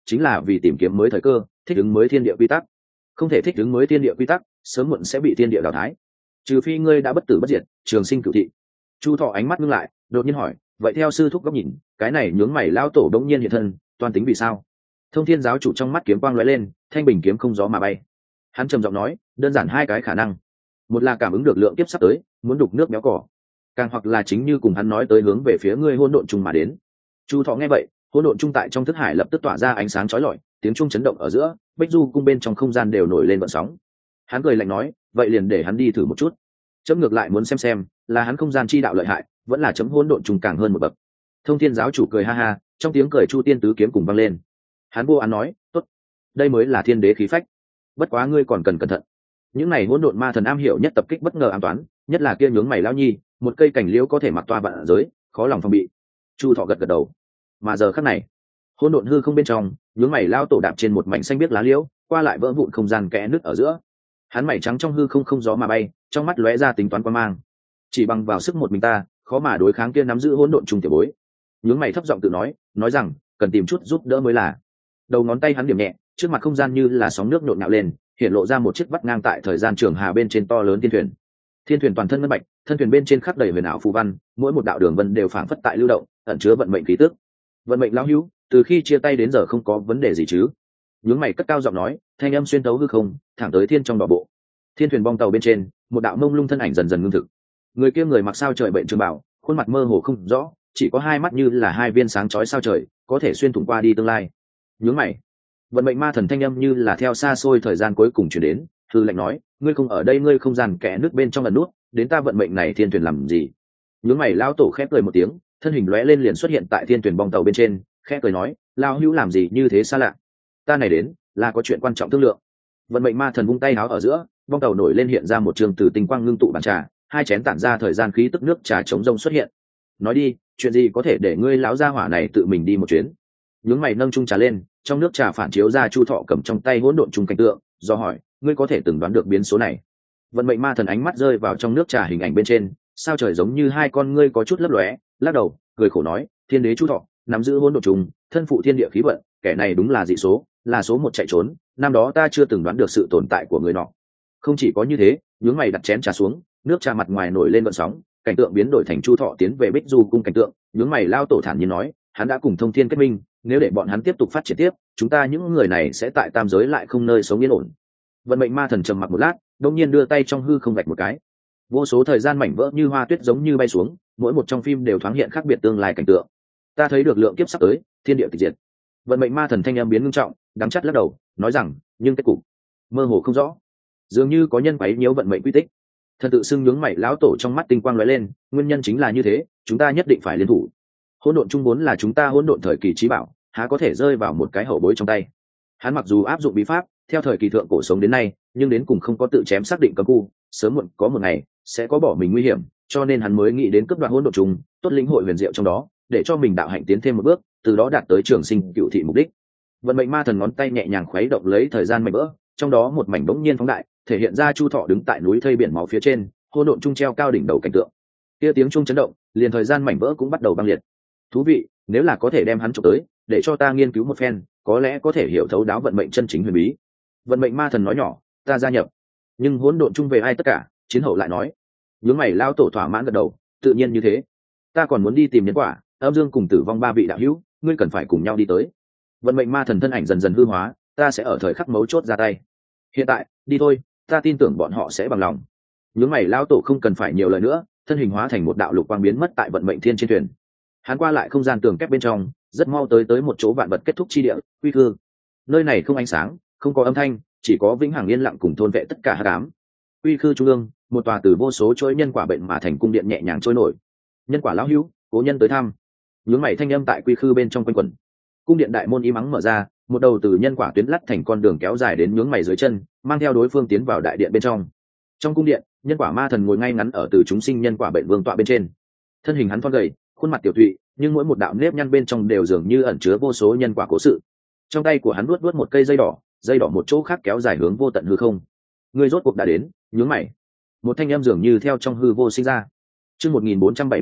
chính là vì tìm kiếm mới thời cơ, thích ứng mới thiên địa quy tắc. Không thể thích ứng mới thiên địa quy tắc, sớm muộn sẽ bị thiên địa đào thái, trừ phi ngươi đã bất tử bất diệt, trường sinh cửu thị. Chu Thọ ánh mắt ngưng lại, đột nhiên hỏi, vậy theo sư thúc góc nhìn, cái này nhướng mày lao tổ đống nhiên hiện thân, toan tính vì sao? Thông Thiên giáo chủ trong mắt kiếm quang lóe lên, thanh bình kiếm không gió mà bay. Hắn trầm giọng nói, đơn giản hai cái khả năng, một là cảm ứng được lượng kiếp sắp tới, muốn đục nước béo cỏ, càng hoặc là chính như cùng hắn nói tới hướng về phía ngươi hỗn độn trùng mà đến. Chu Thọ nghe vậy, hỗn độn trung tại trong thức hải lập tức tỏa ra ánh sáng chói lọi, tiếng trung chấn động ở giữa, Bích Du cung bên trong không gian đều nổi lên vận sóng. Hắn cười lạnh nói, vậy liền để hắn đi thử một chút. Chấm ngược lại muốn xem xem, là hắn không gian chi đạo lợi hại, vẫn là chấm hỗn độn trung càng hơn một bậc. Thông Thiên giáo chủ cười ha ha, trong tiếng cười Chu Tiên tứ kiếm cùng vang lên. Hắn vô án nói, tốt, đây mới là thiên đế khí phách. Bất quá ngươi còn cần cẩn thận. Những này hỗn độn ma thần am hiểu nhất tập kích bất ngờ an toán, nhất là kia nhướng mày lão nhi, một cây cảnh liễu có thể mặc toa vạn giới, khó lòng phòng bị. Chu Thọ gật gật đầu. Mà giờ khắc này, hỗn độn hư không bên trong, nhướng mày lao tổ đạp trên một mảnh xanh biếc lá liễu, qua lại vỡ vụn không gian kẽ nứt ở giữa. Hắn mày trắng trong hư không không gió mà bay, trong mắt lóe ra tính toán quan mang. Chỉ bằng vào sức một mình ta, khó mà đối kháng kia nắm giữ hỗn độn trùng tiểu bối. Nhướng mày thấp giọng tự nói, nói rằng cần tìm chút giúp đỡ mới là. Đầu ngón tay hắn điểm nhẹ, trước mặt không gian như là sóng nước nhộn nhạo lên, hiện lộ ra một chiếc vắt ngang tại thời gian trường hà bên trên to lớn thiên thuyền. Thiên thuyền toàn thân ngân bạch, thân thuyền bên trên khắc đầy huyền ảo phù văn, mỗi một đạo đường vân đều phảng phất tại lưu động, ẩn chứa vận mệnh khí tức. Vận mệnh lão hữu, từ khi chia tay đến giờ không có vấn đề gì chứ? Nhướng mày cất cao giọng nói, thanh âm xuyên tấu hư không, thẳng tới thiên trong đỏ bộ. Thiên thuyền bong tàu bên trên, một đạo mông lung thân ảnh dần dần ngưng thực. Người kia người mặc sao trời bệnh trường bảo, khuôn mặt mơ hồ không rõ, chỉ có hai mắt như là hai viên sáng chói sao trời, có thể xuyên thủng qua đi tương lai. Nhướng mày, vận mệnh ma thần thanh âm như là theo xa xôi thời gian cuối cùng chuyển đến, hư lệnh nói, ngươi không ở đây, ngươi không gian kẽ nước bên trong lần nút, đến ta vận mệnh này thiên thuyền làm gì? Nhướng mày lao tổ khép cười một tiếng, thân hình lóe lên liền xuất hiện tại thiên thuyền bong tàu bên trên, khẽ cười nói, lao hữu làm gì như thế xa lạ? Ta này đến là có chuyện quan trọng thương lượng. Vận mệnh ma thần vung tay áo ở giữa, bong tàu nổi lên hiện ra một trường từ tinh quang ngưng tụ bàn trà, hai chén tản ra thời gian khí tức nước trà chống rông xuất hiện. Nói đi, chuyện gì có thể để ngươi lão gia hỏa này tự mình đi một chuyến? Nhướng mày nâng chung trà lên, trong nước trà phản chiếu ra Chu Thọ cầm trong tay hỗn độn trùng cảnh tượng, do hỏi, ngươi có thể từng đoán được biến số này? Vận mệnh ma thần ánh mắt rơi vào trong nước trà hình ảnh bên trên, sao trời giống như hai con ngươi có chút lấp lóe, lắc đầu, cười khổ nói, thiên đế Chu Thọ nắm giữ hỗn độn trùng, thân phụ thiên địa khí vận, kẻ này đúng là dị số, là số một chạy trốn, năm đó ta chưa từng đoán được sự tồn tại của người nọ. Không chỉ có như thế, nhướng mày đặt chén trà xuống, nước trà mặt ngoài nổi lên gợn sóng, cảnh tượng biến đổi thành Chu Thọ tiến về Bích Du cung cảnh tượng, nhướng mày lao tổ thản nhiên nói, hắn đã cùng Thông Thiên kết minh, nếu để bọn hắn tiếp tục phát triển tiếp, chúng ta những người này sẽ tại tam giới lại không nơi sống yên ổn. Vận mệnh ma thần trầm mặc một lát, đột nhiên đưa tay trong hư không vạch một cái, vô số thời gian mảnh vỡ như hoa tuyết giống như bay xuống, mỗi một trong phim đều thoáng hiện khác biệt tương lai cảnh tượng. Ta thấy được lượng kiếp sắp tới, thiên địa tịch diệt. Vận mệnh ma thần thanh âm biến ngưng trọng, đắng chắt lắc đầu, nói rằng, nhưng kết cục mơ hồ không rõ, dường như có nhân quấy nhiễu vận mệnh quy tích. Thần tự xưng nhướng mày lão tổ trong mắt tinh quang lóe lên, nguyên nhân chính là như thế, chúng ta nhất định phải liên thủ. Hỗn độn trung vốn là chúng ta hỗn độn thời kỳ trí bảo, há có thể rơi vào một cái hậu bối trong tay. Hắn mặc dù áp dụng bí pháp, theo thời kỳ thượng cổ sống đến nay, nhưng đến cùng không có tự chém xác định cấm khu, sớm muộn có một ngày sẽ có bỏ mình nguy hiểm, cho nên hắn mới nghĩ đến cướp đoạt hỗn độn trùng, tốt lĩnh hội huyền diệu trong đó, để cho mình đạo hạnh tiến thêm một bước, từ đó đạt tới trường sinh cựu thị mục đích. Vận mệnh ma thần ngón tay nhẹ nhàng khuấy động lấy thời gian mảnh vỡ, trong đó một mảnh bỗng nhiên phóng đại, thể hiện ra Chu Thọ đứng tại núi thây biển máu phía trên, hỗn độn trung treo cao đỉnh đầu cảnh tượng. Kia tiếng trung chấn động, liền thời gian mảnh vỡ cũng bắt đầu băng liệt. Thú vị, nếu là có thể đem hắn chụp tới, để cho ta nghiên cứu một phen, có lẽ có thể hiểu thấu đáo vận mệnh chân chính huyền bí. Vận mệnh ma thần nói nhỏ, ta gia nhập. Nhưng hỗn độn chung về ai tất cả, chiến hậu lại nói. Nhướng mày lao tổ thỏa mãn gật đầu, tự nhiên như thế. Ta còn muốn đi tìm nhân quả, âm dương cùng tử vong ba vị đạo hữu, ngươi cần phải cùng nhau đi tới. Vận mệnh ma thần thân ảnh dần dần hư hóa, ta sẽ ở thời khắc mấu chốt ra tay. Hiện tại, đi thôi, ta tin tưởng bọn họ sẽ bằng lòng. Nhướng mày lao tổ không cần phải nhiều lời nữa, thân hình hóa thành một đạo lục quang biến mất tại vận mệnh thiên trên thuyền. Hắn qua lại không gian tường kép bên trong, rất mau tới tới một chỗ vạn vật kết thúc chi địa, quy khư. Nơi này không ánh sáng, không có âm thanh, chỉ có vĩnh hằng yên lặng cùng thôn vệ tất cả hắc ám. Quy khư trung ương, một tòa từ vô số chuỗi nhân quả bệnh mà thành cung điện nhẹ nhàng trôi nổi. Nhân quả lão hữu, cố nhân tới thăm. Nhướng mày thanh âm tại quy khư bên trong quanh quẩn. Cung điện đại môn im ắng mở ra, một đầu từ nhân quả tuyến lắt thành con đường kéo dài đến nhướng mày dưới chân, mang theo đối phương tiến vào đại điện bên trong. Trong cung điện, nhân quả ma thần ngồi ngay ngắn ở từ chúng sinh nhân quả bệnh vương tọa bên trên. Thân hình hắn thon gầy, khuôn mặt tiểu thụy, nhưng mỗi một đạo nếp nhăn bên trong đều dường như ẩn chứa vô số nhân quả cố sự. Trong tay của hắn luốt luốt một cây dây đỏ, dây đỏ một chỗ khác kéo dài hướng vô tận hư không. Ngươi rốt cuộc đã đến, nhướng mày. Một thanh âm dường như theo trong hư vô sinh ra. Chương một nghìn bốn trăm bảy mươi mốt,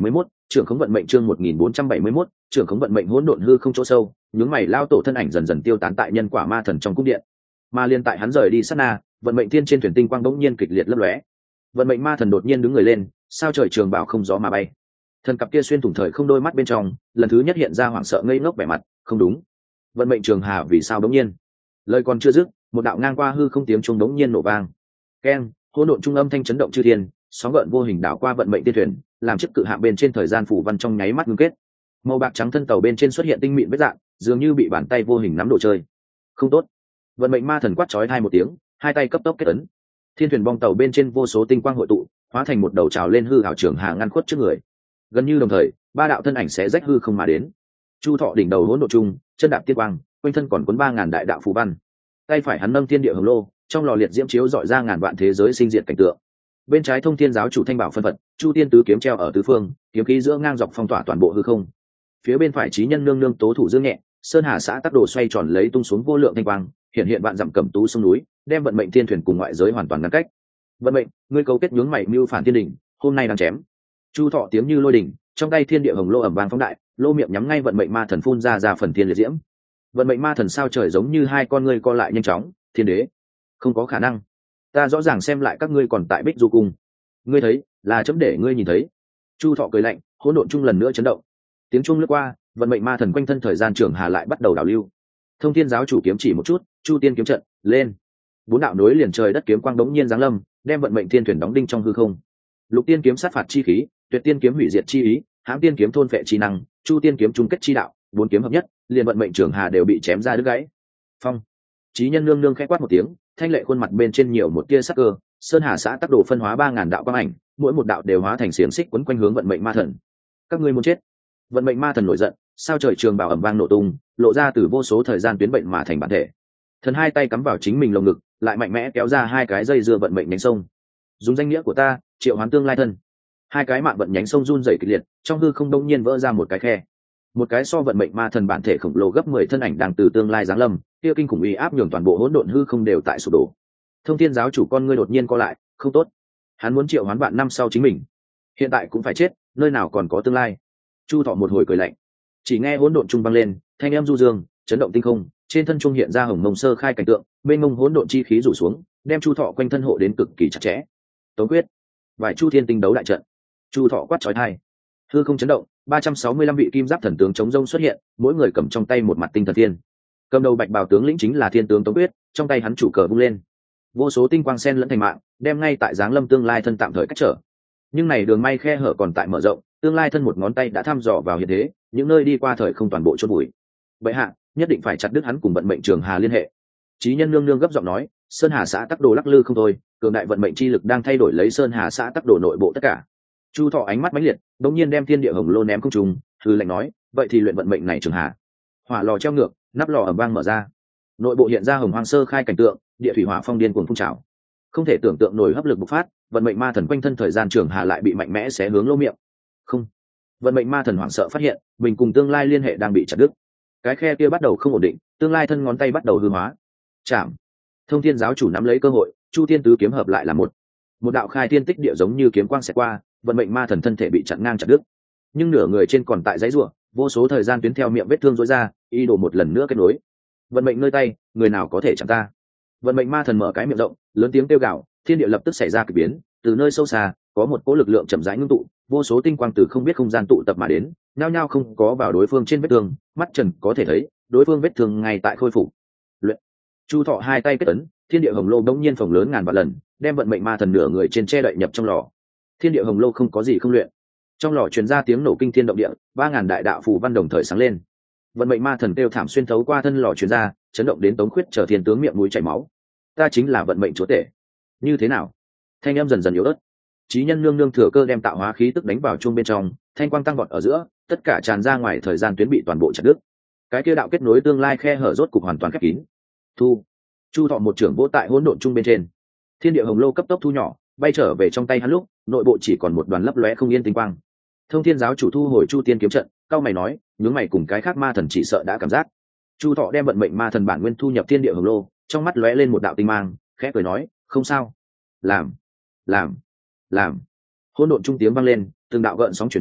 trưởng khống vận mệnh chương một nghìn bốn trăm bảy mươi mốt, trưởng khống vận mệnh hỗn độn hư không chỗ sâu, nhướng mày lao tổ thân ảnh dần dần tiêu tán tại nhân quả ma thần trong cung điện. Mà liên tại hắn rời đi sát na, vận mệnh thiên trên thuyền tinh quang bỗng nhiên kịch liệt lấp lóe. Vận mệnh ma thần đột nhiên đứng người lên, sao trời trường bảo không gió mà bay. Thần cặp kia xuyên thủng thời không đôi mắt bên trong, lần thứ nhất hiện ra hoảng sợ ngây ngốc vẻ mặt, không đúng. Vận mệnh trường hà vì sao bỗng nhiên? Lời còn chưa dứt, một đạo ngang qua hư không tiếng chuông bỗng nhiên nổ vang. Keng, hỗn độn trung âm thanh chấn động chư thiên, sóng gợn vô hình đảo qua vận mệnh tiên thuyền, làm chiếc cự hạm bên trên thời gian phủ văn trong nháy mắt ngưng kết. Màu bạc trắng thân tàu bên trên xuất hiện tinh mịn vết dạng, dường như bị bàn tay vô hình nắm đồ chơi. Không tốt. Vận mệnh ma thần quát chói hai một tiếng, hai tay cấp tốc kết ấn. Thiên thuyền bong tàu bên trên vô số tinh quang hội tụ, hóa thành một đầu trào lên hư ảo trường hà ngăn khuất trước người. Gần như đồng thời, ba đạo thân ảnh sẽ rách hư không mà đến. Chu Thọ đỉnh đầu hỗn độn trung, chân đạp tiên quang, quanh thân còn cuốn ba ngàn đại đạo phù văn. Tay phải hắn nâng thiên địa hồng lô, trong lò liệt diễm chiếu dọi ra ngàn vạn thế giới sinh diệt cảnh tượng. Bên trái thông thiên giáo chủ thanh bảo phân phật, chu tiên tứ kiếm treo ở tứ phương, kiếm khí giữa ngang dọc phong tỏa toàn bộ hư không. Phía bên phải trí nhân nương nương tố thủ dương nhẹ, sơn hà xã tắc đồ xoay tròn lấy tung xuống vô lượng thanh quang, hiện hiện vạn dặm cẩm tú sông núi, đem vận mệnh thiên thuyền cùng ngoại giới hoàn toàn ngăn cách. Vận mệnh, ngươi cấu kết nhướng mày mưu phản thiên đình, hôm nay đang chém. Chu Thọ tiếng như lôi đỉnh, trong tay thiên địa hồng lô ẩm vang phóng đại, lô miệng nhắm ngay vận mệnh ma thần phun ra ra phần thiên liệt diễm. Vận mệnh ma thần sao trời giống như hai con ngươi co lại nhanh chóng, thiên đế, không có khả năng. Ta rõ ràng xem lại các ngươi còn tại Bích Du cung. Ngươi thấy, là chấm để ngươi nhìn thấy. Chu Thọ cười lạnh, hỗn độn chung lần nữa chấn động. Tiếng chuông lướt qua, vận mệnh ma thần quanh thân thời gian trường hà lại bắt đầu đảo lưu. Thông thiên giáo chủ kiếm chỉ một chút, chu tiên kiếm trận lên. Bốn đạo nối liền trời đất kiếm quang đống nhiên giáng lâm, đem vận mệnh thiên thuyền đóng đinh trong hư không. Lục tiên kiếm sát phạt chi khí, tuyệt tiên kiếm hủy diệt chi ý, hãm tiên kiếm thôn phệ chi năng, chu tiên kiếm chung kết chi đạo, bốn kiếm hợp nhất, liền vận mệnh trường hà đều bị chém ra đứt gãy. Phong. Chí nhân nương nương khẽ quát một tiếng, thanh lệ khuôn mặt bên trên nhiều một tia sắc cơ, sơn hà xã tác đồ phân hóa ba ngàn đạo quang ảnh, mỗi một đạo đều hóa thành xiềng xích quấn quanh hướng vận mệnh ma thần. Các ngươi muốn chết. Vận mệnh ma thần nổi giận, sao trời trường bảo ầm vang nổ tung, lộ ra từ vô số thời gian tuyến bệnh mà thành bản thể. Thần hai tay cắm vào chính mình lồng ngực, lại mạnh mẽ kéo ra hai cái dây dưa vận mệnh nhánh sông. Dùng danh nghĩa của ta, triệu hoán tương lai thân. Hai cái mạng vận nhánh sông run rẩy kịch liệt, trong hư không đông nhiên vỡ ra một cái khe. Một cái so vận mệnh ma thần bản thể khổng lồ gấp mười thân ảnh đang từ tương lai giáng lâm, kia kinh khủng uy áp nhường toàn bộ hỗn độn hư không đều tại sụp đổ. Thông thiên giáo chủ con ngươi đột nhiên co lại, không tốt. Hắn muốn triệu hoán vạn năm sau chính mình. Hiện tại cũng phải chết, nơi nào còn có tương lai. Chu Thọ một hồi cười lạnh. Chỉ nghe hỗn độn trung băng lên, thanh âm du dương, chấn động tinh không, trên thân trung hiện ra hồng mông sơ khai cảnh tượng, bên mông hỗn độn chi khí rủ xuống, đem Chu Thọ quanh thân hộ đến cực kỳ chặt chẽ. Tống quyết, vài chu thiên tinh đấu đại trận. Chu Thọ quát chói tai. Hư không chấn động, ba trăm sáu mươi lăm vị kim giáp thần tướng chống rông xuất hiện, mỗi người cầm trong tay một mặt tinh thần thiên. Cầm đầu bạch bào tướng lĩnh chính là thiên tướng Tống quyết, trong tay hắn chủ cờ vung lên. Vô số tinh quang sen lẫn thành mạng, đem ngay tại giáng lâm tương lai thân tạm thời cách trở. Nhưng này đường may khe hở còn tại mở rộng, tương lai thân một ngón tay đã thăm dò vào hiện thế, những nơi đi qua thời không toàn bộ chôn bụi. Bệ hạ, nhất định phải chặt đứt hắn cùng vận mệnh trường hà liên hệ. Chí nhân nương nương gấp giọng nói, sơn hà xã tắc đồ lắc lư không thôi, cường đại vận mệnh chi lực đang thay đổi lấy sơn hà xã tắc đồ nội bộ tất cả. Chu Thọ ánh mắt mãnh liệt, đống nhiên đem thiên địa hồng lô ném không trung, hư lạnh nói, vậy thì luyện vận mệnh này trường hà. Hỏa lò treo ngược, nắp lò ầm vang mở ra, nội bộ hiện ra hồng hoang sơ khai cảnh tượng, địa thủy hỏa phong điên cuồng phun trào, không thể tưởng tượng nổi hấp lực bộc phát, vận mệnh ma thần quanh thân thời gian trường hà lại bị mạnh mẽ xé hướng lỗ miệng. Không, vận mệnh ma thần hoảng sợ phát hiện mình cùng tương lai liên hệ đang bị chặt đứt, cái khe kia bắt đầu không ổn định, tương lai thân ngón tay bắt đầu hư hóa. Chạm. Thông thiên giáo chủ nắm lấy cơ hội, chu thiên tứ kiếm hợp lại là một một đạo khai thiên tích địa giống như kiếm quang xẹt qua, vận mệnh ma thần thân thể bị chặn ngang chặt đứt, nhưng nửa người trên còn tại dãy rủa, vô số thời gian tuyến theo miệng vết thương rối ra, ý đồ một lần nữa kết nối. Vận mệnh nơi tay, người nào có thể chặn ta? Vận mệnh ma thần mở cái miệng rộng, lớn tiếng kêu gào, thiên địa lập tức xảy ra kỳ biến, từ nơi sâu xa có một cỗ lực lượng chậm rãi ngưng tụ, vô số tinh quang từ không biết không gian tụ tập mà đến, nhao nhao không có vào đối phương trên vết thương, mắt trần có thể thấy đối phương vết thương ngay tại khôi phục. Luyện. Chu Thọ hai tay kết ấn, thiên địa hồng lô đống nhiên phồng lớn ngàn vạn lần, đem vận mệnh ma thần nửa người trên che đậy nhập trong lò. Thiên địa hồng lô không có gì không luyện, trong lò truyền ra tiếng nổ kinh thiên động địa, ba ngàn đại đạo phù văn đồng thời sáng lên. Vận mệnh ma thần kêu thảm xuyên thấu qua thân lò truyền ra, chấn động đến Tống Khuyết trở thiên tướng miệng mũi chảy máu. Ta chính là vận mệnh chúa tể. Như thế nào? Thanh âm dần dần yếu ớt. Chí nhân nương nương thừa cơ đem tạo hóa khí tức đánh vào chuông bên trong, thanh quang tăng vọt ở giữa, tất cả tràn ra ngoài, thời gian tuyến bị toàn bộ chặt đứt. Cái kia đạo kết nối tương lai khe hở rốt cục hoàn toàn khép kín. Thu. Chu Thọ một trưởng vỗ tại hỗn độn trung bên trên. Thiên địa hồng lô cấp tốc thu nhỏ, bay trở về trong tay hắn lúc, nội bộ chỉ còn một đoàn lấp lóe không yên tinh quang. Thông thiên giáo chủ thu hồi chu tiên kiếm trận, cao mày nói, nhướng mày cùng cái khác ma thần chỉ sợ đã cảm giác. Chu Thọ đem vận mệnh ma thần bản nguyên thu nhập thiên địa hồng lô, trong mắt lóe lên một đạo tinh mang, khẽ cười nói, không sao. Làm, làm, làm. Hỗn độn trung tiếng vang lên, từng đạo gợn sóng chuyển đến,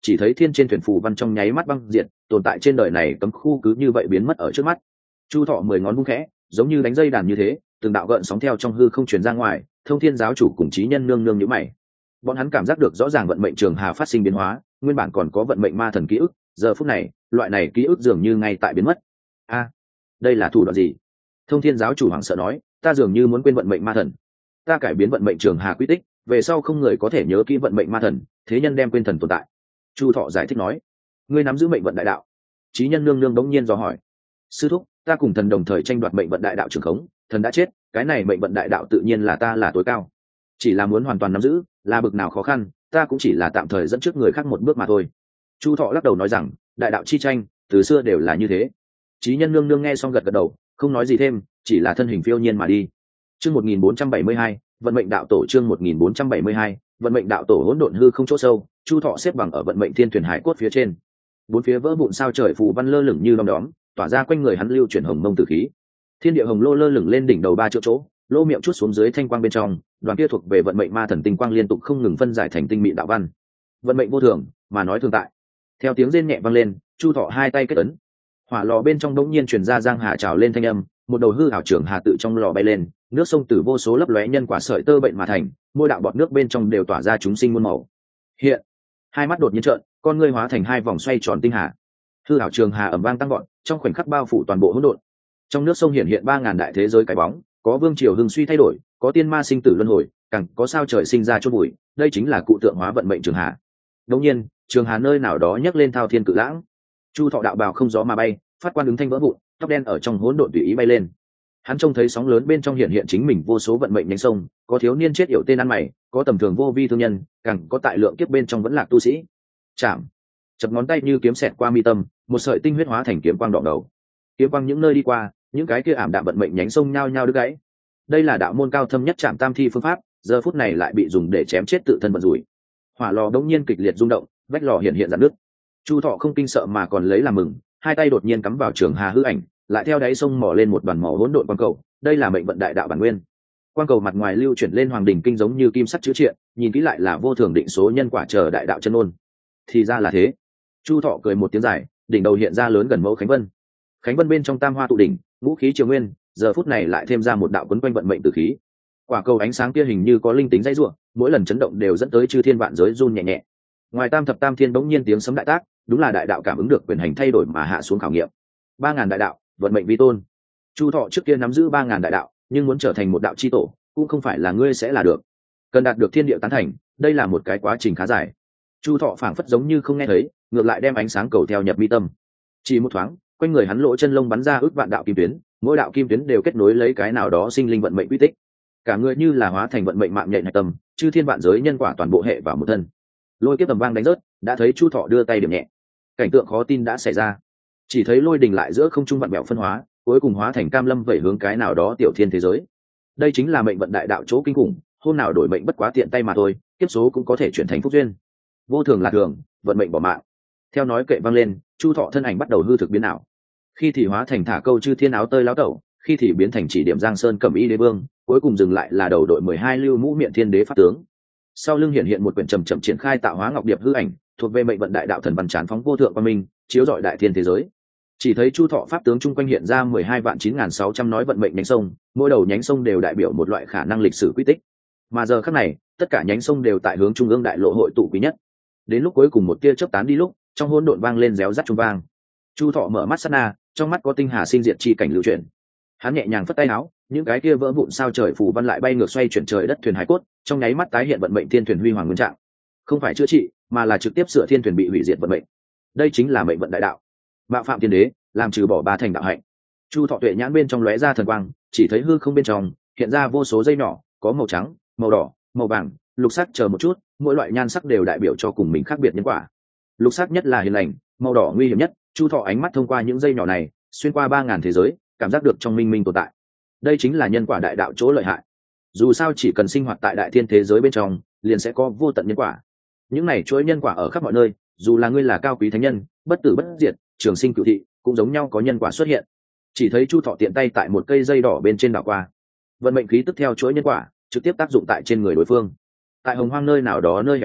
chỉ thấy thiên trên thuyền phù văn trong nháy mắt băng diệt, tồn tại trên đời này cấm khu cứ như vậy biến mất ở trước mắt. Chu Thọ mười ngón vung khẽ, giống như đánh dây đàn như thế, từng đạo gợn sóng theo trong hư không truyền ra ngoài. Thông Thiên giáo chủ cùng chí nhân nương nương nhíu mày. Bọn hắn cảm giác được rõ ràng vận mệnh trường hà phát sinh biến hóa, nguyên bản còn có vận mệnh ma thần ký ức, giờ phút này, loại này ký ức dường như ngay tại biến mất. A, đây là thủ đoạn gì? Thông Thiên giáo chủ hoảng sợ nói, ta dường như muốn quên vận mệnh ma thần. Ta cải biến vận mệnh trường hà quy tích, về sau không người có thể nhớ kỹ vận mệnh ma thần, thế nhân đem quên thần tồn tại. Chu Thọ giải thích nói, ngươi nắm giữ mệnh vận đại đạo. Chí nhân nương nương đống nhiên dò hỏi, sư thúc, ta cùng thần đồng thời tranh đoạt mệnh vận đại đạo trường khống, thần đã chết, cái này mệnh vận đại đạo tự nhiên là ta là tối cao. Chỉ là muốn hoàn toàn nắm giữ, là bực nào khó khăn, ta cũng chỉ là tạm thời dẫn trước người khác một bước mà thôi. Chu Thọ lắc đầu nói rằng, đại đạo chi tranh, từ xưa đều là như thế. Chí nhân nương nương nghe xong gật gật đầu, không nói gì thêm, chỉ là thân hình phiêu nhiên mà đi. Chương một nghìn bốn trăm bảy mươi hai, vận mệnh đạo tổ. Chương một nghìn bốn trăm bảy mươi hai, vận mệnh đạo tổ. Hỗn độn hư không chỗ sâu, Chu Thọ xếp bằng ở vận mệnh thiên thuyền hải cốt phía trên. Bốn phía vỡ vụn sao trời phù văn lơ lửng như đom đóm, tỏa ra quanh người hắn lưu chuyển hồng mông tử khí. Thiên địa hồng lô lơ lửng lên đỉnh đầu ba chỗ chỗ, lô miệng chút xuống dưới thanh quang bên trong, đoàn kia thuộc về vận mệnh ma thần tinh quang liên tục không ngừng phân giải thành tinh mị đạo văn. Vận mệnh vô thường, mà nói thường tại. Theo tiếng rên nhẹ vang lên, Chu Thọ hai tay kết ấn. Hỏa lò bên trong đống nhiên truyền ra giang hà trào lên thanh âm, một đầu hư ảo trưởng hà tự trong lò bay lên, nước sông từ vô số lấp lóe nhân quả sợi tơ bệnh mà thành, mỗi đạo bọt nước bên trong đều tỏa ra chúng sinh muôn màu. Hiện, hai mắt đột nhiên trợn, con ngươi hóa thành hai vòng xoay tròn tinh hà. Hư ảo trường hà ầm vang tăng vọt, trong khoảnh khắc bao phủ toàn bộ hỗn độn. Trong nước sông hiện hiện ba ngàn đại thế giới cái bóng, có vương triều hưng suy thay đổi, có tiên ma sinh tử luân hồi, càng có sao trời sinh ra chôn bụi, đây chính là cụ tượng hóa vận mệnh trường hà. Đột nhiên, trường hà nơi nào đó nhấc lên thao thiên cự lãng. Chu Thọ đạo bào không gió mà bay, phát quan ứng thanh vỡ vụn, tóc đen ở trong hỗn độn tùy ý bay lên. Hắn trông thấy sóng lớn bên trong hiện hiện chính mình vô số vận mệnh nhánh sông, có thiếu niên chết yểu tên ăn mày, có tầm thường vô vi thương nhân, càng có tại lượng kiếp bên trong vẫn lạc tu sĩ. Chạm, chập ngón tay như kiếm xẹt qua mi tâm, một sợi tinh huyết hóa thành kiếm quang đỏ đầu. Kiếm quang những nơi đi qua, những cái kia ảm đạm vận mệnh nhánh sông nhao nhao đứt gãy. Đây là đạo môn cao thâm nhất Trảm Tam Thi phương pháp, giờ phút này lại bị dùng để chém chết tự thân vận rủi. Hỏa lò đống nhiên kịch liệt rung động, vách lò hiện hiện rạn nứt. Chu Thọ không kinh sợ mà còn lấy làm mừng, hai tay đột nhiên cắm vào trường hà hư ảnh, lại theo đáy sông mò lên một đoàn màu hỗn độn quang cầu, đây là mệnh vận đại đạo bản nguyên. Quang cầu mặt ngoài lưu chuyển lên hoàng đỉnh kinh giống như kim sắt chữ triện, nhìn kỹ lại là vô thường định số nhân quả chờ đại đạo chân ôn. Thì ra là thế. Chu Thọ cười một tiếng dài, đỉnh đầu hiện ra lớn gần mẫu khánh vân. Khánh vân bên trong tam hoa tụ đỉnh, ngũ khí triều nguyên, giờ phút này lại thêm ra một đạo quấn quanh vận mệnh tử khí. Quả cầu ánh sáng kia hình như có linh tính dây rủa, mỗi lần chấn động đều dẫn tới chư thiên vạn giới run nhẹ nhẹ. Ngoài tam thập tam thiên bỗng nhiên tiếng sấm đại tác, đúng là đại đạo cảm ứng được quyền hành thay đổi mà hạ xuống khảo nghiệm. Ba ngàn đại đạo, vận mệnh vi tôn. Chu Thọ trước kia nắm giữ ba ngàn đại đạo, nhưng muốn trở thành một đạo chi tổ, cũng không phải là ngươi sẽ là được. Cần đạt được thiên địa tán thành, đây là một cái quá trình khá dài. Chu Thọ phảng phất giống như không nghe thấy, ngược lại đem ánh sáng cầu theo nhập mi tâm. Chỉ một thoáng, quanh người hắn lỗ chân lông bắn ra ước vạn đạo kim tuyến, mỗi đạo kim tuyến đều kết nối lấy cái nào đó sinh linh vận mệnh quy tích. Cả người như là hóa thành vận mệnh mạng nhện hạch tâm, chư thiên vạn giới nhân quả toàn bộ hệ vào một thân. Lôi kiếp tầm vang đánh rớt, đã thấy Chu Thọ đưa tay điểm nhẹ. Cảnh tượng khó tin đã xảy ra. Chỉ thấy lôi đình lại giữa không trung vặn bẹo phân hóa, cuối cùng hóa thành cam lâm vẩy hướng cái nào đó tiểu thiên thế giới. Đây chính là mệnh vận đại đạo chỗ kinh khủng, hôm nào đổi mệnh bất quá tiện tay mà thôi, kiếp số cũng có thể chuyển thành phúc duyên. Vô thường là thường, vận mệnh bỏ mạng. Theo nói kệ vang lên, Chu Thọ thân ảnh bắt đầu hư thực biến ảo. Khi thì hóa thành thả câu chư thiên áo tơi láo tẩu, khi thì biến thành chỉ điểm giang sơn cẩm y đế vương, cuối cùng dừng lại là đầu đội mười hai lưu mũ miệng thiên đế pháp tướng. Sau lưng hiện hiện một quyển trầm trầm triển khai tạo hóa ngọc điệp hư ảnh, thuộc về mệnh vận đại đạo thần văn trán phóng vô thượng quan minh, chiếu rọi đại thiên thế giới. Chỉ thấy Chu Thọ pháp tướng chung quanh hiện ra mười hai vạn chín nghìn sáu trăm nói vận mệnh nhánh sông, mỗi đầu nhánh sông đều đại biểu một loại khả năng lịch sử quy tích. Mà giờ khắc này, tất cả nhánh sông đều tại hướng trung ương đại lộ hội tụ quý nhất. Đến lúc cuối cùng một tia chớp tán đi lúc, trong hỗn độn vang lên réo rắt trung vang. Chu Thọ mở mắt sát na, trong mắt có tinh hà sinh diệt chi cảnh lưu chuyển. Hắn nhẹ nhàng phất tay áo, những cái kia vỡ vụn sao trời phù văn lại bay ngược xoay chuyển trời đất thuyền hải cốt, trong nháy mắt tái hiện vận mệnh thiên thuyền huy hoàng nguyên trạng. Không phải chữa trị, mà là trực tiếp sửa thiên thuyền bị hủy diệt vận mệnh. Đây chính là mệnh vận đại đạo. Mạo phạm thiên đế, làm trừ bỏ ba thành đạo hạnh. Chu Thọ tuệ nhãn bên trong lóe ra thần quang, chỉ thấy hư không bên trong hiện ra vô số dây nhỏ, có màu trắng, màu đỏ, màu vàng, lục sắc chờ một chút, mỗi loại nhan sắc đều đại biểu cho cùng mình khác biệt nhân quả. Lục sắc nhất là hiền lành, màu đỏ nguy hiểm nhất. Chu Thọ ánh mắt thông qua những dây nhỏ này, xuyên qua ba ngàn thế giới, cảm giác được trong minh minh tồn tại. Đây chính là nhân quả đại đạo chỗ lợi hại. Dù sao chỉ cần sinh hoạt tại đại thiên thế giới bên trong, liền sẽ có vô tận nhân quả. Những này chuỗi nhân quả ở khắp mọi nơi, dù là ngươi là cao quý thánh nhân, bất tử bất diệt, trường sinh cửu thị, cũng giống nhau có nhân quả xuất hiện. Chỉ thấy Chu Thọ tiện tay tại một cây dây đỏ bên trên đảo qua, vận mệnh khí tức theo chuỗi nhân quả trực tiếp tác dụng tại trên người đối phương. Tại hồng hoang nơi nào đó nơi hẻo lánh,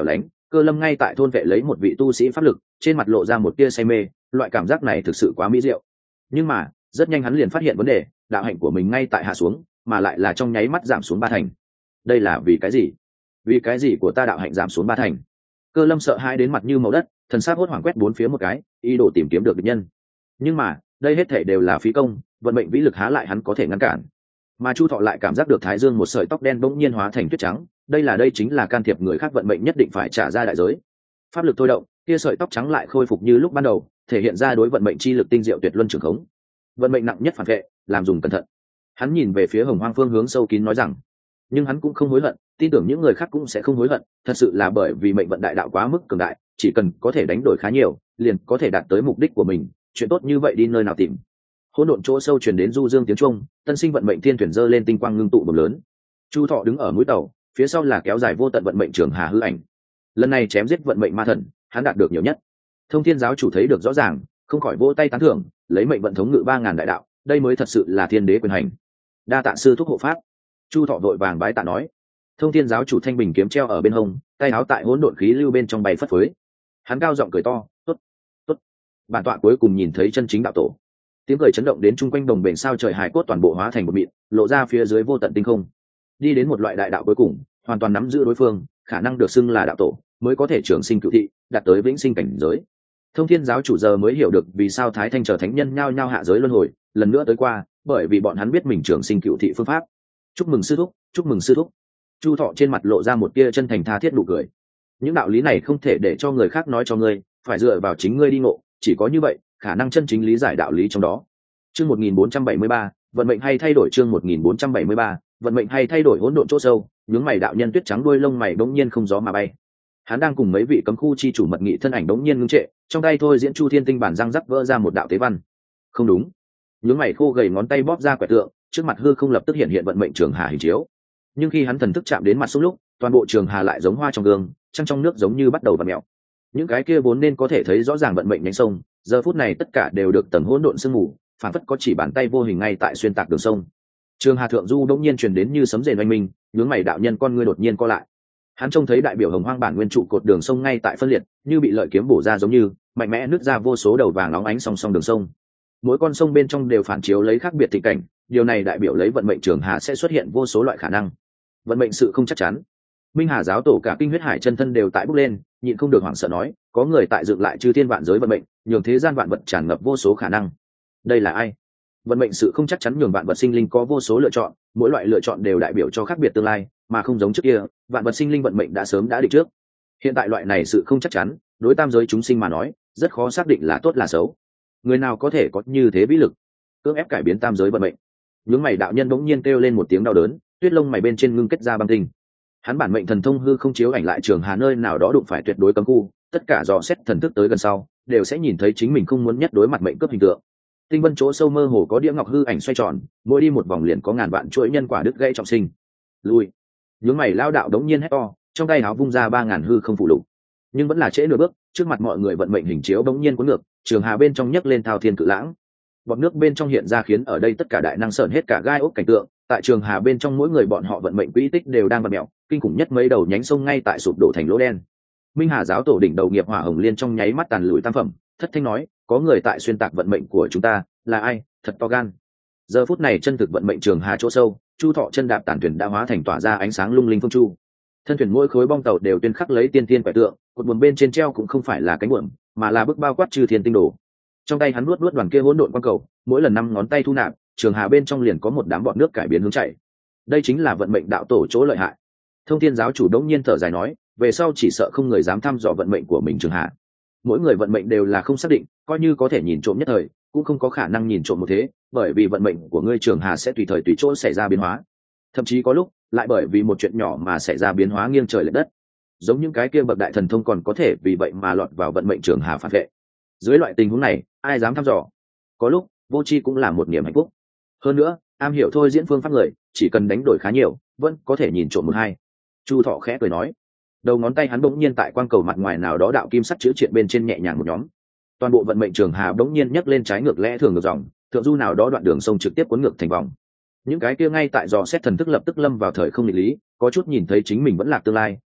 Cơ Lâm ngay tại thôn vệ lấy một vị tu sĩ pháp lực, trên mặt lộ ra một tia say mê, loại cảm giác này thực sự quá mỹ diệu. Nhưng mà rất nhanh hắn liền phát hiện vấn đề, đạo hạnh của mình ngay tại hạ xuống, mà lại là trong nháy mắt giảm xuống ba thành. Đây là vì cái gì? Vì cái gì của ta đạo hạnh giảm xuống ba thành? Cơ Lâm sợ hãi đến mặt như màu đất, thần sắc hốt hoảng quét bốn phía một cái, ý đồ tìm kiếm được địch nhân. Nhưng mà đây hết thể đều là phí công, vận mệnh vĩ lực há lại hắn có thể ngăn cản. Mà Chu Thọ lại cảm giác được thái dương một sợi tóc đen bỗng nhiên hóa thành tuyết trắng, đây là đây chính là can thiệp người khác vận mệnh nhất định phải trả ra đại giới. Pháp lực thôi động, kia sợi tóc trắng lại khôi phục như lúc ban đầu, thể hiện ra đối vận mệnh chi lực tinh diệu tuyệt luân trường khống. Vận mệnh nặng nhất phản vệ, làm dùng cẩn thận. Hắn nhìn về phía Hồng Hoang phương hướng sâu kín nói rằng, nhưng hắn cũng không hối hận, tin tưởng những người khác cũng sẽ không hối hận, thật sự là bởi vì mệnh vận đại đạo quá mức cường đại, chỉ cần có thể đánh đổi khá nhiều, liền có thể đạt tới mục đích của mình, chuyện tốt như vậy đi nơi nào tìm. Hỗn độn chỗ sâu truyền đến du dương tiếng trung, tân sinh vận mệnh thiên thuyền dơ lên tinh quang ngưng tụ một lớn. Chu Thọ đứng ở mũi tàu, phía sau là kéo dài vô tận vận mệnh trường hà hư ảnh. Lần này chém giết vận mệnh ma thần, hắn đạt được nhiều nhất. Thông Thiên giáo chủ thấy được rõ ràng, không khỏi vỗ tay tán thưởng, lấy mệnh vận thống ngự ba ngàn đại đạo, đây mới thật sự là thiên đế quyền hành. Đa tạ sư thúc hộ pháp. Chu Thọ vội vàng bái tạ nói. Thông Thiên giáo chủ thanh bình kiếm treo ở bên hông, tay áo tại hỗn độn khí lưu bên trong bay phất phới. Hắn cao giọng cười to, tốt, tốt. Bản tọa cuối cùng nhìn thấy chân chính đạo tổ. Tiếng cười chấn động đến chung quanh đồng bền sao trời hải cốt toàn bộ hóa thành một mịn, lộ ra phía dưới vô tận tinh không. Đi đến một loại đại đạo cuối cùng, hoàn toàn nắm giữ đối phương, khả năng được xưng là đạo tổ, mới có thể trường sinh cửu thị, đạt tới vĩnh sinh cảnh giới. Thông Thiên giáo chủ giờ mới hiểu được vì sao Thái Thanh trở thánh nhân nhao nhao hạ giới luân hồi, lần nữa tới qua, bởi vì bọn hắn biết mình trường sinh cửu thị phương pháp. Chúc mừng sư thúc, chúc mừng sư thúc. Chu Thọ trên mặt lộ ra một tia chân thành tha thiết nụ cười. Những đạo lý này không thể để cho người khác nói cho ngươi, phải dựa vào chính ngươi đi ngộ, chỉ có như vậy, khả năng chân chính lý giải đạo lý trong đó. Chương một nghìn bốn trăm bảy mươi ba, vận mệnh hay thay đổi chương một nghìn bốn trăm bảy mươi ba, vận mệnh hay thay đổi hỗn độn chỗ sâu, nhướng mày đạo nhân tuyết trắng đuôi lông mày bỗng nhiên không gió mà bay. Hắn đang cùng mấy vị cấm khu chi chủ mật nghị thân ảnh bỗng nhiên ngưng trệ, trong tay thôi diễn Chu Thiên tinh bản răng rắc vỡ ra một đạo tế văn. Không đúng. Nhướng mày khô gầy ngón tay bóp ra quẻ tượng, trước mặt hư không lập tức hiện hiện vận mệnh trường hà hình chiếu. Nhưng khi hắn thần thức chạm đến mặt xúc lúc, toàn bộ trường hà lại giống hoa trong gương, trăng trong nước giống như bắt đầu vặn mèo. Những cái kia vốn nên có thể thấy rõ ràng vận mệnh nhánh sông, giờ phút này tất cả đều được tầng hỗn độn sương mù, phản phất có chỉ bàn tay vô hình ngay tại xuyên tạc đường sông. Trường hà thượng du đống nhiên truyền đến như sấm rền oanh minh, nhướng mày đạo nhân con ngươi đột nhiên co lại. Hắn trông thấy đại biểu Hồng Hoang bản nguyên trụ cột đường sông ngay tại phân liệt, như bị lợi kiếm bổ ra giống như mạnh mẽ nứt ra vô số đầu vàng óng ánh song song đường sông. Mỗi con sông bên trong đều phản chiếu lấy khác biệt tình cảnh, điều này đại biểu lấy vận mệnh trường hà sẽ xuất hiện vô số loại khả năng. Vận mệnh sự không chắc chắn. Minh Hà giáo tổ cả kinh huyết hải chân thân đều tại bốc lên, nhịn không được hoảng sợ nói, có người tại dựng lại chư thiên vạn giới vận mệnh, nhường thế gian vạn vật tràn ngập vô số khả năng. Đây là ai? Vận mệnh sự không chắc chắn nhường vạn vật sinh linh có vô số lựa chọn, mỗi loại lựa chọn đều đại biểu cho khác biệt tương lai, mà không giống trước kia, vạn vật sinh linh vận mệnh đã sớm đã định trước. Hiện tại loại này sự không chắc chắn, đối tam giới chúng sinh mà nói, rất khó xác định là tốt là xấu. Người nào có thể có như thế vĩ lực, cưỡng ép cải biến tam giới vận mệnh? Nhướng mày đạo nhân bỗng nhiên kêu lên một tiếng đau đớn, tuyết lông mày bên trên ngưng kết ra băng tinh. Hắn bản mệnh thần thông hư không chiếu ảnh lại trường hà nơi nào đó đụng phải tuyệt đối cấm khu, tất cả dò xét thần thức tới gần sau, đều sẽ nhìn thấy chính mình không muốn nhất đối mặt mệnh cướp hình tượng. Tinh vân chỗ sâu mơ hồ có đĩa ngọc hư ảnh xoay tròn, mỗi đi một vòng liền có ngàn vạn chuỗi nhân quả đứt gãy trọng sinh. Lui. Nhướng mày lao đạo đống nhiên hét to, trong tay áo vung ra ba ngàn hư không phụ lục. Nhưng vẫn là trễ nửa bước, trước mặt mọi người vận mệnh hình chiếu đống nhiên cuốn ngược, trường hà bên trong nhấc lên thao thiên cự lãng. Bọt nước bên trong hiện ra khiến ở đây tất cả đại năng sởn hết cả gai ốc cảnh tượng, tại trường hà bên trong mỗi người bọn họ vận mệnh quỹ tích đều đang vặn mèo, kinh khủng nhất mấy đầu nhánh sông ngay tại sụp đổ thành lỗ đen. Minh Hà giáo tổ đỉnh đầu nghiệp hỏa hồng liên trong nháy mắt tàn lùi tam phẩm, thất thanh nói, có người tại xuyên tạc vận mệnh của chúng ta, là ai? Thật to gan. Giờ phút này chân thực vận mệnh trường hà chỗ sâu, Chu Thọ chân đạp tản thuyền đã hóa thành tỏa ra ánh sáng lung linh phương chu. Thân thuyền mỗi khối bong tàu đều tuyên khắc lấy tiên tiên quẻ tượng, cột buồm bên trên treo cũng không phải là cánh buồm, mà là bức bao quát trừ thiên tinh đồ. Trong tay hắn nuốt nuốt đoàn kia hỗn độn quang cầu, mỗi lần năm ngón tay thu nạp, trường hà bên trong liền có một đám bọt nước cải biến hướng chảy. Đây chính là vận mệnh đạo tổ chỗ lợi hại. Thông Thiên giáo chủ đống nhiên thở dài nói, về sau chỉ sợ không người dám thăm dò vận mệnh của mình trường hà. Mỗi người vận mệnh đều là không xác định, coi như có thể nhìn trộm nhất thời, cũng không có khả năng nhìn trộm một thế, bởi vì vận mệnh của ngươi trường hà sẽ tùy thời tùy chỗ xảy ra biến hóa. Thậm chí có lúc lại bởi vì một chuyện nhỏ mà xảy ra biến hóa nghiêng trời lệch đất. Giống những cái kia bậc đại thần thông còn có thể vì vậy mà lọt vào vận mệnh trường hà phản vệ. Dưới loại tình huống này, ai dám thăm dò? Có lúc vô tri cũng là một niềm hạnh phúc. Hơn nữa, am hiểu thôi diễn phương pháp người, chỉ cần đánh đổi khá nhiều, vẫn có thể nhìn trộm một hai. Chu Thọ khẽ cười nói, đầu ngón tay hắn bỗng nhiên tại quang cầu mặt ngoài nào đó đạo kim sắc chữ triện bên trên nhẹ nhàng một nhóm. Toàn bộ vận mệnh trường hà bỗng nhiên nhấc lên trái ngược lẽ thường ngược dòng, thượng du nào đó đoạn đường sông trực tiếp cuốn ngược thành vòng. Những cái kia ngay tại dò xét thần thức lập tức lâm vào thời không nghịch lý, có chút nhìn thấy chính mình vẫn lạc tương lai,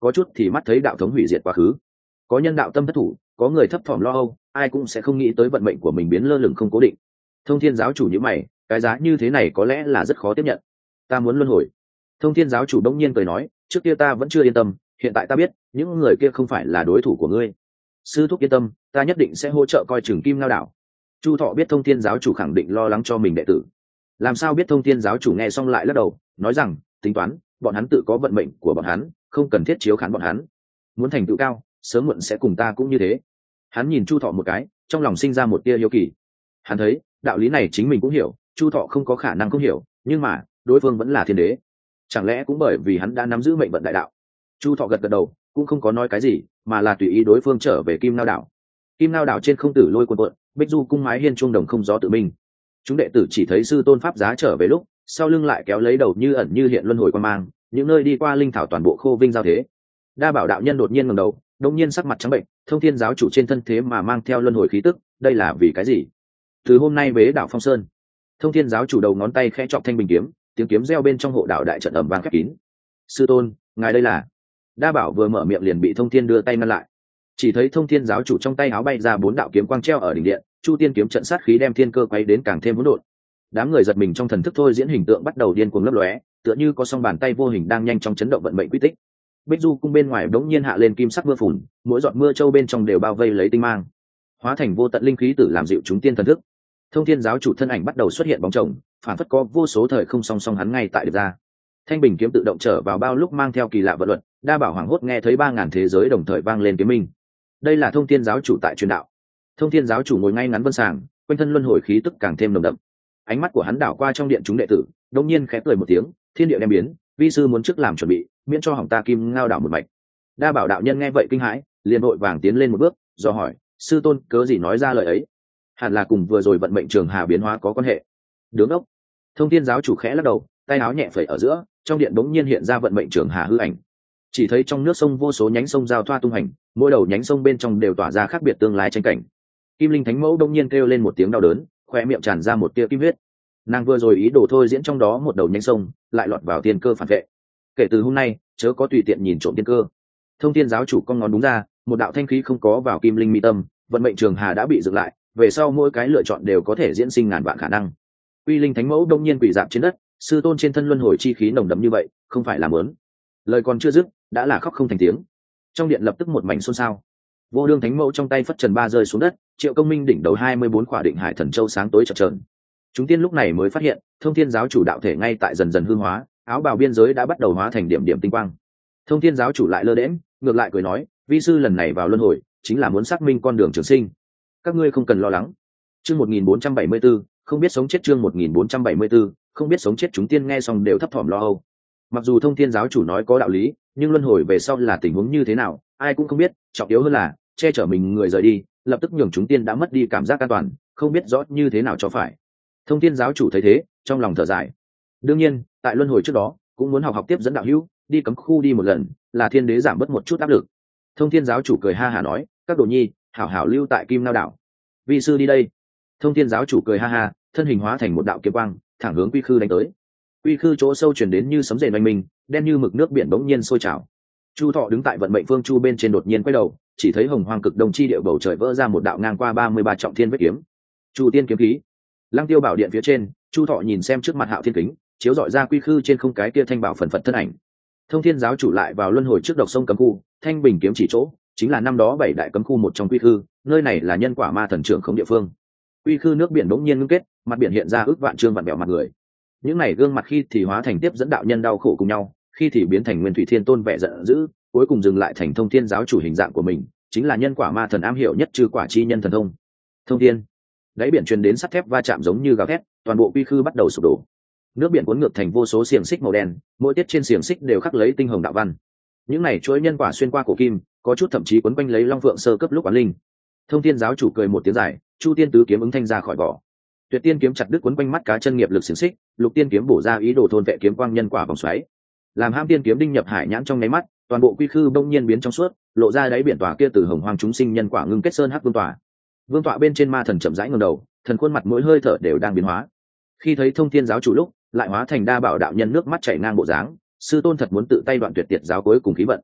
có chút thì mắt thấy đạo thống hủy diệt quá khứ, có nhân đạo tâm thất thủ, có người thấp thỏm lo âu, ai cũng sẽ không nghĩ tới vận mệnh của mình biến lơ lửng không cố định. Thông thiên giáo chủ như mày, cái giá như thế này có lẽ là rất khó tiếp nhận. Ta muốn luân hồi. Thông thiên giáo chủ đông nhiên cười nói, trước kia ta vẫn chưa yên tâm, hiện tại ta biết những người kia không phải là đối thủ của ngươi. Sư thúc yên tâm, ta nhất định sẽ hỗ trợ coi chừng Kim Ngao đảo. Chu Thọ biết thông thiên giáo chủ khẳng định lo lắng cho mình đệ tử, làm sao biết thông thiên giáo chủ nghe xong lại lắc đầu, nói rằng tính toán, bọn hắn tự có vận mệnh của bọn hắn, không cần thiết chiếu khán bọn hắn. Muốn thành tựu cao, sớm muộn sẽ cùng ta cũng như thế. Hắn nhìn Chu Thọ một cái, trong lòng sinh ra một tia hiếu kỳ. Hắn thấy đạo lý này chính mình cũng hiểu, Chu Thọ không có khả năng không hiểu, nhưng mà đối phương vẫn là thiên đế, chẳng lẽ cũng bởi vì hắn đã nắm giữ mệnh vận đại đạo? Chu Thọ gật gật đầu, cũng không có nói cái gì, mà là tùy ý đối phương trở về Kim Ngao đảo. Kim Ngao đảo trên không tử lôi cuồn cuộn, bích du cung mái hiên chuông đồng không gió tự minh. Chúng đệ tử chỉ thấy sư tôn pháp giá trở về lúc, sau lưng lại kéo lấy đầu như ẩn như hiện luân hồi quan mang, những nơi đi qua linh thảo toàn bộ khô vinh giao thế. Đa Bảo đạo nhân đột nhiên ngẩng đầu, đột nhiên sắc mặt trắng bệnh, thông thiên giáo chủ trên thân thế mà mang theo luân hồi khí tức, đây là vì cái gì? Từ hôm nay bế đảo Phong Sơn, thông thiên giáo chủ đầu ngón tay khẽ chọc thanh bình kiếm, tiếng kiếm reo bên trong hộ đạo đại trận ầm vang khép kín. Sư tôn, ngài đây là? Đa Bảo vừa mở miệng liền bị thông thiên đưa tay ngăn lại. Chỉ thấy thông thiên giáo chủ trong tay áo bay ra bốn đạo kiếm quang treo ở đỉnh điện, chu tiên kiếm trận sát khí đem thiên cơ quay đến càng thêm hỗn độn. Đám người giật mình trong thần thức thôi diễn hình tượng bắt đầu điên cuồng lấp lóe, tựa như có song bàn tay vô hình đang nhanh chóng chấn động vận mệnh quy tích. Bích du cung bên ngoài đống nhiên hạ lên kim sắc mưa phùn, mỗi giọt mưa châu bên trong đều bao vây lấy tinh mang, hóa thành vô tận linh khí tử làm dịu chúng tiên thần thức. Thông thiên giáo chủ thân ảnh bắt đầu xuất hiện bóng chồng, phản phất có vô số thời không song song hắn ngay tại được ra. Thanh bình kiếm tự động trở vào bao lúc mang theo kỳ lạ vận luật, Đa Bảo hoàng hốt nghe thấy ba ngàn thế giới đồng thời vang lên kiếm minh. Đây là thông thiên giáo chủ tại truyền đạo. Thông thiên giáo chủ ngồi ngay ngắn vân sàng, quanh thân luân hồi khí tức càng thêm nồng đậm. Ánh mắt của hắn đảo qua trong điện chúng đệ tử, đột nhiên khẽ cười một tiếng, thiên địa đem biến, vi sư muốn trước làm chuẩn bị, miễn cho hỏng ta Kim Ngao đảo một mạch. Đa Bảo đạo nhân nghe vậy kinh hãi, liền vội vàng tiến lên một bước, do hỏi, sư tôn cớ gì nói ra lời ấy? Hẳn là cùng vừa rồi vận mệnh trường hà biến hóa có quan hệ. Đứng ốc. Thông thiên giáo chủ khẽ lắc đầu, tay áo nhẹ phẩy ở giữa, trong điện bỗng nhiên hiện ra vận mệnh trường hà hư ảnh. Chỉ thấy trong nước sông vô số nhánh sông giao thoa tung hành, mỗi đầu nhánh sông bên trong đều tỏa ra khác biệt tương lai tranh cảnh. Kim Linh Thánh Mẫu đông nhiên kêu lên một tiếng đau đớn, khoe miệng tràn ra một tia kim huyết. Nàng vừa rồi ý đồ thôi diễn trong đó một đầu nhánh sông, lại lọt vào tiên cơ phản vệ. Kể từ hôm nay, chớ có tùy tiện nhìn trộm tiên cơ. Thông thiên giáo chủ con ngón đúng ra, một đạo thanh khí không có vào Kim Linh mi tâm, vận mệnh trường hà đã bị dựng lại, về sau mỗi cái lựa chọn đều có thể diễn sinh ngàn vạn khả năng. Uy Linh Thánh Mẫu đông nhiên quỳ dạp trên đất, sư tôn trên thân luân hồi chi khí nồng đậm như vậy, không phải là mớn. Lời còn chưa dứt, đã là khóc không thành tiếng. Trong điện lập tức một mảnh xôn xao. Vô Đương Thánh Mẫu trong tay phất trần ba rơi xuống đất, Triệu Công Minh đỉnh đầu hai mươi bốn khỏa định hải thần châu sáng tối chập chờn. Chúng tiên lúc này mới phát hiện, thông thiên giáo chủ đạo thể ngay tại dần dần hư hóa, áo bào biên giới đã bắt đầu hóa thành điểm điểm tinh quang. Thông thiên giáo chủ lại lơ đễnh, ngược lại cười nói, vi sư lần này vào luân hồi, chính là muốn xác minh con đường trường sinh. Các ngươi không cần lo lắng. Chương một nghìn bốn trăm bảy mươi 1474, không biết sống chết chương một nghìn bốn trăm bảy mươi 1474, không biết sống chết chúng tiên nghe xong đều thấp thỏm lo âu. Mặc dù thông thiên giáo chủ nói có đạo lý, nhưng luân hồi về sau là tình huống như thế nào, ai cũng không biết, trọng yếu hơn là che chở mình người rời đi, lập tức nhường chúng tiên đã mất đi cảm giác an toàn, không biết rõ như thế nào cho phải. Thông thiên giáo chủ thấy thế, trong lòng thở dài. Đương nhiên, tại luân hồi trước đó, cũng muốn học học tiếp dẫn đạo hữu, đi cấm khu đi một lần, là thiên đế giảm bớt một chút áp lực. Thông thiên giáo chủ cười ha hà nói, các đồ nhi, hảo hảo lưu tại Kim Ngao đảo. Vi sư đi đây. Thông thiên giáo chủ cười ha ha, thân hình hóa thành một đạo kiếm quang, thẳng hướng Quy Khư đánh tới. Quy Khư chỗ sâu truyền đến như sấm rền oanh minh, đen như mực nước biển bỗng nhiên sôi trào. Chu Thọ đứng tại vận mệnh phương chu bên trên đột nhiên quay đầu, chỉ thấy hồng hoang cực đông chi địa bầu trời vỡ ra một đạo ngang qua ba mươi ba trọng thiên vết kiếm. Chu tiên kiếm khí. Lăng Tiêu bảo điện phía trên, Chu Thọ nhìn xem trước mặt Hạo Thiên kính, chiếu dọi ra Quy Khư trên không cái kia thanh bảo phần phật thân ảnh. Thông thiên giáo chủ lại vào luân hồi trước độc sông cấm khu, thanh bình kiếm chỉ chỗ, chính là năm đó bảy đại cấm khu một trong Quy Khư, nơi này là nhân quả ma thần trưởng không địa phương. Quy Khư nước biển bỗng nhiên ngưng kết, mặt biển hiện ra ước vạn trương vạn bèo mặt người. Những này gương mặt khi thì hóa thành tiếp dẫn đạo nhân đau khổ cùng nhau, khi thì biến thành nguyên thủy thiên tôn vẻ giận dữ, cuối cùng dừng lại thành thông thiên giáo chủ hình dạng của mình, chính là nhân quả ma thần am hiểu nhất trừ quả chi nhân thần thông. Thông thiên. Đáy biển truyền đến sắt thép va chạm giống như gào thét, toàn bộ Quy Khư bắt đầu sụp đổ. Nước biển cuốn ngược thành vô số xiềng xích màu đen, mỗi tiết trên xiềng xích đều khắc lấy tinh hồng đạo văn. Những này chuỗi nhân quả xuyên qua cổ kim, có chút thậm chí quấn quanh lấy long phượng sơ cấp lúc quán linh. Thông thiên giáo chủ cười một tiếng dài, chu tiên tứ kiếm ứng thanh ra khỏi vỏ. Tuyệt tiên kiếm chặt đứt quấn quanh mắt cá chân nghiệp lực xiềng xích, lục tiên kiếm bổ ra ý đồ thôn vệ kiếm quang nhân quả vòng xoáy. Làm ham tiên kiếm đinh nhập hải nhãn trong nháy mắt, toàn bộ Quy Khư bỗng nhiên biến trong suốt, lộ ra đáy biển tòa kia từ hồng hoang chúng sinh nhân quả ngưng kết sơn hắc vương tòa. Vương tọa bên trên ma thần chậm rãi ngẩng đầu, thần khuôn mặt mỗi hơi thở đều đang biến hóa. Khi thấy thông thiên giáo chủ lúc, lại hóa thành Đa Bảo đạo nhân nước mắt chảy ngang bộ dáng, sư tôn thật muốn tự tay đoạn tuyệt tiệt giáo cuối cùng khí vận.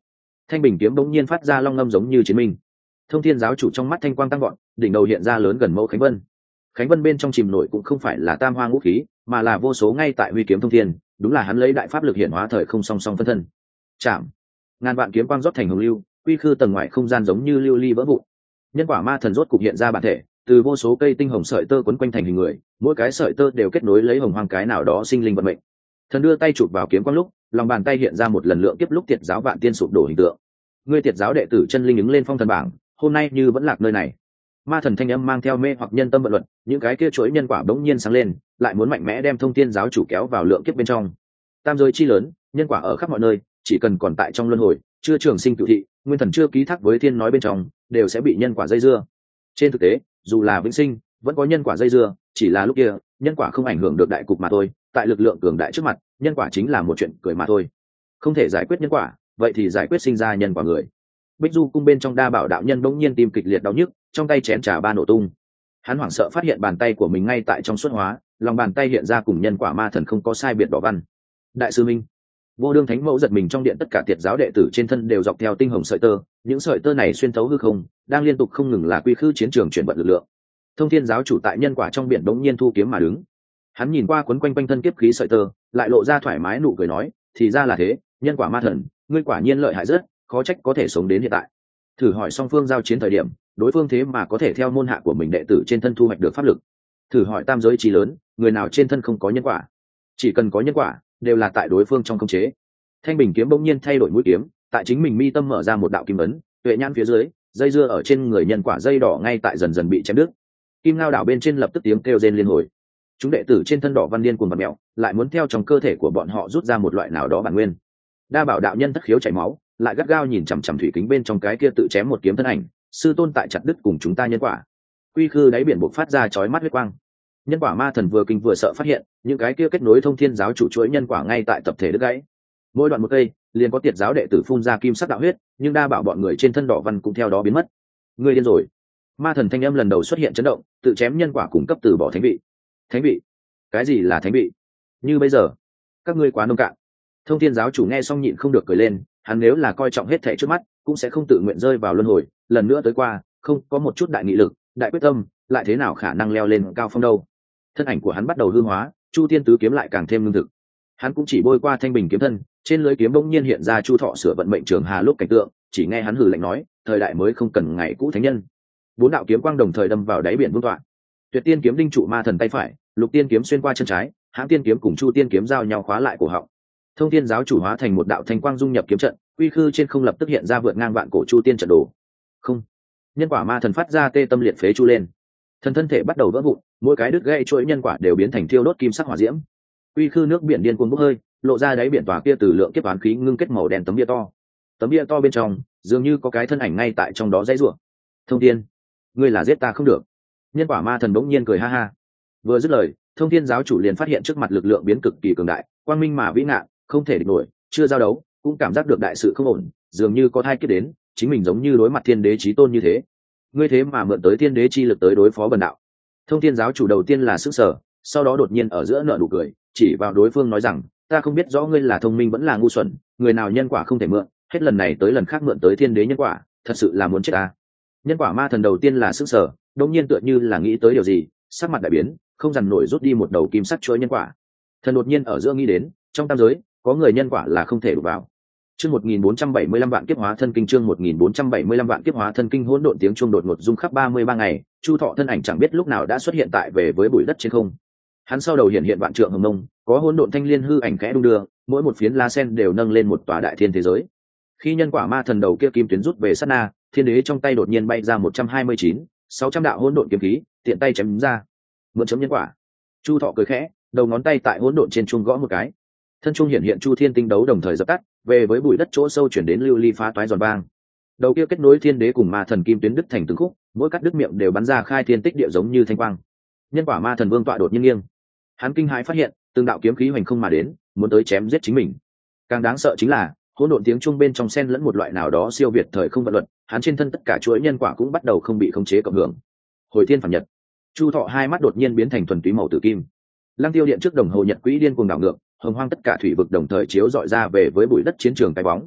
Thanh bình kiếm bỗng nhiên phát ra long ngâm giống như chiến minh. Thông thiên giáo chủ trong mắt thanh quang tăng gọn, đỉnh đầu hiện ra lớn gần mẫu khánh vân. Khánh vân bên trong chìm nổi cũng không phải là tam hoa ngũ khí, mà là vô số ngay tại huy kiếm thông thiên, đúng là hắn lấy đại pháp lực hiện hóa thời không song song phân thân. Chạm, ngàn vạn kiếm quang rót thành hồng lưu, quy khư tầng ngoài không gian giống như lưu ly vỡ vụn. Nhân quả ma thần rốt cục hiện ra bản thể, từ vô số cây tinh hồng sợi tơ quấn quanh thành hình người, mỗi cái sợi tơ đều kết nối lấy hồng hoang cái nào đó sinh linh vận mệnh. Thần đưa tay chụp vào kiếm quang lúc, lòng bàn tay hiện ra một lần lượng kiếp lúc tiệt giáo vạn tiên sụp đổ hình tượng. Ngươi tiệt giáo đệ tử chân linh ứng lên phong thần bảng, hôm nay như vẫn lạc nơi này. Ma thần thanh âm mang theo mê hoặc nhân tâm vận luận, những cái kia chuỗi nhân quả bỗng nhiên sáng lên, lại muốn mạnh mẽ đem thông thiên giáo chủ kéo vào lượng kiếp bên trong. Tam giới chi lớn, nhân quả ở khắp mọi nơi, chỉ cần còn tại trong luân hồi, chưa trường sinh cửu thị, nguyên thần chưa ký thác với thiên nói bên trong, đều sẽ bị nhân quả dây dưa. Trên thực tế, dù là vĩnh sinh, vẫn có nhân quả dây dưa, chỉ là lúc kia, nhân quả không ảnh hưởng được đại cục mà thôi, tại lực lượng cường đại trước mặt, nhân quả chính là một chuyện cười mà thôi. Không thể giải quyết nhân quả, vậy thì giải quyết sinh ra nhân quả người. Bích Du cung bên trong Đa Bảo đạo nhân bỗng nhiên tim kịch liệt đau nhức, trong tay chén trà ba nổ tung. Hắn hoảng sợ phát hiện bàn tay của mình ngay tại trong xuất hóa, lòng bàn tay hiện ra cùng nhân quả ma thần không có sai biệt đỏ văn. Đại sư minh, Vô Đương Thánh Mẫu giật mình trong điện, tất cả tiệt giáo đệ tử trên thân đều dọc theo tinh hồng sợi tơ, những sợi tơ này xuyên thấu hư không, đang liên tục không ngừng là quy khư chiến trường chuyển vận lực lượng. Thông thiên giáo chủ tại nhân quả trong biển đống nhiên thu kiếm mà đứng. Hắn nhìn qua quấn quanh quanh thân kiếp khí sợi tơ, lại lộ ra thoải mái nụ cười nói, thì ra là thế, nhân quả ma thần, ngươi quả nhiên lợi hại rất, khó trách có thể sống đến hiện tại. Thử hỏi song phương giao chiến thời điểm, đối phương thế mà có thể theo môn hạ của mình đệ tử trên thân thu hoạch được pháp lực. Thử hỏi tam giới trí lớn, người nào trên thân không có nhân quả? Chỉ cần có nhân quả, đều là tại đối phương trong khống chế. Thanh bình kiếm bỗng nhiên thay đổi mũi kiếm, tại chính mình mi tâm mở ra một đạo kim ấn, tuệ nhãn phía dưới, dây dưa ở trên người nhân quả dây đỏ ngay tại dần dần bị chém đứt. Kim ngao đảo bên trên lập tức tiếng kêu rên liên hồi. Chúng đệ tử trên thân đỏ văn điên cuồng bật mẹo, lại muốn theo trong cơ thể của bọn họ rút ra một loại nào đó bản nguyên. Đa Bảo đạo nhân thất khiếu chảy máu, lại gắt gao nhìn chằm chằm thủy kính bên trong cái kia tự chém một kiếm thân ảnh, sư tôn tại chặt đứt cùng chúng ta nhân quả. Quy khư đáy biển bộc phát ra chói mắt huyết quang. Nhân quả ma thần vừa kinh vừa sợ phát hiện, những cái kia kết nối thông thiên giáo chủ chuỗi nhân quả ngay tại tập thể đứt gãy. Mỗi đoạn một cây, liền có tiệt giáo đệ tử phun ra kim sắc đạo huyết, nhưng Đa Bảo bọn người trên thân đỏ văn cũng theo đó biến mất. Ngươi điên rồi. Ma thần thanh âm lần đầu xuất hiện chấn động, tự chém nhân quả cung cấp từ bỏ thánh vị. Thánh vị? Cái gì là thánh vị? Như bây giờ, các ngươi quá nông cạn. Thông thiên giáo chủ nghe xong nhịn không được cười lên, hắn nếu là coi trọng hết thảy trước mắt, cũng sẽ không tự nguyện rơi vào luân hồi, lần nữa tới qua, không có một chút đại nghị lực, đại quyết tâm, lại thế nào khả năng leo lên cao phong đâu. Thân ảnh của hắn bắt đầu hư hóa, Chu Tiên tứ kiếm lại càng thêm lương thực. Hắn cũng chỉ bôi qua thanh bình kiếm thân, trên lưới kiếm bỗng nhiên hiện ra Chu Thọ sửa vận mệnh trường hà lúc cảnh tượng, chỉ nghe hắn hừ lạnh nói, thời đại mới không cần ngày cũ thánh nhân. Bốn đạo kiếm quang đồng thời đâm vào đáy biển vương tọa. Tuyệt Tiên kiếm đinh trụ ma thần tay phải, Lục Tiên kiếm xuyên qua chân trái, Hãng Tiên kiếm cùng Chu Tiên kiếm giao nhau khóa lại cổ họng. Thông thiên giáo chủ hóa thành một đạo thanh quang dung nhập kiếm trận, quy khư trên không lập tức hiện ra vượt ngang vạn cổ Chu Tiên trận đồ. Không, nhân quả ma thần phát ra tê tâm liệt phế chu lên, thần thân thể bắt đầu vỡ vụn, mỗi cái đứt gãy chuỗi nhân quả đều biến thành thiêu đốt kim sắc hỏa diễm. Quy khư nước biển điên cuồng bốc hơi, lộ ra đáy biển tòa kia từ lượng kiếp toán khí ngưng kết màu đen tấm bia to. Tấm bia to bên trong, dường như có cái thân ảnh ngay tại trong đó dãy rủa. Thông thiên, ngươi là giết ta không được. Nhân quả ma thần bỗng nhiên cười ha ha. Vừa dứt lời, thông thiên giáo chủ liền phát hiện trước mặt lực lượng biến cực kỳ cường đại, quang minh mà vĩ ngạn, không thể địch nổi, chưa giao đấu cũng cảm giác được đại sự không ổn, dường như có thai kiếp đến, chính mình giống như đối mặt thiên đế chí tôn như thế. Ngươi thế mà mượn tới thiên đế chi lực tới đối phó bần đạo. Thông thiên giáo chủ đầu tiên là sức sở, sau đó đột nhiên ở giữa nợ nụ cười, chỉ vào đối phương nói rằng, ta không biết rõ ngươi là thông minh vẫn là ngu xuẩn, người nào nhân quả không thể mượn, hết lần này tới lần khác mượn tới thiên đế nhân quả, thật sự là muốn chết ta. Nhân quả ma thần đầu tiên là sức sở, đột nhiên tựa như là nghĩ tới điều gì, sắc mặt đại biến, không dằn nổi rút đi một đầu kim sắc chuỗi nhân quả. Thần đột nhiên ở giữa nghĩ đến, trong tam giới có người nhân quả là không thể đụng vào. Chương một nghìn bốn trăm bảy mươi lăm vạn kiếp hóa thân kinh, chương một nghìn bốn trăm bảy mươi lăm vạn kiếp hóa thân kinh, hỗn độn tiếng chuông đột ngột rung khắp ba mươi ba ngày, Chu Thọ thân ảnh chẳng biết lúc nào đã xuất hiện tại về với bụi đất trên không. Hắn sau đầu hiện hiện vạn trượng hồng mông, có hỗn độn thanh liên hư ảnh khẽ đung đưa, mỗi một phiến lá sen đều nâng lên một tòa đại thiên thế giới. Khi nhân quả ma thần đầu kia kim tuyến rút về sát na, thiên đế trong tay đột nhiên bay ra một trăm hai mươi chín, sáu trăm đạo hỗn độn kiếm khí, tiện tay chém ra. Mượn chấm nhân quả. Chu Thọ cười khẽ, đầu ngón tay tại hỗn độn trên chuông gõ một cái. Thân chuông hiện hiện chu thiên tinh đấu đồng thời dập tắt, về với bụi đất chỗ sâu chuyển đến lưu ly phá toái giòn vang. Đầu kia kết nối thiên đế cùng ma thần kim tuyến đứt thành từng khúc, mỗi cắt đứt miệng đều bắn ra khai thiên tích địa giống như thanh quang. Nhân quả ma thần vương tọa đột nhiên nghiêng, hắn kinh hãi phát hiện từng đạo kiếm khí hoành không mà đến, muốn tới chém giết chính mình. Càng đáng sợ chính là hỗn độn tiếng chuông bên trong xen lẫn một loại nào đó siêu việt thời không vận luật, hắn trên thân tất cả chuỗi nhân quả cũng bắt đầu không bị khống chế cộng hưởng. Hồi thiên phản nhật, Chu Thọ hai mắt đột nhiên biến thành thuần túy màu tử kim. Lăng Tiêu điện trước đồng hồ nhật quỹ điên cuồng đảo ngược, hồng hoang tất cả thủy vực đồng thời chiếu dọi ra về với bụi đất chiến trường cái bóng.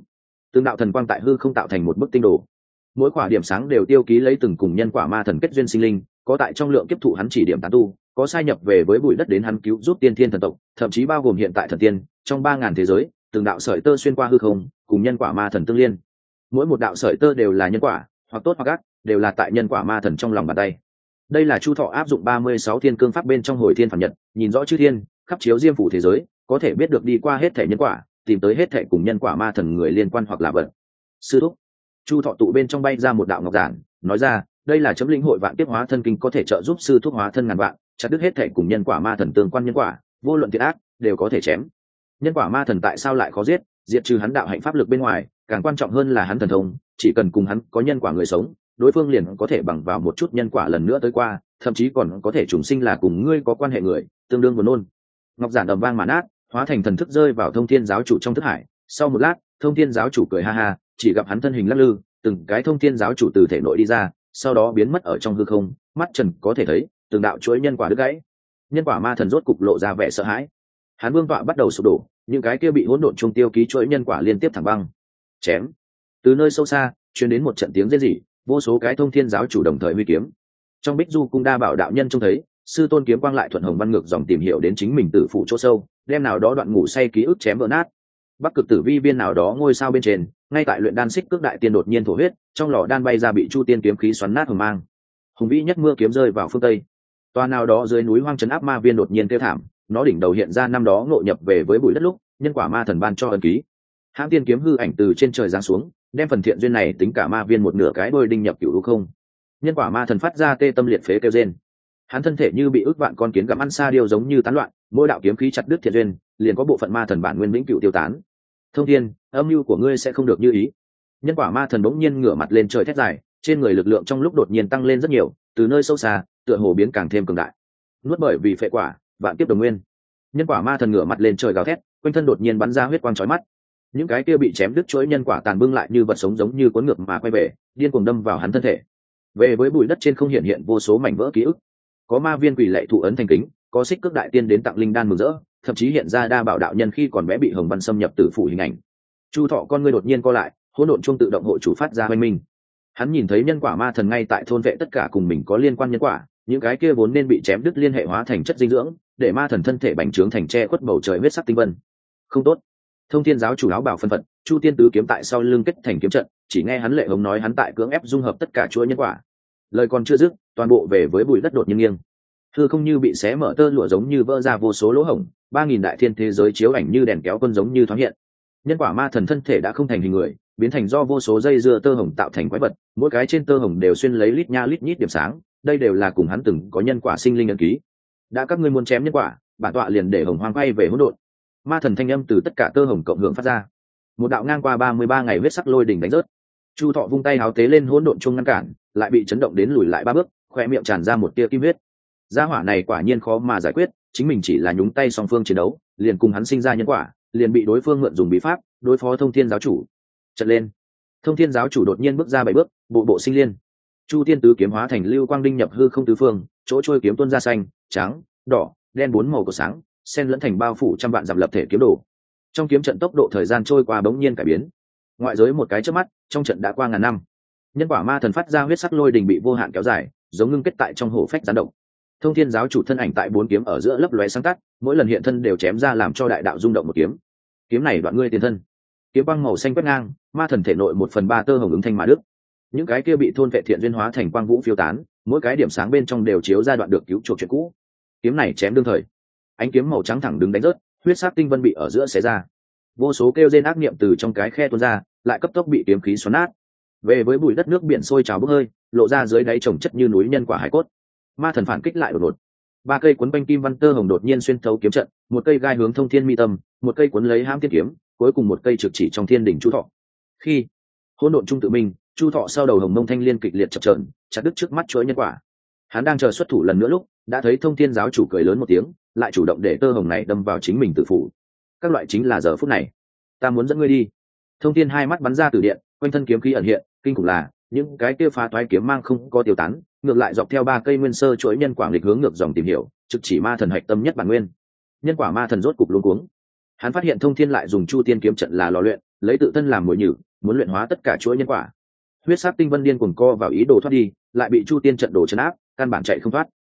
từng đạo thần quang tại hư không tạo thành một bức tinh đồ, mỗi quả điểm sáng đều tiêu ký lấy từng cùng nhân quả ma thần kết duyên sinh linh, có tại trong lượng kiếp thụ hắn chỉ điểm tán tu, có sai nhập về với bụi đất đến hắn cứu giúp tiên thiên thần tộc, thậm chí bao gồm hiện tại thần tiên trong ba ngàn thế giới, từng đạo sợi tơ xuyên qua hư không cùng nhân quả ma thần tương liên. Mỗi một đạo sợi tơ đều là nhân quả, hoặc tốt hoặc ác, đều là tại nhân quả ma thần trong lòng bàn tay. Đây là Chu Thọ áp dụng ba mươi sáu thiên cương pháp bên trong hồi thiên phản nhật, nhìn rõ chư thiên khắp chiếu diêm phủ thế giới, có thể biết được đi qua hết thể nhân quả, tìm tới hết thể cùng nhân quả ma thần người liên quan hoặc là vật. Sư thúc. Chu Thọ tụ bên trong bay ra một đạo ngọc giản, nói ra, đây là chấm linh hội vạn tiếp hóa thân kinh, có thể trợ giúp sư thúc hóa thân ngàn vạn, chặt đứt hết thể cùng nhân quả ma thần tương quan nhân quả, vô luận thiện ác đều có thể chém. Nhân quả ma thần tại sao lại khó giết? Diệt trừ hắn đạo hạnh pháp lực bên ngoài, càng quan trọng hơn là hắn thần thông, chỉ cần cùng hắn có nhân quả người sống, đối phương liền có thể bằng vào một chút nhân quả lần nữa tới qua, thậm chí còn có thể trùng sinh là cùng ngươi có quan hệ người, tương đương buồn nôn. Ngọc giản ầm vang mà nát, hóa thành thần thức rơi vào Thông Thiên giáo chủ trong thức hải. Sau một lát, Thông Thiên giáo chủ cười ha ha, chỉ gặp hắn thân hình lắc lư, từng cái Thông Thiên giáo chủ từ thể nội đi ra, sau đó biến mất ở trong hư không, mắt trần có thể thấy từng đạo chuỗi nhân quả đứt gãy. Nhân quả ma thần rốt cục lộ ra vẻ sợ hãi, hắn vương tọa bắt đầu sụp đổ, những cái kia bị hỗn độn trung tiêu ký chuỗi nhân quả liên tiếp thẳng băng. Chém. Từ nơi sâu xa truyền đến một trận tiếng rên rỉ, vô số cái Thông Thiên giáo chủ đồng thời huy kiếm. Trong Bích Du cung đa bảo đạo nhân trông thấy sư tôn kiếm quang lại thuận hồng văn ngược dòng tìm hiểu đến chính mình tử phụ chỗ sâu, đem nào đó đoạn ngủ say ký ức chém vỡ nát. Bắc cực tử vi viên nào đó ngôi sao bên trên, ngay tại luyện đan xích cước đại tiên đột nhiên thổ huyết, trong lò đan bay ra bị chu tiên kiếm khí xoắn nát hồng mang. Hùng vĩ nhất mưa kiếm rơi vào phương tây, toa nào đó dưới núi hoang trấn áp ma viên đột nhiên kêu thảm, nó đỉnh đầu hiện ra năm đó ngộ nhập về với bụi đất lúc nhân quả ma thần ban cho ân ký. Hãng tiên kiếm hư ảnh từ trên trời giáng xuống, đem phần thiện duyên này tính cả ma viên một nửa cái đôi đinh nhập cửu lũ không. Nhân quả ma thần phát ra tê tâm liệt phế kêu rên, hắn thân thể như bị ức vạn con kiến gặm ăn sa điêu giống như tán loạn, mỗi đạo kiếm khí chặt đứt thiện duyên, liền có bộ phận ma thần bản nguyên vĩnh cửu tiêu tán. Thông Thiên, âm mưu của ngươi sẽ không được như ý. Nhân quả ma thần bỗng nhiên ngửa mặt lên trời thét dài, trên người lực lượng trong lúc đột nhiên tăng lên rất nhiều, từ nơi sâu xa tựa hồ biến càng thêm cường đại. Nuốt bởi vì phệ quả, vạn kiếp đồng nguyên. Nhân quả ma thần ngửa mặt lên trời gào thét, quanh thân đột nhiên bắn ra huyết quang chói mắt. Những cái kia bị chém đứt chuỗi nhân quả tàn bưng lại như vật sống giống như cuốn ngược mà quay về, điên cuồng đâm vào hắn thân thể. Về với bụi đất trên không hiện hiện vô số mảnh vỡ ký ức, có ma viên quỷ lệ thụ ấn thành kính, có xích cước đại tiên đến tặng linh đan mừng rỡ, thậm chí hiện ra đa bảo đạo nhân khi còn bé bị hồng văn xâm nhập tử phủ hình ảnh. Chu Thọ con ngươi đột nhiên co lại, hỗn độn chuông tự động hộ chủ phát ra hoanh minh. Hắn nhìn thấy nhân quả ma thần ngay tại thôn vệ tất cả cùng mình có liên quan nhân quả, những cái kia vốn nên bị chém đứt liên hệ hóa thành chất dinh dưỡng, để ma thần thân thể bành trướng thành che khuất bầu trời huyết sắc tinh vân. Không tốt. Thông Thiên giáo chủ áo bào phân phật, Chu Tiên tứ kiếm tại sau lưng kết thành kiếm trận, chỉ nghe hắn lệ hống nói hắn tại cưỡng ép dung hợp tất cả chuỗi nhân quả. Lời còn chưa dứt, toàn bộ về với bụi đất đột nhiên nghiêng, hư không như bị xé mở tơ lụa giống như vỡ ra vô số lỗ hổng, ba nghìn đại thiên thế giới chiếu ảnh như đèn kéo quân giống như thoáng hiện. Nhân quả ma thần thân thể đã không thành hình người, biến thành do vô số dây dưa tơ hồng tạo thành quái vật, mỗi cái trên tơ hồng đều xuyên lấy lít nha lít nhít điểm sáng, đây đều là cùng hắn từng có nhân quả sinh linh ấn ký. Đã các ngươi muốn chém nhân quả, bản tọa liền để hồng hoang quay về hỗn độn. Ma thần thanh âm từ tất cả tơ hồng cộng hưởng phát ra, một đạo ngang qua ba mươi ba ngày huyết sắc lôi đỉnh đánh rớt. Chu Thọ vung tay háo tế lên hỗn độn chung ngăn cản, lại bị chấn động đến lùi lại ba bước, khoe miệng tràn ra một tia kim huyết. Gia hỏa này quả nhiên khó mà giải quyết, chính mình chỉ là nhúng tay song phương chiến đấu, liền cùng hắn sinh ra nhân quả, liền bị đối phương mượn dùng bí pháp đối phó Thông Thiên giáo chủ. Trận lên. Thông Thiên giáo chủ đột nhiên bước ra bảy bước, bộ bộ sinh liên. Chu Tiên tứ kiếm hóa thành lưu quang đinh nhập hư không tứ phương, chỗ trôi kiếm tuôn ra xanh, trắng, đỏ, đen bốn màu của sáng, xen lẫn thành bao phủ trăm vạn dặm lập thể kiếm đồ. Trong kiếm trận tốc độ thời gian trôi qua bỗng nhiên cải biến. Ngoại giới một cái chớp mắt, trong trận đã qua ngàn năm. Nhân quả ma thần phát ra huyết sắc lôi đình bị vô hạn kéo dài, giống ngưng kết tại trong hổ phách gián động. Thông Thiên giáo chủ thân ảnh tại bốn kiếm ở giữa lấp lóe sáng tắt, mỗi lần hiện thân đều chém ra làm cho đại đạo rung động một kiếm. Kiếm này đoạn ngươi tiền thân. Kiếm băng màu xanh quét ngang, ma thần thể nội một phần ba tơ hồng ứng thanh mà đức. Những cái kia bị thôn vệ thiện duyên hóa thành quang vũ phiêu tán, mỗi cái điểm sáng bên trong đều chiếu ra đoạn được cứu chuộc chuyện cũ. Kiếm này chém đương thời, ánh kiếm màu trắng thẳng đứng đánh rớt, huyết sắc tinh vân bị ở giữa xé ra. Vô số kêu rên ác niệm từ trong cái khe tuôn ra, lại cấp tốc bị kiếm khí xoắn nát. Về với bụi đất nước biển sôi trào bốc hơi, lộ ra dưới đáy trồng chất như núi nhân quả hải cốt. Ma thần phản kích lại đột ngột, ba cây cuốn quanh kim văn tơ hồng đột nhiên xuyên thấu kiếm trận, một cây gai hướng Thông Thiên mi tâm, một cây cuốn lấy hãm tiên kiếm, cuối cùng một cây trực chỉ trong thiên đỉnh Chu Thọ. Khi hỗn độn trung tự minh, Chu Thọ sau đầu hồng mông thanh liên kịch liệt chập chờn, chặt đứt trước mắt chuỗi nhân quả. Hắn đang chờ xuất thủ lần nữa lúc, đã thấy Thông Thiên giáo chủ cười lớn một tiếng, lại chủ động để tơ hồng này đâm vào chính mình tự phủ. Các loại chính là giờ phút này, ta muốn dẫn ngươi đi. Thông Thiên hai mắt bắn ra từ điện, quanh thân kiếm khí ẩn hiện, kinh khủng là những cái kia phá toái kiếm mang không có tiêu tán, ngược lại dọc theo ba cây nguyên sơ chuỗi nhân quả lịch hướng ngược dòng tìm hiểu, trực chỉ ma thần hạch tâm nhất bản nguyên. Nhân quả ma thần rốt cục luống cuống, hắn phát hiện Thông Thiên lại dùng Chu Tiên kiếm trận là lò luyện, lấy tự thân làm mồi nhử, muốn luyện hóa tất cả chuỗi nhân quả. Huyết sắc tinh vân điên cuồng co vào ý đồ thoát đi, lại bị chu tiên trận đồ chấn áp, căn bản chạy không thoát.